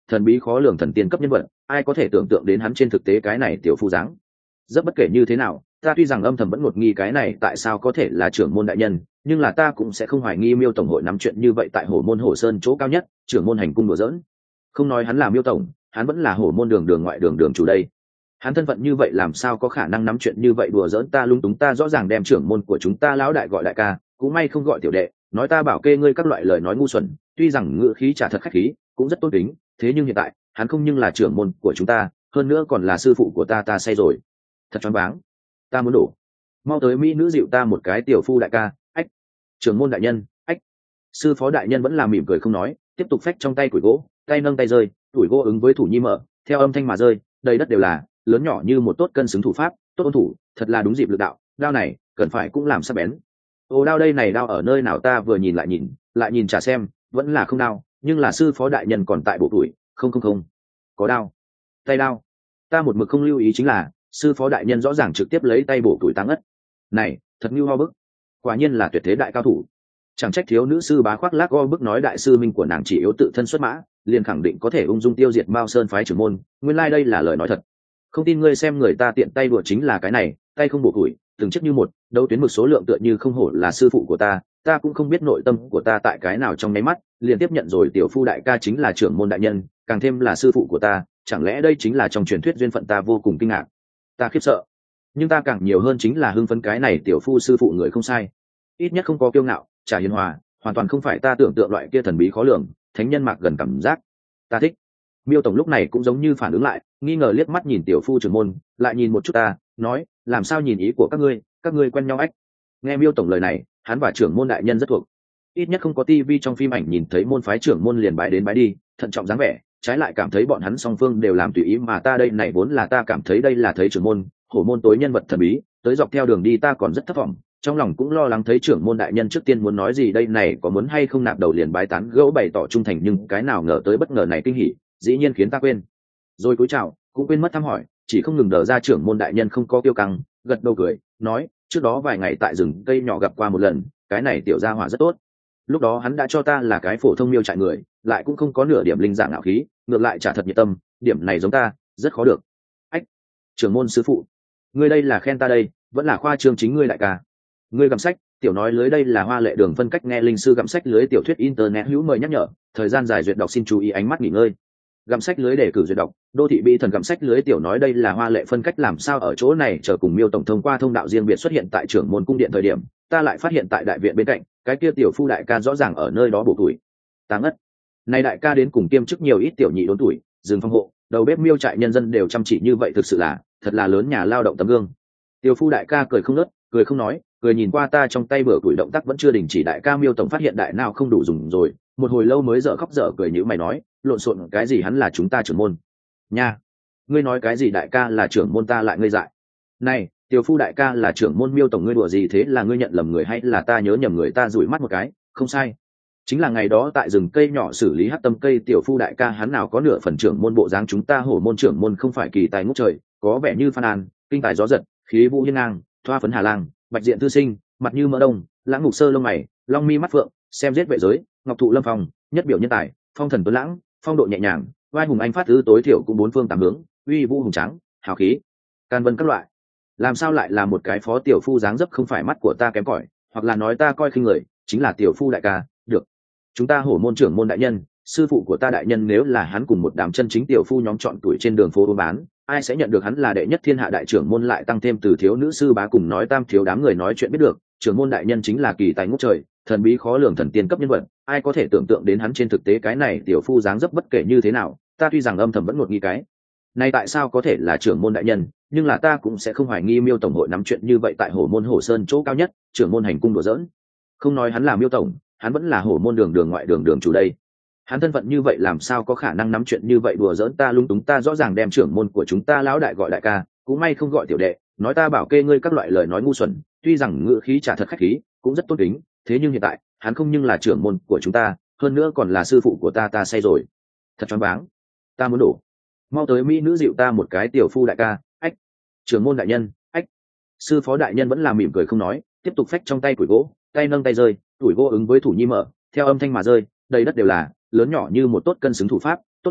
thần bí khó lường thần tiên cấp nhân vật, ai có thể tưởng tượng đến hắn trên thực tế cái này tiểu phu dáng. Rất bất kể như thế nào, ta tuy rằng âm thầm vẫn ngột nghi cái này tại sao có thể là trưởng môn đại nhân, nhưng là ta cũng sẽ không hoài nghi Miêu tổng hội nắm chuyện như vậy tại Hổ môn Hổ Sơn chỗ cao nhất, trưởng môn hành cung đùa giỡn. Không nói hắn là Miêu tổng, hắn vẫn là Hổ môn đường đường ngoại đường đường chủ đây. Hắn thân phận như vậy làm sao có khả năng nắm chuyện như vậy đùa giỡn ta lung túng, ta rõ ràng đem trưởng môn của chúng ta lão đại gọi đại ca, cũng may không gọi tiểu đệ, nói ta bảo kê ngươi các loại lời nói ngu xuẩn, tuy rằng ngữ khí trả thật khách khí, cũng rất tôn kính, thế nhưng hiện tại, hắn không nhưng là trưởng môn của chúng ta, hơn nữa còn là sư phụ của ta, ta say rồi. Thật choáng váng, ta muốn đổ. Mau tới mỹ nữ dịu ta một cái tiểu phu đại ca, ách. Trưởng môn đại nhân, ách. Sư phó đại nhân vẫn là mỉm cười không nói, tiếp tục phách trong tay củi gỗ, tay nâng tay rơi, củi gỗ ứng với thủ nhi mở, theo âm thanh mà rơi, đầy đất đều là, lớn nhỏ như một tốt cân xứng thủ pháp, tốt ôn thủ, thật là đúng dịp lực đạo, đao này, cần phải cũng làm sắc bén. Ô đao đây này đao ở nơi nào ta vừa nhìn lại nhìn, lại nhìn trả xem, vẫn là không đao, nhưng là sư phó đại nhân còn tại bộ tuổi, không không không, có đao, tay đao. Ta một mực không lưu ý chính là, sư phó đại nhân rõ ràng trực tiếp lấy tay bổ tuổi tăng ất. Này, thật như ho bức, quả nhiên là tuyệt thế đại cao thủ. Chẳng trách thiếu nữ sư bá khoác lác go bức nói đại sư minh của nàng chỉ yếu tự thân xuất mã, liền khẳng định có thể ung dung tiêu diệt Mao Sơn phái trưởng môn, nguyên lai like đây là lời nói thật. Không tin ngươi xem người ta tiện tay đùa chính là cái này, tay không bổ tuổi, từng chiếc như một, đấu tuyến mực số lượng tựa như không hổ là sư phụ của ta, ta cũng không biết nội tâm của ta tại cái nào trong nháy mắt, liền tiếp nhận rồi tiểu phu đại ca chính là trưởng môn đại nhân, càng thêm là sư phụ của ta, chẳng lẽ đây chính là trong truyền thuyết duyên phận, ta vô cùng kinh ngạc, ta khiếp sợ, nhưng ta càng nhiều hơn chính là hưng phấn cái này tiểu phu sư phụ người không sai, ít nhất không có kiêu ngạo, trả hiền hòa, hoàn toàn không phải ta tưởng tượng loại kia thần bí khó lường, thánh nhân mạc gần cảm giác, ta thích. Miêu tổng lúc này cũng giống như phản ứng lại, nghi ngờ liếc mắt nhìn tiểu phu trưởng môn, lại nhìn một chút ta, nói, làm sao nhìn ý của các ngươi, các ngươi quen nhau ách. Nghe Miêu tổng lời này, hắn và trưởng môn đại nhân rất thuộc, ít nhất không có tivi trong phim ảnh nhìn thấy môn phái trưởng môn liền bái đến bái đi, thận trọng dáng vẻ, trái lại cảm thấy bọn hắn song phương đều làm tùy ý, mà ta đây này vốn là ta cảm thấy đây là thấy trưởng môn, Hổ môn tối nhân vật thần bí, tới dọc theo đường đi ta còn rất thất vọng, trong lòng cũng lo lắng thấy trưởng môn đại nhân trước tiên muốn nói gì đây này, có muốn hay không nạp đầu liền bái tán gẫu bày tỏ trung thành, nhưng cái nào ngờ tới bất ngờ này kinh hỉ, dĩ nhiên khiến ta quên. Rồi cúi chào, cũng quên mất thăm hỏi, chỉ không ngừng đờ ra trưởng môn đại nhân không có kiêu căng, gật đầu cười, nói, trước đó vài ngày tại rừng cây nhỏ gặp qua một lần, cái này tiểu gia hỏa rất tốt. Lúc đó hắn đã cho ta là cái phổ thông miêu trại người, lại cũng không có nửa điểm linh dạng ngạo khí, ngược lại trả thật nhiệt tâm, điểm này giống ta, rất khó được. Ách, trưởng môn sư phụ, ngươi đây là khen ta đây, vẫn là khoa trương chính ngươi đại ca. Ngươi gặm sách, tiểu nói lưới đây là hoa lệ đường phân cách, nghe linh sư gặm sách lưới tiểu thuyết internet hữu mời nhắc nhở, thời gian dài duyệt đọc xin chú ý ánh mắt nghỉ ngơi. Gặm sách lưới để cử duyệt đọc, đô thị bị thần gặm sách lưới tiểu nói đây là hoa lệ phân cách, làm sao ở chỗ này chờ cùng Miêu tổng thông qua thông đạo riêng biệt xuất hiện tại trưởng môn cung điện thời điểm, ta lại phát hiện tại đại viện bên cạnh, cái kia tiểu phu đại ca rõ ràng ở nơi đó bổ tuổi. Ta ngất. Này đại ca đến cùng kiêm chức nhiều ít tiểu nhị đốn tuổi, dừng phong hộ, đầu bếp miêu trại nhân dân đều chăm chỉ như vậy, thực sự là, thật là lớn nhà lao động tấm gương. Tiểu phu đại ca cười không ngớt, cười không nói, cười nhìn qua ta trong tay bữa tuổi động tác vẫn chưa đình chỉ. Đại ca Miêu tổng phát hiện đại nào không đủ dùng rồi, một hồi lâu mới dở khóc dở cười, như mày nói, lộn xộn cái gì, hắn là chúng ta trưởng môn. Nha, ngươi nói cái gì đại ca là trưởng môn, ta lại ngây dại. Này, tiểu phu đại ca là trưởng môn, Miêu tổng ngươi đùa gì thế, là ngươi nhận lầm người hay là ta nhớ nhầm người? Ta dụi mắt một cái, không sai, chính là ngày đó tại rừng cây nhỏ xử lý hắc tâm cây tiểu phu đại ca, hắn nào có nửa phần trưởng môn bộ dáng, chúng ta Hổ môn trưởng môn không phải kỳ tài ngút trời, có vẻ như Phan An, kinh tài gió giật, khí vũ hiên ngang, thoa phấn Hà Lang, bạch diện thư sinh, mặt như mỡ đông, lãng mục sơ lông mày, long mi mắt phượng, xem giết vệ giới, ngọc thụ lâm phong, nhất biểu nhân tài, phong thần tuấn lãng, phong độ nhẹ nhàng, vai hùng anh phát thứ tối thiểu cũng bốn phương tám hướng, uy vũ hùng tráng, hào khí, can vân các loại. Làm sao lại là một cái phó tiểu phu dáng dấp, không phải mắt của ta kém cỏi, hoặc là nói ta coi khinh người, chính là tiểu phu đại ca. Được, chúng ta Hổ môn trưởng môn đại nhân, sư phụ của ta đại nhân, nếu là hắn cùng một đám chân chính tiểu phu nhóm chọn tuổi trên đường phố buôn bán, ai sẽ nhận được hắn là đệ nhất thiên hạ đại trưởng môn, lại tăng thêm từ thiếu nữ sư bá cùng nói tam thiếu đám người nói chuyện biết được, trưởng môn đại nhân chính là kỳ tài ngút trời, thần bí khó lường thần tiên cấp nhân vật, ai có thể tưởng tượng đến hắn trên thực tế cái này tiểu phu dáng dấp. Bất kể như thế nào, ta tuy rằng âm thầm vẫn ngột nghi cái này tại sao có thể là trưởng môn đại nhân, nhưng là ta cũng sẽ không hoài nghi Miêu tổng hội nắm chuyện như vậy tại Hổ môn Hổ Sơn chỗ cao nhất, trưởng môn hành cung đùa giỡn. Không nói hắn là Miêu tổng, hắn vẫn là Hổ môn đường đường ngoại đường đường chủ đây. Hắn thân phận như vậy làm sao có khả năng nắm chuyện như vậy đùa giỡn ta lung túng, ta rõ ràng đem trưởng môn của chúng ta lão đại gọi đại ca, cũng may không gọi tiểu đệ, nói ta bảo kê ngươi các loại lời nói ngu xuẩn, tuy rằng ngữ khí trả thật khách khí, cũng rất tôn kính, thế nhưng hiện tại, hắn không nhưng là trưởng môn của chúng ta, hơn nữa còn là sư phụ của ta, ta say rồi. Thật choáng váng, ta muốn đổ. Mau tới mỹ nữ dịu ta một cái tiểu phu đại ca, ách. Trưởng môn đại nhân, ách. Sư phó đại nhân vẫn là mỉm cười không nói, tiếp tục phách trong tay củi gỗ, tay nâng tay rơi, củi gỗ ứng với thủ nhi mở, theo âm thanh mà rơi, đầy đất đều là, lớn nhỏ như một tốt cân xứng thủ pháp, tốt ôn thủ,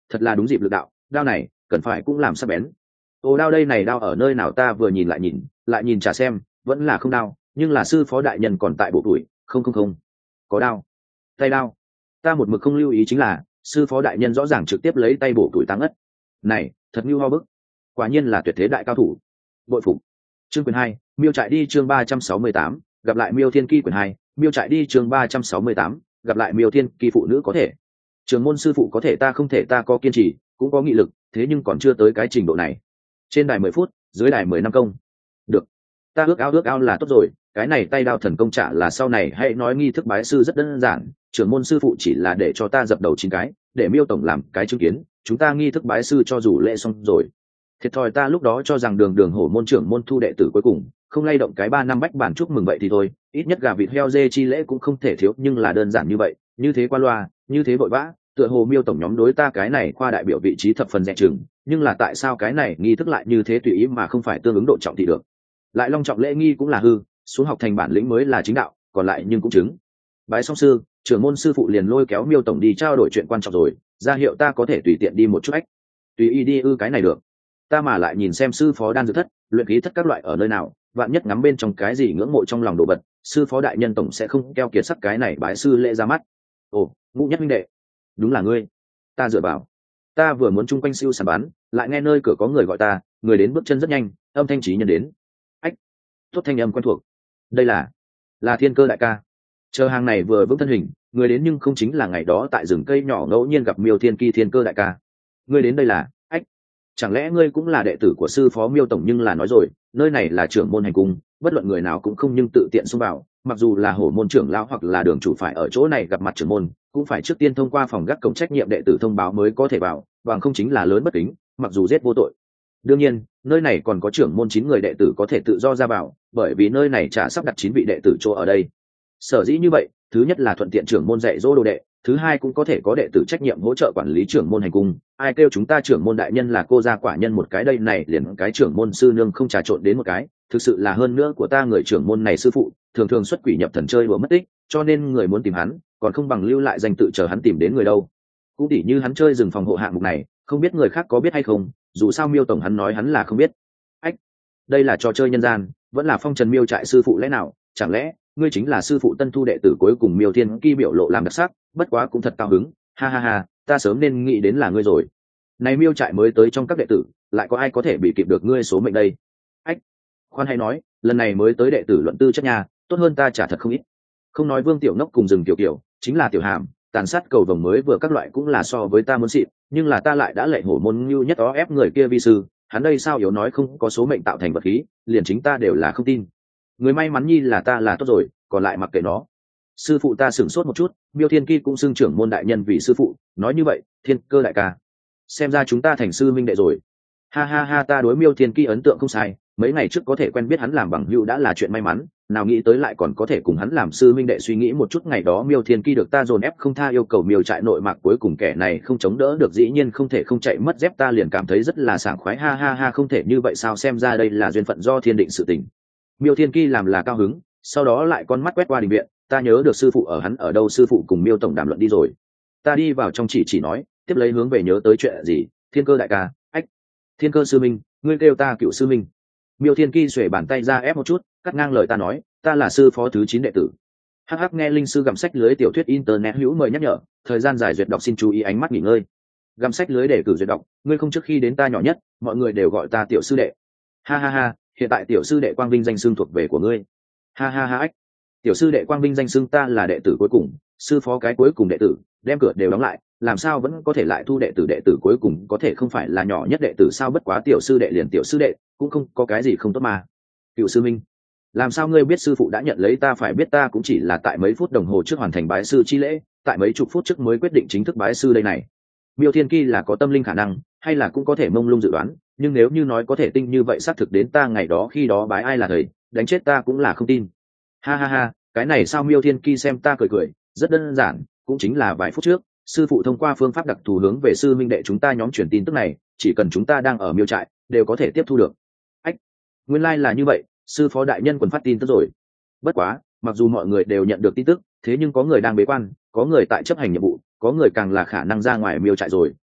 thật là đúng dịp lực đạo, đao này cần phải cũng làm sắc bén. Ồ, đao đây này đao ở nơi nào? Ta vừa nhìn lại nhìn lại nhìn trả xem, vẫn là không đao, nhưng là sư phó đại nhân còn tại bộ tuổi, không không không có đao, tay đao. Ta một mực không lưu ý chính là sư phó đại nhân rõ ràng trực tiếp lấy tay bổ tuổi tăng ất, này thật như ho bức, quả nhiên là tuyệt thế đại cao thủ, bội phục. Chương quyền hai, miêu trại đi. Chương ba trăm sáu mươi tám, gặp lại miêu thiên kỳ. Quyền hai, miêu trại đi. Chương ba trăm sáu mươi tám, gặp lại miêu thiên kỳ. Phụ nữ có thể, trường môn sư phụ có thể, ta không thể. Ta có kiên trì, cũng có nghị lực, thế nhưng còn chưa tới cái trình độ này. Trên đài mười phút, dưới đài mười năm công. Được, ta ước ao ước ao là tốt rồi. Cái này tay đao thần công trả là sau này hãy nói. Nghi thức bái sư rất đơn giản, trưởng môn sư phụ chỉ là để cho ta dập đầu chín cái, để miêu tổng làm cái chứng kiến, chúng ta nghi thức bái sư cho dù lễ xong rồi. Thiệt thòi ta lúc đó cho rằng đường đường hổ môn trưởng môn thu đệ tử cuối cùng, không lay động cái ba năm bách bản chúc mừng vậy thì thôi, ít nhất gà vịt heo dê chi lễ cũng không thể thiếu, nhưng là đơn giản như vậy, như thế qua loa, như thế vội vã, tựa hồ miêu tổng nhóm đối ta cái này khoa đại biểu vị trí thập phần dè chừng, nhưng là tại sao cái này nghi thức lại như thế tùy ý mà không phải tương ứng độ trọng thị được? Lại long trọng lễ nghi cũng là hư, xuống học thành bản lĩnh mới là chính đạo, còn lại nhưng cũng chứng. Bái xong sư, trưởng môn sư phụ liền lôi kéo miêu tổng đi trao đổi chuyện quan trọng rồi, ra hiệu ta có thể tùy tiện đi một chút ách. Tùy ý đi ư? Cái này được. Ta mà lại nhìn xem sư phó đan dược thất, luyện khí thất các loại ở nơi nào, vạn nhất ngắm bên trong cái gì ngưỡng mộ trong lòng đồ vật, sư phó đại nhân tổng sẽ không keo kiệt sắc cái này bái sư lễ ra mắt. Ồ, Ngũ Nhất minh đệ, đúng là ngươi. Ta dựa vào, ta vừa muốn chung quanh siêu sàn bán, lại nghe nơi cửa có người gọi ta, người đến bước chân rất nhanh, âm thanh trí nhân đến. Ách, tốt, thanh âm quen thuộc. Đây là là Thiên Cơ đại ca. Chờ hàng này vừa vững thân hình, người đến nhưng không chính là ngày đó tại rừng cây nhỏ ngẫu nhiên gặp miêu thiên kỳ Thiên Cơ đại ca. Ngươi đến đây là, ách, chẳng lẽ ngươi cũng là đệ tử của sư phó miêu tổng? Nhưng là nói rồi, nơi này là trưởng môn hành cung, bất luận người nào cũng không nhưng tự tiện xông vào, mặc dù là hổ môn trưởng lão hoặc là đường chủ phải ở chỗ này gặp mặt trưởng môn, cũng phải trước tiên thông qua phòng gác cổng trách nhiệm đệ tử thông báo mới có thể vào, bằng không chính là lớn bất kính, mặc dù giết vô tội. Đương nhiên, nơi này còn có trưởng môn chín người đệ tử có thể tự do ra vào, bởi vì nơi này chả sắp đặt chín vị đệ tử chỗ ở đây. Sở dĩ như vậy, thứ nhất là thuận tiện trưởng môn dạy dỗ đồ đệ, thứ hai cũng có thể có đệ tử trách nhiệm hỗ trợ quản lý trưởng môn hành cung. Ai kêu chúng ta trưởng môn đại nhân là cô gia quả nhân một cái đây này, liền cái trưởng môn sư nương không trà trộn đến một cái, thực sự là hơn nữa của ta người trưởng môn này sư phụ thường thường xuất quỷ nhập thần chơi đùa mất tích, cho nên người muốn tìm hắn còn không bằng lưu lại danh tự chờ hắn tìm đến người đâu. Cũng tỉ như hắn chơi rừng phòng hộ hạng mục này, không biết người khác có biết hay không, dù sao miêu tổng hắn nói hắn là không biết. Ách, đây là trò chơi nhân gian, vẫn là phong trần miêu trại sư phụ lẽ nào? Chẳng lẽ ngươi chính là sư phụ tân thu đệ tử cuối cùng? Miêu thiên kỳ biểu lộ làm đặc sắc, bất quá cũng thật cao hứng, ha ha ha, ta sớm nên nghĩ đến là ngươi rồi. Này miêu trại mới tới trong các đệ tử, lại có ai có thể bị kịp được ngươi số mệnh đây? Ách, khoan hay nói, lần này mới tới đệ tử luận tư chất nhà, tốt hơn ta trả thật không ít. Không nói Vương Tiểu Ngốc cùng rừng Tiểu Kiểu, chính là Tiểu Hàm, tàn sát cầu vồng mới vừa các loại cũng là so với ta muốn xịn, nhưng là ta lại đã lệ hổ môn nhu nhất đó ép người kia vi sư, hắn đây sao yếu nói không có số mệnh tạo thành vật khí, liền chính ta đều là không tin. Người may mắn nhi là ta là tốt rồi, còn lại mặc kệ nó. Sư phụ ta sửng sốt một chút, miêu thiên kỳ cũng xưng trưởng môn đại nhân vì sư phụ, nói như vậy, Thiên Cơ đại ca, xem ra chúng ta thành sư minh đệ rồi. Ha ha ha, ta đối miêu thiên kỳ ấn tượng không sai, mấy ngày trước có thể quen biết hắn làm bằng hữu đã là chuyện may mắn, nào nghĩ tới lại còn có thể cùng hắn làm sư minh đệ. Suy nghĩ một chút, ngày đó miêu thiên kỳ được ta dồn ép không tha yêu cầu miêu trại nội mạc, cuối cùng kẻ này không chống đỡ được, dĩ nhiên không thể không chạy mất dép, ta liền cảm thấy rất là sảng khoái. Ha ha ha, không thể như vậy sao, xem ra đây là duyên phận do thiên định sự tình. Miêu thiên kỳ làm là cao hứng, sau đó lại con mắt quét qua đình viện, ta nhớ được sư phụ ở, hắn ở đâu? Sư phụ cùng miêu tổng đàm luận đi rồi. Ta đi vào trong chỉ chỉ nói, tiếp lấy hướng về nhớ tới chuyện gì. Thiên Cơ đại ca, ách, Thiên Cơ sư minh, ngươi kêu ta cựu sư minh. Miêu thiên kỳ xuể bàn tay ra ép một chút, cắt ngang lời ta nói, ta là sư phó thứ chín đệ tử. Hắc hắc, nghe linh sư gặm sách lưới tiểu thuyết internet hữu mời nhắc nhở, thời gian giải duyệt đọc xin chú ý ánh mắt nghỉ ngơi. Gặm sách lưới để cử duyệt đọc, ngươi không trước khi đến ta nhỏ nhất, mọi người đều gọi ta tiểu sư đệ. Ha ha ha, hiện tại tiểu sư đệ quang vinh danh xưng thuộc về của ngươi. Ha ha ha ách, tiểu sư đệ quang vinh danh xưng ta là đệ tử cuối cùng, sư phó cái cuối cùng đệ tử, đem cửa đều đóng lại, làm sao vẫn có thể lại thu đệ tử? Đệ tử cuối cùng có thể không phải là nhỏ nhất đệ tử sao? Bất quá tiểu sư đệ liền tiểu sư đệ, cũng không có cái gì không tốt mà. Cựu sư minh, làm sao ngươi biết sư phụ đã nhận lấy? Ta phải biết, ta cũng chỉ là tại mấy phút đồng hồ trước hoàn thành bái sư chi lễ, tại mấy chục phút trước mới quyết định chính thức bái sư đây này. Miêu thiên kỳ là có tâm linh khả năng, hay là cũng có thể mông lung dự đoán, nhưng nếu như nói có thể tinh như vậy xác thực đến ta ngày đó khi đó bái ai là thầy, đánh chết ta cũng là không tin. Ha ha ha, cái này sao? Miêu thiên kỳ xem ta cười cười, rất đơn giản, cũng chính là vài phút trước sư phụ thông qua phương pháp đặc thù hướng về sư minh đệ chúng ta nhóm truyền tin tức này, chỉ cần chúng ta đang ở miêu trại đều có thể tiếp thu được. Ách, nguyên lai là như vậy, sư phó đại nhân quần phát tin tức rồi. Bất quá mặc dù mọi người đều nhận được tin tức, thế nhưng có người đang bế quan, có người tại chấp hành nhiệm vụ, có người càng là khả năng ra ngoài miêu trại rồi,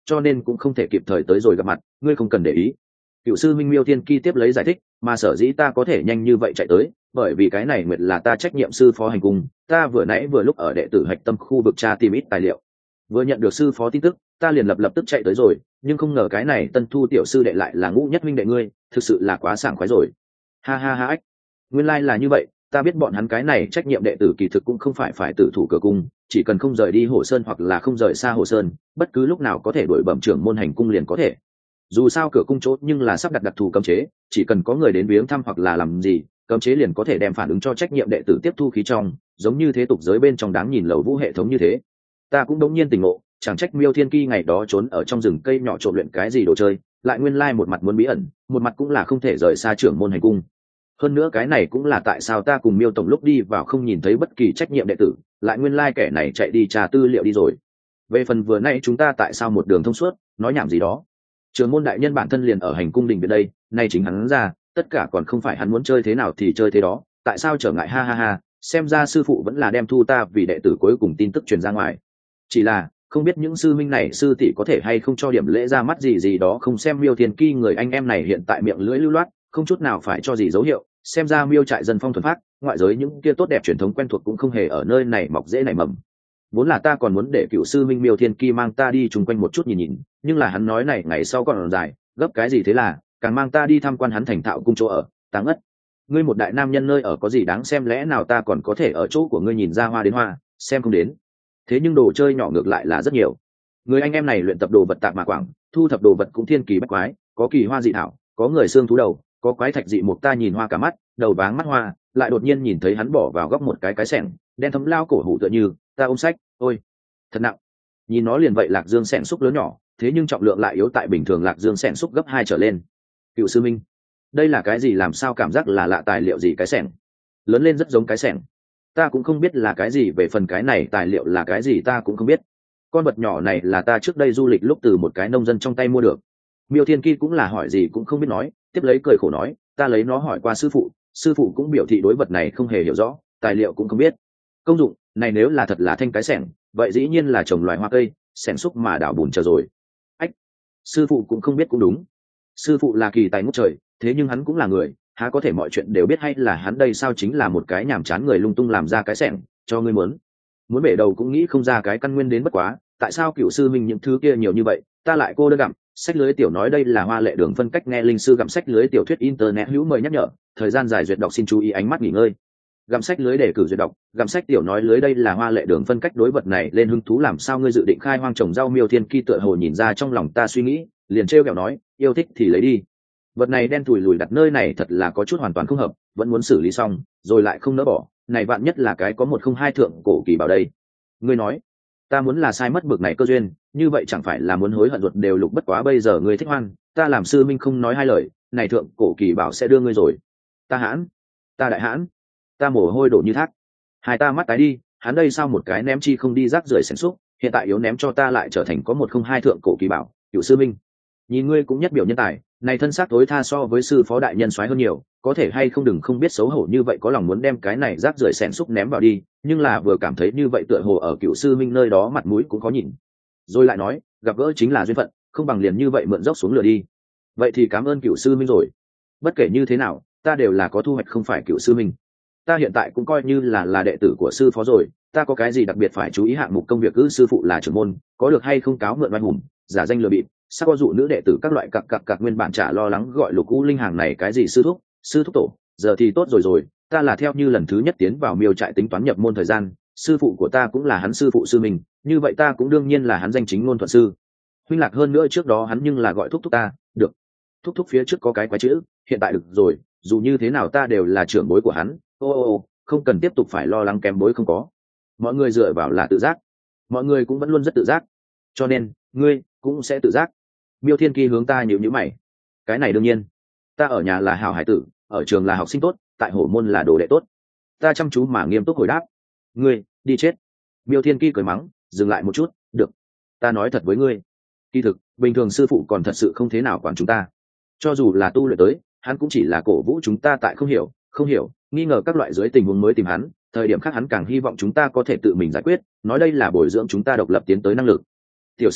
cho nên cũng không thể kịp thời tới rồi gặp mặt, ngươi không cần để ý. Cựu sư minh Miêu Thiên Ki tiếp lấy giải thích, mà sở dĩ ta có thể nhanh như vậy chạy tới, bởi vì cái này nguyệt là ta trách nhiệm sư phó hành cung, ta vừa nãy vừa lúc ở đệ tử hạch tâm khu vực tra tìm ít tài liệu, vừa nhận được sư phó tin tức, ta liền lập lập tức chạy tới rồi, nhưng không ngờ cái này tân thu tiểu sư đệ lại là ngũ nhất minh đệ ngươi, thực sự là quá sảng khoái rồi. Ha ha ha ách, nguyên lai là như vậy, ta biết bọn hắn cái này trách nhiệm đệ tử kỳ thực cũng không phải phải tử thủ cửa cung, chỉ cần không rời đi Hồ Sơn hoặc là không rời xa Hồ Sơn, bất cứ lúc nào có thể đuổi bẩm trưởng môn hành cung liền có thể. Dù sao cửa cung chốt nhưng là sắp đặt đặc thù cấm chế, chỉ cần có người đến viếng thăm hoặc là làm gì, cấm chế liền có thể đem phản ứng cho trách nhiệm đệ tử tiếp thu khí trong, giống như thế tục giới bên trong đáng nhìn lầu vũ hệ thống như thế. Ta cũng đống nhiên tỉnh ngộ, chẳng trách Miêu Thiên Ki ngày đó trốn ở trong rừng cây nhỏ trộn luyện cái gì đồ chơi, lại nguyên lai một mặt muốn bí ẩn, một mặt cũng là không thể rời xa trưởng môn hành cung. Hơn nữa cái này cũng là tại sao ta cùng Miêu tổng lúc đi vào không nhìn thấy bất kỳ trách nhiệm đệ tử, lại nguyên lai kẻ này chạy đi tra tư liệu đi rồi. Về phần vừa nãy chúng ta tại sao một đường thông suốt, nói nhảm gì đó. Trưởng môn đại nhân bản thân liền ở hành cung đình bên đây, nay chính hắn ra, tất cả còn không phải hắn muốn chơi thế nào thì chơi thế đó, tại sao trở ngại ha ha ha, xem ra sư phụ vẫn là đem thu ta vì đệ tử cuối cùng tin tức truyền ra ngoài. Chỉ là không biết những sư minh này sư tỷ có thể hay không cho điểm lễ ra mắt gì gì đó, không xem Miêu Thiên Ki người anh em này hiện tại miệng lưỡi lưu loát, không chút nào phải cho gì dấu hiệu, xem ra Miêu trại dân phong thuần phát, ngoại giới những kia tốt đẹp truyền thống quen thuộc cũng không hề ở nơi này mọc dễ nảy mầm. Vốn là ta còn muốn để cựu sư minh Miêu Thiên Ki mang ta đi chung quanh một chút nhìn nhìn, nhưng là hắn nói này ngày sau còn dài, gấp cái gì thế là càng mang ta đi tham quan hắn thành thạo cung chỗ ở, táng ất. Ngươi một đại nam nhân nơi ở có gì đáng xem, lẽ nào ta còn có thể ở chỗ của ngươi nhìn ra hoa đến hoa, xem không đến. Thế nhưng đồ chơi nhỏ ngược lại là rất nhiều. Người anh em này luyện tập đồ vật tạp mà quảng, thu thập đồ vật cũng thiên kỳ bách quái, có kỳ hoa dị thảo, có người xương thú đầu, có quái thạch dị mục ta nhìn hoa cả mắt, đầu váng mắt hoa, lại đột nhiên nhìn thấy hắn bỏ vào góc một cái cái xẻng, đen thấm lao cổ hủ tựa như, ta ôm sách, ôi, thật nặng. Nhìn nó liền vậy lạc dương xẻng xúc lớn nhỏ, thế nhưng trọng lượng lại yếu tại bình thường lạc dương xẻng xúc gấp hai trở lên. Cựu sư minh, đây là cái gì, làm sao cảm giác là lạ tài liệu gì, cái xẻng lớn lên rất giống cái xẻng, ta cũng không biết là cái gì, về phần cái này tài liệu là cái gì ta cũng không biết. Con vật nhỏ này là ta trước đây du lịch lúc từ một cái nông dân trong tay mua được. Miêu Thiên Ki cũng là hỏi gì cũng không biết nói, tiếp lấy cười khổ nói, ta lấy nó hỏi qua sư phụ, sư phụ cũng biểu thị đối vật này không hề hiểu rõ, tài liệu cũng không biết. Công dụng này nếu là thật là thanh cái xẻng, vậy dĩ nhiên là trồng loài hoa cây, xẻng xúc mà đảo bùn chờ rồi. Ách, sư phụ cũng không biết cũng đúng. Sư phụ là kỳ tài ngút trời, thế nhưng hắn cũng là người, há có thể mọi chuyện đều biết, hay là hắn đây sao chính là một cái nhàm chán người lung tung làm ra cái xẻng cho ngươi muốn muốn bể đầu cũng nghĩ không ra cái căn nguyên đến. Bất quá tại sao cựu sư minh những thứ kia nhiều như vậy, ta lại cô đơn gặm sách lưới tiểu, nói đây là hoa lệ đường phân cách, nghe linh sư gặm sách lưới tiểu thuyết internet hữu mời nhắc nhở, thời gian dài duyệt đọc xin chú ý ánh mắt nghỉ ngơi. Gặm sách lưới để cử duyệt đọc, gặm sách tiểu nói lưới đây là hoa lệ đường phân cách, đối vật này lên hứng thú làm sao ngươi dự định khai hoang trồng rau. Miêu Thiên Ki tựa hồ nhìn ra trong lòng ta suy nghĩ, liền trêu ghẹo nói, yêu thích thì lấy đi. Vật này đen thùi lùi đặt nơi này thật là có chút hoàn toàn không hợp, vẫn muốn xử lý xong rồi lại không nỡ bỏ, này vạn nhất là cái có một không hai thượng cổ kỳ bảo đây. Ngươi nói ta muốn là sai mất bực này cơ duyên, như vậy chẳng phải là muốn hối hận ruột đều lục. Bất quá bây giờ ngươi thích hoan, ta làm sư minh không nói hai lời, này thượng cổ kỳ bảo sẽ đưa ngươi rồi. Ta hãn, ta đại hãn, ta mồ hôi đổ như thác, hai ta mắt tái đi, hắn đây sao một cái ném chi không đi, rác rưởi xén xúc, hiện tại yếu ném cho ta lại trở thành có một không hai thượng cổ kỳ bảo. Cựu sư minh, nhìn ngươi cũng nhất biểu nhân tài, này thân xác tối tha so với sư phó đại nhân soái hơn nhiều, có thể hay không đừng không biết xấu hổ như vậy, có lòng muốn đem cái này rác rưởi xẻn xúc ném vào đi, nhưng là vừa cảm thấy như vậy tựa hồ ở cựu sư minh nơi đó mặt mũi cũng có nhìn, rồi lại nói gặp gỡ chính là duyên phận, không bằng liền như vậy mượn dốc xuống lửa đi. Vậy thì cảm ơn cựu sư minh rồi, bất kể như thế nào ta đều là có thu hoạch không phải cựu sư minh, ta hiện tại cũng coi như là là đệ tử của sư phó rồi, ta có cái gì đặc biệt phải chú ý hạng mục công việc cứ sư phụ là trưởng môn, có được hay không cáo mượn oai hùng, giả danh lừa bịp, sao có dụ nữ đệ tử các loại cặc cặc cặc, nguyên bản chả lo lắng gọi Lục U Linh hàng này cái gì sư thúc sư thúc tổ, giờ thì tốt rồi rồi, ta là theo như lần thứ nhất tiến vào Miêu trại tính toán nhập môn thời gian, sư phụ của ta cũng là hắn sư phụ sư mình, như vậy ta cũng đương nhiên là hắn danh chính ngôn thuận sư huynh lạc. Hơn nữa trước đó hắn nhưng là gọi thúc thúc ta, được thúc thúc phía trước có cái quái chữ, hiện tại được rồi, dù như thế nào ta đều là trưởng bối của hắn, ô ô ô không cần tiếp tục phải lo lắng kém bối, không có, mọi người dựa vào là tự giác, mọi người cũng vẫn luôn rất tự giác, cho nên ngươi cũng sẽ tự giác. Miêu Thiên Ki hướng ta nhíu nhíu mày, cái này đương nhiên, ta ở nhà là hảo hải tử, ở trường là học sinh tốt, tại hổ môn là đồ đệ tốt. Ta chăm chú mà nghiêm túc hồi đáp. Ngươi đi chết. Miêu Thiên Ki cười mắng, dừng lại một chút, được, ta nói thật với ngươi, kỳ thực bình thường sư phụ còn thật sự không thế nào quản chúng ta, cho dù là tu luyện tới, hắn cũng chỉ là cổ vũ chúng ta tại không hiểu không hiểu nghi ngờ các loại dưới tình huống mới tìm hắn, thời điểm khác hắn càng hy vọng chúng ta có thể tự mình giải quyết, nói đây là bồi dưỡng chúng ta độc lập tiến tới năng lực. Tiểu sư đệ,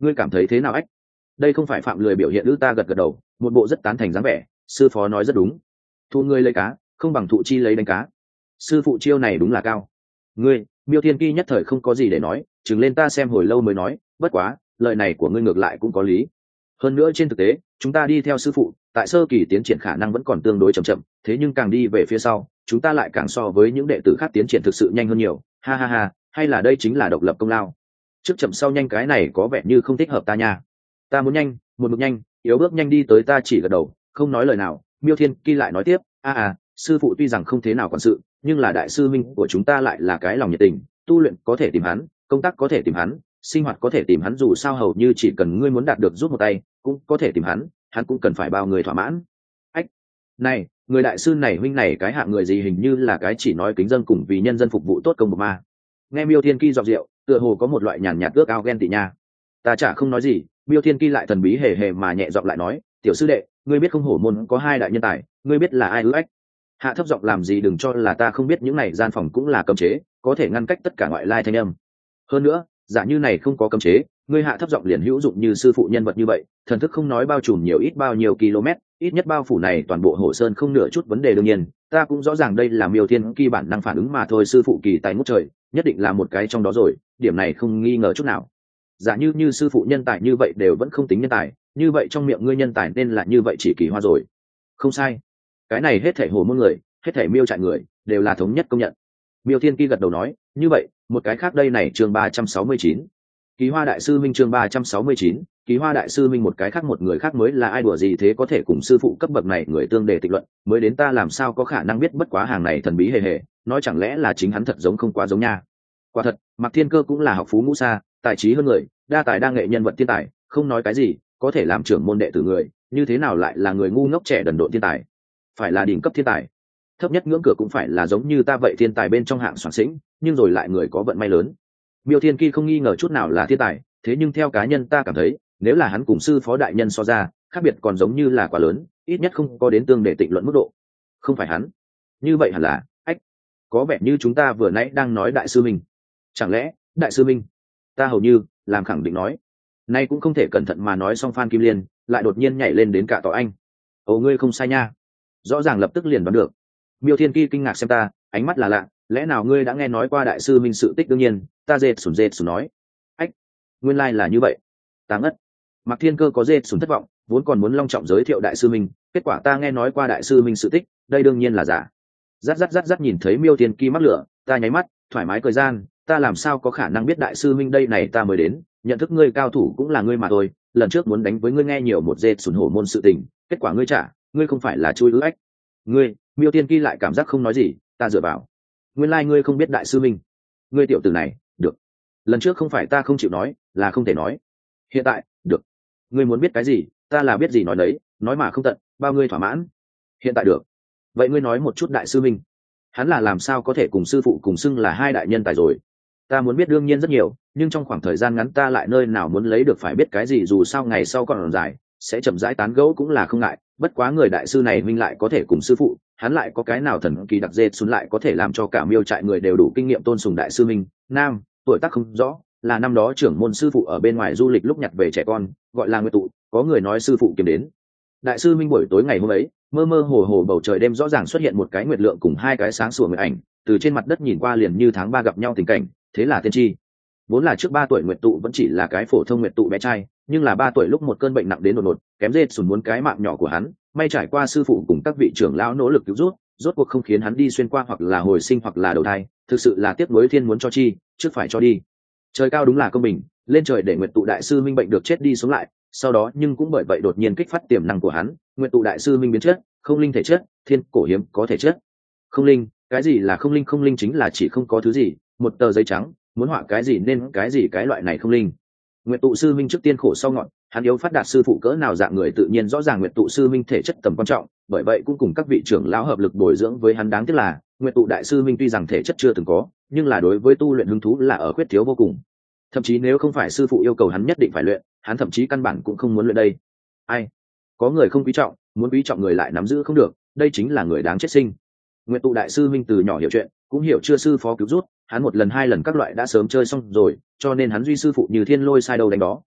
ngươi cảm thấy thế nào ách? Đây không phải phạm lười biểu hiện ư? Ta gật gật đầu, một bộ rất tán thành dáng vẻ. Sư phó nói rất đúng, thu ngươi lấy cá không bằng thụ chi lấy đánh cá. Sư phụ chiêu này đúng là cao. Ngươi, Miêu Thiên Ki nhất thời không có gì để nói, chừng lên ta xem hồi lâu mới nói, bất quá lời này của ngươi ngược lại cũng có lý. Hơn nữa trên thực tế chúng ta đi theo sư phụ tại sơ kỳ tiến triển khả năng vẫn còn tương đối chậm chậm, thế nhưng càng đi về phía sau chúng ta lại càng so với những đệ tử khác tiến triển thực sự nhanh hơn nhiều. Ha ha ha, hay là đây chính là độc lập công lao? Trước chậm sau nhanh cái này có vẻ như không thích hợp ta nha. Ta muốn nhanh, một mực nhanh, yếu bước nhanh đi tới. Ta chỉ gật đầu không nói lời nào. Miêu Thiên Ki lại nói tiếp, a à sư phụ tuy rằng không thế nào quản sự, nhưng là đại sư minh của chúng ta lại là cái lòng nhiệt tình, tu luyện có thể tìm hắn, công tác có thể tìm hắn, sinh hoạt có thể tìm hắn, dù sao hầu như chỉ cần ngươi muốn đạt được giúp một tay cũng có thể tìm hắn, hắn cũng cần phải bao người thỏa mãn. Ách, này người đại sư này huynh này cái hạng người gì, hình như là cái chỉ nói kính dân cùng vì nhân dân phục vụ tốt công một ma. Nghe Miêu Thiên Ki giọng rượu tựa hồ có một loại nhàn nhạt ước ao ghen tị nha. Ta chả không nói gì. Miêu Thiên Ki lại thần bí hề hề mà nhẹ giọng lại nói, tiểu sư đệ, ngươi biết không, hổ môn có hai đại nhân tài, ngươi biết là ai ư? Ách, hạ thấp giọng làm gì, đừng cho là ta không biết những này gian phòng cũng là cấm chế, có thể ngăn cách tất cả ngoại lai thanh âm. Hơn nữa giả như này không có cấm chế, ngươi hạ thấp giọng liền hữu dụng như sư phụ nhân vật như vậy, thần thức không nói bao trùm nhiều ít bao nhiêu km, ít nhất bao phủ này toàn bộ Hồ Sơn không nửa chút vấn đề. Đương nhiên ta cũng rõ ràng đây là Miêu Thiên Ki bản năng phản ứng mà thôi, sư phụ kỳ tài ngút trời nhất định là một cái trong đó rồi, điểm này không nghi ngờ chút nào. Giả như như sư phụ nhân tài như vậy đều vẫn không tính nhân tài, như vậy trong miệng ngươi nhân tài nên là như vậy chỉ kỳ hoa rồi. Không sai, cái này hết thể hồ môn người, hết thể Miêu trại người đều là thống nhất công nhận. Miêu Thiên Ki gật đầu nói, như vậy một cái khác đây này, chương ba trăm sáu mươi chín, Kỳ Hoa đại sư minh, chương ba trăm sáu mươi chín, Kỳ Hoa đại sư minh. Một cái khác, một người khác mới là ai, đùa gì thế, có thể cùng sư phụ cấp bậc này người tương đề tịch luận, mới đến ta làm sao có khả năng biết, bất quá hàng này thần bí hề hề, nói chẳng lẽ là chính hắn thật giống không quá giống nha. Quả thật, Mạc Thiên Cơ cũng là học phú ngũ xa, tài trí hơn người, đa tài đa nghệ, nhân vật thiên tài, không nói cái gì, có thể làm trưởng môn đệ tử người, như thế nào lại là người ngu ngốc trẻ đần độn thiên tài? Phải là đỉnh cấp thiên tài, thấp nhất ngưỡng cửa cũng phải là giống như ta vậy thiên tài bên trong hạng soạn sĩnh, nhưng rồi lại người có vận may lớn. Miêu Thiên Ki không nghi ngờ chút nào là thiên tài, thế nhưng theo cá nhân ta cảm thấy, nếu là hắn cùng sư phó đại nhân so ra, khác biệt còn giống như là quá lớn, ít nhất không có đến tương để tịnh luận mức độ. Không phải hắn, như vậy hẳn là ách, có vẻ như chúng ta vừa nãy đang nói đại sư minh. Chẳng lẽ đại sư minh? Ta hầu như làm khẳng định nói, nay cũng không thể cẩn thận mà nói xong, Phan Kim Liên lại đột nhiên nhảy lên đến cả tỏ anh. Ồ, ngươi không sai nha, rõ ràng lập tức liền đoán được. Miêu Thiên Ki kinh ngạc xem ta, ánh mắt là lạ, lẽ nào ngươi đã nghe nói qua đại sư minh sự tích? Đương nhiên, ta dệt sùn dệt sùn nói. Ách, nguyên lai là như vậy. Ta ngất. Mạc Thiên Cơ có dệt sùn thất vọng, vốn còn muốn long trọng giới thiệu đại sư minh, kết quả ta nghe nói qua đại sư minh sự tích, đây đương nhiên là giả. Rát rát rát rát, nhìn thấy Miêu Thiên Ki mắc lửa, ta nháy mắt, thoải mái cười gian, ta làm sao có khả năng biết đại sư minh đây này, ta mới đến, nhận thức ngươi cao thủ cũng là ngươi mà thôi, lần trước muốn đánh với ngươi nghe nhiều một dệt sùn hổ môn sự tình, kết quả ngươi trả, ngươi không phải là chui ư? Ách, ngươi. Miêu Thiên Ki lại cảm giác không nói gì, ta dựa vào, nguyên lai ngươi không biết đại sư minh, ngươi tiểu tử này, được, lần trước không phải ta không chịu nói, là không thể nói, hiện tại được, ngươi muốn biết cái gì ta là biết gì nói đấy, nói mà không tận, bao ngươi thỏa mãn. Hiện tại được, vậy ngươi nói một chút đại sư minh, hắn là làm sao có thể cùng sư phụ cùng xưng là hai đại nhân tài rồi? Ta muốn biết đương nhiên rất nhiều, nhưng trong khoảng thời gian ngắn ta lại nơi nào muốn lấy được phải biết cái gì, dù sao ngày sau còn dài, sẽ chậm rãi tán gẫu cũng là không ngại. Bất quá người đại sư này minh lại có thể cùng sư phụ, hắn lại có cái nào thần kỳ đặc dệt xuống lại có thể làm cho cả Miêu trại người đều đủ kinh nghiệm tôn sùng đại sư minh. Nam, tuổi tác không rõ, là năm đó trưởng môn sư phụ ở bên ngoài du lịch lúc nhặt về trẻ con, gọi là Nguyệt Tụ, có người nói sư phụ kiếm đến. Đại sư minh buổi tối ngày hôm ấy, mơ mơ hồ hồ bầu trời đêm rõ ràng xuất hiện một cái nguyệt lượng cùng hai cái sáng sủa nguyệt ảnh, từ trên mặt đất nhìn qua liền như tháng ba gặp nhau tình cảnh, thế là tiên tri. Vốn là trước ba tuổi Nguyệt Tụ vẫn chỉ là cái phổ thông Nguyệt Tụ bé trai, nhưng là ba tuổi lúc một cơn bệnh nặng đến đột ngột, kém dệt sùn muốn cái mạng nhỏ của hắn, may trải qua sư phụ cùng các vị trưởng lão nỗ lực cứu rút, rốt cuộc không khiến hắn đi xuyên qua hoặc là hồi sinh hoặc là đầu thai, thực sự là tiếc nuối thiên muốn cho chi, trước phải cho đi. Trời cao đúng là công bình, lên trời để Nguyệt Tụ đại sư minh bệnh được chết đi sống lại, sau đó nhưng cũng bởi vậy đột nhiên kích phát tiềm năng của hắn, Nguyệt Tụ đại sư minh biến chất, không linh thể chất, thiên cổ hiếm có thể chất. Không linh, cái gì là không linh? Không linh chính là chỉ không có thứ gì, một tờ giấy trắng, muốn họa cái gì nên cái gì, cái loại này không linh. Nguyệt Tụ sư minh trước tiên khổ sau ngọn, hắn yếu phát đạt sư phụ cỡ nào dạng người tự nhiên rõ ràng Nguyệt Tụ sư minh thể chất tầm quan trọng, bởi vậy cũng cùng các vị trưởng lão hợp lực bồi dưỡng với hắn. Đáng tiếc là Nguyệt Tụ đại sư minh tuy rằng thể chất chưa từng có, nhưng là đối với tu luyện hứng thú là ở khuyết thiếu vô cùng. Thậm chí nếu không phải sư phụ yêu cầu hắn nhất định phải luyện, hắn thậm chí căn bản cũng không muốn luyện đây. Ai? Có người không quý trọng, muốn quý trọng người lại nắm giữ không được, đây chính là người đáng chết sinh. Nguyệt Tụ đại sư minh từ nhỏ hiểu chuyện, cũng hiểu chưa sư phó cứu rút, hắn một lần hai lần các loại đã sớm chơi xong rồi, cho nên hắn duy sư phụ như thiên lôi sai đâu đánh đó,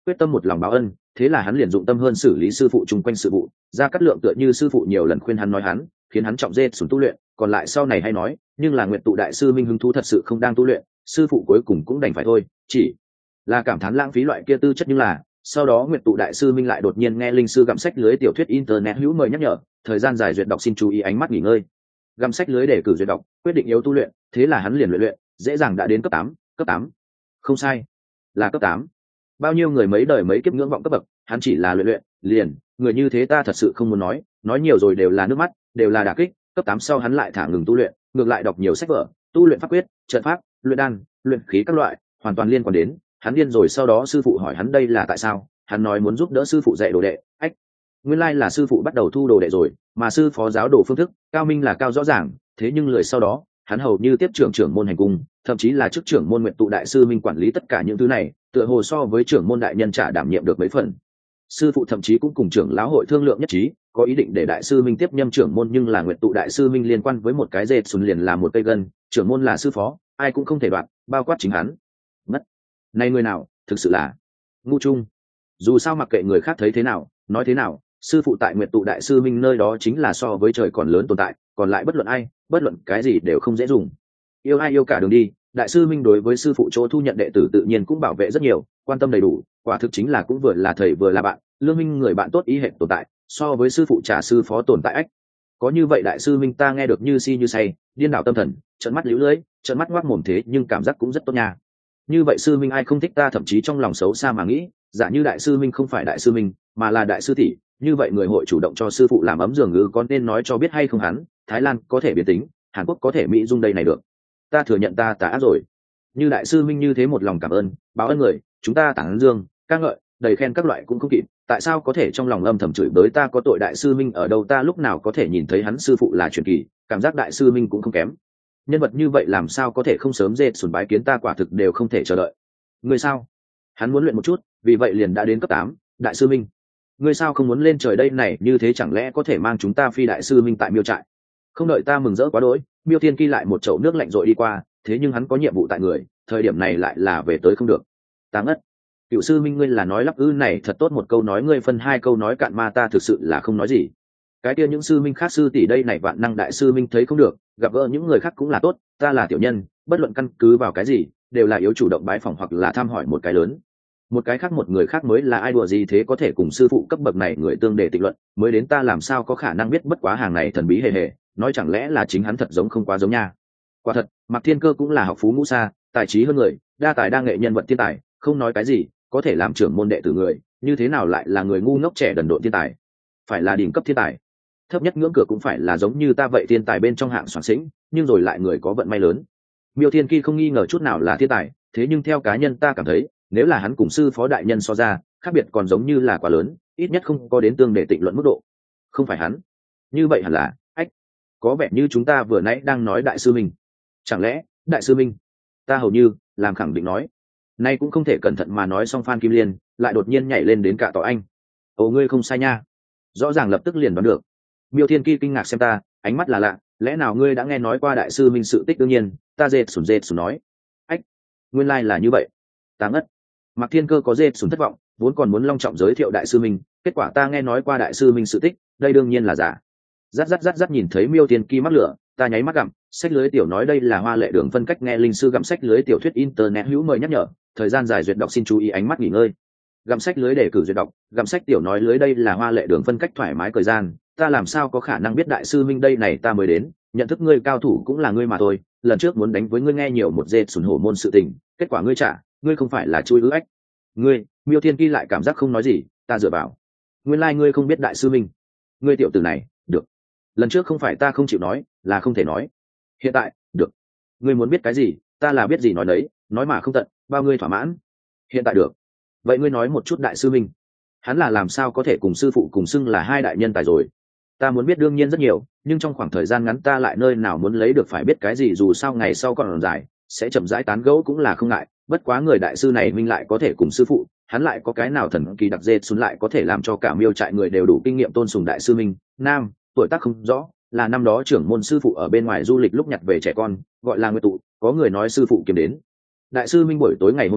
quyết tâm một lòng báo ân, thế là hắn liền dụng tâm hơn xử lý sư phụ chung quanh sự vụ. Ra Cát Lượng tựa như sư phụ nhiều lần khuyên hắn nói hắn, khiến hắn trọng dê sùng tu luyện, còn lại sau này hay nói, nhưng là Nguyệt Tụ đại sư minh hứng thú thật sự không đang tu luyện, sư phụ cuối cùng cũng đành phải thôi, chỉ là cảm thán lãng phí loại kia tư chất. Nhưng là sau đó Nguyệt Tụ đại sư minh lại đột nhiên nghe linh sư gặm sách lưới tiểu thuyết internet hữu mời nhắc nhở, thời gian dài duyệt đọc xin chú ý ánh mắt nghỉ ngơi. Gặm sách lưới để cử duyệt đọc, quyết định yếu tu luyện, thế là hắn liền luyện luyện, dễ dàng đã đến cấp tám, cấp tám. Không sai, là cấp tám. Bao nhiêu người mấy đời mấy kiếp ngưỡng vọng cấp bậc, hắn chỉ là luyện luyện, liền, người như thế ta thật sự không muốn nói, nói nhiều rồi đều là nước mắt, đều là đả kích. Cấp tám sau hắn lại thả ngừng tu luyện, ngược lại đọc nhiều sách vở, tu luyện pháp quyết, trận pháp, luyện đan, luyện khí các loại, hoàn toàn liên quan đến. Hắn điên rồi. Sau đó sư phụ hỏi hắn đây là tại sao, hắn nói muốn giúp đỡ sư phụ dạy đồ đệ. Ách, nguyên lai là sư phụ bắt đầu thu đồ đệ rồi, mà sư phó giáo đồ phương thức cao minh là cao rõ ràng, thế nhưng lười sau đó hắn hầu như tiếp trưởng trưởng môn hành cung, thậm chí là chức trưởng môn Nguyệt Tụ đại sư minh quản lý tất cả những thứ này, tựa hồ so với trưởng môn đại nhân trả đảm nhiệm được mấy phần. Sư phụ thậm chí cũng cùng trưởng lão hội thương lượng nhất trí, có ý định để đại sư minh tiếp nhâm trưởng môn, nhưng là Nguyệt Tụ đại sư minh liên quan với một cái dệt sùn liền là một cây gân, trưởng môn là sư phó, ai cũng không thể đoạt, bao quát chính hắn. Mất. Này người nào, thực sự là ngu chung. Dù sao mặc kệ người khác thấy thế nào, nói thế nào, sư phụ tại Nguyệt Tụ đại sư minh nơi đó chính là so với trời còn lớn tồn tại, còn lại bất luận ai, bất luận cái gì đều không dễ dùng. Yêu ai yêu cả đường đi, đại sư minh đối với sư phụ chỗ thu nhận đệ tử tự nhiên cũng bảo vệ rất nhiều, quan tâm đầy đủ, quả thực chính là cũng vừa là thầy vừa là bạn, lương minh người bạn tốt ý hệ tồn tại, so với sư phụ trả sư phó tồn tại ách. Có như vậy đại sư minh ta nghe được như si như say, điên đảo tâm thần, trợn mắt liễu lưỡi, trợn mắt ngoác mồm, thế nhưng cảm giác cũng rất tốt nha. Như vậy sư minh ai không thích ta, thậm chí trong lòng xấu xa mà nghĩ, giả như đại sư minh không phải đại sư minh mà là đại sư tỷ, như vậy người hội chủ động cho sư phụ làm ấm giường ngư, có nên nói cho biết hay không hắn, Thái Lan có thể biến tính, Hàn Quốc có thể Mỹ dung đây này được. Ta thừa nhận ta tà ác rồi. Như đại sư minh như thế một lòng cảm ơn, báo ơn người, chúng ta tán dương, ca ngợi, đầy khen các loại cũng không kịp, tại sao có thể trong lòng âm thầm chửi bới ta có tội? Đại sư minh ở đâu, ta lúc nào có thể nhìn thấy hắn sư phụ là truyền kỳ, cảm giác đại sư minh cũng không kém. Nhân vật như vậy làm sao có thể không sớm dê sùn bái kiến ta, quả thực đều không thể chờ đợi. Người sao? Hắn muốn luyện một chút, vì vậy liền đã đến cấp tám. Đại sư minh, ngươi sao không muốn lên trời đây này, như thế chẳng lẽ có thể mang chúng ta phi đại sư minh tại miêu trại? Không đợi ta mừng rỡ quá đỗi, Miêu Thiên Kỳ lại một chậu nước lạnh rội đi qua, thế nhưng hắn có nhiệm vụ tại người, thời điểm này lại là về tới không được. Ta ngất. Cựu sư minh ngươi là nói lắp ư? Này thật tốt một câu nói ngươi phân hai câu nói cạn mà ta thực sự là không nói gì. Cái kia những sư minh khác sư tỷ đây này, vạn năng đại sư minh thấy không được, gặp gỡ những người khác cũng là tốt, ta là tiểu nhân, bất luận căn cứ vào cái gì, đều là yếu chủ động bái phỏng hoặc là thăm hỏi một cái lớn. Một cái khác một người khác mới là ai, đùa gì thế, có thể cùng sư phụ cấp bậc này người tương đề tịch luận, mới đến ta làm sao có khả năng biết, bất quá hàng này thần bí hề hề, nói chẳng lẽ là chính hắn thật giống không quá giống nha. Quả thật, Mạc Thiên Cơ cũng là học phú ngũ xa, tài trí hơn người, đa tài đa nghệ, nhân vật thiên tài, không nói cái gì, có thể làm trưởng môn đệ tử người, như thế nào lại là người ngu ngốc trẻ đần độn thiên tài? Phải là đỉnh cấp thiên tài, thấp nhất ngưỡng cửa cũng phải là giống như ta vậy thiên tài bên trong hạng soạn xĩnh, nhưng rồi lại người có vận may lớn. Miêu Thiên Kỳ không nghi ngờ chút nào là thiên tài, thế nhưng theo cá nhân ta cảm thấy, nếu là hắn cùng sư phó đại nhân so ra, khác biệt còn giống như là quá lớn, ít nhất không có đến tương để tịnh luận mức độ. Không phải hắn, như vậy hẳn là ách, có vẻ như chúng ta vừa nãy đang nói đại sư minh. Chẳng lẽ đại sư minh? Ta hầu như làm khẳng định nói, nay cũng không thể cẩn thận mà nói xong, Phan Kim Liên lại đột nhiên nhảy lên đến cả tỏ anh. Ồ, ngươi không sai nha, rõ ràng lập tức liền đoán được. Miêu Thiên Kỳ kinh ngạc xem ta, ánh mắt là lạ, lẽ nào ngươi đã nghe nói qua đại sư minh sự tích? Đương nhiên, ta dệt sùn dệt sùn nói. Ách, nguyên lai là như vậy. Ta ngất. Mạc Thiên Cơ có dệt sùn thất vọng, vốn còn muốn long trọng giới thiệu đại sư minh, kết quả ta nghe nói qua đại sư minh sự tích, đây đương nhiên là giả. Rát rát rát rát, nhìn thấy Miêu Thiên Kỳ mắc lửa, ta nháy mắt gặm, sách lưới tiểu nói đây là hoa lệ đường phân cách, nghe linh sư gặm sách lưới tiểu thuyết internet hữu mời nhắc nhở, thời gian dài duyệt đọc xin chú ý ánh mắt nghỉ ngơi. Gặm sách lưới để cử duyệt đọc, gặm sách tiểu nói lưới đây là hoa lệ đường phân cách, thoải mái thời gian, ta làm sao có khả năng biết đại sư minh đây này, ta mới đến, nhận thức ngươi cao thủ cũng là ngươi mà thôi, lần trước muốn đánh với ngươi nghe nhiều một dê sùn hổ môn sự tình, kết quả ngươi trả, ngươi không phải là chui ư ách. Ngươi, Miêu Thiên Kỳ lại cảm giác không nói gì, ta dựa vào. Nguyên lai like ngươi không biết đại sư minh. Ngươi tiểu tử này, được. Lần trước không phải ta không chịu nói, là không thể nói. Hiện tại, được. Ngươi muốn biết cái gì, ta là biết gì nói đấy, nói mà không tận, bao ngươi thỏa mãn. Hiện tại được. Vậy ngươi nói một chút đại sư minh. Hắn là làm sao có thể cùng sư phụ cùng xưng là hai đại nhân tài rồi? Ta muốn biết đương nhiên rất nhiều, nhưng trong khoảng thời gian ngắn ta lại nơi nào muốn lấy được phải biết cái gì, dù sao ngày sau còn dài, sẽ chậm rãi tán gẫu cũng là không ngại. Bất quá người đại sư này minh lại có thể cùng sư phụ, hắn lại có cái nào thần kỳ đặc dê xuống lại có thể làm cho cả miêu trại người đều đủ kinh nghiệm tôn sùng đại sư minh. Nam, tuổi tác không rõ, là năm đó trưởng môn sư phụ ở bên ngoài du lịch lúc nhặt về trẻ con, gọi là Nguyệt Tụ, có người nói sư phụ kiếm đến. Đại sư minh buổi tối ngày hôm ấy,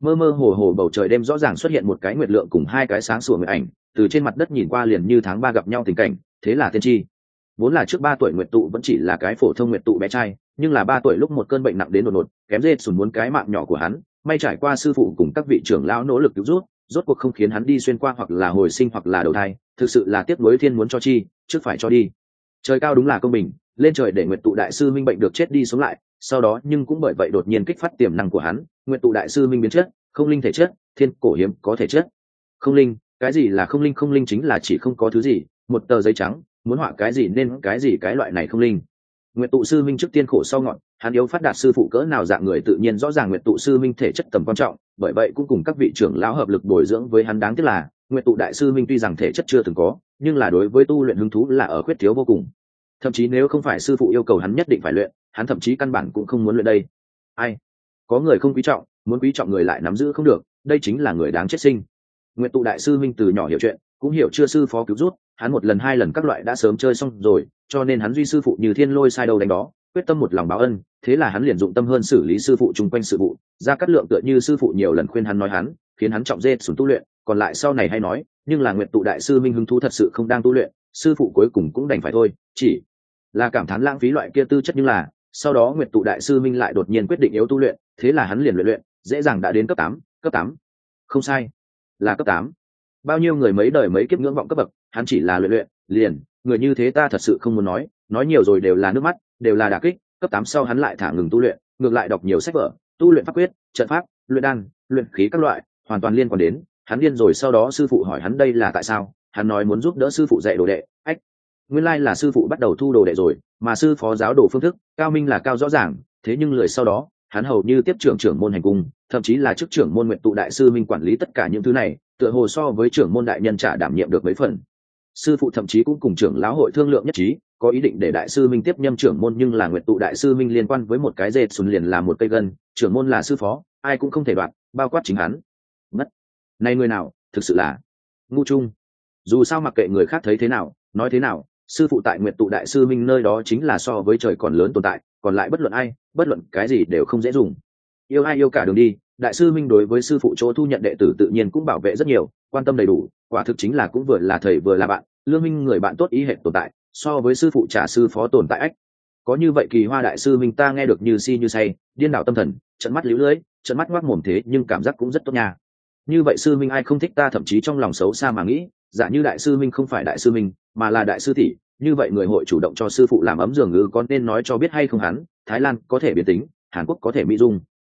Mơ mơ hồ hồ bầu trời đêm rõ ràng xuất hiện một cái nguyệt lượng cùng hai cái sáng sủa người ảnh, từ trên mặt đất nhìn qua liền như tháng ba gặp nhau tình cảnh, thế là tiên tri. Vốn là trước ba tuổi nguyệt tụ vẫn chỉ là cái phổ thông nguyệt tụ bé trai, nhưng là ba tuổi lúc một cơn bệnh nặng đến đột ngột, kém dê sùn muốn cái mạng nhỏ của hắn, may trải qua sư phụ cùng các vị trưởng lão nỗ lực cứu rút, rốt cuộc không khiến hắn đi xuyên qua hoặc là hồi sinh hoặc là đầu thai, thực sự là tiếc nuối thiên muốn cho chi, trước phải cho đi. Trời cao đúng là công bình, lên trời để nguyệt tụ đại sư minh bệnh được chết đi sống lại, sau đó nhưng cũng bởi vậy đột nhiên kích phát tiềm năng của hắn, nguyệt tụ đại sư minh biến chất, không linh thể chất, thiên cổ hiếm có thể chất. Không linh, cái gì là không linh? Không linh chính là chỉ không có thứ gì, một tờ giấy trắng, muốn họa cái gì nên cái gì, cái loại này không linh. Nguyệt tụ sư minh trước tiên khổ sau ngọn, hắn yếu phát đạt sư phụ cỡ nào dạng người tự nhiên rõ ràng Nguyệt tụ sư minh thể chất tầm quan trọng, bởi vậy cũng cùng các vị trưởng lão hợp lực bồi dưỡng với hắn. Đáng tiếc là Nguyệt tụ đại sư minh tuy rằng thể chất chưa từng có, nhưng là đối với tu luyện hứng thú là ở khuyết thiếu vô cùng. Thậm chí nếu không phải sư phụ yêu cầu hắn nhất định phải luyện, hắn thậm chí căn bản cũng không muốn luyện đây. Ai? Có người không quý trọng, muốn quý trọng người lại nắm giữ không được, đây chính là người đáng chết sinh. Nguyệt tụ đại sư minh từ nhỏ hiểu chuyện, cũng hiểu chưa sư phó cứu rút, hắn một lần hai lần các loại đã sớm chơi xong rồi, cho nên hắn duy sư phụ như thiên lôi sai đâu đánh đó, quyết tâm một lòng báo ân. Thế là hắn liền dụng tâm hơn xử lý sư phụ chung quanh sự vụ. Ra Cát Lượng tựa như sư phụ nhiều lần khuyên hắn nói hắn, khiến hắn trọng dê xuống tu luyện, còn lại sau này hay nói. Nhưng là Nguyệt tụ đại sư minh hứng thú thật sự không đang tu luyện, sư phụ cuối cùng cũng đành phải thôi, chỉ là cảm thán lãng phí loại kia tư chất. Nhưng là sau đó Nguyệt tụ đại sư minh lại đột nhiên quyết định yếu tu luyện, thế là hắn liền luyện luyện, dễ dàng đã đến cấp tám. Cấp tám, không sai, là cấp tám. Bao nhiêu người mấy đời mấy kiếp ngưỡng vọng cấp bậc, hắn chỉ là luyện luyện liền, người như thế ta thật sự không muốn nói, nói nhiều rồi đều là nước mắt, đều là đả kích. Cấp tám sau hắn lại thả ngừng tu luyện, ngược lại đọc nhiều sách vở, tu luyện pháp quyết, trận pháp, luyện đan, luyện khí các loại, hoàn toàn liên quan đến hắn điên rồi. Sau đó sư phụ hỏi hắn đây là tại sao, hắn nói muốn giúp đỡ sư phụ dạy đồ đệ. Ách, nguyên lai là sư phụ bắt đầu thu đồ đệ rồi, mà sư phó giáo đồ phương thức cao minh là cao rõ ràng, thế nhưng lười sau đó hắn hầu như tiếp trưởng trưởng môn hành cung, thậm chí là chức trưởng môn Nguyệt tụ đại sư minh quản lý tất cả những thứ này, tựa hồ so với trưởng môn đại nhân trả đảm nhiệm được mấy phần. Sư phụ thậm chí cũng cùng trưởng lão hội thương lượng nhất trí, có ý định để đại sư minh tiếp nhâm trưởng môn, nhưng là Nguyệt tụ đại sư minh liên quan với một cái dệt sùn liền là một cây gân, trưởng môn là sư phó, ai cũng không thể đoạt, bao quát chính hắn. Mất. Này người nào, thực sự là ngu chung. Dù sao mặc kệ người khác thấy thế nào, nói thế nào, sư phụ tại Nguyệt tụ đại sư minh nơi đó chính là so với trời còn lớn tồn tại, còn lại bất luận ai, bất luận cái gì đều không dễ dùng. Yêu ai yêu cả đường đi, đại sư minh đối với sư phụ chỗ thu nhận đệ tử tự nhiên cũng bảo vệ rất nhiều, quan tâm đầy đủ, quả thực chính là cũng vừa là thầy vừa là bạn, lương minh người bạn tốt ý hệ tồn tại, so với sư phụ trả sư phó tồn tại ách. Có như vậy kỳ hoa đại sư minh ta nghe được như si như say, điên đảo tâm thần, trận mắt líu lưỡi, trận mắt ngoác mồm, thế nhưng cảm giác cũng rất tốt nha. Như vậy sư minh ai không thích ta, thậm chí trong lòng xấu xa mà nghĩ, giả như đại sư minh không phải đại sư minh mà là đại sư tỷ, như vậy người hội chủ động cho sư phụ làm ấm giường ngư, có nên nói cho biết hay không hắn, Thái Lan có thể biến tính, Hàn Quốc có thể mỹ dung,